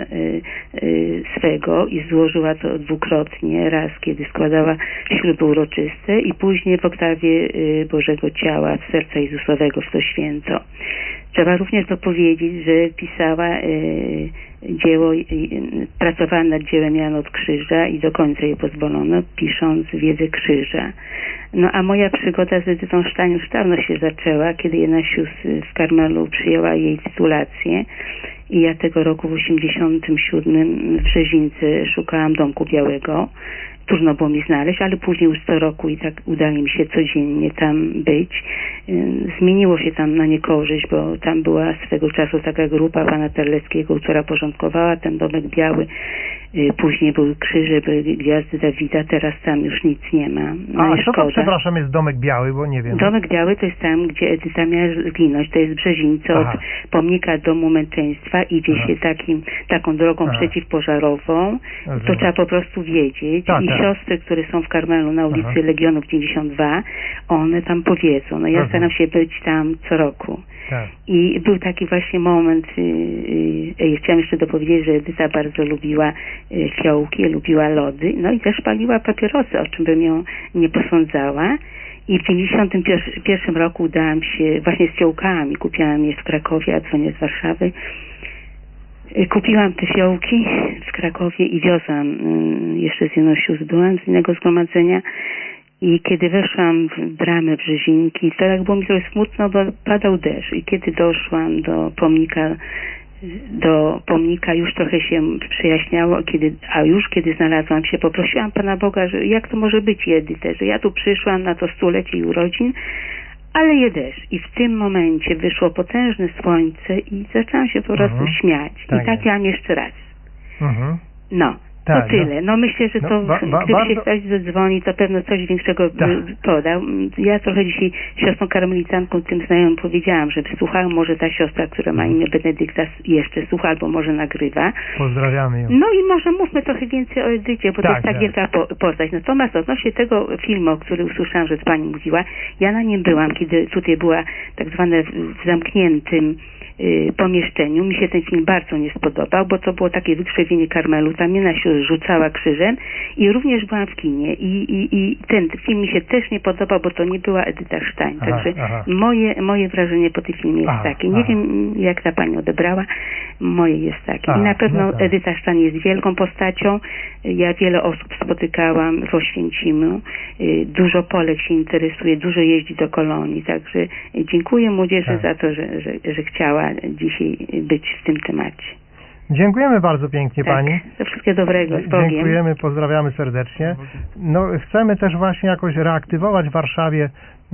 swego i złożyła to dwukrotnie. Raz, kiedy składała śluby uroczyste i później w oktawie Bożego Ciała w Serca Jezusowego w to święto. Trzeba również dopowiedzieć, że pisała dzieło, pracowała nad dziełem Jan od Krzyża i do końca jej pozwolono, pisząc Wiedzę Krzyża. No a moja przygoda z Edytą Stein już dawno się zaczęła, kiedy jedna z sióstr w Karmelu przyjęła jej tytulację i ja tego roku w osiemdziesiątym siódmym w Brzezińce szukałam Domku Białego. Trudno było mi znaleźć, ale później już co roku i tak udaje mi się codziennie tam być. Zmieniło się tam na niekorzyść, bo tam była swego czasu taka grupa pana Terleckiego, która porządkowała ten Domek Biały. Później były krzyże, były gwiazdy Dawida, teraz tam już nic nie ma. No A co to, przepraszam, jest Domek Biały, bo nie wiem. Domek Biały to jest tam, gdzie Edyta miała zginąć. To jest Brzezińce, od pomnika Domu Męczeństwa idzie Aha. się takim, taką drogą Aha. przeciwpożarową. Rozumiem. To trzeba po prostu wiedzieć. Tak, I tak. siostry, które są w Karmelu na ulicy Aha. Legionów dziewięćdziesiąt dwa, one tam powiedzą. No ja Rozumiem. staram się być tam co roku. Tak. I był taki właśnie moment, yy, yy, chciałam jeszcze dopowiedzieć, że Edyta bardzo lubiła yy, fiołki, lubiła lody, no i też paliła papierosy, o czym bym ją nie posądzała. I w dziewięćdziesiątym pierwszym roku udałam się właśnie z fiołkami, kupiłam je w Krakowie, a dzwonię z Warszawy. Yy, kupiłam te fiołki w Krakowie i wiozłam, yy, jeszcze z jedną sióstr byłam z innego zgromadzenia. I kiedy weszłam w bramę Brzezinki, to tak było mi trochę smutno, bo padał deszcz. I kiedy doszłam do pomnika, do pomnika już trochę się przejaśniało, kiedy, a już kiedy znalazłam się, poprosiłam Pana Boga, że jak to może być, Edyte, że ja tu przyszłam na to stulecie i urodzin, ale je deszcz. I w tym momencie wyszło potężne słońce i zaczęłam się po prostu mhm. śmiać. Tak I tak miałam jeszcze raz. Mhm. No. Tak, to tyle. No, no myślę, że no, to ba, ba, gdyby bardzo... się ktoś zadzwoni, to pewno coś większego tak. podał. Ja trochę dzisiaj siostrą karmelitanką tym znajomym powiedziałam, że słuchałem, może ta siostra, która ma imię Benedykta jeszcze słucha, albo może nagrywa. Pozdrawiamy ją. No i może mówmy trochę więcej o Edycie, bo tak, to jest tak, tak. wielka po, postać. Natomiast odnośnie tego filmu, o którym usłyszałam, że pani mówiła, ja na nim byłam, kiedy tutaj była tak zwane w zamkniętym y, pomieszczeniu. Mi się ten film bardzo nie spodobał, bo to było takie wykrzywienie Karmelu. Tam jedna się rzucała krzyżem i również byłam w kinie i, i, i ten film mi się też nie podobał, bo to nie była Edyta Stein. Aha, Także aha. Moje, moje wrażenie po tym filmie jest aha, takie. Nie aha. wiem, jak ta pani odebrała. Moje jest takie. Aha, I na pewno no tak. Edyta Stein jest wielką postacią. Ja wiele osób spotykałam w Oświęcimiu. Dużo Polek się interesuje, dużo jeździ do Kolonii. Także dziękuję młodzieży tak. za to, że, że, że chciała dzisiaj być w tym temacie. Dziękujemy bardzo pięknie tak, pani. Wszystkiego dobrego. Z Bogiem. Dziękujemy, pozdrawiamy serdecznie. No, chcemy też właśnie jakoś reaktywować w Warszawie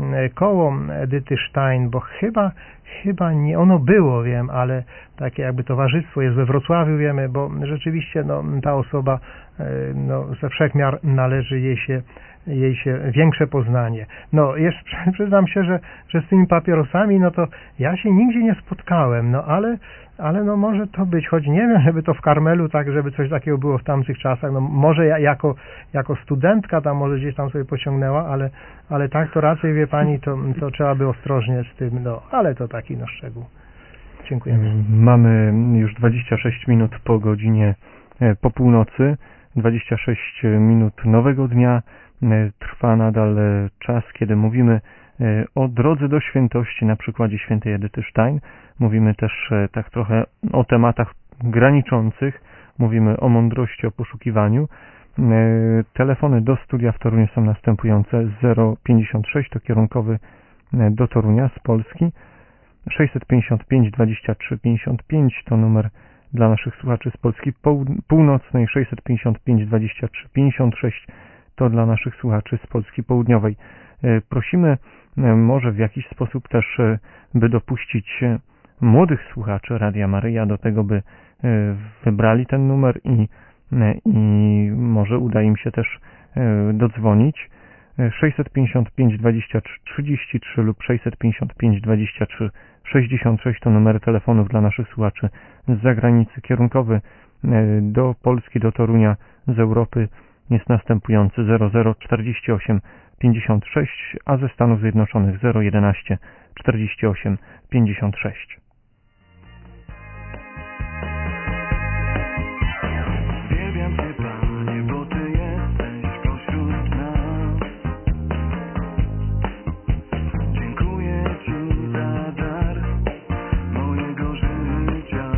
koło Edyty Stein, bo chyba, chyba nie, ono było, wiem, ale takie jakby towarzystwo jest we Wrocławiu, wiemy, bo rzeczywiście no, ta osoba no, ze wszech miar należy jej się jej się większe poznanie. No, jeszcze przyznam się, że, że z tymi papierosami, no to ja się nigdzie nie spotkałem, no ale ale no może to być, choć nie wiem, żeby to w Karmelu tak, żeby coś takiego było w tamtych czasach, no może ja jako, jako studentka tam może gdzieś tam sobie pociągnęła, ale, ale tak to raczej, wie pani, to, to trzeba by ostrożnie z tym, no, ale to taki no szczegół. Dziękujemy. Mamy już dwadzieścia sześć minut po godzinie, po północy, dwadzieścia sześć minut nowego dnia, trwa nadal czas, kiedy mówimy o drodze do świętości na przykładzie świętej Edyty Stein. Mówimy też tak trochę o tematach graniczących. Mówimy o mądrości, o poszukiwaniu. Telefony do studia w Toruniu są następujące. zero pięćdziesiąt sześć to kierunkowy do Torunia z Polski. sześćset pięćdziesiąt pięć dwadzieścia trzy pięćdziesiąt pięć to numer dla naszych słuchaczy z Polski Północnej. sześćset pięćdziesiąt pięć dwadzieścia trzy pięćdziesiąt sześć to dla naszych słuchaczy z Polski Południowej. Prosimy może w jakiś sposób też, by dopuścić młodych słuchaczy Radia Maryja do tego, by wybrali ten numer i, i może uda im się też dodzwonić. sześćset pięćdziesiąt pięć dwadzieścia trzy trzydzieści trzy lub sześćset pięćdziesiąt pięć dwadzieścia trzy sześćdziesiąt sześć to numery telefonów dla naszych słuchaczy z zagranicy. Kierunkowy do Polski, do Torunia z Europy jest następujący zero zero czterdzieści osiem pięćdziesiąt sześć, a ze Stanów Zjednoczonych zero jedenaście czterdzieści osiem pięćdziesiąt sześć. Uwielbiam Cię, Panie, bo Ty jesteś pośród nas. Dziękuję Ci za dar mojego życia.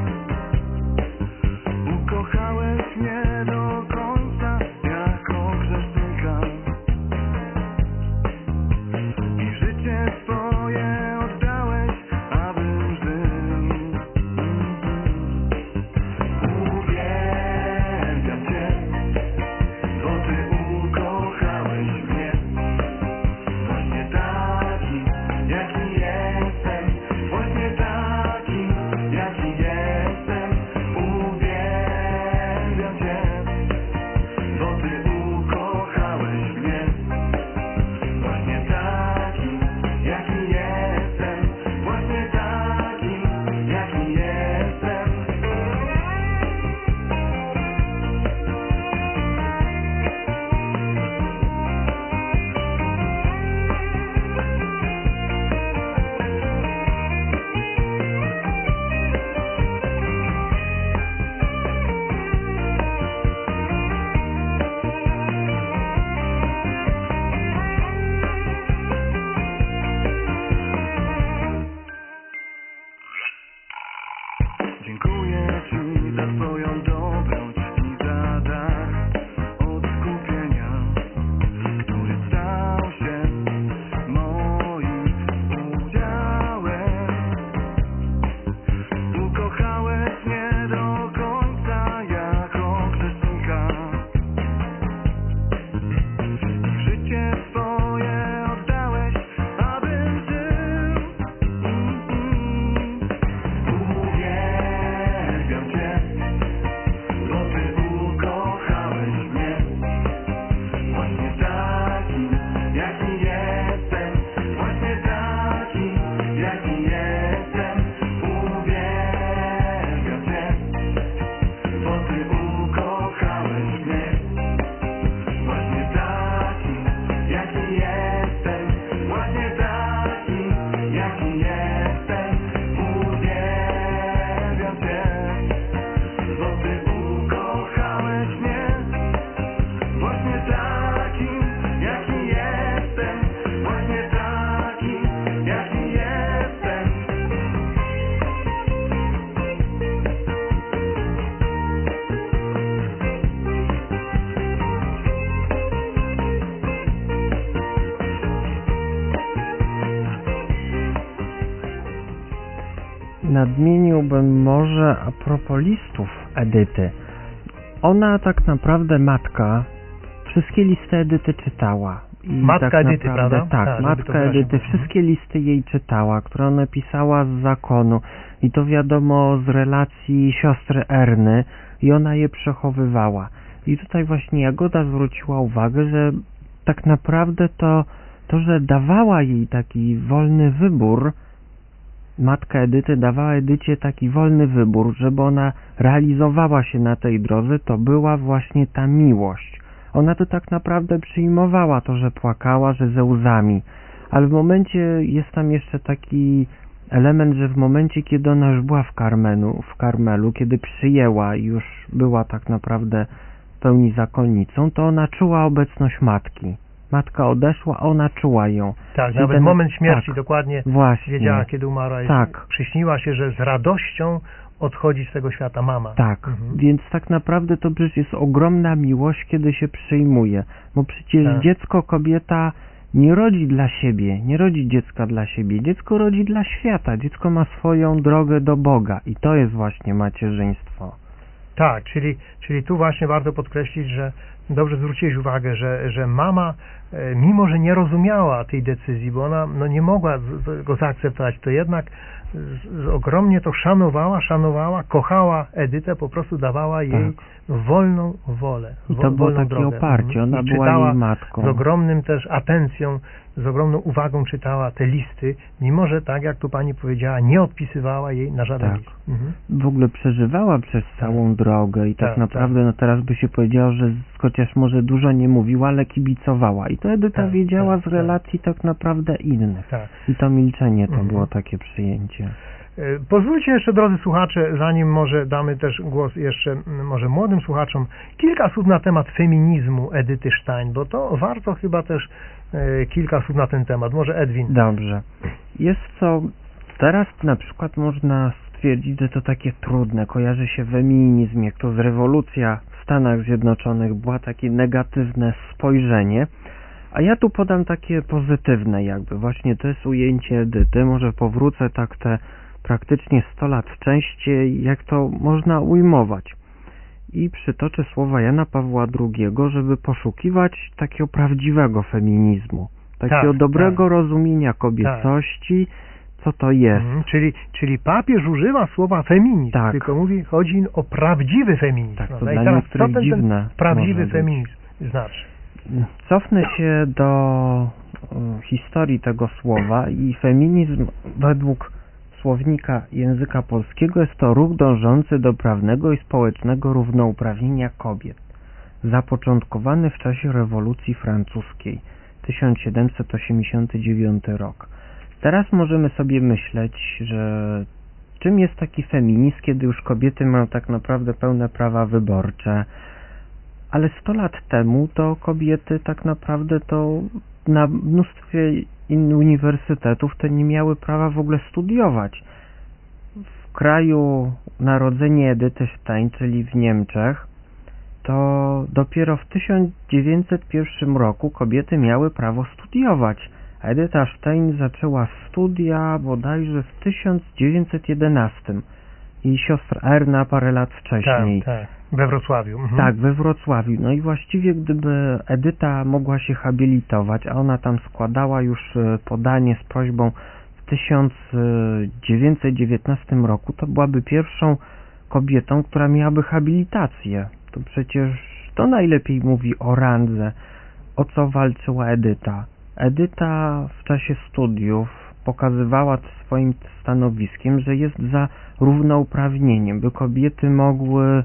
Ukochałeś mnie do końca jako grzesznika i życie swoje oddałeś, abym żył. Uwielbiam Cię, bo Ty ukochałeś mnie właśnie taki, jaki jestem, właśnie taki, jaki jestem. Uwielbiam Cię, bo Ty ukochałeś mnie właśnie taki, jaki jestem, właśnie taki, jaki jestem. Dziękuję Ci za Twoją dobroć i za dar odkupienia, który stał się moim udziałem. Ukochałeś mnie do końca jako grzesznika i życie swoje oddałeś, abym żył. Uwielbiam Cię, bo Ty ukochałeś mnie właśnie taki, jaki jestem, właśnie taki, jaki jestem. Uwielbiam Cię, bo Ty ukochałeś mnie właśnie taki, jaki jestem, właśnie taki, jaki jestem. Uwielbiam Cię, bo Ty ukochałeś mnie właśnie taki, jaki jestem, właśnie taki, jaki jestem. Nadmieniłbym może a propos listów Edyty. Ona tak naprawdę, matka, wszystkie listy Edyty czytała. I Matka tak Edyty, naprawdę, prawda? Tak, Tak, żeby to matka wyraźnie Edyty było. wszystkie listy jej czytała, które ona pisała z zakonu. I to wiadomo z relacji siostry Erny. I ona je przechowywała. I tutaj właśnie Jagoda zwróciła uwagę, że tak naprawdę to, to że dawała jej taki wolny wybór, matka Edyty dawała Edycie taki wolny wybór, żeby ona realizowała się na tej drodze, to była właśnie ta miłość. Ona to tak naprawdę przyjmowała to, że płakała, że ze łzami, ale w momencie jest tam jeszcze taki element, że w momencie, kiedy ona już była w Karmelu, w Karmelu, kiedy przyjęła i już była tak naprawdę w pełni zakonnicą, to ona czuła obecność matki. Matka odeszła, a ona czuła ją. Tak, Czyli nawet ten- moment śmierci tak, dokładnie właśnie. wiedziała, kiedy umarła. i Tak. Przyśniła się, że z radością odchodzi z tego świata mama. Tak, Mhm. więc tak naprawdę to przecież jest ogromna miłość, kiedy się przyjmuje. Bo przecież Tak. dziecko, kobieta nie rodzi dla siebie, nie rodzi dziecka dla siebie. Dziecko rodzi dla świata. Dziecko ma swoją drogę do Boga i to jest właśnie macierzyństwo. Tak, czyli, czyli tu właśnie warto podkreślić, że dobrze zwróciłeś uwagę, że, że mama e, mimo że nie rozumiała tej decyzji, bo ona no, nie mogła z, z, go zaakceptować, to jednak z, z, ogromnie to szanowała, szanowała, kochała Edytę, po prostu dawała jej Tak. wolną wolę. I to wo, było wolną takie drogę. oparcie, ona I była czytała jej matką. z ogromnym też atencją, z ogromną uwagą czytała te listy, mimo że tak jak tu pani powiedziała, nie odpisywała jej na żaden Tak. list. Mhm. W ogóle przeżywała przez całą drogę i tak, Tak, naprawdę no teraz by się powiedziało, że chociaż może dużo nie mówiła, ale kibicowała i to Edyta Tak, wiedziała tak, z relacji tak naprawdę innych. Tak. I to milczenie to Mhm. było takie przyjęcie. E, Pozwólcie jeszcze, drodzy słuchacze, zanim może damy też głos jeszcze m, może młodym słuchaczom, kilka słów na temat feminizmu Edyty Stein, bo to warto chyba też e, kilka słów na ten temat. Może Edwin. Dobrze. Jest co, teraz na przykład można stwierdzić, że to takie trudne, kojarzy się feminizm, jak to z rewolucja w Stanach Zjednoczonych była takie negatywne spojrzenie, a ja tu podam takie pozytywne jakby, właśnie to jest ujęcie Edyty, może powrócę tak te praktycznie sto lat częściej, jak to można ujmować. I przytoczę słowa Jana Pawła drugiego, żeby poszukiwać takiego prawdziwego feminizmu, takiego Tak, dobrego tak. rozumienia kobiecości, co to jest. Mhm, czyli, czyli papież używa słowa feminizm, Tak. tylko mówi, chodzi o prawdziwy feminizm. Tak, to prawda? I dla teraz co niektórych ten, dziwne ten prawdziwy może być. feminizm znaczy? Cofnę się do e, historii tego słowa i feminizm według słownika języka polskiego jest to ruch dążący do prawnego i społecznego równouprawnienia kobiet, zapoczątkowany w czasie rewolucji francuskiej, tysiąc siedemset osiemdziesiąty dziewiąty rok. Teraz możemy sobie myśleć, że czym jest taki feminizm, kiedy już kobiety mają tak naprawdę pełne prawa wyborcze, ale sto lat temu to kobiety tak naprawdę to na mnóstwie innych uniwersytetów to nie miały prawa w ogóle studiować. W kraju narodzenia Edyty Stein, czyli w Niemczech, to dopiero w tysiąc dziewięćset pierwszym roku kobiety miały prawo studiować. Edyta Stein zaczęła studia bodajże w tysiąc dziewięćset jedenastym i siostra Erna parę lat wcześniej. Tak, tak. We Wrocławiu. Mhm. Tak, we Wrocławiu. No i właściwie gdyby Edyta mogła się habilitować, a ona tam składała już podanie z prośbą w tysiąc dziewięćset dziewiętnastym roku, to byłaby pierwszą kobietą, która miałaby habilitację. To przecież to najlepiej mówi o randze, o co walczyła Edyta. Edyta w czasie studiów pokazywała swoim stanowiskiem, że jest za równouprawnieniem, by kobiety mogły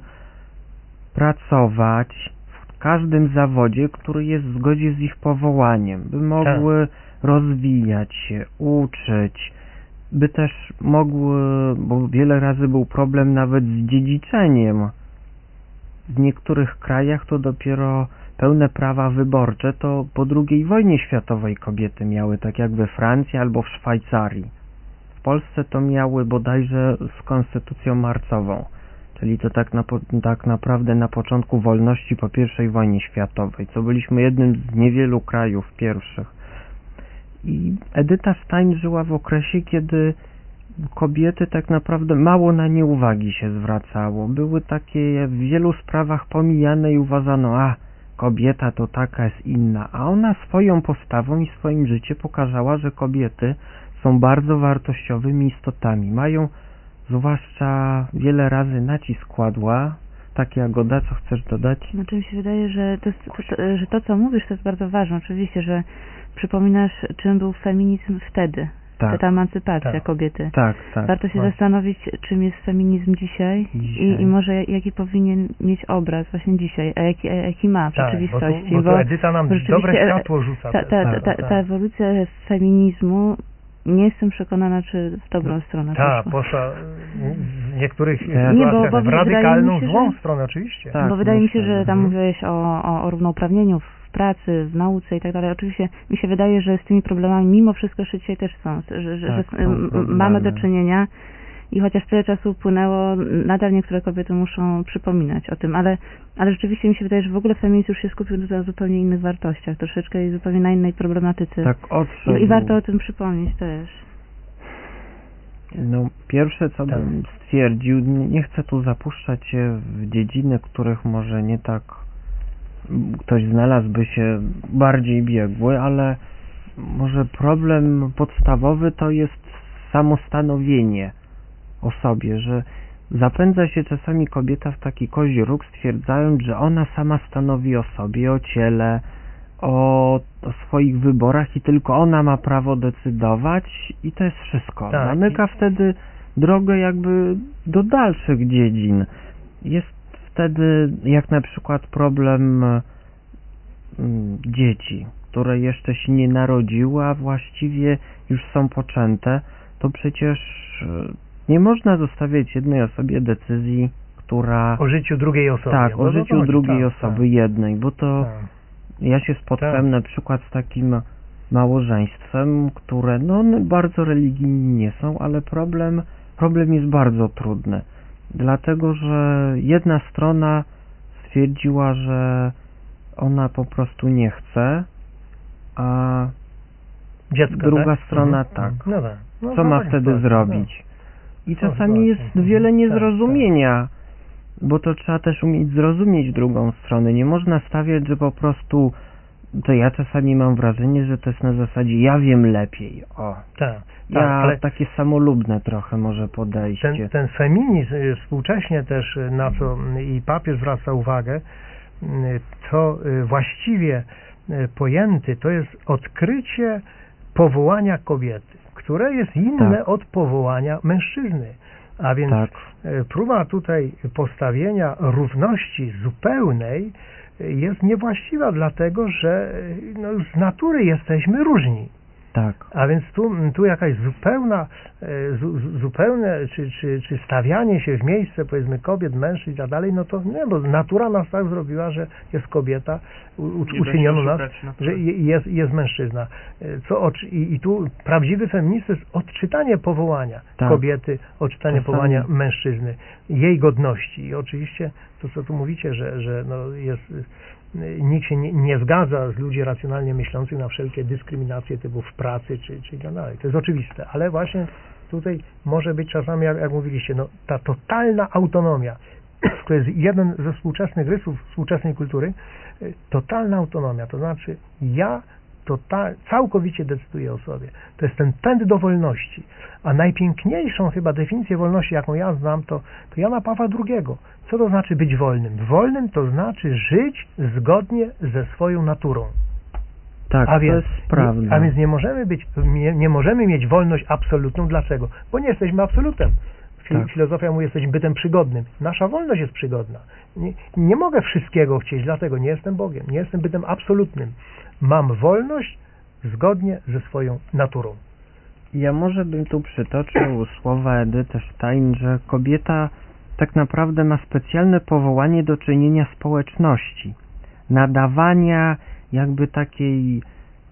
pracować w każdym zawodzie, który jest w zgodzie z ich powołaniem, by mogły rozwijać się, uczyć, by też mogły, bo wiele razy był problem nawet z dziedziczeniem. W niektórych krajach to dopiero pełne prawa wyborcze to po drugiej wojnie światowej kobiety miały, tak jak we Francji albo w Szwajcarii. W Polsce to miały bodajże z konstytucją marcową, czyli to tak, na, tak naprawdę na początku wolności po pierwszej wojnie światowej, co byliśmy jednym z niewielu krajów pierwszych. I Edyta Stein żyła w okresie, kiedy kobiety tak naprawdę mało na nie uwagi się zwracało. Były takie w wielu sprawach pomijane i uważano, a kobieta to taka jest inna, a ona swoją postawą i swoim życiem pokazała, że kobiety są bardzo wartościowymi istotami. Mają zwłaszcza wiele razy nacisk kładła. Tak, Jagoda, co chcesz dodać? Znaczy mi się wydaje, że to, jest, to, to, że to, co mówisz, to jest bardzo ważne. Oczywiście, że przypominasz, czym był feminizm wtedy. Tak. Ta emancypacja Tak. kobiety. Tak, tak. Warto się właśnie. zastanowić, czym jest feminizm dzisiaj, Dzisiaj. I, i może jaki powinien mieć obraz właśnie dzisiaj, a jaki, a jaki ma w Tak, rzeczywistości. bo tu, bo tu Edyta nam dobre światło rzuca. Ta, ta, ta, ta, ta ewolucja feminizmu, nie jestem przekonana, czy w dobrą stronę Tak, poszła. poszła w niektórych Nie, sytuacjach bo, bo w radykalną, się, złą że, stronę oczywiście. Tak, bo wydaje mi się, że tam mówiłeś o, o, o równouprawnieniu w pracy, w nauce i tak dalej. Oczywiście mi się wydaje, że z tymi problemami mimo wszystko jeszcze dzisiaj też są, że, że, Tak, że są mamy do czynienia i chociaż tyle czasu upłynęło, nadal niektóre kobiety muszą przypominać o tym, ale, ale rzeczywiście mi się wydaje, że w ogóle feminizm już się skupił na zupełnie innych wartościach, troszeczkę i zupełnie na innej problematyce. Tak, odszedł. I, I warto o tym przypomnieć też. No, pierwsze co bym stwierdził, nie chcę tu zapuszczać się w dziedziny, których może nie tak ktoś znalazłby się bardziej biegły, ale może problem podstawowy to jest samostanowienie o sobie, że zapędza się czasami kobieta w taki kozi róg, stwierdzając, że ona sama stanowi o sobie, o ciele, o, o swoich wyborach i tylko ona ma prawo decydować i to jest wszystko. Tak. Zamyka wtedy drogę jakby do dalszych dziedzin. Jest wtedy jak na przykład problem mm, dzieci, które jeszcze się nie narodziły, a właściwie już są poczęte, to przecież nie można zostawiać jednej osobie decyzji, która... O życiu drugiej osoby. Tak, o no, życiu chodzi, drugiej tak, osoby tak. jednej, bo to Tak. ja się spotkałem Tak. na przykład z takim małżeństwem, które no one bardzo religijni nie są, ale problem, problem jest bardzo trudny, dlatego że jedna strona stwierdziła, że ona po prostu nie chce, a Dziecko, druga tak? strona Mhm. tak. No tak. No, Co no ma tak, wtedy tak, zrobić? I No, czasami tak, jest tak. wiele Tak, niezrozumienia, bo to trzeba też umieć zrozumieć drugą stronę. Nie można stawiać, że po prostu, to ja czasami mam wrażenie, że to jest na zasadzie ja wiem lepiej. O, Tak, ja tak, ale takie samolubne trochę może podejście. ten, ten feminizm y, współcześnie też, y, na co y, i papież zwraca uwagę, y, to y, właściwie y, pojęty to jest odkrycie powołania kobiety, które jest inne Tak. od powołania mężczyzny. A więc Tak. y, próba tutaj postawienia równości zupełnej y, jest niewłaściwa, dlatego że y, no, z natury jesteśmy różni. Tak. A więc tu, tu jakaś zupełna, e, zu, zupełne, czy, czy, czy stawianie się w miejsce, powiedzmy, kobiet, mężczyzn i tak dalej, no to nie, bo natura nas tak zrobiła, że jest kobieta, u, u, Nie da się uczyniono nas, oszukać natury. że je- jest, jest mężczyzna. E, Co, oczy- i, I tu prawdziwy feminizm to jest odczytanie powołania Tak. kobiety, odczytanie Czasami- powołania mężczyzny, jej godności. I oczywiście to, co tu mówicie, że, że no jest... Nikt się nie, nie zgadza z ludzi racjonalnie myślących na wszelkie dyskryminacje typu w pracy czy, czy tak dalej. To jest oczywiste, ale właśnie tutaj może być czasami, jak, jak mówiliście, no, ta totalna autonomia, to jest jeden ze współczesnych rysów współczesnej kultury, totalna autonomia, to znaczy ja total, całkowicie decyduję o sobie. To jest ten pęd do wolności. A najpiękniejszą chyba definicję wolności, jaką ja znam, to, to Jana Pawła drugiego. Co to znaczy być wolnym? Wolnym to znaczy żyć zgodnie ze swoją naturą. Tak, a to więc, jest prawda. Nie, a więc nie możemy być, nie, nie możemy mieć wolność absolutną. Dlaczego? Bo nie jesteśmy absolutem. Fil, Tak. Filozofia mówi, jesteśmy bytem przygodnym. Nasza wolność jest przygodna. Nie, nie mogę wszystkiego chcieć, dlatego nie jestem Bogiem. Nie jestem bytem absolutnym. Mam wolność zgodnie ze swoją naturą. Ja może bym tu przytoczył słowa Edyty Stein, że kobieta tak naprawdę ma specjalne powołanie do czynienia społeczności, nadawania jakby takiej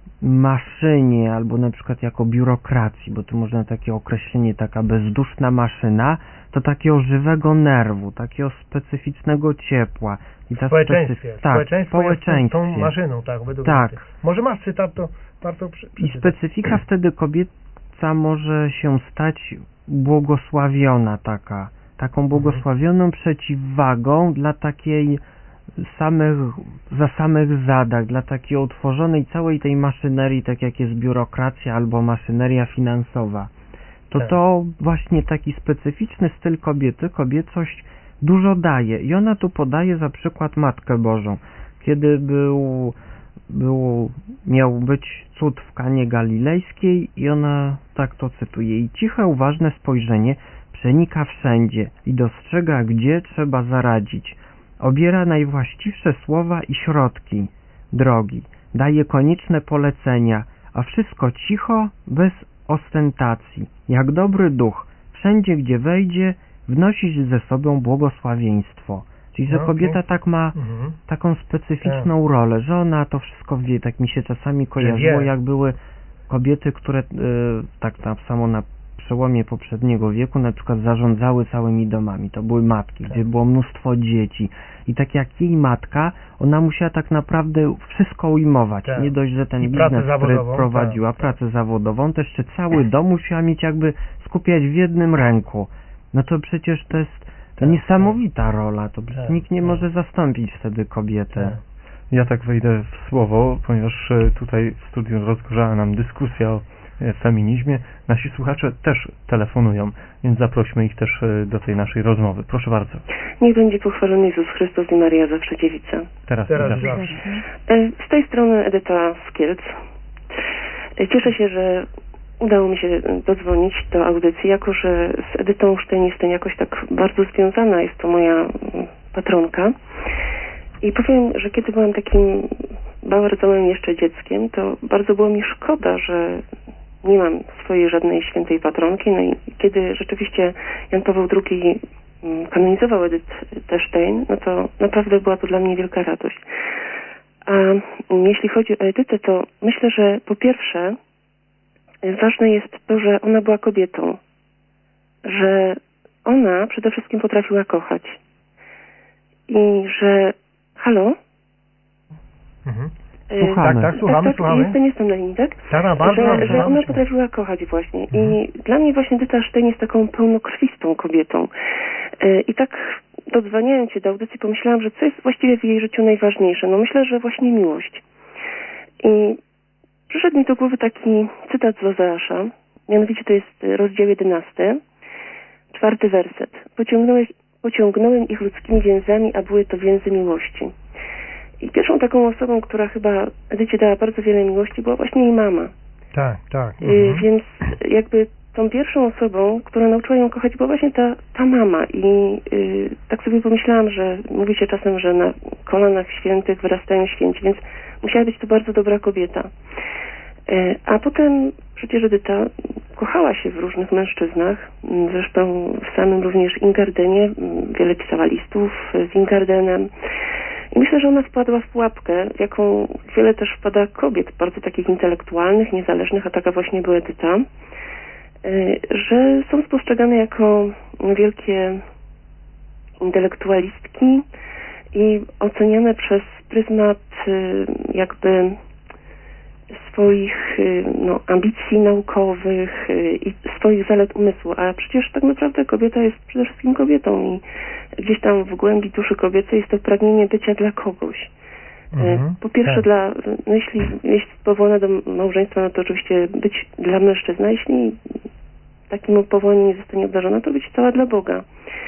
maszynie, albo na przykład jako biurokracji, bo tu można takie określenie, taka bezduszna maszyna, to takiego żywego nerwu, takiego specyficznego ciepła. I ta Społeczeństwie. specyf- tak, Społeczeństwo jest tą, społeczeństwie. tą maszyną, tak, według Tak. Edyty. Może masz cytat, to warto przy, I przeczytać. specyfika wtedy kobieca może się stać błogosławiona taka, taką błogosławioną przeciwwagą dla takiej samych, za samych zadań, dla takiej utworzonej całej tej maszynerii, tak jak jest biurokracja albo maszyneria finansowa. To Tak. to właśnie taki specyficzny styl kobiety, kobiecość dużo daje i ona tu podaje za przykład Matkę Bożą. Kiedy był, był, miał być cud w Kanie Galilejskiej i ona tak to cytuje: i ciche, uważne spojrzenie przenika wszędzie i dostrzega, gdzie trzeba zaradzić. Obiera najwłaściwsze słowa i środki drogi, daje konieczne polecenia, a wszystko cicho, bez ostentacji, jak dobry duch, wszędzie gdzie wejdzie, wnosić ze sobą błogosławieństwo. Czyli, że No, kobieta pięknie. tak ma Mhm. taką specyficzną rolę, że ona to wszystko wie, tak mi się czasami kojarzyło, wie. jak były kobiety, które y, tak tam samo na przełomie poprzedniego wieku na przykład zarządzały całymi domami. To były matki, Tak. gdzie było mnóstwo dzieci. I tak jak jej matka, ona musiała tak naprawdę wszystko ujmować. Tak. Nie dość, że ten I pracę biznes, który zawodową, prowadziła, pracę zawodową, to jeszcze cały dom musiała mieć jakby skupiać w jednym ręku. No to przecież to jest to Tak, niesamowita rola. To Tak, nikt nie tak. może zastąpić wtedy kobiety. Tak. Ja tak wejdę w słowo, ponieważ e, tutaj w studiu rozgorzała nam dyskusja o e, feminizmie. Nasi słuchacze też telefonują, więc zaprośmy ich też e, do tej naszej rozmowy. Proszę bardzo. Niech będzie pochwalony Jezus Chrystus i Maria zawsze dziewica. Teraz, Teraz zawsze. zawsze. E, Z tej strony Edyta z Kielc. E, Cieszę się, że udało mi się dodzwonić do audycji, jako że z Edytą Sztejn jestem jakoś tak bardzo związana. Jest to moja mm, patronka. I powiem, że kiedy byłam takim bardzo małym jeszcze dzieckiem, to bardzo było mi szkoda, że nie mam swojej żadnej świętej patronki. No i kiedy rzeczywiście Jan Paweł drugi mm, kanonizował Edytę Sztejn, no to naprawdę była to dla mnie wielka radość. A jeśli chodzi o Edytę, to myślę, że po pierwsze ważne jest to, że ona była kobietą, że ona przede wszystkim potrafiła kochać i że... Halo? Mhm. Y, Słuchamy. Tak, tak, słuchamy, tak, tak, słuchamy. Jestem, jestem na linii, tak? Tak, bardzo, że, bardzo, że ona bardzo. potrafiła kochać właśnie. I dla mnie właśnie Edyta Sztejn jest taką pełnokrwistą kobietą. Y, I tak dodzwaniając się do audycji pomyślałam, że co jest właściwie w jej życiu najważniejsze? No myślę, że właśnie miłość. I przyszedł mi do głowy taki cytat z Ozeasza, mianowicie to jest rozdział jedenasty, czwarty werset. Pociągnąłeś, pociągnąłem ich ludzkimi więzami, a były to więzy miłości. I pierwszą taką osobą, która chyba Edycie dała bardzo wiele miłości, była właśnie jej mama. Tak, tak. Y, Mhm. Więc jakby tą pierwszą osobą, która nauczyła ją kochać, była właśnie ta, ta mama. I y, tak sobie pomyślałam, że mówi się czasem, że na kolanach świętych wyrastają święci, więc musiała być to bardzo dobra kobieta. Y, a potem przecież Edyta kochała się w różnych mężczyznach, y, zresztą w samym również Ingardenie, y, wiele pisała listów z Ingardenem. I myślę, że ona wpadła w pułapkę, w jaką wiele też wpada kobiet, bardzo takich intelektualnych, niezależnych, a taka właśnie była Edyta, że są spostrzegane jako wielkie intelektualistki i oceniane przez pryzmat jakby swoich no, ambicji naukowych i swoich zalet umysłu, a przecież tak naprawdę kobieta jest przede wszystkim kobietą i gdzieś tam w głębi duszy kobiecej jest to pragnienie bycia dla kogoś. Mhm. Po pierwsze Tak. dla, no jeśli jest powołana do małżeństwa, no to oczywiście być dla mężczyzny, a jeśli takim powołaniem nie zostanie obdarzona, to być cała dla Boga.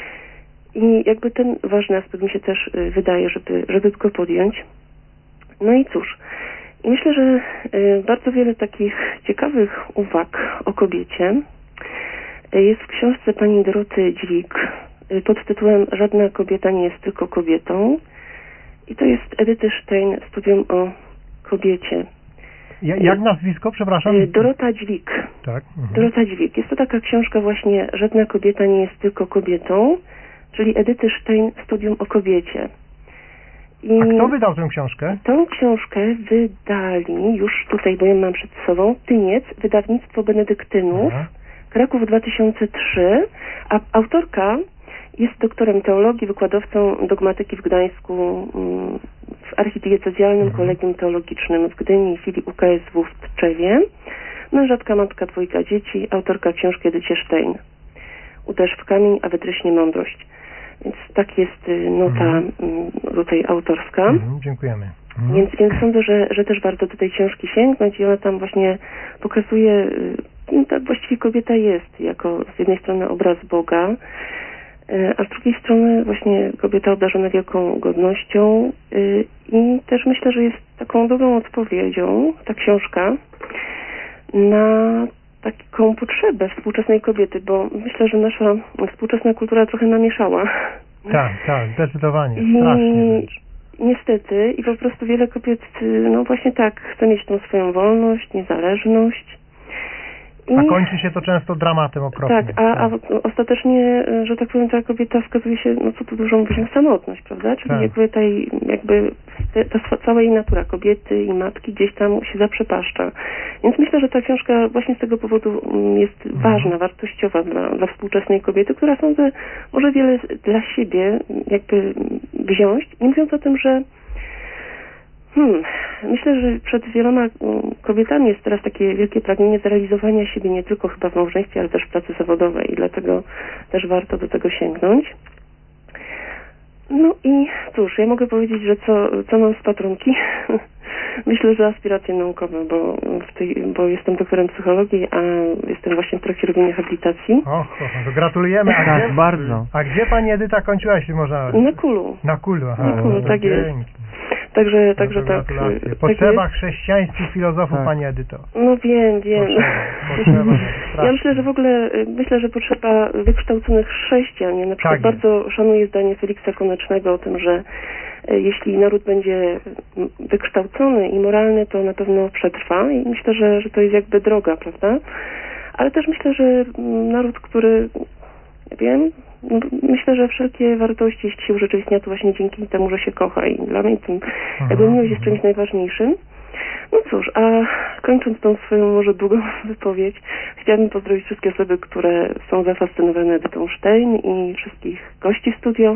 I jakby ten ważny aspekt mi się też wydaje, żeby, żeby go podjąć. No i cóż, i myślę, że y, bardzo wiele takich ciekawych uwag o kobiecie y, jest w książce pani Doroty Dźwig y, pod tytułem Żadna kobieta nie jest tylko kobietą. I to jest Edyty Sztejn, studium o kobiecie. Ja, jak nazwisko, przepraszam? Y, Dorota Dźwig. Tak. Mhm. Dorota Dźwig. Jest to taka książka właśnie Żadna kobieta nie jest tylko kobietą, czyli Edyty Sztejn, studium o kobiecie. I A kto wydał tę książkę? tą książkę wydali już tutaj, bo ja mam przed sobą, Tyniec, wydawnictwo Benedyktynów, Aha. Kraków dwa tysiące trzy, a autorka jest doktorem teologii, wykładowcą dogmatyki w Gdańsku, mm, w archidiecezjalnym Mhm. kolegium teologicznym w Gdyni i filii U K S W w Tczewie. Mężatka, matka, dwójka dzieci, autorka książki Edycie Sztejn. Uderz w kamień, a wytryśnie mądrość. Więc tak jest y, nota Mhm. mm, tutaj autorska. Mhm, dziękujemy. Mhm. Więc, więc sądzę, że, że też warto do tej książki sięgnąć i ona tam właśnie pokazuje, y, kim tak właściwie kobieta jest, jako z jednej strony obraz Boga, y, a z drugiej strony właśnie kobieta obdarzona wielką godnością y, i też myślę, że jest taką dobrą odpowiedzią, ta książka, na taką potrzebę współczesnej kobiety, bo myślę, że nasza współczesna kultura trochę namieszała. Tak, tak, zdecydowanie, I strasznie wręcz. niestety i po prostu wiele kobiet, no właśnie tak, chce mieć tą swoją wolność, niezależność. I, A kończy się to często dramatem okropnym. tak, a, a ostatecznie, że tak powiem, ta kobieta wskazuje się, no co tu dużo mówić, na samotność, prawda? Czyli Tak. jakby tej, jakby te, ta swa- cała jej natura kobiety i matki gdzieś tam się zaprzepaszcza. Więc myślę, że ta książka właśnie z tego powodu mm, jest Mhm. ważna, wartościowa dla, dla współczesnej kobiety, która sądzę może wiele z- dla siebie jakby wziąć, nie mówiąc o tym, że Hmm, myślę, że przed wieloma mm, kobietami jest teraz takie wielkie pragnienie zrealizowania siebie nie tylko chyba w małżeństwie, ale też w pracy zawodowej i dlatego też warto do tego sięgnąć. No i cóż, ja mogę powiedzieć, że co, co mam z patronki? Myślę, że aspiracje naukowe, bo, w tej, bo jestem doktorem psychologii, a jestem właśnie w trakcie robienia habilitacji. Och, to gratulujemy. A Tak, gdzie, bardzo. A gdzie pani Edyta kończyła, jeśli można? Na Kulu. Na Kulu, aha. Na Kulu, no, tak jest. dzięki. Także, No także tak. Gratulacje. tak Potrzeba jest. chrześcijańskich filozofów, Tak. pani Edyto. No wiem, wiem. Potrzeba, potrzeba. Ja myślę, że w ogóle myślę, że potrzeba wykształconych chrześcijan. Ja na przykład Tak bardzo szanuję zdanie Feliksa Konecznego o tym, że e, jeśli naród będzie m, wykształcony i moralny, to na pewno przetrwa i myślę, że, że to jest jakby droga, prawda? Ale też myślę, że m, naród, który, ja wiem, m, myślę, że wszelkie wartości, jeśli się urzeczywistnia, to właśnie dzięki temu, że się kocha i dla mnie tym jakby miłość jest czymś najważniejszym. No cóż, a kończąc tą swoją może długą wypowiedź, chciałabym pozdrowić wszystkie osoby, które są zafascynowane Edytą Stein i wszystkich gości w studio.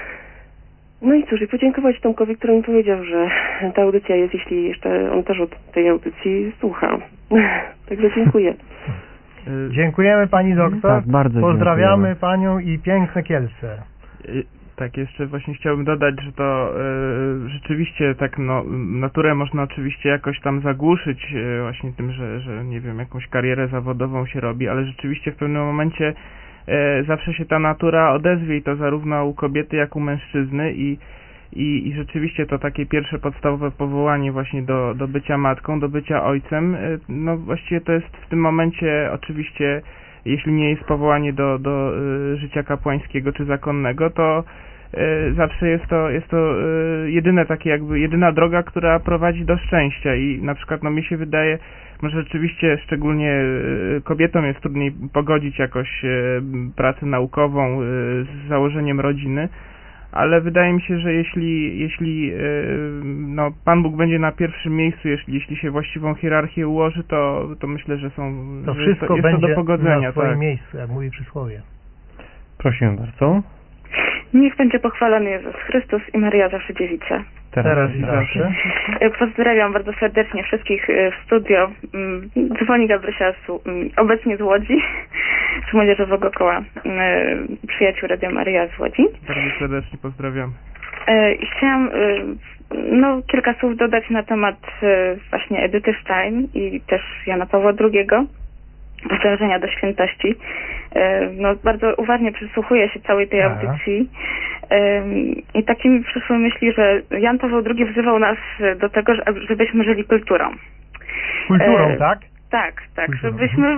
No i cóż, i podziękować Tomkowi, który mi powiedział, że ta audycja jest, jeśli jeszcze on też od tej audycji słucha. Także dziękuję. Dziękujemy pani doktor. Tak, bardzo Pozdrawiamy dziękujemy. panią i piękne Kielce. Tak, jeszcze właśnie chciałbym dodać, że to e, rzeczywiście tak no, naturę można oczywiście jakoś tam zagłuszyć e, właśnie tym, że, że nie wiem, jakąś karierę zawodową się robi, ale rzeczywiście w pewnym momencie e, zawsze się ta natura odezwie i to zarówno u kobiety, jak u mężczyzny i, i, i rzeczywiście to takie pierwsze podstawowe powołanie właśnie do, do bycia matką, do bycia ojcem, e, no właściwie to jest w tym momencie oczywiście, jeśli nie jest powołanie do, do y, życia kapłańskiego czy zakonnego, to y, zawsze jest to, jest to y, jedyne takie jakby, jedyna droga, która prowadzi do szczęścia i na przykład no mi się wydaje, może rzeczywiście szczególnie y, kobietom jest trudniej pogodzić jakoś y, pracę naukową y, z założeniem rodziny, ale wydaje mi się, że jeśli, jeśli y, no, Pan Bóg będzie na pierwszym miejscu, jeśli, jeśli się właściwą hierarchię ułoży, to, to myślę, że są To że wszystko jest to, jest będzie to do pogodzenia. na swoim tak. miejscu, jak mówi przysłowie. Prosimy bardzo. Niech będzie pochwalony Jezus Chrystus i Maria zawsze dziewica. Teraz, Teraz i zawsze. Pozdrawiam bardzo serdecznie wszystkich w studio. Dzwoni Gabrysia z, obecnie z Łodzi, z Młodzieżowego Koła Przyjaciół Radia Maria z Łodzi. Bardzo serdecznie pozdrawiam. I chciałam no, kilka słów dodać na temat właśnie Edyty Stein i też Jana Pawła drugiego, dążenia do świętości. No, bardzo uważnie przysłuchuję się całej tej audycji i takie mi przyszły myśli, że Jan Paweł drugi wzywał nas do tego, żebyśmy żyli kulturą. Kulturą, e, tak? Tak, tak, Kulturą. żebyśmy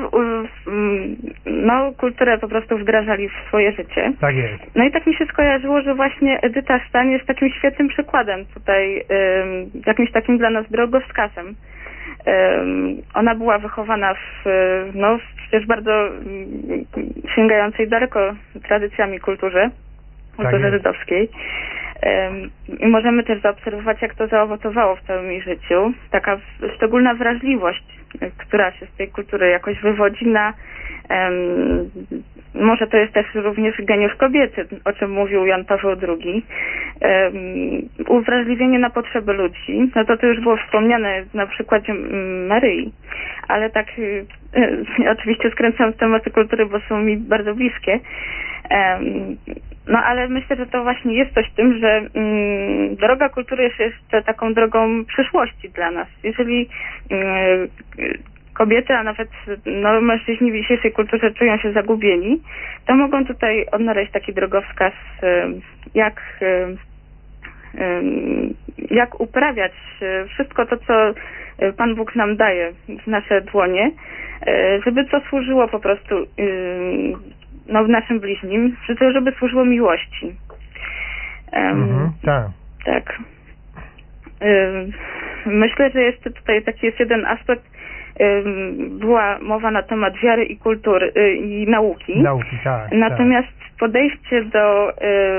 no, kulturę po prostu wdrażali w swoje życie. Tak jest. No i tak mi się skojarzyło, że właśnie Edyta Stein jest takim świetnym przykładem tutaj, jakimś takim dla nas drogowskazem. Um, ona była wychowana w, no, w przecież bardzo sięgającej daleko tradycjami kulturze, kulturze Tak żydowskiej. Um, I możemy też zaobserwować, jak to zaowocowało w całym jej życiu. Taka szczególna wrażliwość, która się z tej kultury jakoś wywodzi na um, może to jest też również geniusz kobiety, o czym mówił Jan Paweł drugi. Um, uwrażliwienie na potrzeby ludzi, no to to już było wspomniane na przykładzie Maryi, ale tak y, y, oczywiście skręcam w tematy kultury, bo są mi bardzo bliskie. Um, no ale myślę, że to właśnie jest coś w tym, że um, droga kultury jest jeszcze taką drogą przyszłości dla nas. Jeżeli y, kobiety, a nawet no, mężczyźni w dzisiejszej kulturze czują się zagubieni, to mogą tutaj odnaleźć taki drogowskaz, jak, jak uprawiać wszystko to, co Pan Bóg nam daje w nasze dłonie, żeby to służyło po prostu no, w naszym bliźnim, żeby służyło miłości. Mhm, tak. Tak. Myślę, że jeszcze tutaj taki jest jeden aspekt. Była mowa na temat wiary i kultury i nauki. Nauki, tak. Natomiast tak. podejście do,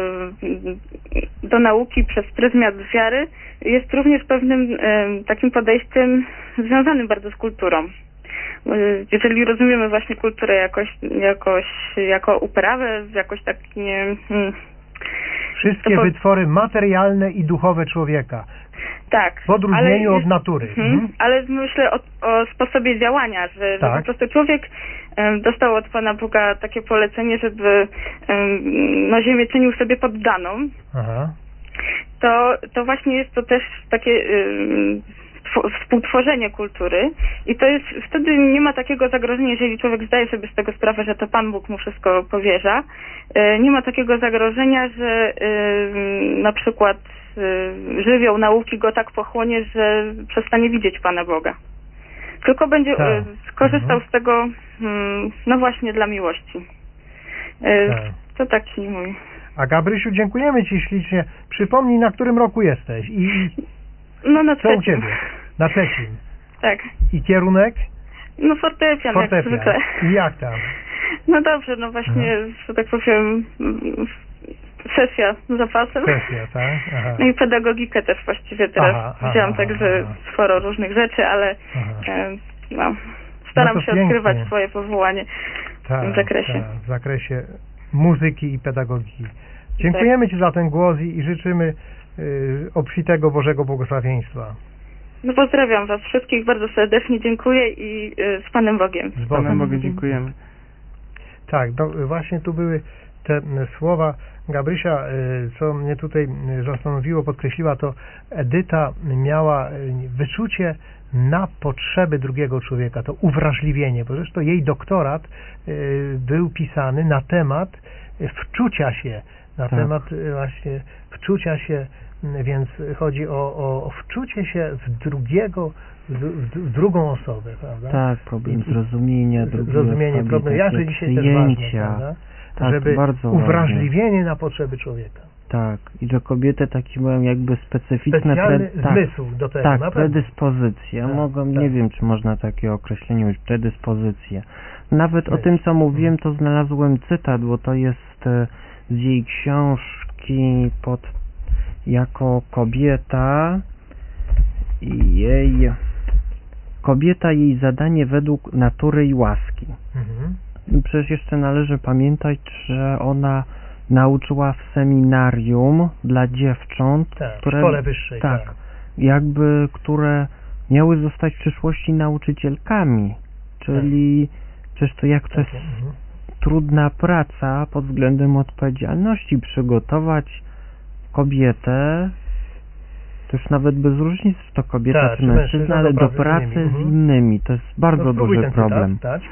do nauki przez pryzmat wiary jest również pewnym takim podejściem związanym bardzo z kulturą. Jeżeli rozumiemy właśnie kulturę jakoś, jakoś jako uprawę, jakoś takie... Wszystkie po... wytwory materialne i duchowe człowieka. Tak. W odróżnieniu ale, od natury. Hmm, hmm. Ale myślę o, o sposobie działania, że, tak. że po prostu człowiek um, dostał od Pana Boga takie polecenie, żeby um, no, ziemię czynił sobie poddaną. Aha. to, to właśnie jest to też takie yy, współtworzenie kultury i to jest, wtedy nie ma takiego zagrożenia, jeżeli człowiek zdaje sobie z tego sprawę, że to Pan Bóg mu wszystko powierza, yy, nie ma takiego zagrożenia, że yy, na przykład yy, żywioł nauki go tak pochłonie, że przestanie widzieć Pana Boga. Tylko będzie tak. yy, skorzystał mhm. z tego, yy, no właśnie dla miłości. Yy, tak. To taki mój... A Gabrysiu, dziękujemy Ci ślicznie. Przypomnij, na którym roku jesteś i no, na co trzecim. u Ciebie? Na trzecim. Tak. I kierunek? No fortepian, fortepian. jak zwykle. I jak tam? No dobrze, no właśnie, mhm. że tak powiem, sesja z zapasem. Sesja, tak? Aha. No i pedagogikę też właściwie teraz aha, wziąłam, aha, także aha. sporo różnych rzeczy, ale e, no, staram no się pięknie. odkrywać swoje powołanie tak, w tym zakresie. Tak, w zakresie muzyki i pedagogiki. Dziękujemy tak. Ci za ten głos i, i życzymy y, obfitego Bożego błogosławieństwa. No pozdrawiam Was wszystkich, bardzo serdecznie dziękuję i y, z Panem Bogiem. Z Panem Bogiem dziękujemy. Tak, no, właśnie tu były te y, słowa Gabrysia, y, co mnie tutaj y, zastanowiło, podkreśliła, to Edyta miała y, wyczucie na potrzeby drugiego człowieka, to uwrażliwienie, bo zresztą jej doktorat y, był pisany na temat wczucia się, na tak. temat y, właśnie wczucia się, y, więc chodzi o, o, o wczucie się w drugiego, w, w, w drugą osobę, prawda? Tak, problem zrozumienia drugiej Zrozumienie osoby, problemu, jakże dzisiaj też ważne, prawda? Tak, żeby bardzo uwrażliwienie ważne. na potrzeby człowieka. Tak, i że kobiety takie mają jakby specyficzne specjalny pre... zmysł tak, do tego. Tak, predyspozycje. Tak, Mogą, tak. Nie wiem, czy można takie określenie użyć, predyspozycje. Nawet Myśl. o tym, co mówiłem, to znalazłem cytat, bo to jest z jej książki pod jako kobieta i jej kobieta, jej zadanie według natury i łaski. Mhm. I przecież jeszcze należy pamiętać, że ona nauczyła w seminarium dla dziewcząt, tak, które, w szkole wyższej, tak, tak, jakby, które miały zostać w przyszłości nauczycielkami, czyli tak. przecież to jak to jest mhm. trudna praca pod względem odpowiedzialności, przygotować kobietę, to już nawet bez różnic, czy to kobieta, tak, czy mężczyzna, ale do pracy z innymi. z innymi. To jest bardzo no, duży problem. Cytat,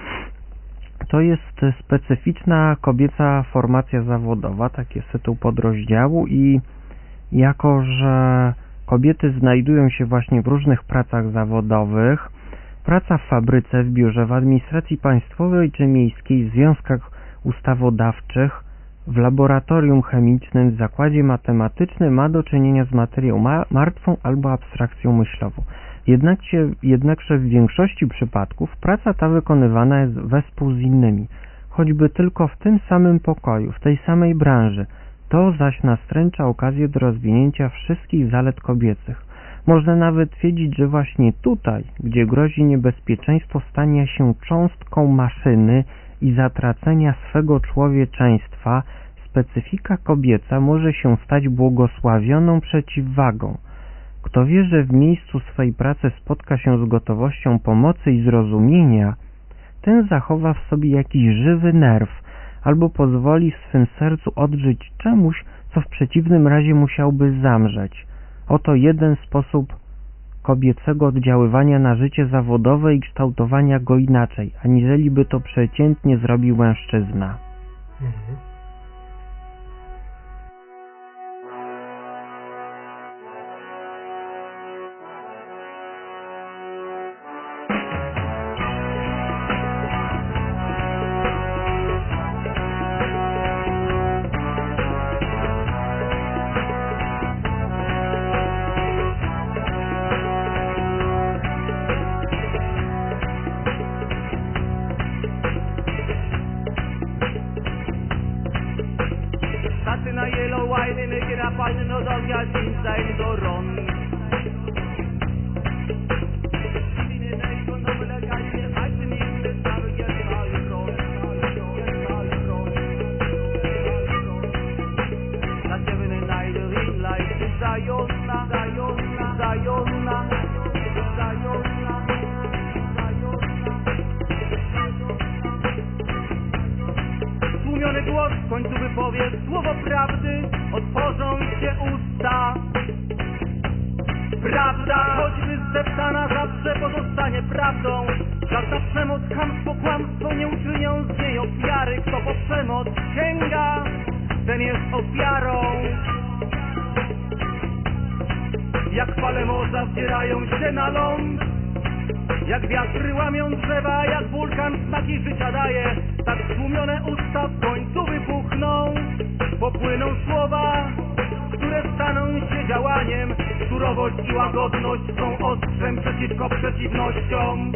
to jest specyficzna kobieca formacja zawodowa, takie jest tytuł podrozdziału i jako, że kobiety znajdują się właśnie w różnych pracach zawodowych, praca w fabryce, w biurze, w administracji państwowej czy miejskiej, w związkach ustawodawczych, w laboratorium chemicznym, w zakładzie matematycznym ma do czynienia z materią ma martwą albo abstrakcją myślową. Jednakże, jednakże w większości przypadków praca ta wykonywana jest wespół z innymi, choćby tylko w tym samym pokoju, w tej samej branży. To zaś nastręcza okazję do rozwinięcia wszystkich zalet kobiecych. Można nawet twierdzić, że właśnie tutaj, gdzie grozi niebezpieczeństwo stania się cząstką maszyny i zatracenia swego człowieczeństwa, specyfika kobieca może się stać błogosławioną przeciwwagą. Kto wie, że w miejscu swej pracy spotka się z gotowością pomocy i zrozumienia, ten zachowa w sobie jakiś żywy nerw albo pozwoli w swym sercu odżyć czemuś, co w przeciwnym razie musiałby zamrzeć. Oto jeden sposób kobiecego oddziaływania na życie zawodowe i kształtowania go inaczej, aniżeli by to przeciętnie zrobił mężczyzna. Mhm. Stłumiony głos w końcu wypowie słowo prawdy, otworzą się usta. prawdą. Żadna przemoc, chamstwo, kłamstwo nie uczynią z niej ofiary. Kto po przemoc sięga, ten jest ofiarą. Jak fale morza wdzierają się na ląd, jak wiatry łamią drzewa, jak wulkan smaki życia daje, tak stłumione usta w końcu wybuchną. Popłyną słowa, które staną się działaniem. Surowość i łagodność są ostrzem przeciwko przeciwnościom.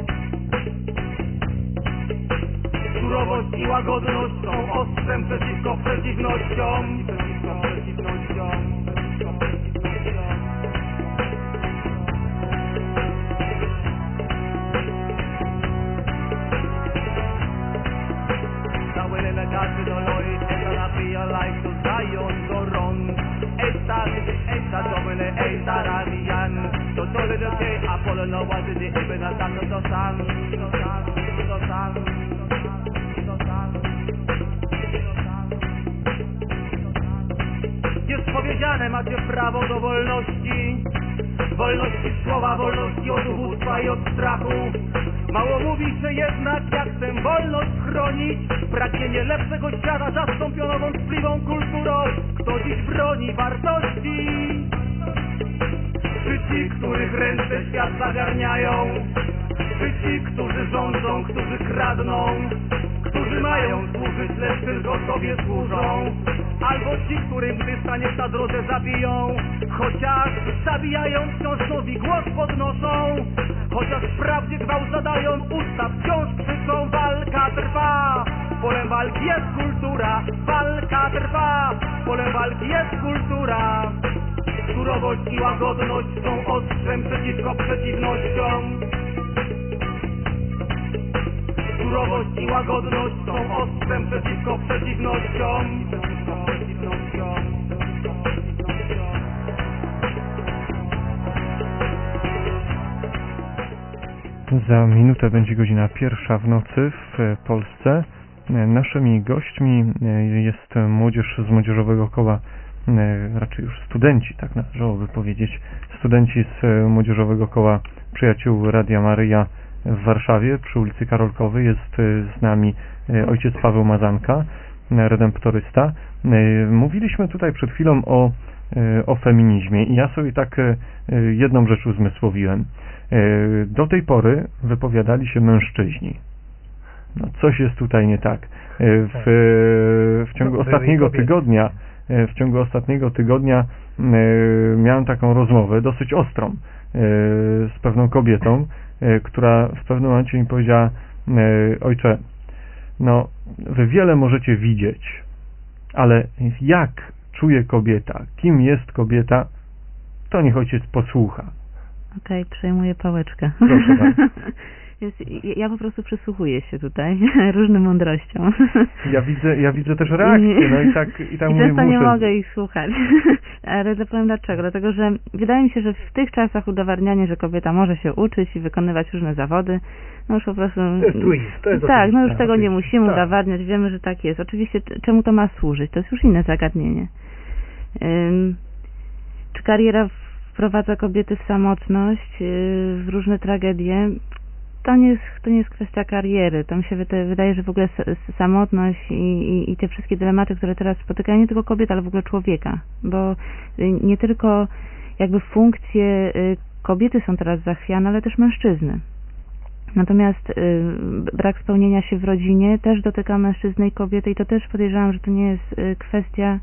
Surowość i łagodność są ostrzem przeciwko przeciwnościom. Przeciwko przeciwnościom. Legacy doloi, esta la realize to Zion Doron. Esta, esta domine, esta radian. To tole de te, Apollo no was in the even as I'm the sun, the sun, the sun, the sun. Jest powiedziane, macie prawo do wolności. Wolności słowa, wolności od ubóstwa i od strachu. Mało mówi się jednak, jak tę wolność chronić. Pragnienie lepszego świata zastąpiono wątpliwą kulturą. Kto dziś broni wartości? Czy ci, których ręce świat zagarniają? Czy ci, którzy rządzą, którzy kradną? Którzy mają służyć, lecz tylko sobie służą? Albo ci, którym gdy stanie na drodze zabiją? Chociaż zabijając wciąż nowi głos podnoszą. Chociaż wprawdzie gwałt zadają, usta wciąż krzyczą. Walka trwa, polem walki jest kultura. Walka trwa, polem walki jest kultura. Surowość i łagodność są ostrzem przeciwko przeciwnościom. Surowość i łagodność są ostrzem przeciwko przeciwnościom. Przeciwko przeciwnościom. Za minutę będzie godzina pierwsza w nocy w Polsce. Naszymi gośćmi jest młodzież z Młodzieżowego Koła, raczej już studenci, tak należałoby powiedzieć, studenci z Młodzieżowego Koła Przyjaciół Radia Maryja w Warszawie przy ulicy Karolkowej. Jest z nami ojciec Paweł Mazanka, redemptorysta. Mówiliśmy tutaj przed chwilą o, o feminizmie i ja sobie tak jedną rzecz uzmysłowiłem. Do tej pory wypowiadali się mężczyźni. No, coś jest tutaj nie tak. W, w ciągu ostatniego tygodnia w ciągu ostatniego tygodnia miałem taką rozmowę dosyć ostrą z pewną kobietą, która w pewnym momencie mi powiedziała: ojcze, no wy wiele możecie widzieć, ale jak czuje kobieta, kim jest kobieta, to niech ojciec posłucha. Okej, okay, przejmuję pałeczkę. Proszę bardzo. Więc ja po prostu przysłuchuję się tutaj różnym mądrościom. Ja widzę, ja widzę też reakcje, no i tak i tak I mówię, często muszę... nie mogę ich słuchać. Ale to powiem dlaczego. Dlatego, że wydaje mi się, że w tych czasach udowadnianie, że kobieta może się uczyć i wykonywać różne zawody, no już po prostu... To jest truizm. To jest tak, no już tak, tego nie musimy tak. udowadniać, wiemy, że tak jest. Oczywiście czemu to ma służyć? To jest już inne zagadnienie. Um, czy kariera wprowadza kobiety w samotność, w różne tragedie? To nie jest, to nie jest kwestia kariery. To mi się wydaje, że w ogóle samotność i, i, i te wszystkie dylematy, które teraz spotykają nie tylko kobiety, ale w ogóle człowieka. Bo nie tylko jakby funkcje kobiety są teraz zachwiane, ale też mężczyzny. Natomiast brak spełnienia się w rodzinie też dotyka mężczyzny i kobiety i to też podejrzewam, że to nie jest kwestia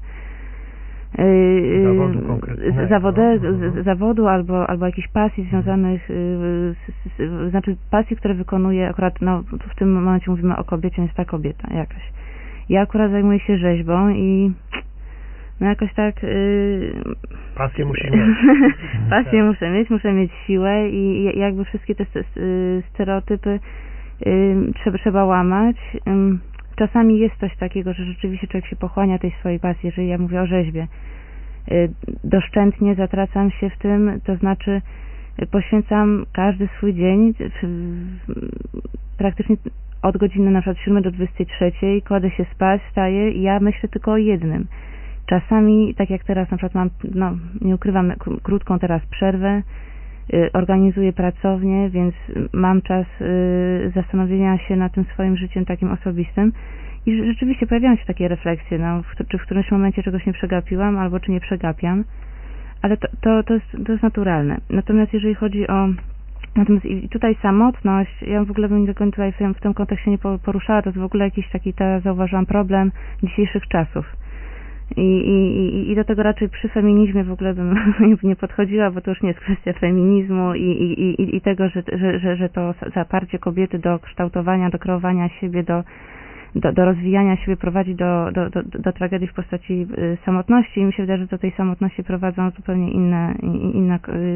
zawodu konkretnego. Zawode, z, zawodu albo, albo jakichś pasji związanych, z, z, znaczy pasji, które wykonuje akurat, no w tym momencie mówimy o kobiecie, jest ta kobieta jakaś. Ja akurat zajmuję się rzeźbą i no jakoś tak... Yy, pasję musi mieć. pasję muszę mieć, muszę mieć siłę i, i jakby wszystkie te stereotypy yy, trzeba, trzeba łamać. Yy, Czasami jest coś takiego, że rzeczywiście człowiek się pochłania tej swojej pasji, jeżeli ja mówię o rzeźbie. Doszczętnie zatracam się w tym, to znaczy poświęcam każdy swój dzień, praktycznie od godziny na przykład siódmej do dwudziestej trzeciej, kładę się spać, wstaję i ja myślę tylko o jednym. Czasami, tak jak teraz na przykład mam, no nie ukrywam, krótką teraz przerwę, organizuję pracownię, więc mam czas zastanowienia się nad tym swoim życiem takim osobistym i rzeczywiście pojawiają się takie refleksje, no, czy w którymś momencie czegoś nie przegapiłam, albo czy nie przegapiam, ale to, to, to, jest, to jest naturalne. Natomiast jeżeli chodzi o Natomiast i tutaj samotność, ja w ogóle bym tego tutaj w tym kontekście nie poruszała, to jest w ogóle jakiś taki, to zauważyłam, problem dzisiejszych czasów. I, i, i do tego raczej przy feminizmie w ogóle bym nie podchodziła, bo to już nie jest kwestia feminizmu i, i, i, i tego, że, że, że, że to zaparcie kobiety do kształtowania, do kreowania siebie, do, do, do rozwijania siebie prowadzi do, do, do, do tragedii w postaci y, samotności i mi się wydaje, że do tej samotności prowadzą zupełnie inne, inne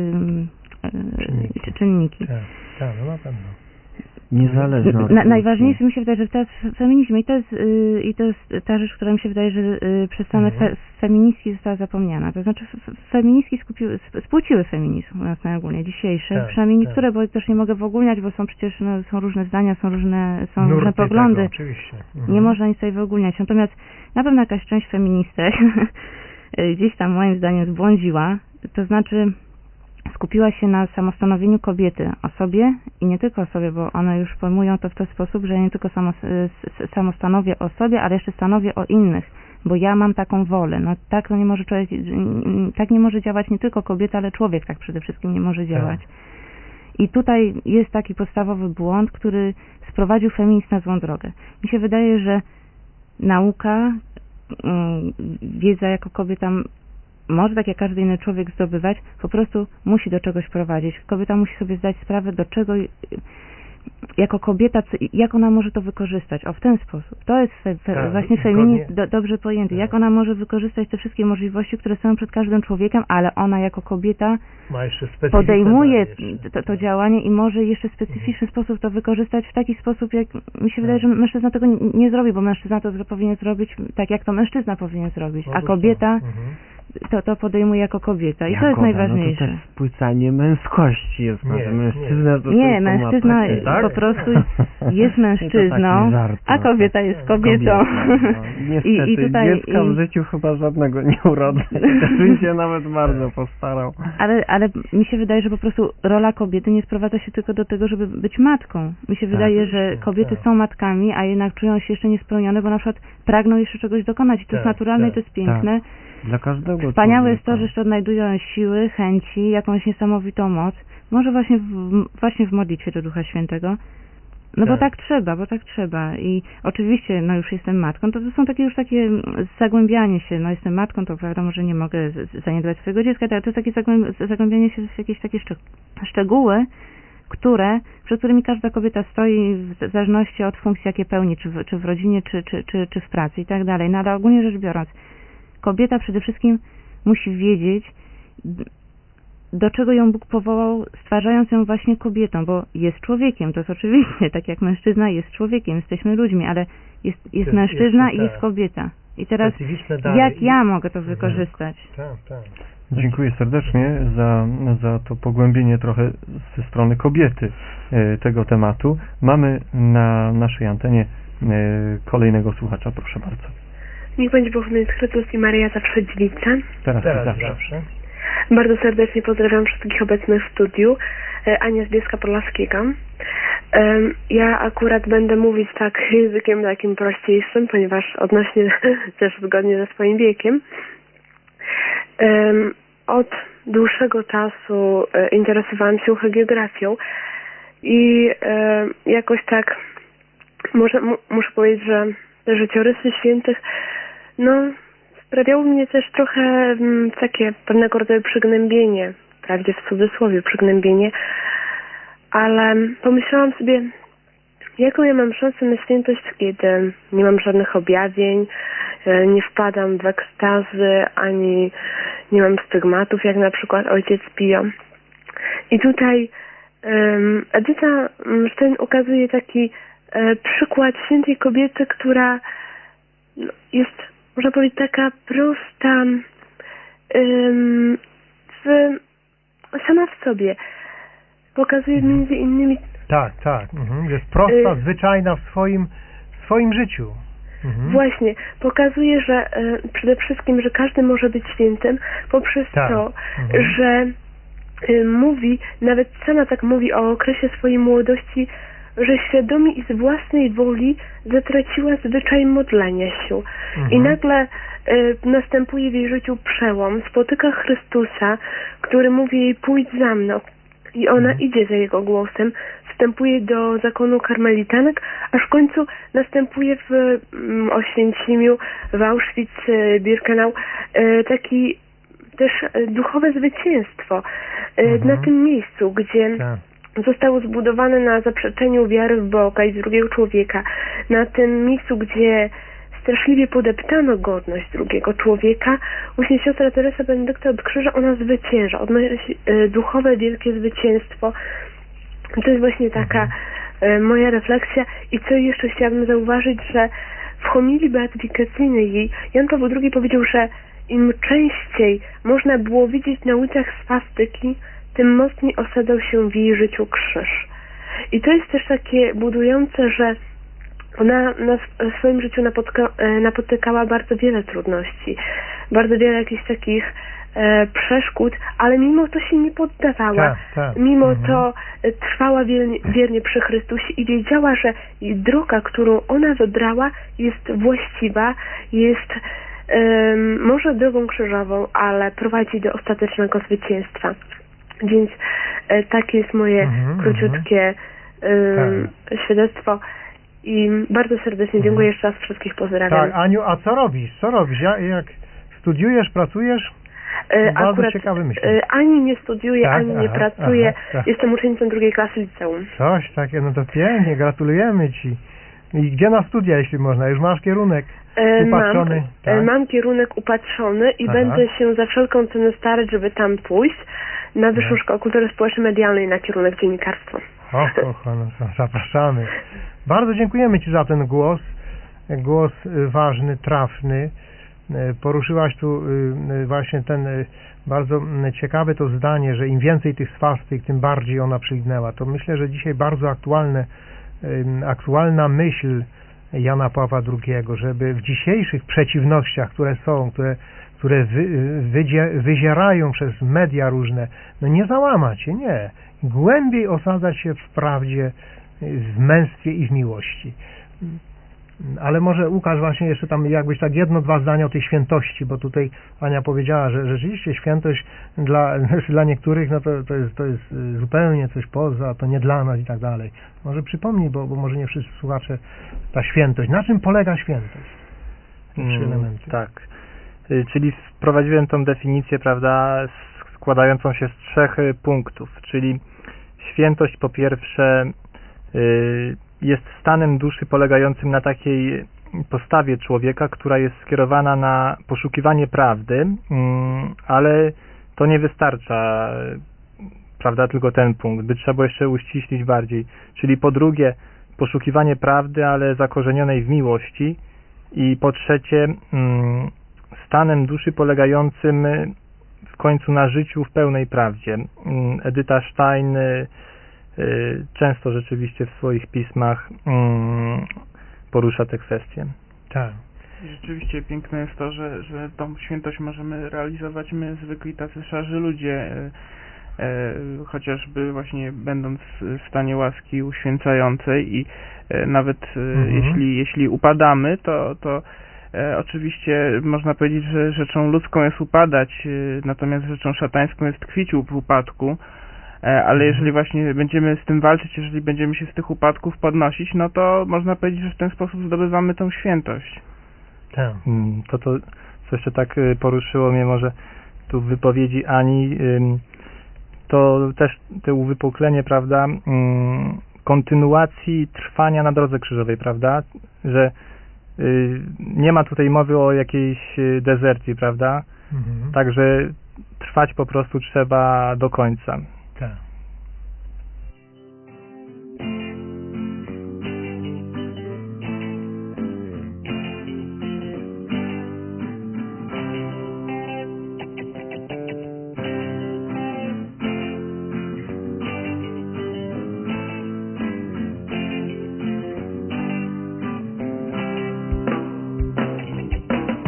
y, czynniki. czynniki. Tak, tak, no na pewno. Niezależne od Na, najważniejsze mi się wydaje, że teraz w feminizmie i to jest, yy, i to jest ta rzecz, która mi się wydaje, że yy, przez same Mhm. fe, feministki została zapomniana. To znaczy f, feministki skupiły, spłuciły feminizm u nas najogólnie dzisiejsze, Tak, przynajmniej tak. niektóre, bo też nie mogę wyogólniać, bo są przecież no, są różne zdania, są różne, są Nurty różne poglądy. tego, oczywiście. Mhm. Nie można nic tutaj wyogólniać. Natomiast na pewno jakaś część feministek gdzieś tam moim zdaniem zbłądziła, to znaczy skupiła się na samostanowieniu kobiety o sobie i nie tylko o sobie, bo one już pojmują to w ten sposób, że ja nie tylko samo, samostanowię o sobie, ale jeszcze stanowię o innych, bo ja mam taką wolę. No tak to nie może człowiek, tak nie może działać nie tylko kobieta, ale człowiek tak przede wszystkim nie może działać. I tutaj jest taki podstawowy błąd, który sprowadził feminizm na złą drogę. Mi się wydaje, że nauka, wiedza jako kobieta może tak jak każdy inny człowiek zdobywać, po prostu musi do czegoś prowadzić. Kobieta musi sobie zdać sprawę, do czego jako kobieta, jak ona może to wykorzystać. O, w ten sposób. To jest fe, fe, tak, właśnie feminizm do, dobrze pojęty. Tak. Jak ona może wykorzystać te wszystkie możliwości, które są przed każdym człowiekiem, ale ona jako kobieta podejmuje to, to działanie i może jeszcze w specyficzny mhm. sposób to wykorzystać w taki sposób, jak mi się tak. wydaje, że mężczyzna tego nie, nie zrobi, bo mężczyzna to powinien zrobić tak, jak to mężczyzna powinien zrobić, a kobieta mhm. To, to podejmuje jako kobieta i Jakoba, to jest najważniejsze. No to też spłycanie męskości jest. Nie, mężczyzna to nie, mężczyzna takie, tak? po prostu jest mężczyzną, żart, a kobieta jest kobietą. kobietą no. Niestety, I, i tutaj, dziecka i... w życiu chyba żadnego nie urodzę. Bym się nawet bardzo postarał. Ale, ale mi się wydaje, że po prostu rola kobiety nie sprowadza się tylko do tego, żeby być matką. Mi się tak, wydaje, że kobiety tak. są matkami, a jednak czują się jeszcze niespełnione, bo na przykład pragną jeszcze czegoś dokonać i to tak, jest naturalne tak, i to jest piękne. Tak. Dla każdego Wspaniałe człowieka. jest to, że jeszcze odnajdują siły, chęci, jakąś niesamowitą moc. Może właśnie w, właśnie w modlitwie do Ducha Świętego. No tak. bo tak trzeba, bo tak trzeba. I oczywiście, no już jestem matką, to, to są takie już takie zagłębianie się. No jestem matką, to wiadomo, że nie mogę zaniedbać swojego dziecka, ale to jest takie zagłębianie się w jakieś takie szczegóły, które, przed którymi każda kobieta stoi w zależności od funkcji, jakie pełni, czy w, czy w rodzinie, czy, czy, czy, czy w pracy i tak dalej. No ale ogólnie rzecz biorąc, kobieta przede wszystkim musi wiedzieć, do czego ją Bóg powołał, stwarzając ją właśnie kobietą, bo jest człowiekiem, to jest oczywiście, tak jak mężczyzna jest człowiekiem, jesteśmy ludźmi, ale jest, jest, jest mężczyzna jest, i jest kobieta. I teraz jak ja mogę to wykorzystać? Tak, tak. Dziękuję serdecznie za, za to pogłębienie trochę ze strony kobiety e, tego tematu. Mamy na naszej antenie e, kolejnego słuchacza, proszę bardzo. Niech będzie pochwalony Chrystus i Maryja zawsze dziewica. Teraz, Teraz zawsze. zawsze. Bardzo serdecznie pozdrawiam wszystkich obecnych w studiu. Ania z Bielska Podlaskiego. Ja akurat będę mówić tak językiem takim prościejszym, ponieważ odnośnie też zgodnie ze swoim wiekiem. Od dłuższego czasu interesowałam się geografią i jakoś tak może, muszę powiedzieć, że te życiorysy świętych no sprawiało mnie też trochę m, takie pewnego rodzaju przygnębienie, wprawdzie w cudzysłowie przygnębienie, ale pomyślałam sobie, jaką ja mam szansę na świętość, kiedy nie mam żadnych objawień, nie wpadam w ekstazy, ani nie mam stygmatów, jak na przykład ojciec Pio. I tutaj um, Edyta Stein ukazuje taki e, przykład świętej kobiety, która no, jest, można powiedzieć, taka prosta um, w, sama w sobie. Pokazuje między innymi... Tak, tak. Mhm. Jest prosta, y zwyczajna w swoim, w swoim życiu. Mhm. Właśnie. Pokazuje, że y, przede wszystkim, że każdy może być świętym poprzez tak. to, mhm. że y, mówi, nawet sama tak mówi o okresie swojej młodości, że świadomie i z własnej woli zatraciła zwyczaj modlenia się. Mhm. I nagle y, następuje w jej życiu przełom. Spotyka Chrystusa, który mówi jej: pójdź za mną. I ona mhm. idzie za jego głosem, wstępuje do zakonu karmelitanek, aż w końcu następuje w mm, Oświęcimiu, w Auschwitz-Birkenau y, taki też y, duchowe zwycięstwo y, mhm. na tym miejscu, gdzie tak. zostało zbudowane na zaprzeczeniu wiary w Boga i w drugiego człowieka, na tym miejscu, gdzie straszliwie podeptano godność drugiego człowieka. Właśnie siostra Teresa Benedykta od Krzyża, ona zwycięża, odnosi y, duchowe wielkie zwycięstwo. To jest właśnie taka y, moja refleksja. I co jeszcze chciałabym zauważyć, że w homilii beatyfikacyjnej jej Jan Paweł drugi powiedział, że im częściej można było widzieć na ulicach swastyki, tym mocniej osadzał się w jej życiu krzyż. I to jest też takie budujące, że ona na, w swoim życiu napotka, napotykała bardzo wiele trudności, bardzo wiele jakichś takich e, przeszkód, ale mimo to się nie poddawała. Tak, tak. Mimo mhm. to e, trwała wiernie, wiernie przy Chrystusie i wiedziała, że droga, którą ona wybrała, jest właściwa, jest e, może drogą krzyżową, ale prowadzi do ostatecznego zwycięstwa. Więc e, takie jest moje mhm, króciutkie e, tak. świadectwo. I bardzo serdecznie dziękuję jeszcze raz, wszystkich pozdrawiam. Tak, Aniu, a co robisz? Co robisz? Ja, jak studiujesz, pracujesz? E, bardzo akurat, ciekawy myśl. E, ani nie studiuję, tak? ani nie aha, pracuję. Aha, tak. Jestem uczennicą drugiej klasy liceum. Coś takiego, no to pięknie, gratulujemy Ci. I gdzie na studia, jeśli można? Już masz kierunek e, upatrzony? Mam, tak? e, mam kierunek upatrzony i aha. będę się za wszelką cenę starać, żeby tam pójść na Wyższą Szkołę Kultury Społeczno-Medialnej na kierunek dziennikarstwo. Och, och, no, zapraszamy. Bardzo dziękujemy Ci za ten głos, głos ważny, trafny. Poruszyłaś tu właśnie ten bardzo ciekawe to zdanie, że im więcej tych swastyk, tym bardziej ona przygnęła. To myślę, że dzisiaj bardzo aktualne, aktualna myśl Jana Pawła drugiego, żeby w dzisiejszych przeciwnościach, które są, które, które wy, wydzie, wyzierają przez media różne, no nie załamać się, nie. Głębiej osadzać się w prawdzie, w męstwie i w miłości. Ale może Łukasz właśnie jeszcze tam jakbyś tak jedno, dwa zdania o tej świętości, bo tutaj Ania powiedziała, że rzeczywiście świętość dla, dla niektórych no to, to, jest, to jest zupełnie coś poza, to nie dla nas i tak dalej. Może przypomnij, bo, bo może nie wszyscy słuchacze, ta świętość. Na czym polega świętość? Te trzy hmm, elementy. Tak. Czyli wprowadziłem tą definicję, prawda, składającą się z trzech punktów, czyli świętość po pierwsze jest stanem duszy polegającym na takiej postawie człowieka, która jest skierowana na poszukiwanie prawdy, ale to nie wystarcza, prawda, tylko ten punkt, by trzeba było jeszcze uściślić bardziej. Czyli po drugie poszukiwanie prawdy, ale zakorzenionej w miłości i po trzecie stanem duszy polegającym w końcu na życiu w pełnej prawdzie. Edyta Stein często rzeczywiście w swoich pismach porusza te kwestie. Tak. Rzeczywiście piękne jest to, że, że tą świętość możemy realizować my, zwykli tacy szarzy ludzie, e, e, chociażby właśnie będąc w stanie łaski uświęcającej i e, nawet e, mhm. jeśli, jeśli upadamy, to, to e, oczywiście można powiedzieć, że rzeczą ludzką jest upadać, e, natomiast rzeczą szatańską jest tkwić w upadku. Ale jeżeli właśnie będziemy z tym walczyć, jeżeli będziemy się z tych upadków podnosić, no to można powiedzieć, że w ten sposób zdobywamy tą świętość. Tak. To, to co jeszcze tak poruszyło mnie może tu w wypowiedzi Ani, to też to uwypuklenie, prawda, kontynuacji trwania na drodze krzyżowej, prawda, że nie ma tutaj mowy o jakiejś dezercji, prawda, mhm. Także trwać po prostu trzeba do końca. Tak.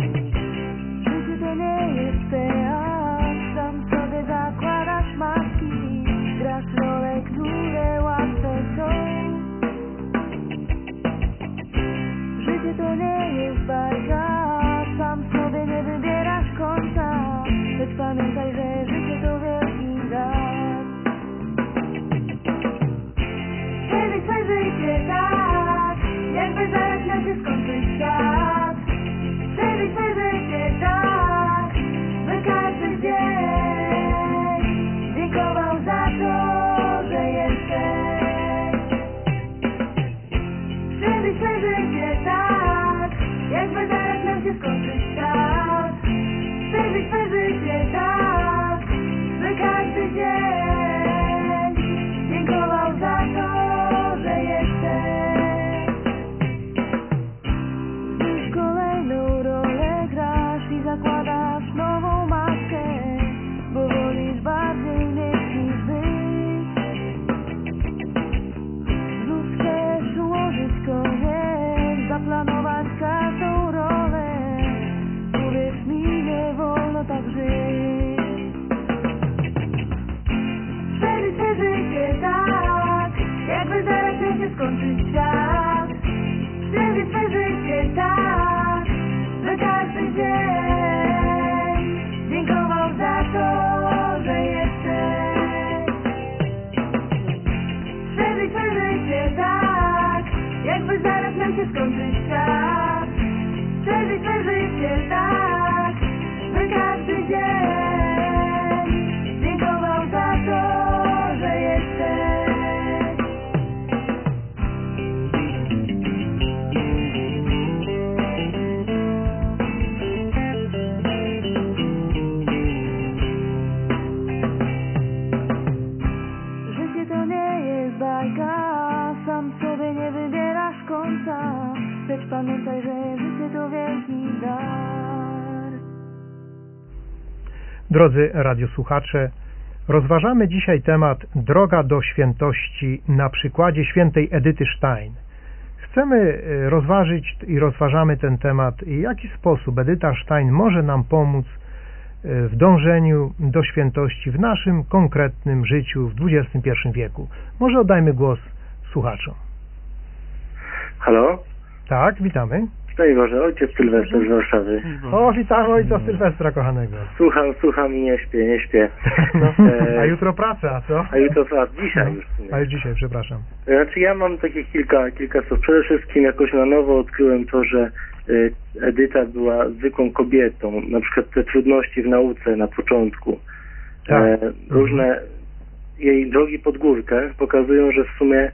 Życie to nie jest teatr, tam sobie zakładasz maski. skończyć świat. Przeżyć swe życie tak, by każdy dzień dziękował za to, że jesteś. Przeżyć swe życie tak, jakby zaraz nam się skończyć świat. Przeżyć swe życie tak, by każdy dzień dziękował za to, że jesteś. Życie to nie jest bajka, sam sobie nie wybierasz końca, lecz pamiętaj, że życie to wielki dar. Drodzy radiosłuchacze, rozważamy dzisiaj temat Droga do świętości na przykładzie świętej Edyty Stein. Chcemy rozważyć i rozważamy ten temat, w jaki sposób Edyta Stein może nam pomóc w dążeniu do świętości w naszym konkretnym życiu w dwudziestym pierwszym wieku. Może oddajmy głos słuchaczom. Halo? Tak, witamy. Szczęść Boże, ojciec Sylwester z Warszawy. O, witamy ojca Sylwestra kochanego. Słucham, słucham i nie śpię, nie śpię. No, E, a jutro praca, co? A jutro praca, dzisiaj już. A już dzisiaj, przepraszam. Znaczy ja mam takie kilka, kilka słów. Przede wszystkim jakoś na nowo odkryłem to, że e, Edyta była zwykłą kobietą. Na przykład te trudności w nauce na początku. Tak. E, różne jej drogi pod górkę pokazują, że w sumie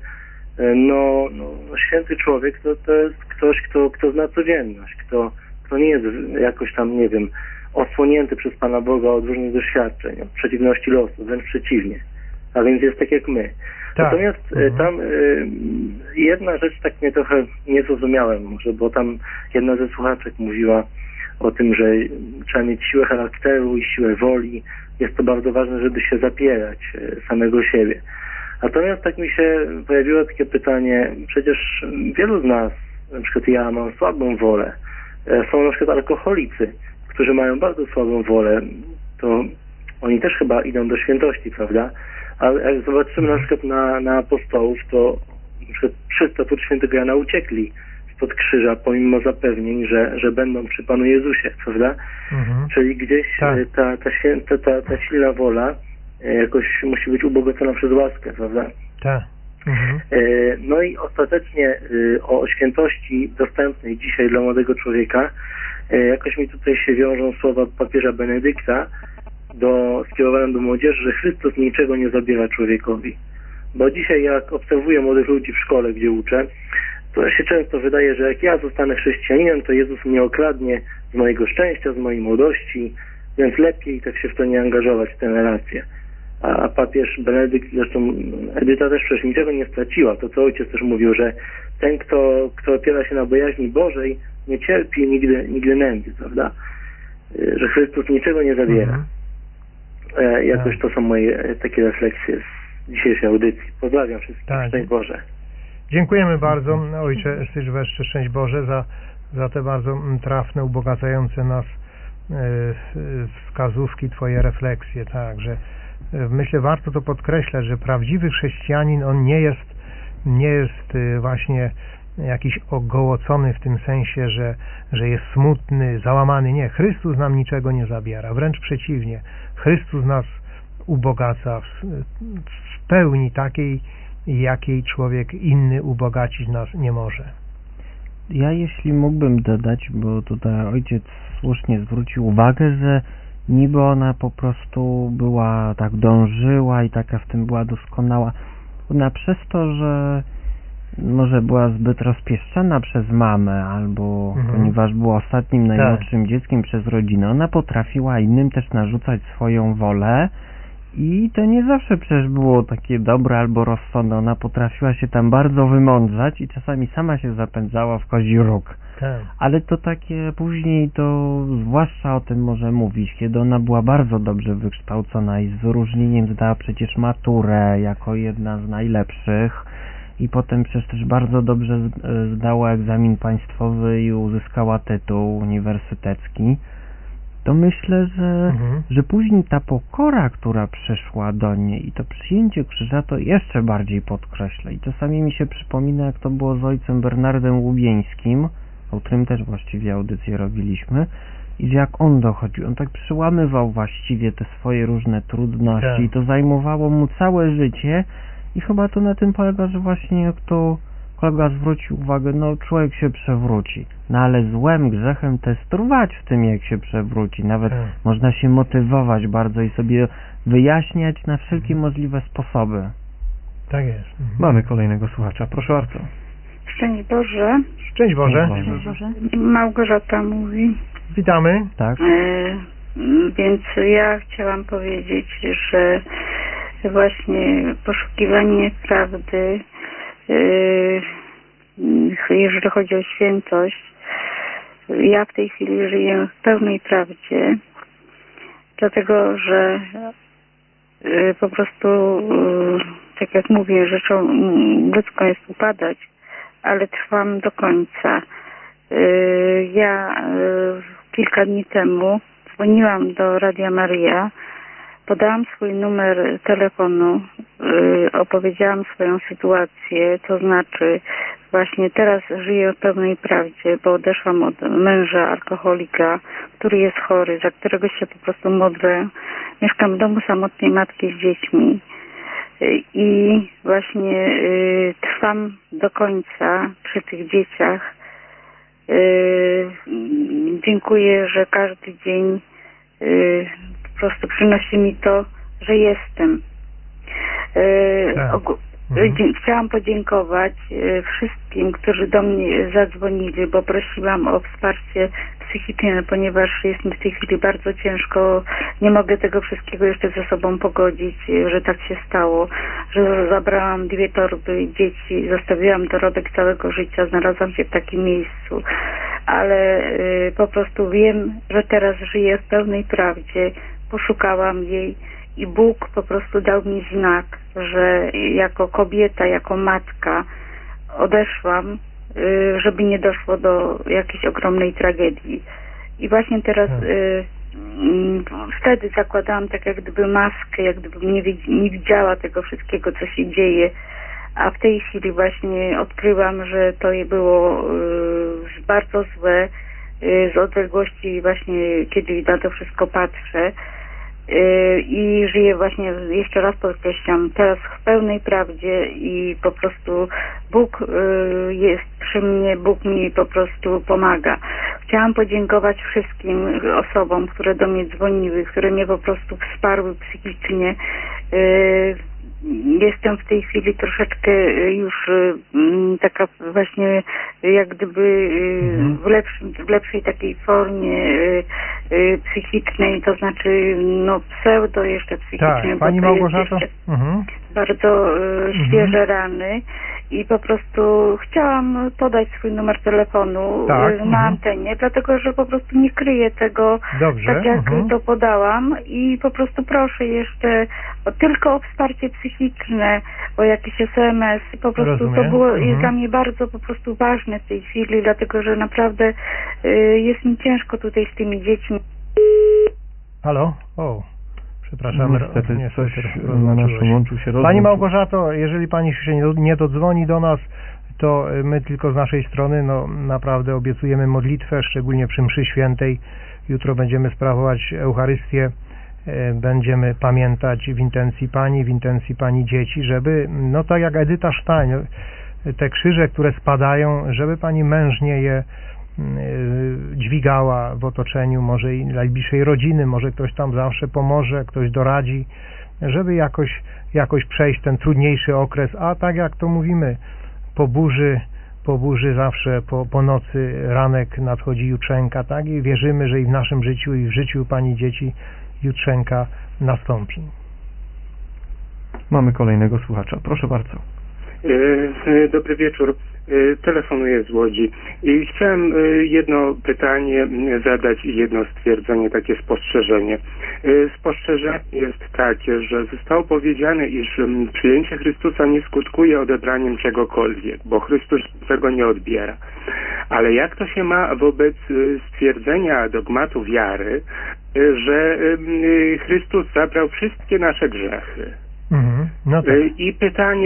No, no, święty człowiek to, to jest ktoś, kto, kto zna codzienność, kto, kto nie jest jakoś tam, nie wiem, osłonięty przez Pana Boga od różnych doświadczeń, od przeciwności losu, wręcz przeciwnie. A więc jest tak jak my. Tak. Natomiast Mhm. tam y, jedna rzecz tak mnie trochę nie zrozumiałem może, bo tam jedna ze słuchaczek mówiła o tym, że trzeba mieć siłę charakteru i siłę woli. Jest to bardzo ważne, żeby się zapierać y, samego siebie. Natomiast tak mi się pojawiło takie pytanie, przecież wielu z nas, na przykład ja mam słabą wolę, są na przykład alkoholicy, którzy mają bardzo słabą wolę, to oni też chyba idą do świętości, prawda? Ale jak zobaczymy na przykład na, na apostołów, to na przykład trzysta pod świętego Jana uciekli spod krzyża, pomimo zapewnień, że, że będą przy Panu Jezusie, prawda? Mhm. Czyli gdzieś Tak. ta, ta, święta, ta, ta silna wola jakoś musi być ubogacona przez łaskę, prawda? Tak. Mhm. No i ostatecznie o świętości dostępnej dzisiaj dla młodego człowieka jakoś mi tutaj się wiążą słowa papieża Benedykta do, skierowane do młodzieży, że Chrystus niczego nie zabiera człowiekowi. Bo dzisiaj jak obserwuję młodych ludzi w szkole, gdzie uczę, to się często wydaje, że jak ja zostanę chrześcijaninem, to Jezus mnie okradnie z mojego szczęścia, z mojej młodości, więc lepiej tak się w to nie angażować, w tę relację. A papież Benedykt, zresztą Edyta też przecież niczego nie straciła. To co ojciec też mówił, że ten, kto, kto opiera się na bojaźni Bożej, nie cierpi nigdy, nigdy nędzy, prawda? Że Chrystus niczego nie zabiera. Mhm. E, jakoś to są moje takie refleksje z dzisiejszej audycji. Pozdrawiam wszystkich. Tak. Szczęść Boże. Dziękujemy bardzo ojcze Sylwestrze, szczęść Boże, za, za te bardzo trafne, ubogacające nas e, wskazówki, twoje refleksje. Tak, że myślę, warto to podkreślać, że prawdziwy chrześcijanin, on nie jest, nie jest właśnie jakiś ogołocony w tym sensie, że, że jest smutny, załamany. Nie, Chrystus nam niczego nie zabiera, wręcz przeciwnie. Chrystus nas ubogaca w, w pełni takiej, jakiej człowiek inny ubogacić nas nie może. Ja jeśli mógłbym dodać, bo tutaj ojciec słusznie zwrócił uwagę, że niby ona po prostu była, tak dążyła i taka w tym była doskonała. Ona przez to, że może była zbyt rozpieszczona przez mamę, albo mhm. ponieważ była ostatnim najmłodszym tak. dzieckiem przez rodzinę, ona potrafiła innym też narzucać swoją wolę i to nie zawsze przecież było takie dobre albo rozsądne. Ona potrafiła się tam bardzo wymądrzać i czasami sama się zapędzała w kozi róg. Tak. Ale to takie później to zwłaszcza o tym może mówić, kiedy ona była bardzo dobrze wykształcona i z wyróżnieniem zdała przecież maturę jako jedna z najlepszych i potem przecież też bardzo dobrze zdała egzamin państwowy i uzyskała tytuł uniwersytecki. to myślę, że, Mhm. że później ta pokora, która przyszła do niej i to przyjęcie krzyża, to jeszcze bardziej podkreśla. I czasami mi się przypomina, jak to było z ojcem Bernardem Łubieńskim, o którym też właściwie audycję robiliśmy, i że jak on dochodził, on tak przyłamywał właściwie te swoje różne trudności Tak. i to zajmowało mu całe życie i chyba to na tym polega, że właśnie jak to kolega zwrócił uwagę, no człowiek się przewróci, no ale złem, grzechem to jest trwać w tym, jak się przewróci, nawet Tak. można się motywować bardzo i sobie wyjaśniać na wszelkie możliwe sposoby. Tak jest. Mhm. Mamy kolejnego słuchacza. Proszę bardzo. Szczęść Boże. Szczęść Boże. Szczęść Boże. Małgorzata mówi. Witamy. Tak. E, m, więc ja chciałam powiedzieć, że właśnie poszukiwanie prawdy, e, jeżeli chodzi o świętość, ja w tej chwili żyję w pełnej prawdzie, dlatego że e, po prostu, e, tak jak mówię, rzeczą mm, ludzką jest upadać, ale trwam do końca. Yy, Ja yy, kilka dni temu dzwoniłam do Radia Maryja, podałam swój numer telefonu, yy, opowiedziałam swoją sytuację, to znaczy właśnie teraz żyję w pełnej prawdzie, bo odeszłam od męża alkoholika, który jest chory, za którego się po prostu modlę. Mieszkam w domu samotnej matki z dziećmi. I właśnie y, trwam do końca przy tych dzieciach. Y, dziękuję, że każdy dzień y, po prostu przynosi mi to, że jestem. Y, Tak. ogó- mhm. Chciałam podziękować y, wszystkim, którzy do mnie zadzwonili, bo prosiłam o wsparcie psychiczne, ponieważ jest mi w tej chwili bardzo ciężko, nie mogę tego wszystkiego jeszcze ze sobą pogodzić, że tak się stało, że zabrałam dwie torby dzieci, zostawiłam dorobek całego życia, znalazłam się w takim miejscu, ale y, po prostu wiem, że teraz żyję w pełnej prawdzie, poszukałam jej i Bóg po prostu dał mi znak, że jako kobieta, jako matka odeszłam, żeby nie doszło do jakiejś ogromnej tragedii. I właśnie teraz y, y, wtedy zakładałam tak jak gdyby maskę, jak gdybym nie, nie widziała tego wszystkiego, co się dzieje, a w tej chwili właśnie odkryłam, że to było y, bardzo złe, y, z odległości właśnie, kiedy na to wszystko patrzę. I żyję właśnie, jeszcze raz podkreślam, teraz w pełnej prawdzie i po prostu Bóg jest przy mnie, Bóg mi po prostu pomaga. Chciałam podziękować wszystkim osobom, które do mnie dzwoniły, które mnie po prostu wsparły psychicznie. Jestem w tej chwili troszeczkę już taka właśnie jak gdyby w, lepszym, w lepszej takiej formie psychicznej, to znaczy no pseudo jeszcze psychicznej. Tak, Pani Małgorzato. Mhm. Bardzo świeże mhm. rany i po prostu chciałam podać swój numer telefonu tak, na mhm. antenie, dlatego że po prostu nie kryję tego Dobrze, tak jak mhm. to podałam i po prostu proszę jeszcze o, tylko o wsparcie psychiczne, o jakiś es em es. Po prostu Rozumiem. to było mhm. jest dla mnie bardzo po prostu ważne w tej chwili, dlatego że naprawdę y, jest mi ciężko tutaj z tymi dziećmi. Halo? O. Przepraszam, niestety nie, coś na naszym łączu się rozłączyło. Pani Małgorzato, jeżeli Pani się nie, nie dodzwoni do nas, to my tylko z naszej strony no naprawdę obiecujemy modlitwę, szczególnie przy mszy świętej. Jutro będziemy sprawować Eucharystię, e, będziemy pamiętać w intencji Pani, w intencji Pani dzieci, żeby, no tak jak Edyta Stein, te krzyże, które spadają, żeby Pani mężnie je dźwigała w otoczeniu, może i najbliższej rodziny, może ktoś tam zawsze pomoże, ktoś doradzi, żeby jakoś, jakoś przejść ten trudniejszy okres, a tak jak to mówimy, po burzy, po burzy zawsze, po, po nocy ranek nadchodzi jutrzenka, tak? I wierzymy, że i w naszym życiu, i w życiu Pani dzieci jutrzenka nastąpi. Mamy kolejnego słuchacza. Proszę bardzo. Dobry wieczór. Telefonuję z Łodzi i chciałem jedno pytanie zadać i jedno stwierdzenie, takie spostrzeżenie. Spostrzeżenie jest takie, że zostało powiedziane, iż przyjęcie Chrystusa nie skutkuje odebraniem czegokolwiek, bo Chrystus tego nie odbiera. Ale jak to się ma wobec stwierdzenia dogmatu wiary, że Chrystus zabrał wszystkie nasze grzechy? Mhm. No tak. I pytanie,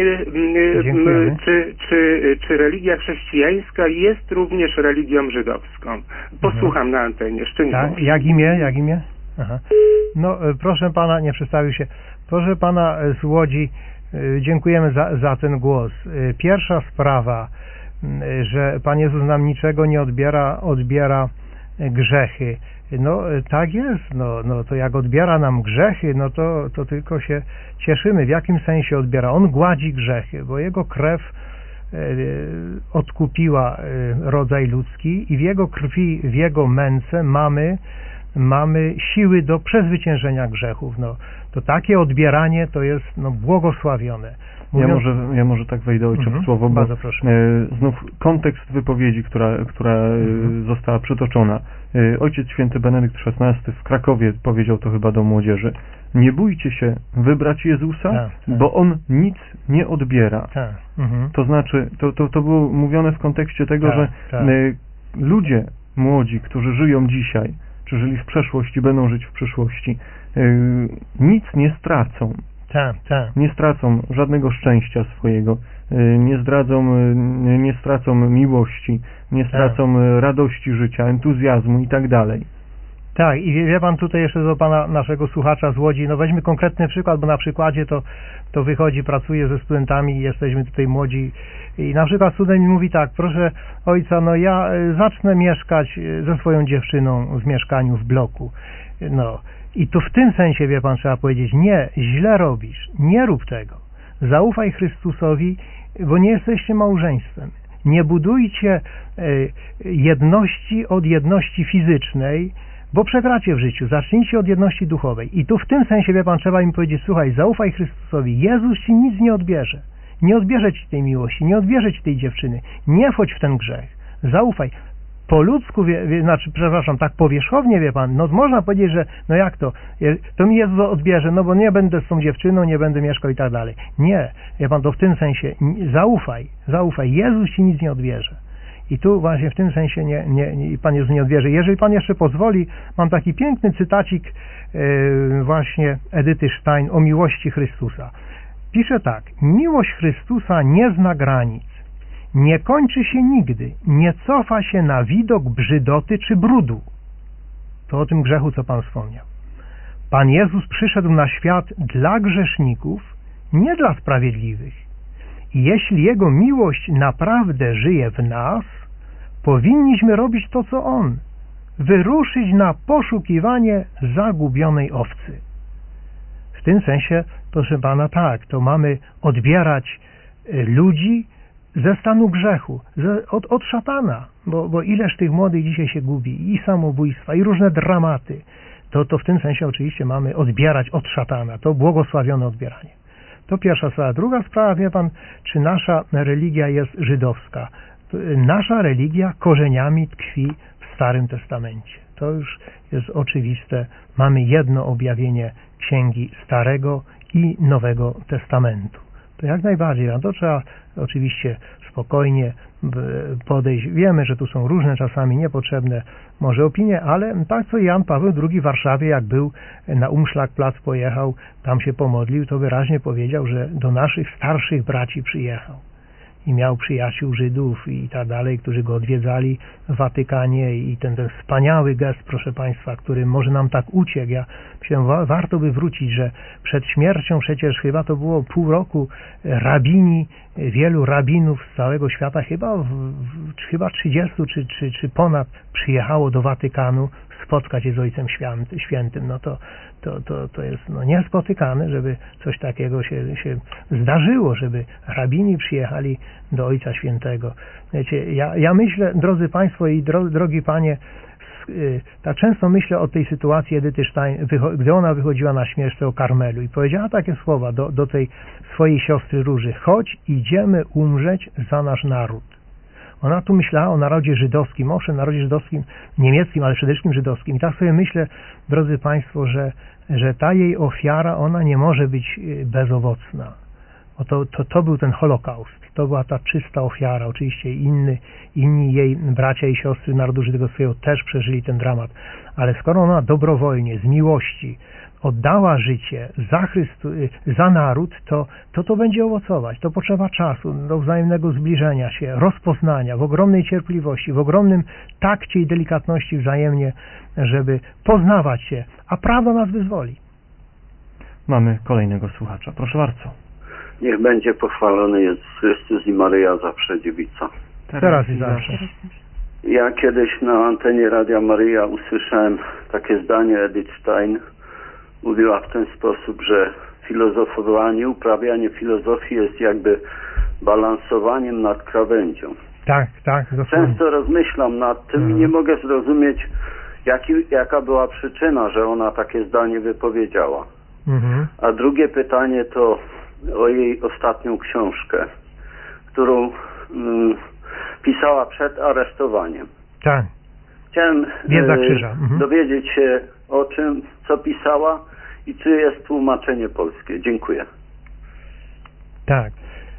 czy, czy, czy religia chrześcijańska jest również religią żydowską? Posłucham mhm. na antenie. Szczęść tak? Boże. Jak imię? Jak imię? Aha. No proszę pana, nie przedstawił się. Proszę pana z Łodzi, dziękujemy za, za ten głos. Pierwsza sprawa, że Pan Jezus nam niczego nie odbiera, odbiera grzechy. No tak jest, no, no to jak odbiera nam grzechy, no to, to tylko się cieszymy. W jakim sensie odbiera? On gładzi grzechy, bo Jego krew e, odkupiła e, rodzaj ludzki i w Jego krwi, w Jego męce mamy, mamy siły do przezwyciężenia grzechów. No, to takie odbieranie to jest no, błogosławione. Mówiąc... Ja, może, ja może tak wejdę ojcze mhm, w słowo, bo bardzo proszę. E, znów kontekst wypowiedzi, która, która mhm. e, została przytoczona. E, Ojciec Święty Benedykt szesnasty w Krakowie powiedział to chyba do młodzieży: nie bójcie się wybrać Jezusa, tak, tak. bo On nic nie odbiera. Tak. Mhm. To znaczy, to, to, to było mówione w kontekście tego, tak, że tak. E, ludzie młodzi, którzy żyją dzisiaj, czy żyli w przeszłości, będą żyć w przyszłości, e, nic nie stracą. Tak, tak. Nie stracą żadnego szczęścia swojego, nie zdradzą, nie stracą miłości, nie stracą tak. radości życia, entuzjazmu i tak dalej. Tak, i wie, wie pan, tutaj jeszcze do pana naszego słuchacza z Łodzi, no weźmy konkretny przykład, bo na przykładzie to, to wychodzi, pracuję ze studentami, jesteśmy tutaj młodzi i na przykład student mi mówi tak: proszę ojca, no ja zacznę mieszkać ze swoją dziewczyną w mieszkaniu w bloku, no. I tu w tym sensie, wie pan, trzeba powiedzieć: nie, źle robisz, nie rób tego. Zaufaj Chrystusowi, bo nie jesteście małżeństwem. Nie budujcie jedności od jedności fizycznej, bo przegracie w życiu. Zacznijcie od jedności duchowej. I tu w tym sensie, wie pan, trzeba im powiedzieć: słuchaj, zaufaj Chrystusowi, Jezus ci nic nie odbierze. Nie odbierze ci tej miłości, nie odbierze ci tej dziewczyny. Nie wchodź w ten grzech. Zaufaj. Po ludzku, wie, wie, znaczy, przepraszam, tak powierzchownie, wie pan, no można powiedzieć, że no jak to, to mi Jezus odbierze, no bo nie będę z tą dziewczyną, nie będę mieszkał i tak dalej. Nie, wie pan, to w tym sensie zaufaj, zaufaj, Jezus ci nic nie odbierze. I tu właśnie w tym sensie nie, nie, nie, Pan Jezus nie odbierze. Jeżeli Pan jeszcze pozwoli, mam taki piękny cytacik yy, właśnie Edyty Stein o miłości Chrystusa. Pisze tak: miłość Chrystusa nie zna granic. Nie kończy się nigdy, nie cofa się na widok brzydoty czy brudu. To o tym grzechu, co Pan wspomniał. Pan Jezus przyszedł na świat dla grzeszników, nie dla sprawiedliwych. I jeśli Jego miłość naprawdę żyje w nas, powinniśmy robić to, co On. Wyruszyć na poszukiwanie zagubionej owcy. W tym sensie, proszę Pana, tak, to mamy odbierać ludzi ze stanu grzechu, ze, od, od szatana, bo, bo ileż tych młodych dzisiaj się gubi, i samobójstwa, i różne dramaty, to, to w tym sensie oczywiście mamy odbierać od szatana, to błogosławione odbieranie. To pierwsza sprawa. Druga sprawa, wie pan, czy nasza religia jest żydowska. Nasza religia korzeniami tkwi w Starym Testamencie. To już jest oczywiste. Mamy jedno objawienie Księgi Starego i Nowego Testamentu. To jak najbardziej, a to trzeba oczywiście spokojnie podejść. Wiemy, że tu są różne czasami niepotrzebne może opinie, ale tak co Jan Paweł drugi w Warszawie, jak był na Umschlagplatz, pojechał, tam się pomodlił, to wyraźnie powiedział, że do naszych starszych braci przyjechał i miał przyjaciół Żydów i tak dalej, którzy go odwiedzali w Watykanie i ten, ten wspaniały gest, proszę Państwa, który może nam tak uciekł. Ja myślę, wa warto by wrócić, że przed śmiercią przecież chyba to było pół roku, rabini, wielu rabinów z całego świata, chyba, w, w, chyba trzydziestu czy, czy, czy ponad przyjechało do Watykanu spotkać się z Ojcem Świętym. No to, to, to, to jest no, niespotykane, żeby coś takiego się, się zdarzyło, żeby rabini przyjechali do Ojca Świętego. Wiecie, ja, ja myślę, drodzy Państwo i dro, drogi Panie, tak często myślę o tej sytuacji Edyty Stein, gdy ona wychodziła na śmierć z tego Karmelu i powiedziała takie słowa do, do tej swojej siostry Róży: chodź, idziemy umrzeć za nasz naród. Ona tu myślała o narodzie żydowskim, owszem, narodzie żydowskim, niemieckim, ale przede wszystkim żydowskim. I tak sobie myślę, drodzy Państwo, że, że ta jej ofiara, ona nie może być bezowocna. Bo to, to, to był ten Holokaust, to była ta czysta ofiara. Oczywiście inny, inni jej bracia i siostry narodu żydowskiego też przeżyli ten dramat. Ale skoro ona dobrowolnie, z miłości oddała życie za, Chrystu, za naród, to, to to będzie owocować. To potrzeba czasu, do wzajemnego zbliżenia się, rozpoznania, w ogromnej cierpliwości, w ogromnym takcie i delikatności wzajemnie, żeby poznawać się, a prawda nas wyzwoli. Mamy kolejnego słuchacza. Proszę bardzo. Niech będzie pochwalony jest Chrystus i Maryja zawsze dziewica. Teraz, Teraz i zawsze. Ja kiedyś na antenie Radia Maryja usłyszałem takie zdanie Edith Stein. Mówiła w ten sposób, że filozofowanie, uprawianie filozofii jest jakby balansowaniem nad krawędzią. Tak, tak. Dosłownie. Często rozmyślam nad tym i nie mogę zrozumieć, jaki, jaka była przyczyna, że ona takie zdanie wypowiedziała. Mhm. A drugie pytanie to o jej ostatnią książkę, którą mm, pisała przed aresztowaniem. Tak. Chciałem Wiedza krzyża. Mhm. dowiedzieć się o czym, co pisała i czy jest tłumaczenie polskie. Dziękuję. Tak.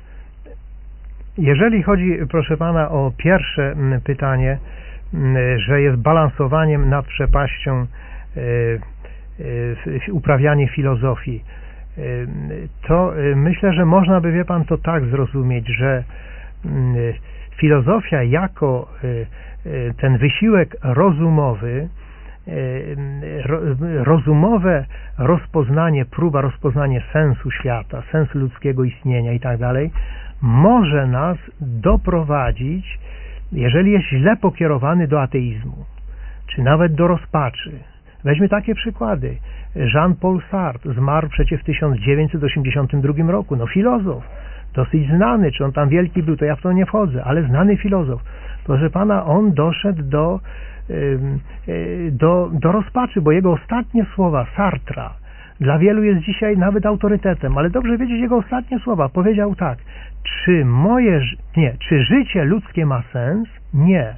Jeżeli chodzi, proszę pana, o pierwsze pytanie, że jest balansowaniem nad przepaścią uprawianie filozofii, to myślę, że można by, wie pan, to tak zrozumieć, że filozofia jako ten wysiłek rozumowy, rozumowe rozpoznanie, próba rozpoznania sensu świata, sensu ludzkiego istnienia i tak dalej, może nas doprowadzić, jeżeli jest źle pokierowany, do ateizmu, czy nawet do rozpaczy. Weźmy takie przykłady. Jean-Paul Sartre zmarł przecież w tysiąc dziewięćset osiemdziesiątym drugim roku. No filozof, dosyć znany, czy on tam wielki był, to ja w to nie wchodzę, ale znany filozof. Proszę pana, on doszedł do, do, do rozpaczy, bo jego ostatnie słowa, Sartra, dla wielu jest dzisiaj nawet autorytetem, ale dobrze wiedzieć jego ostatnie słowa. Powiedział tak: czy moje, nie, czy życie ludzkie ma sens? Nie.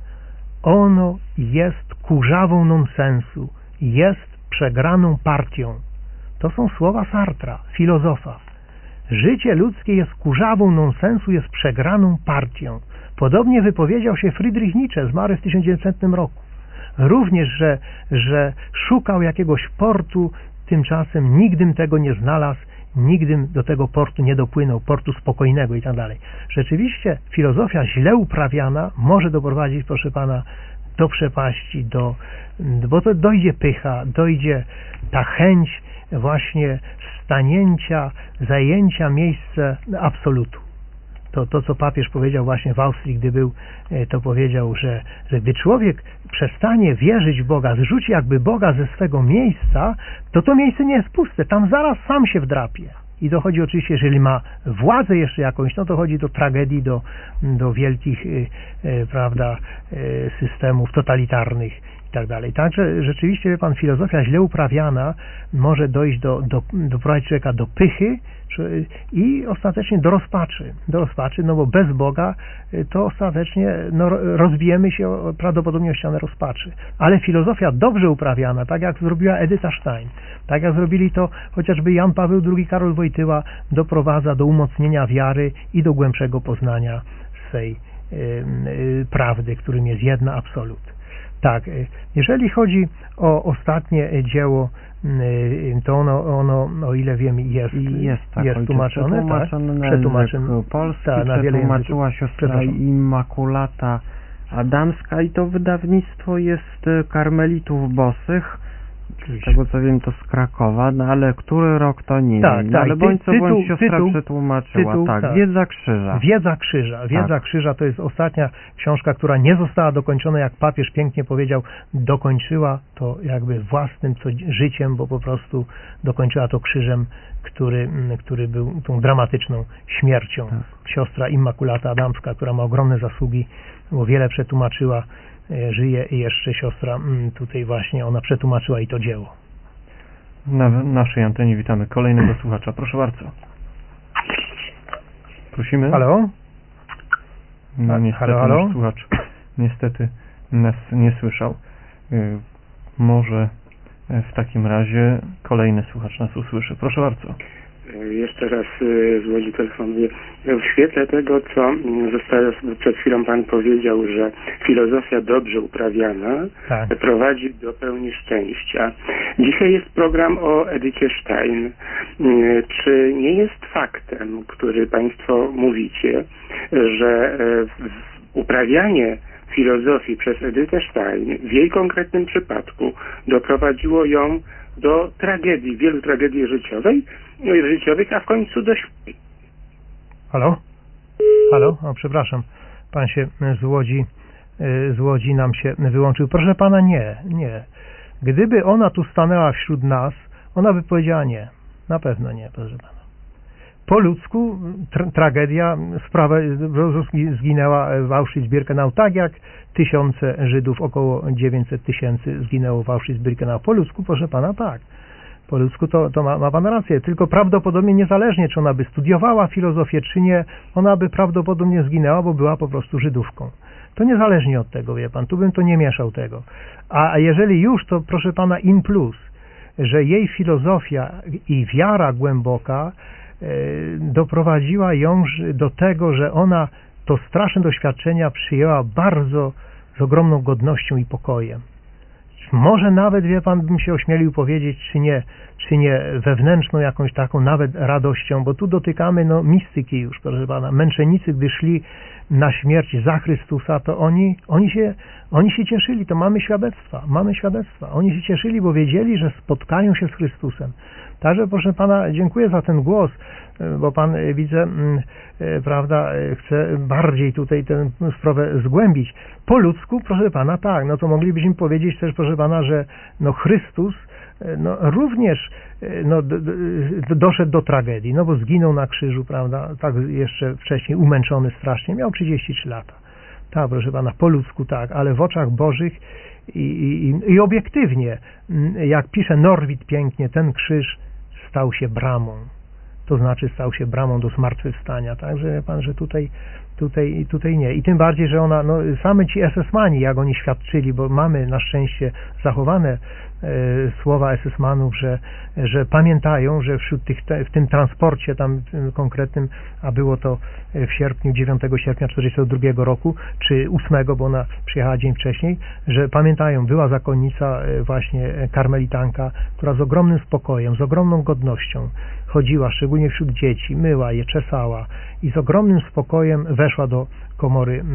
Ono jest kurzawą nonsensu, jest przegraną partią. To są słowa Sartra, filozofa. Życie ludzkie jest kurzawą nonsensu, jest przegraną partią. Podobnie wypowiedział się Friedrich Nietzsche, zmarł w tysiąc dziewięćsetnym roku. Również, że, że szukał jakiegoś portu, tymczasem nigdym tego nie znalazł, nigdym do tego portu nie dopłynął, portu spokojnego i tak dalej. Rzeczywiście filozofia źle uprawiana może doprowadzić, proszę pana, do przepaści, do, bo to dojdzie pycha, dojdzie ta chęć właśnie stanięcia, zajęcia miejsca absolutu. To, to, co papież powiedział właśnie w Austrii, gdy był, to powiedział, że, że gdy człowiek przestanie wierzyć w Boga, zrzuci jakby Boga ze swego miejsca, to to miejsce nie jest puste, tam zaraz sam się wdrapie. I dochodzi oczywiście, jeżeli ma władzę jeszcze jakąś, no to chodzi do tragedii, do, do wielkich y, y, prawda, y, systemów totalitarnych i tak dalej. Także rzeczywiście, wie pan, filozofia źle uprawiana może dojść do, do, doprowadzić człowieka do pychy i ostatecznie do rozpaczy. Do rozpaczy, no bo bez Boga to ostatecznie no, rozbijemy się prawdopodobnie o ścianę rozpaczy. Ale filozofia dobrze uprawiana, tak jak zrobiła Edyta Stein, tak jak zrobili to chociażby Jan Paweł drugi, Karol Wojtyła, doprowadza do umocnienia wiary i do głębszego poznania swej y, y, prawdy, którym jest jedna absolut. Tak, jeżeli chodzi o ostatnie dzieło, to ono, ono o ile wiem, jest, jest, tak, jest tłumaczone, przetłumaczone tak, na przetłumaczone polski, tak, na wiele przetłumaczyła siostra Immaculata Adamska i to wydawnictwo jest Karmelitów Bosych, z tego co wiem to z Krakowa, no ale który rok to nie tak, wiem, no, tak, ale bądź co tytuł, bądź siostra tytuł, przetłumaczyła, tytuł, tak, tak, Wiedza Krzyża. Wiedza Krzyża, Wiedza tak. Krzyża to jest ostatnia książka, która nie została dokończona, jak papież pięknie powiedział, dokończyła to jakby własnym co, życiem, bo po prostu dokończyła to krzyżem, który, który był tą dramatyczną śmiercią. Tak. Siostra Immaculata Adamska, która ma ogromne zasługi, bo wiele przetłumaczyła żyje i jeszcze siostra tutaj właśnie, ona przetłumaczyła i to dzieło. Na naszej antenie witamy kolejnego słuchacza. Proszę bardzo. Prosimy. Halo? No niestety halo, halo? nasz słuchacz niestety nas nie słyszał. Może w takim razie kolejny słuchacz nas usłyszy. Proszę bardzo. Jeszcze raz z Łodzi telefonuję. W świetle tego, co zostało przed chwilą Pan powiedział, że filozofia dobrze uprawiana tak. prowadzi do pełni szczęścia. Dzisiaj jest program o Edycie Stein. Czy nie jest faktem, który Państwo mówicie, że uprawianie filozofii przez Edytę Stein w jej konkretnym przypadku doprowadziło ją do tragedii, wielu tragedii życiowej, życiowych, a w końcu do śmierci. Halo? Halo? O, przepraszam. Pan się z Łodzi, z Łodzi nam się wyłączył. Proszę pana, nie, nie. Gdyby ona tu stanęła wśród nas, ona by powiedziała nie. Na pewno nie, proszę pana. Po ludzku tra tragedia, sprawa zginęła w Auschwitz-Birkenau, tak jak tysiące Żydów, około dziewięćset tysięcy zginęło w Auschwitz-Birkenau. Po ludzku, proszę pana, tak. Po ludzku to, to ma, ma pan rację, tylko prawdopodobnie niezależnie, czy ona by studiowała filozofię, czy nie, ona by prawdopodobnie zginęła, bo była po prostu Żydówką. To niezależnie od tego, wie pan, tu bym to nie mieszał tego. A jeżeli już, to proszę pana in plus, że jej filozofia i wiara głęboka e, doprowadziła ją do tego, że ona to straszne doświadczenia przyjęła bardzo z ogromną godnością i pokojem. Może nawet, wie pan, bym się ośmielił powiedzieć, czy nie, czy nie wewnętrzną jakąś taką nawet radością, bo tu dotykamy no, mistyki już, proszę pana. Męczennicy, gdy szli na śmierć za Chrystusa, to oni, oni, się, oni się cieszyli, to mamy świadectwa, mamy świadectwa. Oni się cieszyli, bo wiedzieli, że spotkają się z Chrystusem. Także, proszę pana, dziękuję za ten głos, bo pan, widzę, prawda, chce bardziej tutaj tę sprawę zgłębić. Po ludzku, proszę pana, tak, no to moglibyśmy powiedzieć też, proszę pana, że no Chrystus no, również no, d, d, doszedł do tragedii, no bo zginął na krzyżu, prawda, tak jeszcze wcześniej umęczony strasznie, miał trzydzieści trzy lata. Tak, proszę pana, po ludzku tak, ale w oczach Bożych i, i, i obiektywnie, jak pisze Norwid pięknie, ten krzyż stał się bramą. To znaczy stał się bramą do zmartwychwstania. Także wie pan, że tutaj, tutaj, tutaj nie. I tym bardziej, że ona, no same ci es es mani, jak oni świadczyli, bo mamy na szczęście zachowane e, słowa es es manów, że, że pamiętają, że wśród tych, te, w tym transporcie tam konkretnym, a było to w sierpniu, dziewiątego sierpnia czterdziestego drugiego roku, czy ósmego, bo ona przyjechała dzień wcześniej, że pamiętają, była zakonnica właśnie karmelitanka, która z ogromnym spokojem, z ogromną godnością chodziła, szczególnie wśród dzieci, myła je, czesała i z ogromnym spokojem weszła do komory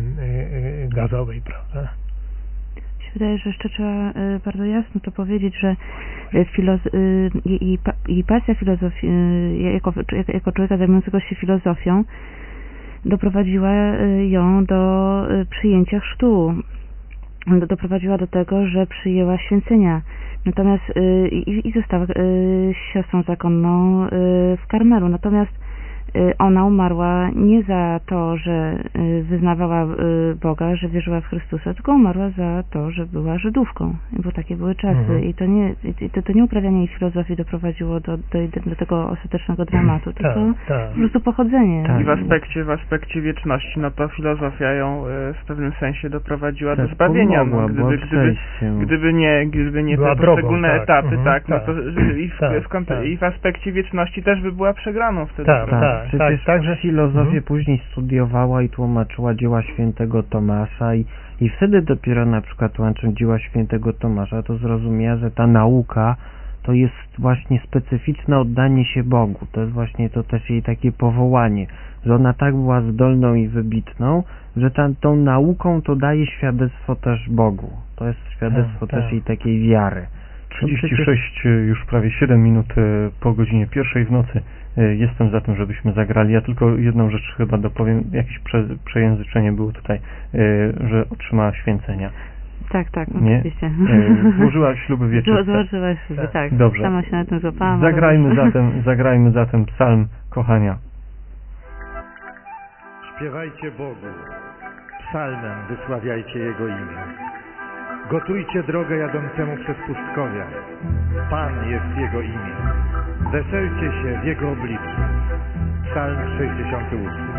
gazowej, prawda? Mi się wydaje, że jeszcze trzeba bardzo jasno to powiedzieć, że filoz- i, i pasja filozofii, jako, jako człowieka zajmującego się filozofią, doprowadziła ją do przyjęcia chrztu. Doprowadziła do tego, że przyjęła święcenia. Natomiast y, i, i została y, siostrą zakonną y, w Karmelu. Natomiast y, ona umarła nie za to, że y, wyznawała y, Boga, że wierzyła w Chrystusa, tylko umarła za to, że była Żydówką. Bo takie były czasy. Mhm. I to nie, i to, to nie uprawianie jej filozofii doprowadziło do, do, do tego ostatecznego dramatu, tylko tak, tak. po prostu pochodzenie. Tak. I w aspekcie, w aspekcie wieczności, no to filozofia ją y, w pewnym sensie doprowadziła tak, do zbawienia. No, gdyby, gdyby, gdyby nie, gdyby nie te poszczególne tak. etapy, mhm, tak, tak, no to i w, tak, w, w, tak. i w aspekcie wieczności też by była przegraną wtedy. Tak, tak, tak. Przecież tak, że filozofię mhm. później studiowała i tłumaczyła dzieła świętego Tomasza i, i wtedy dopiero na przykład tłumacząc dzieła świętego Tomasza, to zrozumiała, że ta nauka to jest właśnie specyficzne oddanie się Bogu. To jest właśnie to też jej takie powołanie, że ona tak była zdolną i wybitną, że ta, tą nauką to daje świadectwo też Bogu. To jest świadectwo tak, też tak. jej takiej wiary. trzydzieści sześć, już prawie siedem minut po godzinie pierwszej w nocy. Jestem za tym, żebyśmy zagrali. Ja tylko jedną rzecz chyba dopowiem. Jakieś prze, przejęzyczenie było tutaj, że otrzymała święcenia. Tak, tak, nie? oczywiście. Złożyła śluby wieczyste. Złożyła śluby, tak. tak. Dobrze. Sama się na tym złapałam. Zagrajmy zatem, zagrajmy zatem psalm kochania. Śpiewajcie Bogu psalmem wysławiajcie Jego imię. Gotujcie drogę jadącemu przez pustkowia. Pan jest Jego imię. Weselcie się w Jego obliczu. Psalm sześćdziesiąty ósmy.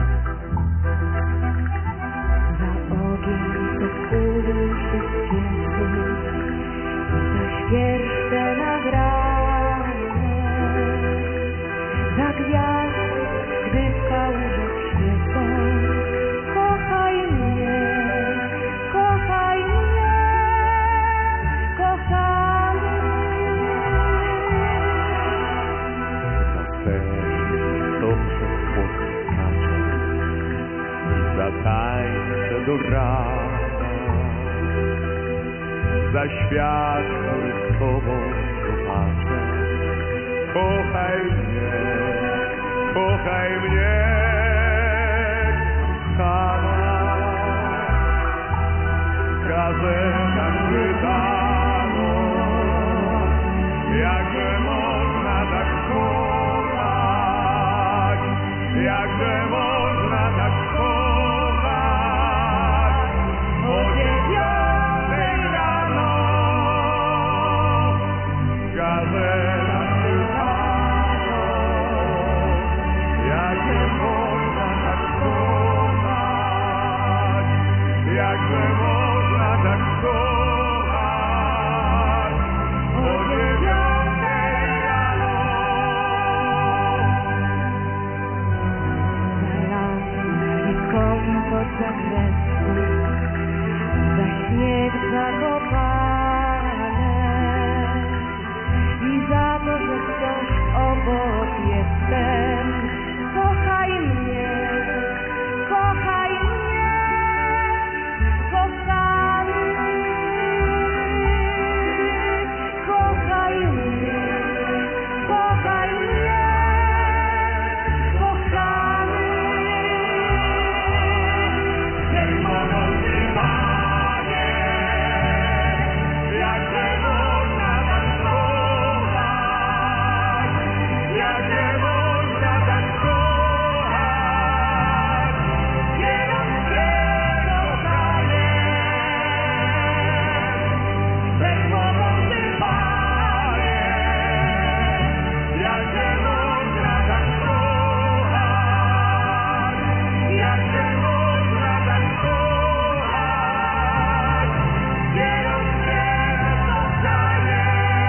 Za ogień do kuli się spięty, za świerszcze nagrane, za gwiazd, gdy w kałużach świecą. Kochaj mnie, kochaj mnie, kochany. Za sen dobrze sposkacze i za tańce do rana, za świat, który z Tobą zobaczę. Kochaj mnie, kochaj mnie, kochana. W gazetach wydano, jakże można tak kochać, jakże można tak kochać. O dziewiątej rano w gazetach wydano, jakże można tak kochać, jakże można tak kochać. O dziewiątej rano. Za lasem śliską pod zakresy, za śnieg zakopane i za to, że wciąż obok jestem. Kochaj mnie, kochaj mnie, kochany. Kochaj mnie, kochaj mnie, kochany. Wszechmogący Panie, jakże można tak kochać, jakże można tak kochać, nieludzkiego Panie. Wszechmogący Panie, jakże można tak kochać, jakże można tak kochać, nieludzkiego Panie.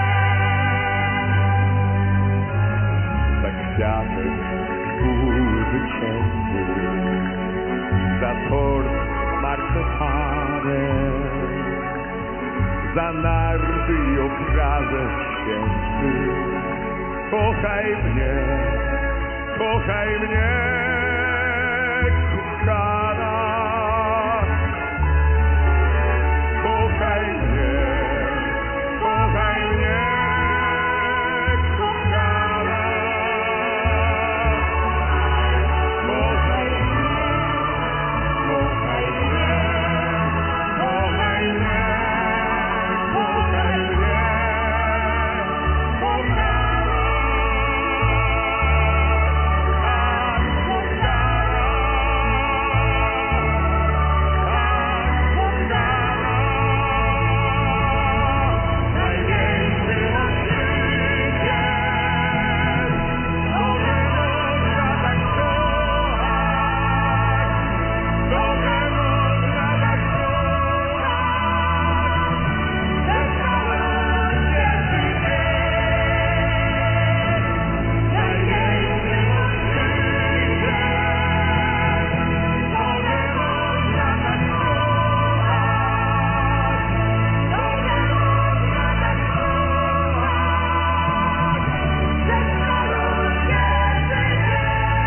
Za kwiatek burzy cięty, za tort marcepanem, za narty i obrazek święty. Kochaj mnie, kochaj mnie, kochana. Kochaj mnie, kochaj mnie, kochana. Kochaj mnie, kochaj mnie, kochaj mnie, kochaj mnie, kochana. Tak, kochana. Tak, kochana. Największym odkryciem, może można tak kochać, może można tak kochać, że całe ludzkie życie. Największym odkryciem, może można tak kochać, może można tak kochać, że całe ludzkie życie.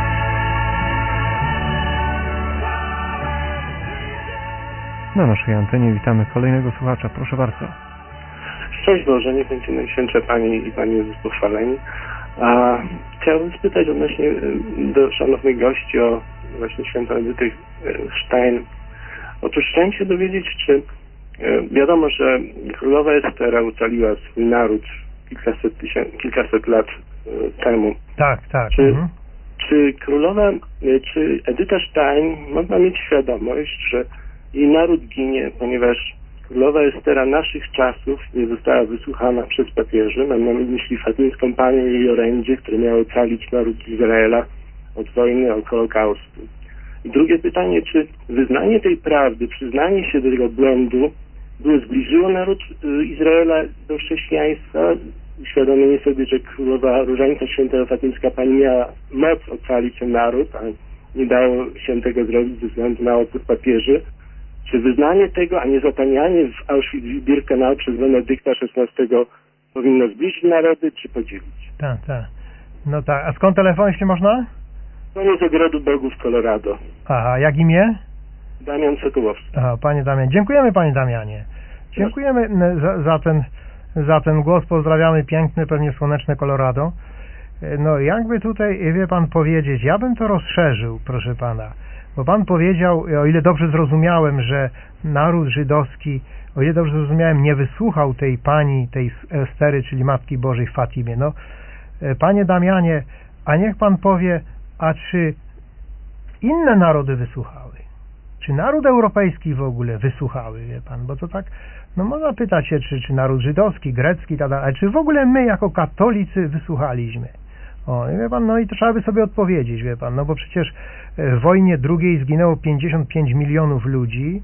Na naszej antenie witamy kolejnego słuchacza. Proszę bardzo. Szczęść Boże, niech będzie Najświętsza Pani i Pani Jezus pochwaleni. A chciałbym spytać odnośnie y, do szanownych gości o właśnie świętą Edytę Stein. Otóż chciałem się dowiedzieć, czy y, wiadomo, że królowa Estera ocaliła swój naród kilkaset, tysięcy, kilkaset lat y, temu. Tak, tak. Czy, Mhm. czy królowa, y, czy Edyta Stein mogła mieć świadomość, że Jej naród ginie, ponieważ królowa Estera naszych czasów nie została wysłuchana przez papieży. Mam na myśli fatyńską panią i jej orędzie, które miało ocalić naród Izraela od wojny, od Holokaustu. I drugie pytanie, czy wyznanie tej prawdy, przyznanie się do tego błędu było zbliżyło naród Izraela do chrześcijaństwa, uświadomienie sobie, że królowa Różańca Świętego Fatyńska Pani miała moc ocalić ten naród, a nie dało się tego zrobić ze względu na opór papieży. Czy wyznanie tego, a nie zatanianie w Auschwitz-Birkenau przez Benedykta szesnastego powinno zbliżyć narody, czy podzielić? Tak, tak. No tak. A skąd telefon, jeśli można? Koniec Ogrodu Bogów, Colorado. Aha, jak imię? Damian Sokołowski. Aha, panie Damian. Dziękujemy, panie Damianie. Dziękujemy za, za, ten, za ten głos. Pozdrawiamy piękne, pewnie słoneczne Colorado. No jakby tutaj, wie pan, powiedzieć, ja bym to rozszerzył, proszę pana. Bo pan powiedział, o ile dobrze zrozumiałem, że naród żydowski, o ile dobrze zrozumiałem, nie wysłuchał tej pani, tej Estery, czyli Matki Bożej w Fatimie. No, panie Damianie, a niech pan powie, a czy inne narody wysłuchały? Czy naród europejski w ogóle wysłuchały, wie pan? Bo to tak, no można pytać się, czy, czy naród żydowski, grecki, tak dalej, ale czy w ogóle my jako katolicy wysłuchaliśmy? O, wie pan, no i to trzeba by sobie odpowiedzieć, wie pan, no bo przecież w wojnie drugiej zginęło pięćdziesiąt pięć milionów ludzi,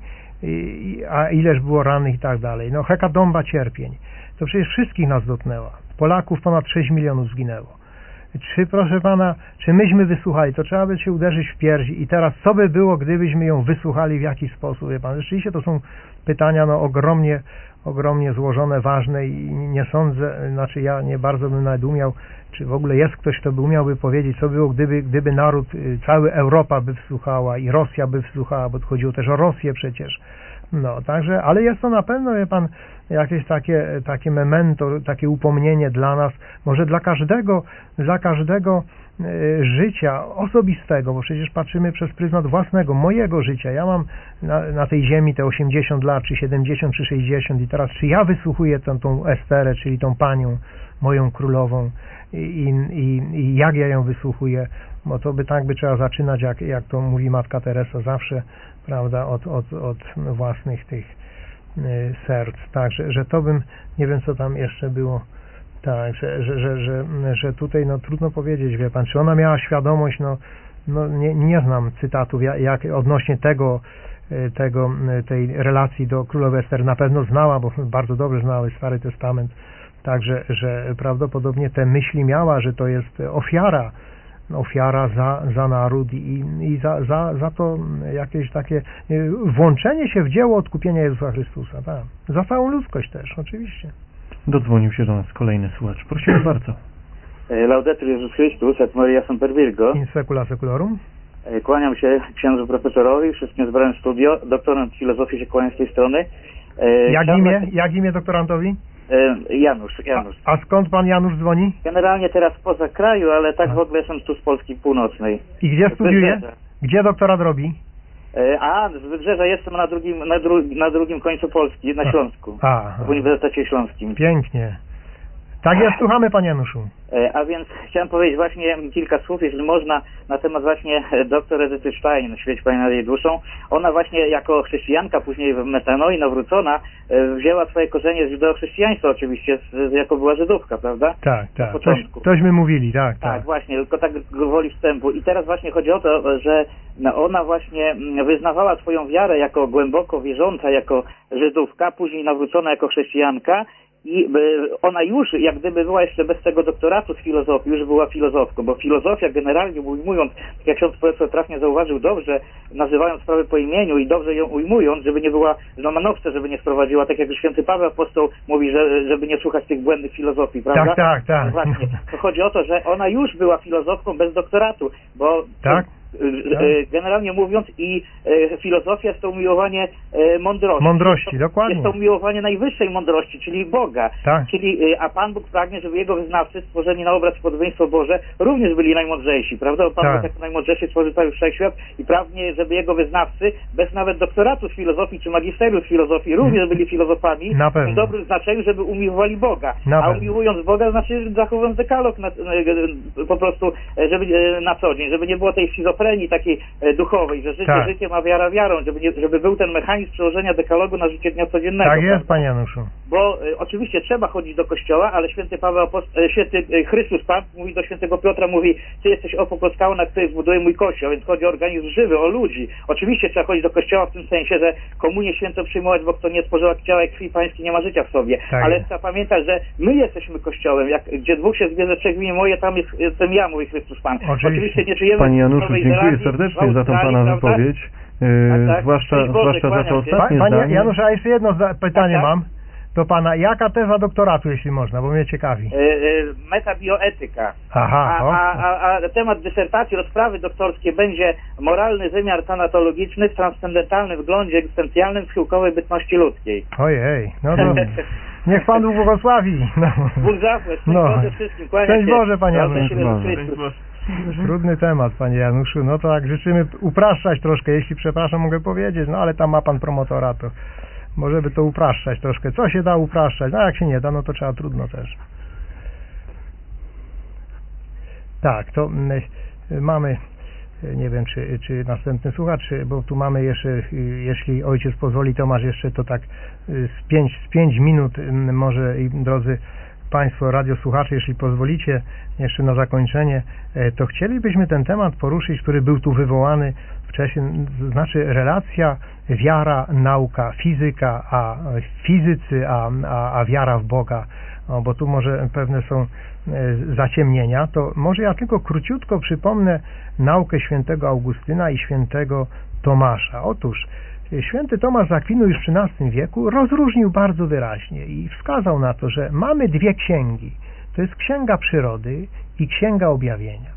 i, a ileż było rannych i tak dalej. No hekatomba cierpień. To przecież wszystkich nas dotknęła. Polaków ponad sześć milionów zginęło. Czy, proszę pana, czy myśmy wysłuchali, to trzeba by się uderzyć w pierś i teraz co by było, gdybyśmy ją wysłuchali, w jaki sposób, wie pan. Rzeczywiście to są pytania no ogromnie, ogromnie złożone, ważne i nie sądzę, znaczy ja nie bardzo bym nawet umiał, czy w ogóle jest ktoś, kto by umiałby powiedzieć, co było, gdyby, gdyby naród, cały Europa by wsłuchała i Rosja by wsłuchała, bo chodziło też o Rosję przecież. No, także, ale jest to na pewno, wie pan, jakieś takie, takie memento, takie upomnienie dla nas, może dla każdego, dla każdego e, życia osobistego, bo przecież patrzymy przez pryzmat własnego, mojego życia. Ja mam na, na tej ziemi te osiemdziesiąt lat, czy siedemdziesiąt, czy sześćdziesiąt i teraz, czy ja wysłuchuję tą, tą Esterę, czyli tą panią, moją królową i, i, i jak ja ją wysłuchuję, bo to by tak by trzeba zaczynać, jak, jak to mówi Matka Teresa zawsze, prawda, od, od, od własnych tych y, serc, tak, że, że to bym, nie wiem co tam jeszcze było, tak, że, że, że, że, że tutaj no trudno powiedzieć, wie pan, czy ona miała świadomość, no, no nie, nie znam cytatów, jak, jak odnośnie tego, tego, tej relacji do królowej Estery, na pewno znała, bo bardzo dobrze znały Stary Testament, także, że prawdopodobnie te myśli miała, że to jest ofiara, ofiara za, za naród i, i za, za, za to jakieś takie włączenie się w dzieło odkupienia Jezusa Chrystusa, tak. Za całą ludzkość też, oczywiście. Dodzwonił się do nas kolejny słuchacz. Prosimy bardzo. Laudetur Jezus Chrystus, et Maria Semper Virgo. In secula seculorum. Kłaniam się księdzu profesorowi, wszystkim zebranym studio. Doktorant filozofii się kłania z tej strony. Jak imię, jak imię doktorantowi? Janusz, Janusz. A, a skąd pan Janusz dzwoni? Generalnie teraz poza kraju, ale tak a. w ogóle jestem tu z Polski Północnej. I gdzie studiuje? Gdzie doktorat robi? A, z Wybrzeża jestem na drugim, na, dru, na drugim końcu Polski, na Śląsku. A, w Uniwersytecie Śląskim. Pięknie. Tak jest, słuchamy panie Januszu. A więc chciałem powiedzieć właśnie kilka słów, jeżeli można, na temat właśnie dr Edyty Stein, Świeć Pani nad jej duszą. Ona właśnie jako chrześcijanka, później w metanoi nawrócona, wzięła swoje korzenie z judeochrześcijaństwa oczywiście, z, jako była Żydówka, prawda? Tak, tak. Toś, tośmy mówili, tak, tak. Tak, właśnie, tylko tak gwoli wstępu. I teraz właśnie chodzi o to, że ona właśnie wyznawała swoją wiarę jako głęboko wierząca, jako Żydówka, później nawrócona jako chrześcijanka. I ona już, jak gdyby była jeszcze bez tego doktoratu z filozofii, już była filozofką, bo filozofia generalnie ujmując, jak ksiądz profesor trafnie zauważył dobrze, nazywając sprawę po imieniu i dobrze ją ujmując, żeby nie była znomanowca, żeby nie sprowadziła, tak jak święty Paweł Apostoł mówi, że, żeby nie słuchać tych błędnych filozofii, prawda? Tak, tak, tak. Właśnie. To chodzi o to, że ona już była filozofką bez doktoratu, bo... Tak. Generalnie mówiąc i e, filozofia jest to umiłowanie e, mądrości. Mądrości, jest to, dokładnie. Jest to umiłowanie najwyższej mądrości, czyli Boga. Tak. Czyli, e, a Pan Bóg pragnie, żeby Jego wyznawcy, stworzeni na obraz i podobieństwo Boże, również byli najmądrzejsi, prawda? Bo Pan tak. Bóg jako najmądrzejszy stworzył cały wszechświat i pragnie, żeby Jego wyznawcy, bez nawet doktoratu z filozofii czy magisterium z filozofii, również byli filozofami, na pewno. w dobrym znaczeniu, żeby umiłowali Boga. Na a pewno. umiłując Boga, znaczy zachowując dekalog na, po prostu, żeby na co dzień, żeby nie było tej schizofrenii schizofrenii takiej e, duchowej, że życie Tak. życiem, a wiara wiarą, żeby, nie, żeby był ten mechanizm przełożenia dekalogu na życie dnia codziennego. Tak jest, prawda? panie Januszu. Bo e, oczywiście trzeba chodzić do kościoła, ale święty Paweł Apost- e, święty e, Chrystus Pan mówi do świętego Piotra, mówi, ty jesteś opór skał, na której zbuduję mój kościół, więc chodzi o organizm żywy, o ludzi. Oczywiście trzeba chodzić do kościoła w tym sensie, że komunię świętą przyjmować, bo kto nie spożywa ciała i krwi pańskiej, nie ma życia w sobie. Tak ale jest. trzeba pamiętać, że my jesteśmy kościołem, jak, gdzie dwóch się zbierze, trzech w imię moje, tam jest, jestem ja, mówi Chrystus Pan. Oczywiście. nie żyjemy Panie w Januszu, Nowej dziękuję Zelandii, serdecznie w za tą Australii, pana prawda? wypowiedź. Yy, Tak, tak. zwłaszcza, Szczęść Boże, zwłaszcza za to kłaniam się. ostatnie Panie zdanie. Januszu, a jeszcze jedno zda- pytanie Tak, tak. mam do pana. Jaka teza doktoratu, jeśli można, bo mnie ciekawi. E, e, metabioetyka. Aha, A, o. a, a, a temat dysertacji, rozprawy doktorskiej będzie moralny wymiar tanatologiczny w transcendentalnym wglądzie egzystencjalnym schyłkowej bytności ludzkiej. Ojej, no to niech Pan Bóg błogosławi. No. Bóg zapłać, No. no. Boże wszystkim, kłaniam Szczęść się. Boże, Panie Proszę Januszu. się Jezus Boże. Chrystus. Trudny temat, Panie Januszu. No to tak życzymy upraszczać troszkę, jeśli przepraszam mogę powiedzieć, no ale tam ma Pan promotora, to może by to upraszczać troszkę. Co się da upraszczać? No jak się nie da, no to trzeba trudno też. Tak, to mm, mamy, nie wiem czy, czy następny słuchacz, czy- bo tu mamy jeszcze, y, jeśli ojciec pozwoli, Tomasz, jeszcze to tak y, z pięć, z pięć minut mm, może i drodzy Państwo radiosłuchacze, jeśli pozwolicie jeszcze na zakończenie, e, to chcielibyśmy ten temat poruszyć, który był tu wywołany wcześniej, to znaczy relacja wiara, nauka, fizyka, a fizycy, a, a, a wiara w Boga, o, bo tu może pewne są e, zaciemnienia, to może ja tylko króciutko przypomnę naukę świętego Augustyna i świętego Tomasza. Otóż święty Tomasz z Akwinu już w trzynastym wieku rozróżnił bardzo wyraźnie i wskazał na to, że mamy dwie księgi. To jest księga przyrody i księga objawienia.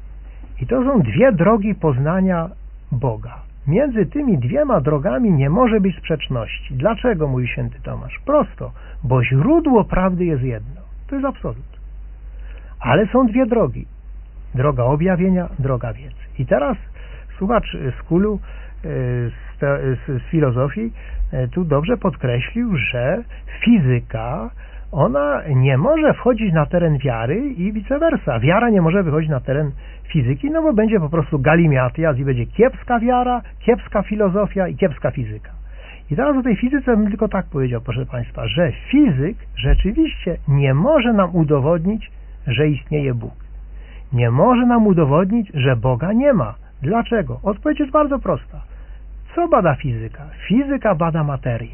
I to są dwie drogi poznania Boga. Między tymi dwiema drogami nie może być sprzeczności. Dlaczego, mówi święty Tomasz? Prosto, bo źródło prawdy jest jedno. To jest absolut. Ale są dwie drogi. Droga objawienia, droga wiedzy. I teraz słuchacz z Kulu, z, te, z, z filozofii, tu dobrze podkreślił, że fizyka, ona nie może wchodzić na teren wiary i vice versa. Wiara nie może wychodzić na teren fizyki, no bo będzie po prostu galimiatias i będzie kiepska wiara, kiepska filozofia i kiepska fizyka. I teraz o tej fizyce bym tylko tak powiedział, proszę Państwa, że fizyk rzeczywiście nie może nam udowodnić, że istnieje Bóg. Nie może nam udowodnić, że Boga nie ma. Dlaczego? Odpowiedź jest bardzo prosta. Co bada fizyka? Fizyka bada materię.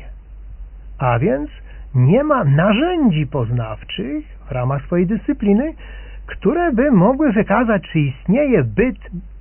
A więc nie ma narzędzi poznawczych w ramach swojej dyscypliny, które by mogły wykazać, czy istnieje byt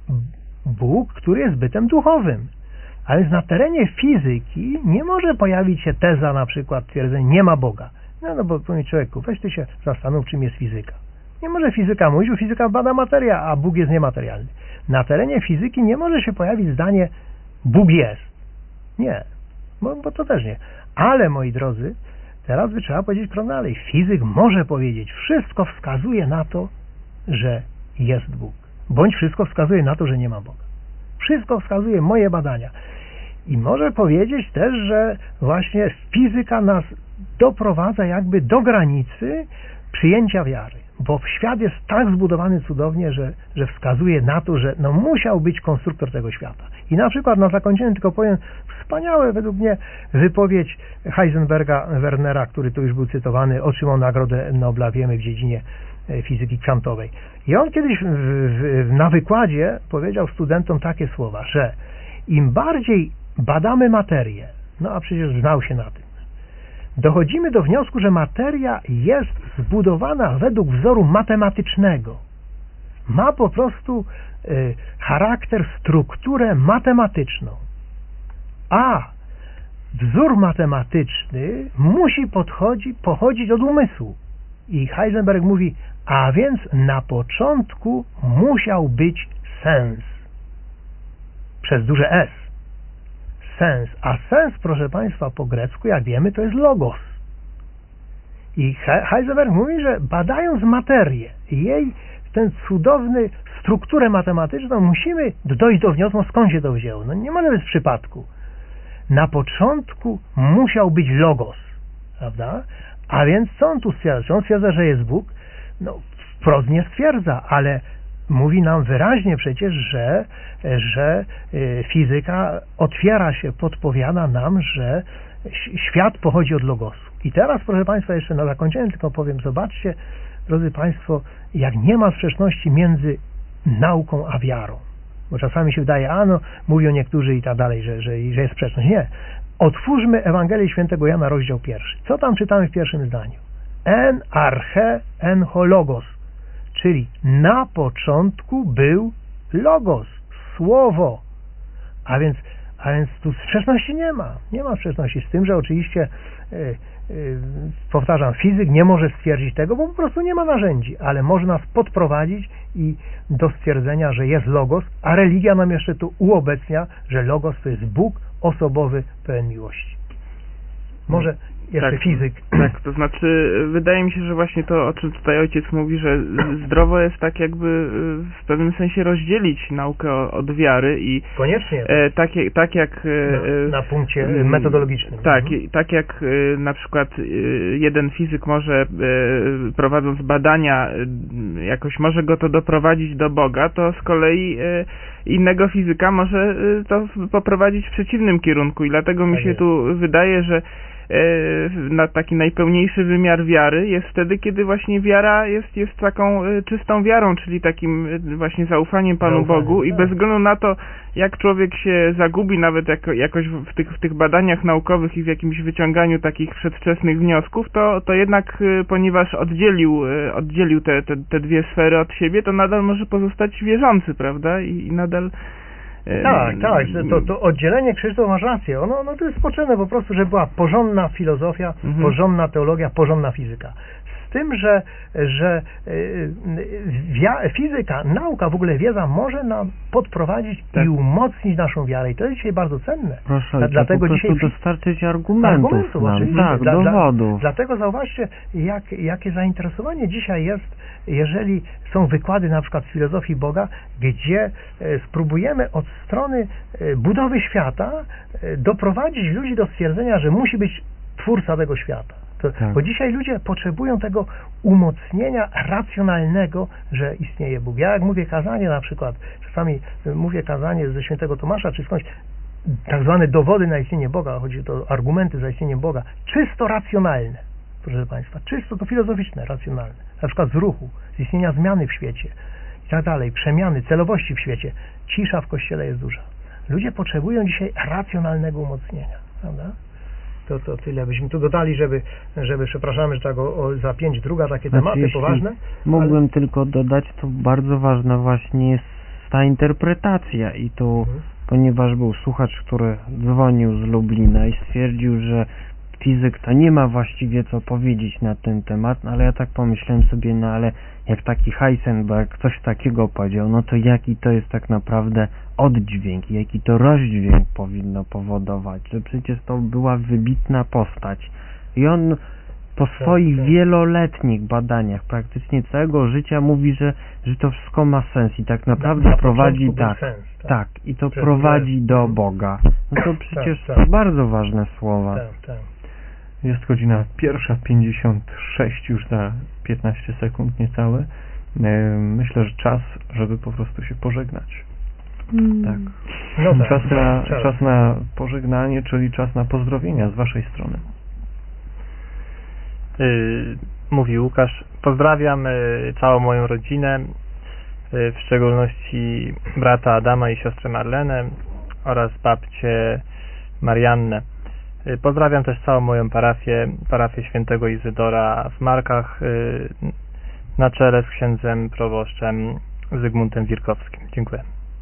Bóg, który jest bytem duchowym. A więc na terenie fizyki nie może pojawić się teza, na przykład twierdzenie, nie ma Boga. No, no bo powiem człowieku, weź ty się zastanów, czym jest fizyka. Nie może fizyka mówić, bo fizyka bada materia, a Bóg jest niematerialny. Na terenie fizyki nie może się pojawić zdanie Bóg jest. Nie, bo, bo to też nie. Ale, moi drodzy, teraz by trzeba powiedzieć krok dalej. Fizyk może powiedzieć, wszystko wskazuje na to, że jest Bóg. Bądź wszystko wskazuje na to, że nie ma Boga. Wszystko wskazuje moje badania. I może powiedzieć też, że właśnie fizyka nas doprowadza jakby do granicy przyjęcia wiary. Bo świat jest tak zbudowany cudownie, że, że wskazuje na to, że no musiał być konstruktor tego świata. I na przykład na zakończenie tylko powiem wspaniałe według mnie wypowiedź Heisenberga Wernera, który tu już był cytowany, otrzymał Nagrodę Nobla, wiemy, w dziedzinie fizyki kwantowej. I on kiedyś w, w, na wykładzie powiedział studentom takie słowa, że im bardziej badamy materię, no a przecież znał się na tym, dochodzimy do wniosku, że materia jest zbudowana według wzoru matematycznego. Ma po prostu y, charakter, strukturę matematyczną. A wzór matematyczny musi podchodzi, pochodzić od umysłu. I Heisenberg mówi, a więc na początku musiał być sens. Przez duże S. Sens. A sens, proszę Państwa, po grecku, jak wiemy, to jest logos. I Heisenberg mówi, że badając materię, jej ten cudowny strukturę matematyczną, musimy dojść do wniosku, skąd się to wzięło. No nie może być przypadku. Na początku musiał być logos, prawda? A więc co on tu stwierdza? Czy on stwierdza, że jest Bóg? No wprost nie stwierdza, ale mówi nam wyraźnie przecież, że, że fizyka otwiera się, podpowiada nam, że świat pochodzi od logosu. I teraz, proszę Państwa, jeszcze na zakończenie tylko powiem, zobaczcie, drodzy Państwo, jak nie ma sprzeczności między nauką a wiarą. Bo czasami się wydaje, a no, mówią niektórzy i tak dalej, że, że, że jest sprzeczność. Nie. Otwórzmy Ewangelię Świętego Jana, rozdział pierwszy. Co tam czytamy w pierwszym zdaniu? En arche en ho logos, czyli na początku był logos, słowo. A więc, a więc tu sprzeczności nie ma. Nie ma sprzeczności z tym, że oczywiście yy, yy, powtarzam, fizyk nie może stwierdzić tego, bo po prostu nie ma narzędzi, ale może nas podprowadzić i do stwierdzenia, że jest logos, a religia nam jeszcze tu uobecnia, że logos to jest Bóg osobowy, pełen miłości. Może jeszcze tak, fizyk. Tak, to znaczy wydaje mi się, że właśnie to, o czym tutaj ojciec mówi, że zdrowo jest tak jakby w pewnym sensie rozdzielić naukę od wiary i koniecznie e, tak, tak jak e, na, na punkcie metodologicznym. Tak, mhm. tak jak e, na przykład e, jeden fizyk może e, prowadząc badania e, jakoś może go to doprowadzić do Boga, to z kolei e, innego fizyka może e, to poprowadzić w przeciwnym kierunku i dlatego mi tak się jest. tu wydaje, że na taki najpełniejszy wymiar wiary jest wtedy, kiedy właśnie wiara jest, jest taką czystą wiarą, czyli takim właśnie zaufaniem Panu Zaufanie, Bogu i tak. bez względu na to, jak człowiek się zagubi nawet jako, jakoś w tych, w tych badaniach naukowych i w jakimś wyciąganiu takich przedwczesnych wniosków, to, to jednak ponieważ oddzielił, oddzielił te, te, te dwie sfery od siebie, to nadal może pozostać wierzący, prawda? I, i nadal Tak, tak, to, to oddzielenie, Krzysztof, masz rację, ono, ono to jest potrzebne po prostu, żeby była porządna filozofia, mhm. porządna teologia, porządna fizyka. Z tym, że, że wia, fizyka, nauka, w ogóle wiedza może nam podprowadzić tak. i umocnić naszą wiarę i to jest dzisiaj bardzo cenne. Proszę, Dla, dlatego po prostu dzisiaj dostarczyć argumentów, argumentów nam, oczywiście, tak, dla, dowodów. Dla, dlatego zauważcie, jak, jakie zainteresowanie dzisiaj jest, jeżeli są wykłady na przykład z filozofii Boga, gdzie e, spróbujemy od strony e, budowy świata e, doprowadzić ludzi do stwierdzenia, że musi być twórca tego świata. To, tak. Bo dzisiaj ludzie potrzebują tego umocnienia racjonalnego, że istnieje Bóg. Ja jak mówię kazanie na przykład, czasami mówię kazanie ze świętego Tomasza, czy skądś, tak zwane dowody na istnienie Boga, chodzi o argumenty za istnieniem Boga, czysto racjonalne, proszę Państwa, czysto to filozoficzne, racjonalne, na przykład z ruchu, z istnienia zmiany w świecie i tak dalej, przemiany, celowości w świecie. Cisza w Kościele jest duża. Ludzie potrzebują dzisiaj racjonalnego umocnienia, prawda? To, to tyle byśmy tu dodali, żeby, żeby przepraszamy, że tak o, o, za pięć druga takie znaczy, tematy poważne. Mógłbym ale... tylko dodać, to bardzo ważna właśnie jest ta interpretacja i tu, mhm. ponieważ był słuchacz, który dzwonił z Lublina i stwierdził, że fizyk to nie ma właściwie co powiedzieć na ten temat, no ale ja tak pomyślałem sobie, no ale jak taki Heisenberg coś takiego powiedział, no to jaki to jest tak naprawdę oddźwięk, jaki to rozdźwięk powinno powodować, że przecież to była wybitna postać i on po swoich tak, tak. wieloletnich badaniach, praktycznie całego życia mówi, że, że to wszystko ma sens i tak naprawdę na prowadzi tak, sens, tak, tak, i to Przez prowadzi do mhm. Boga. No to przecież tak, tak. bardzo ważne słowa. Tak, tak. Jest godzina pierwsza pięćdziesiąt sześć, już za piętnaście sekund niecałe. Myślę, że czas, żeby po prostu się pożegnać. Mm. Tak. No tak, czas, na, czas. czas na pożegnanie, czyli czas na pozdrowienia z Waszej strony. Yy, mówi Łukasz. Pozdrawiam yy, całą moją rodzinę, yy, w szczególności brata Adama i siostrę Marlenę oraz babcię Mariannę. Pozdrawiam też całą moją parafię, parafię świętego Izydora w Markach, na czele z księdzem proboszczem Zygmuntem Wirkowskim. Dziękuję.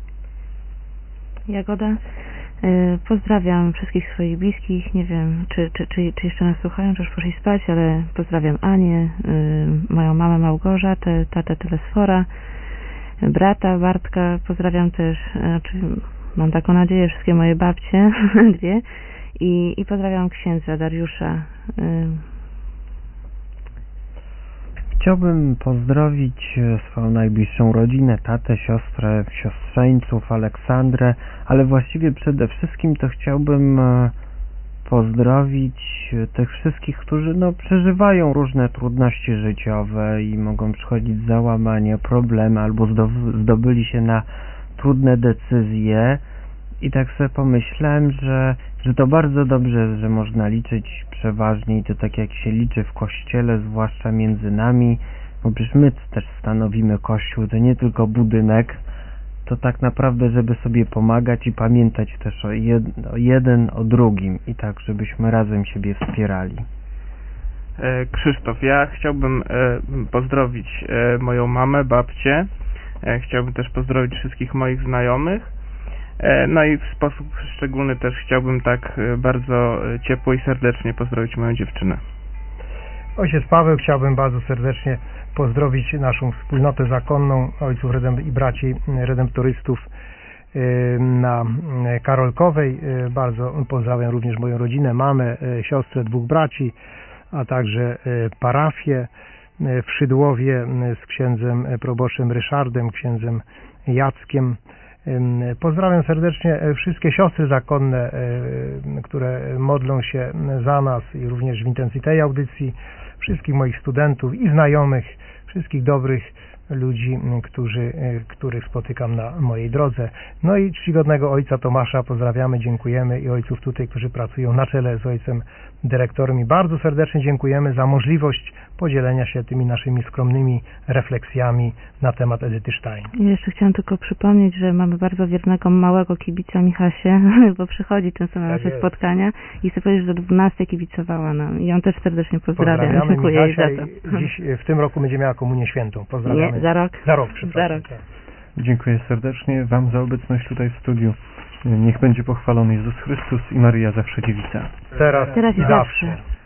Jagoda. Pozdrawiam wszystkich swoich bliskich. Nie wiem, czy, czy, czy, czy jeszcze nas słuchają, czy już poszli spać, ale pozdrawiam Anię, moją mamę Małgorzatę, tatę Telesfora, brata Bartka. Pozdrawiam też, znaczy, mam taką nadzieję, wszystkie moje babcie, dwie. I, I pozdrawiam księdza Dariusza. Chciałbym pozdrowić swoją najbliższą rodzinę, tatę, siostrę, siostrzeńców, Aleksandrę, ale właściwie przede wszystkim to chciałbym pozdrowić tych wszystkich, którzy no, przeżywają różne trudności życiowe i mogą przychodzić załamania, problemy albo zdobyli się na trudne decyzje. I tak sobie pomyślałem, że, że to bardzo dobrze, że można liczyć przeważnie i to tak jak się liczy w Kościele, zwłaszcza między nami, bo przecież my też stanowimy Kościół, to nie tylko budynek, to tak naprawdę, żeby sobie pomagać i pamiętać też o, jed, o jeden o drugim i tak, żebyśmy razem siebie wspierali. E, Krzysztof, ja chciałbym e, pozdrowić e, moją mamę, babcię, e, chciałbym też pozdrowić wszystkich moich znajomych, e, no i w sposób szczególny też chciałbym tak e, bardzo ciepło i serdecznie pozdrowić moją dziewczynę. Ojciec Paweł, chciałbym bardzo serdecznie pozdrowić naszą wspólnotę zakonną ojców redem- i braci redemptorystów na Karolkowej. Bardzo pozdrawiam również moją rodzinę, mamę, siostrę, dwóch braci, a także parafię w Szydłowie z księdzem proboszczem Ryszardem, księdzem Jackiem. Pozdrawiam serdecznie wszystkie siostry zakonne, które modlą się za nas i również w intencji tej audycji, wszystkich moich studentów i znajomych, wszystkich dobrych ludzi, którzy, których spotykam na mojej drodze. No i czcigodnego ojca Tomasza pozdrawiamy, dziękujemy i ojców tutaj, którzy pracują na czele z ojcem dyrektorem i bardzo serdecznie dziękujemy za możliwość podzielenia się tymi naszymi skromnymi refleksjami na temat Edyty Stein. Ja jeszcze chciałam tylko przypomnieć, że mamy bardzo wiernego małego kibica Michasie, bo przychodzi często na nasze jest. spotkania i chcę powiedzieć, że do dwunastej kibicowała nam i on też serdecznie pozdrawiam. Pozdrawiamy Dziękuję jej za Michasia to. i dziś w tym roku będzie miała komunię świętą. Pozdrawiamy. Nie, za rok. Za rok, przepraszam. Za rok. Tak. Dziękuję serdecznie Wam za obecność tutaj w studiu. Niech będzie pochwalony Jezus Chrystus i Maryja zawsze dziewica. Teraz, Teraz i zawsze. zawsze.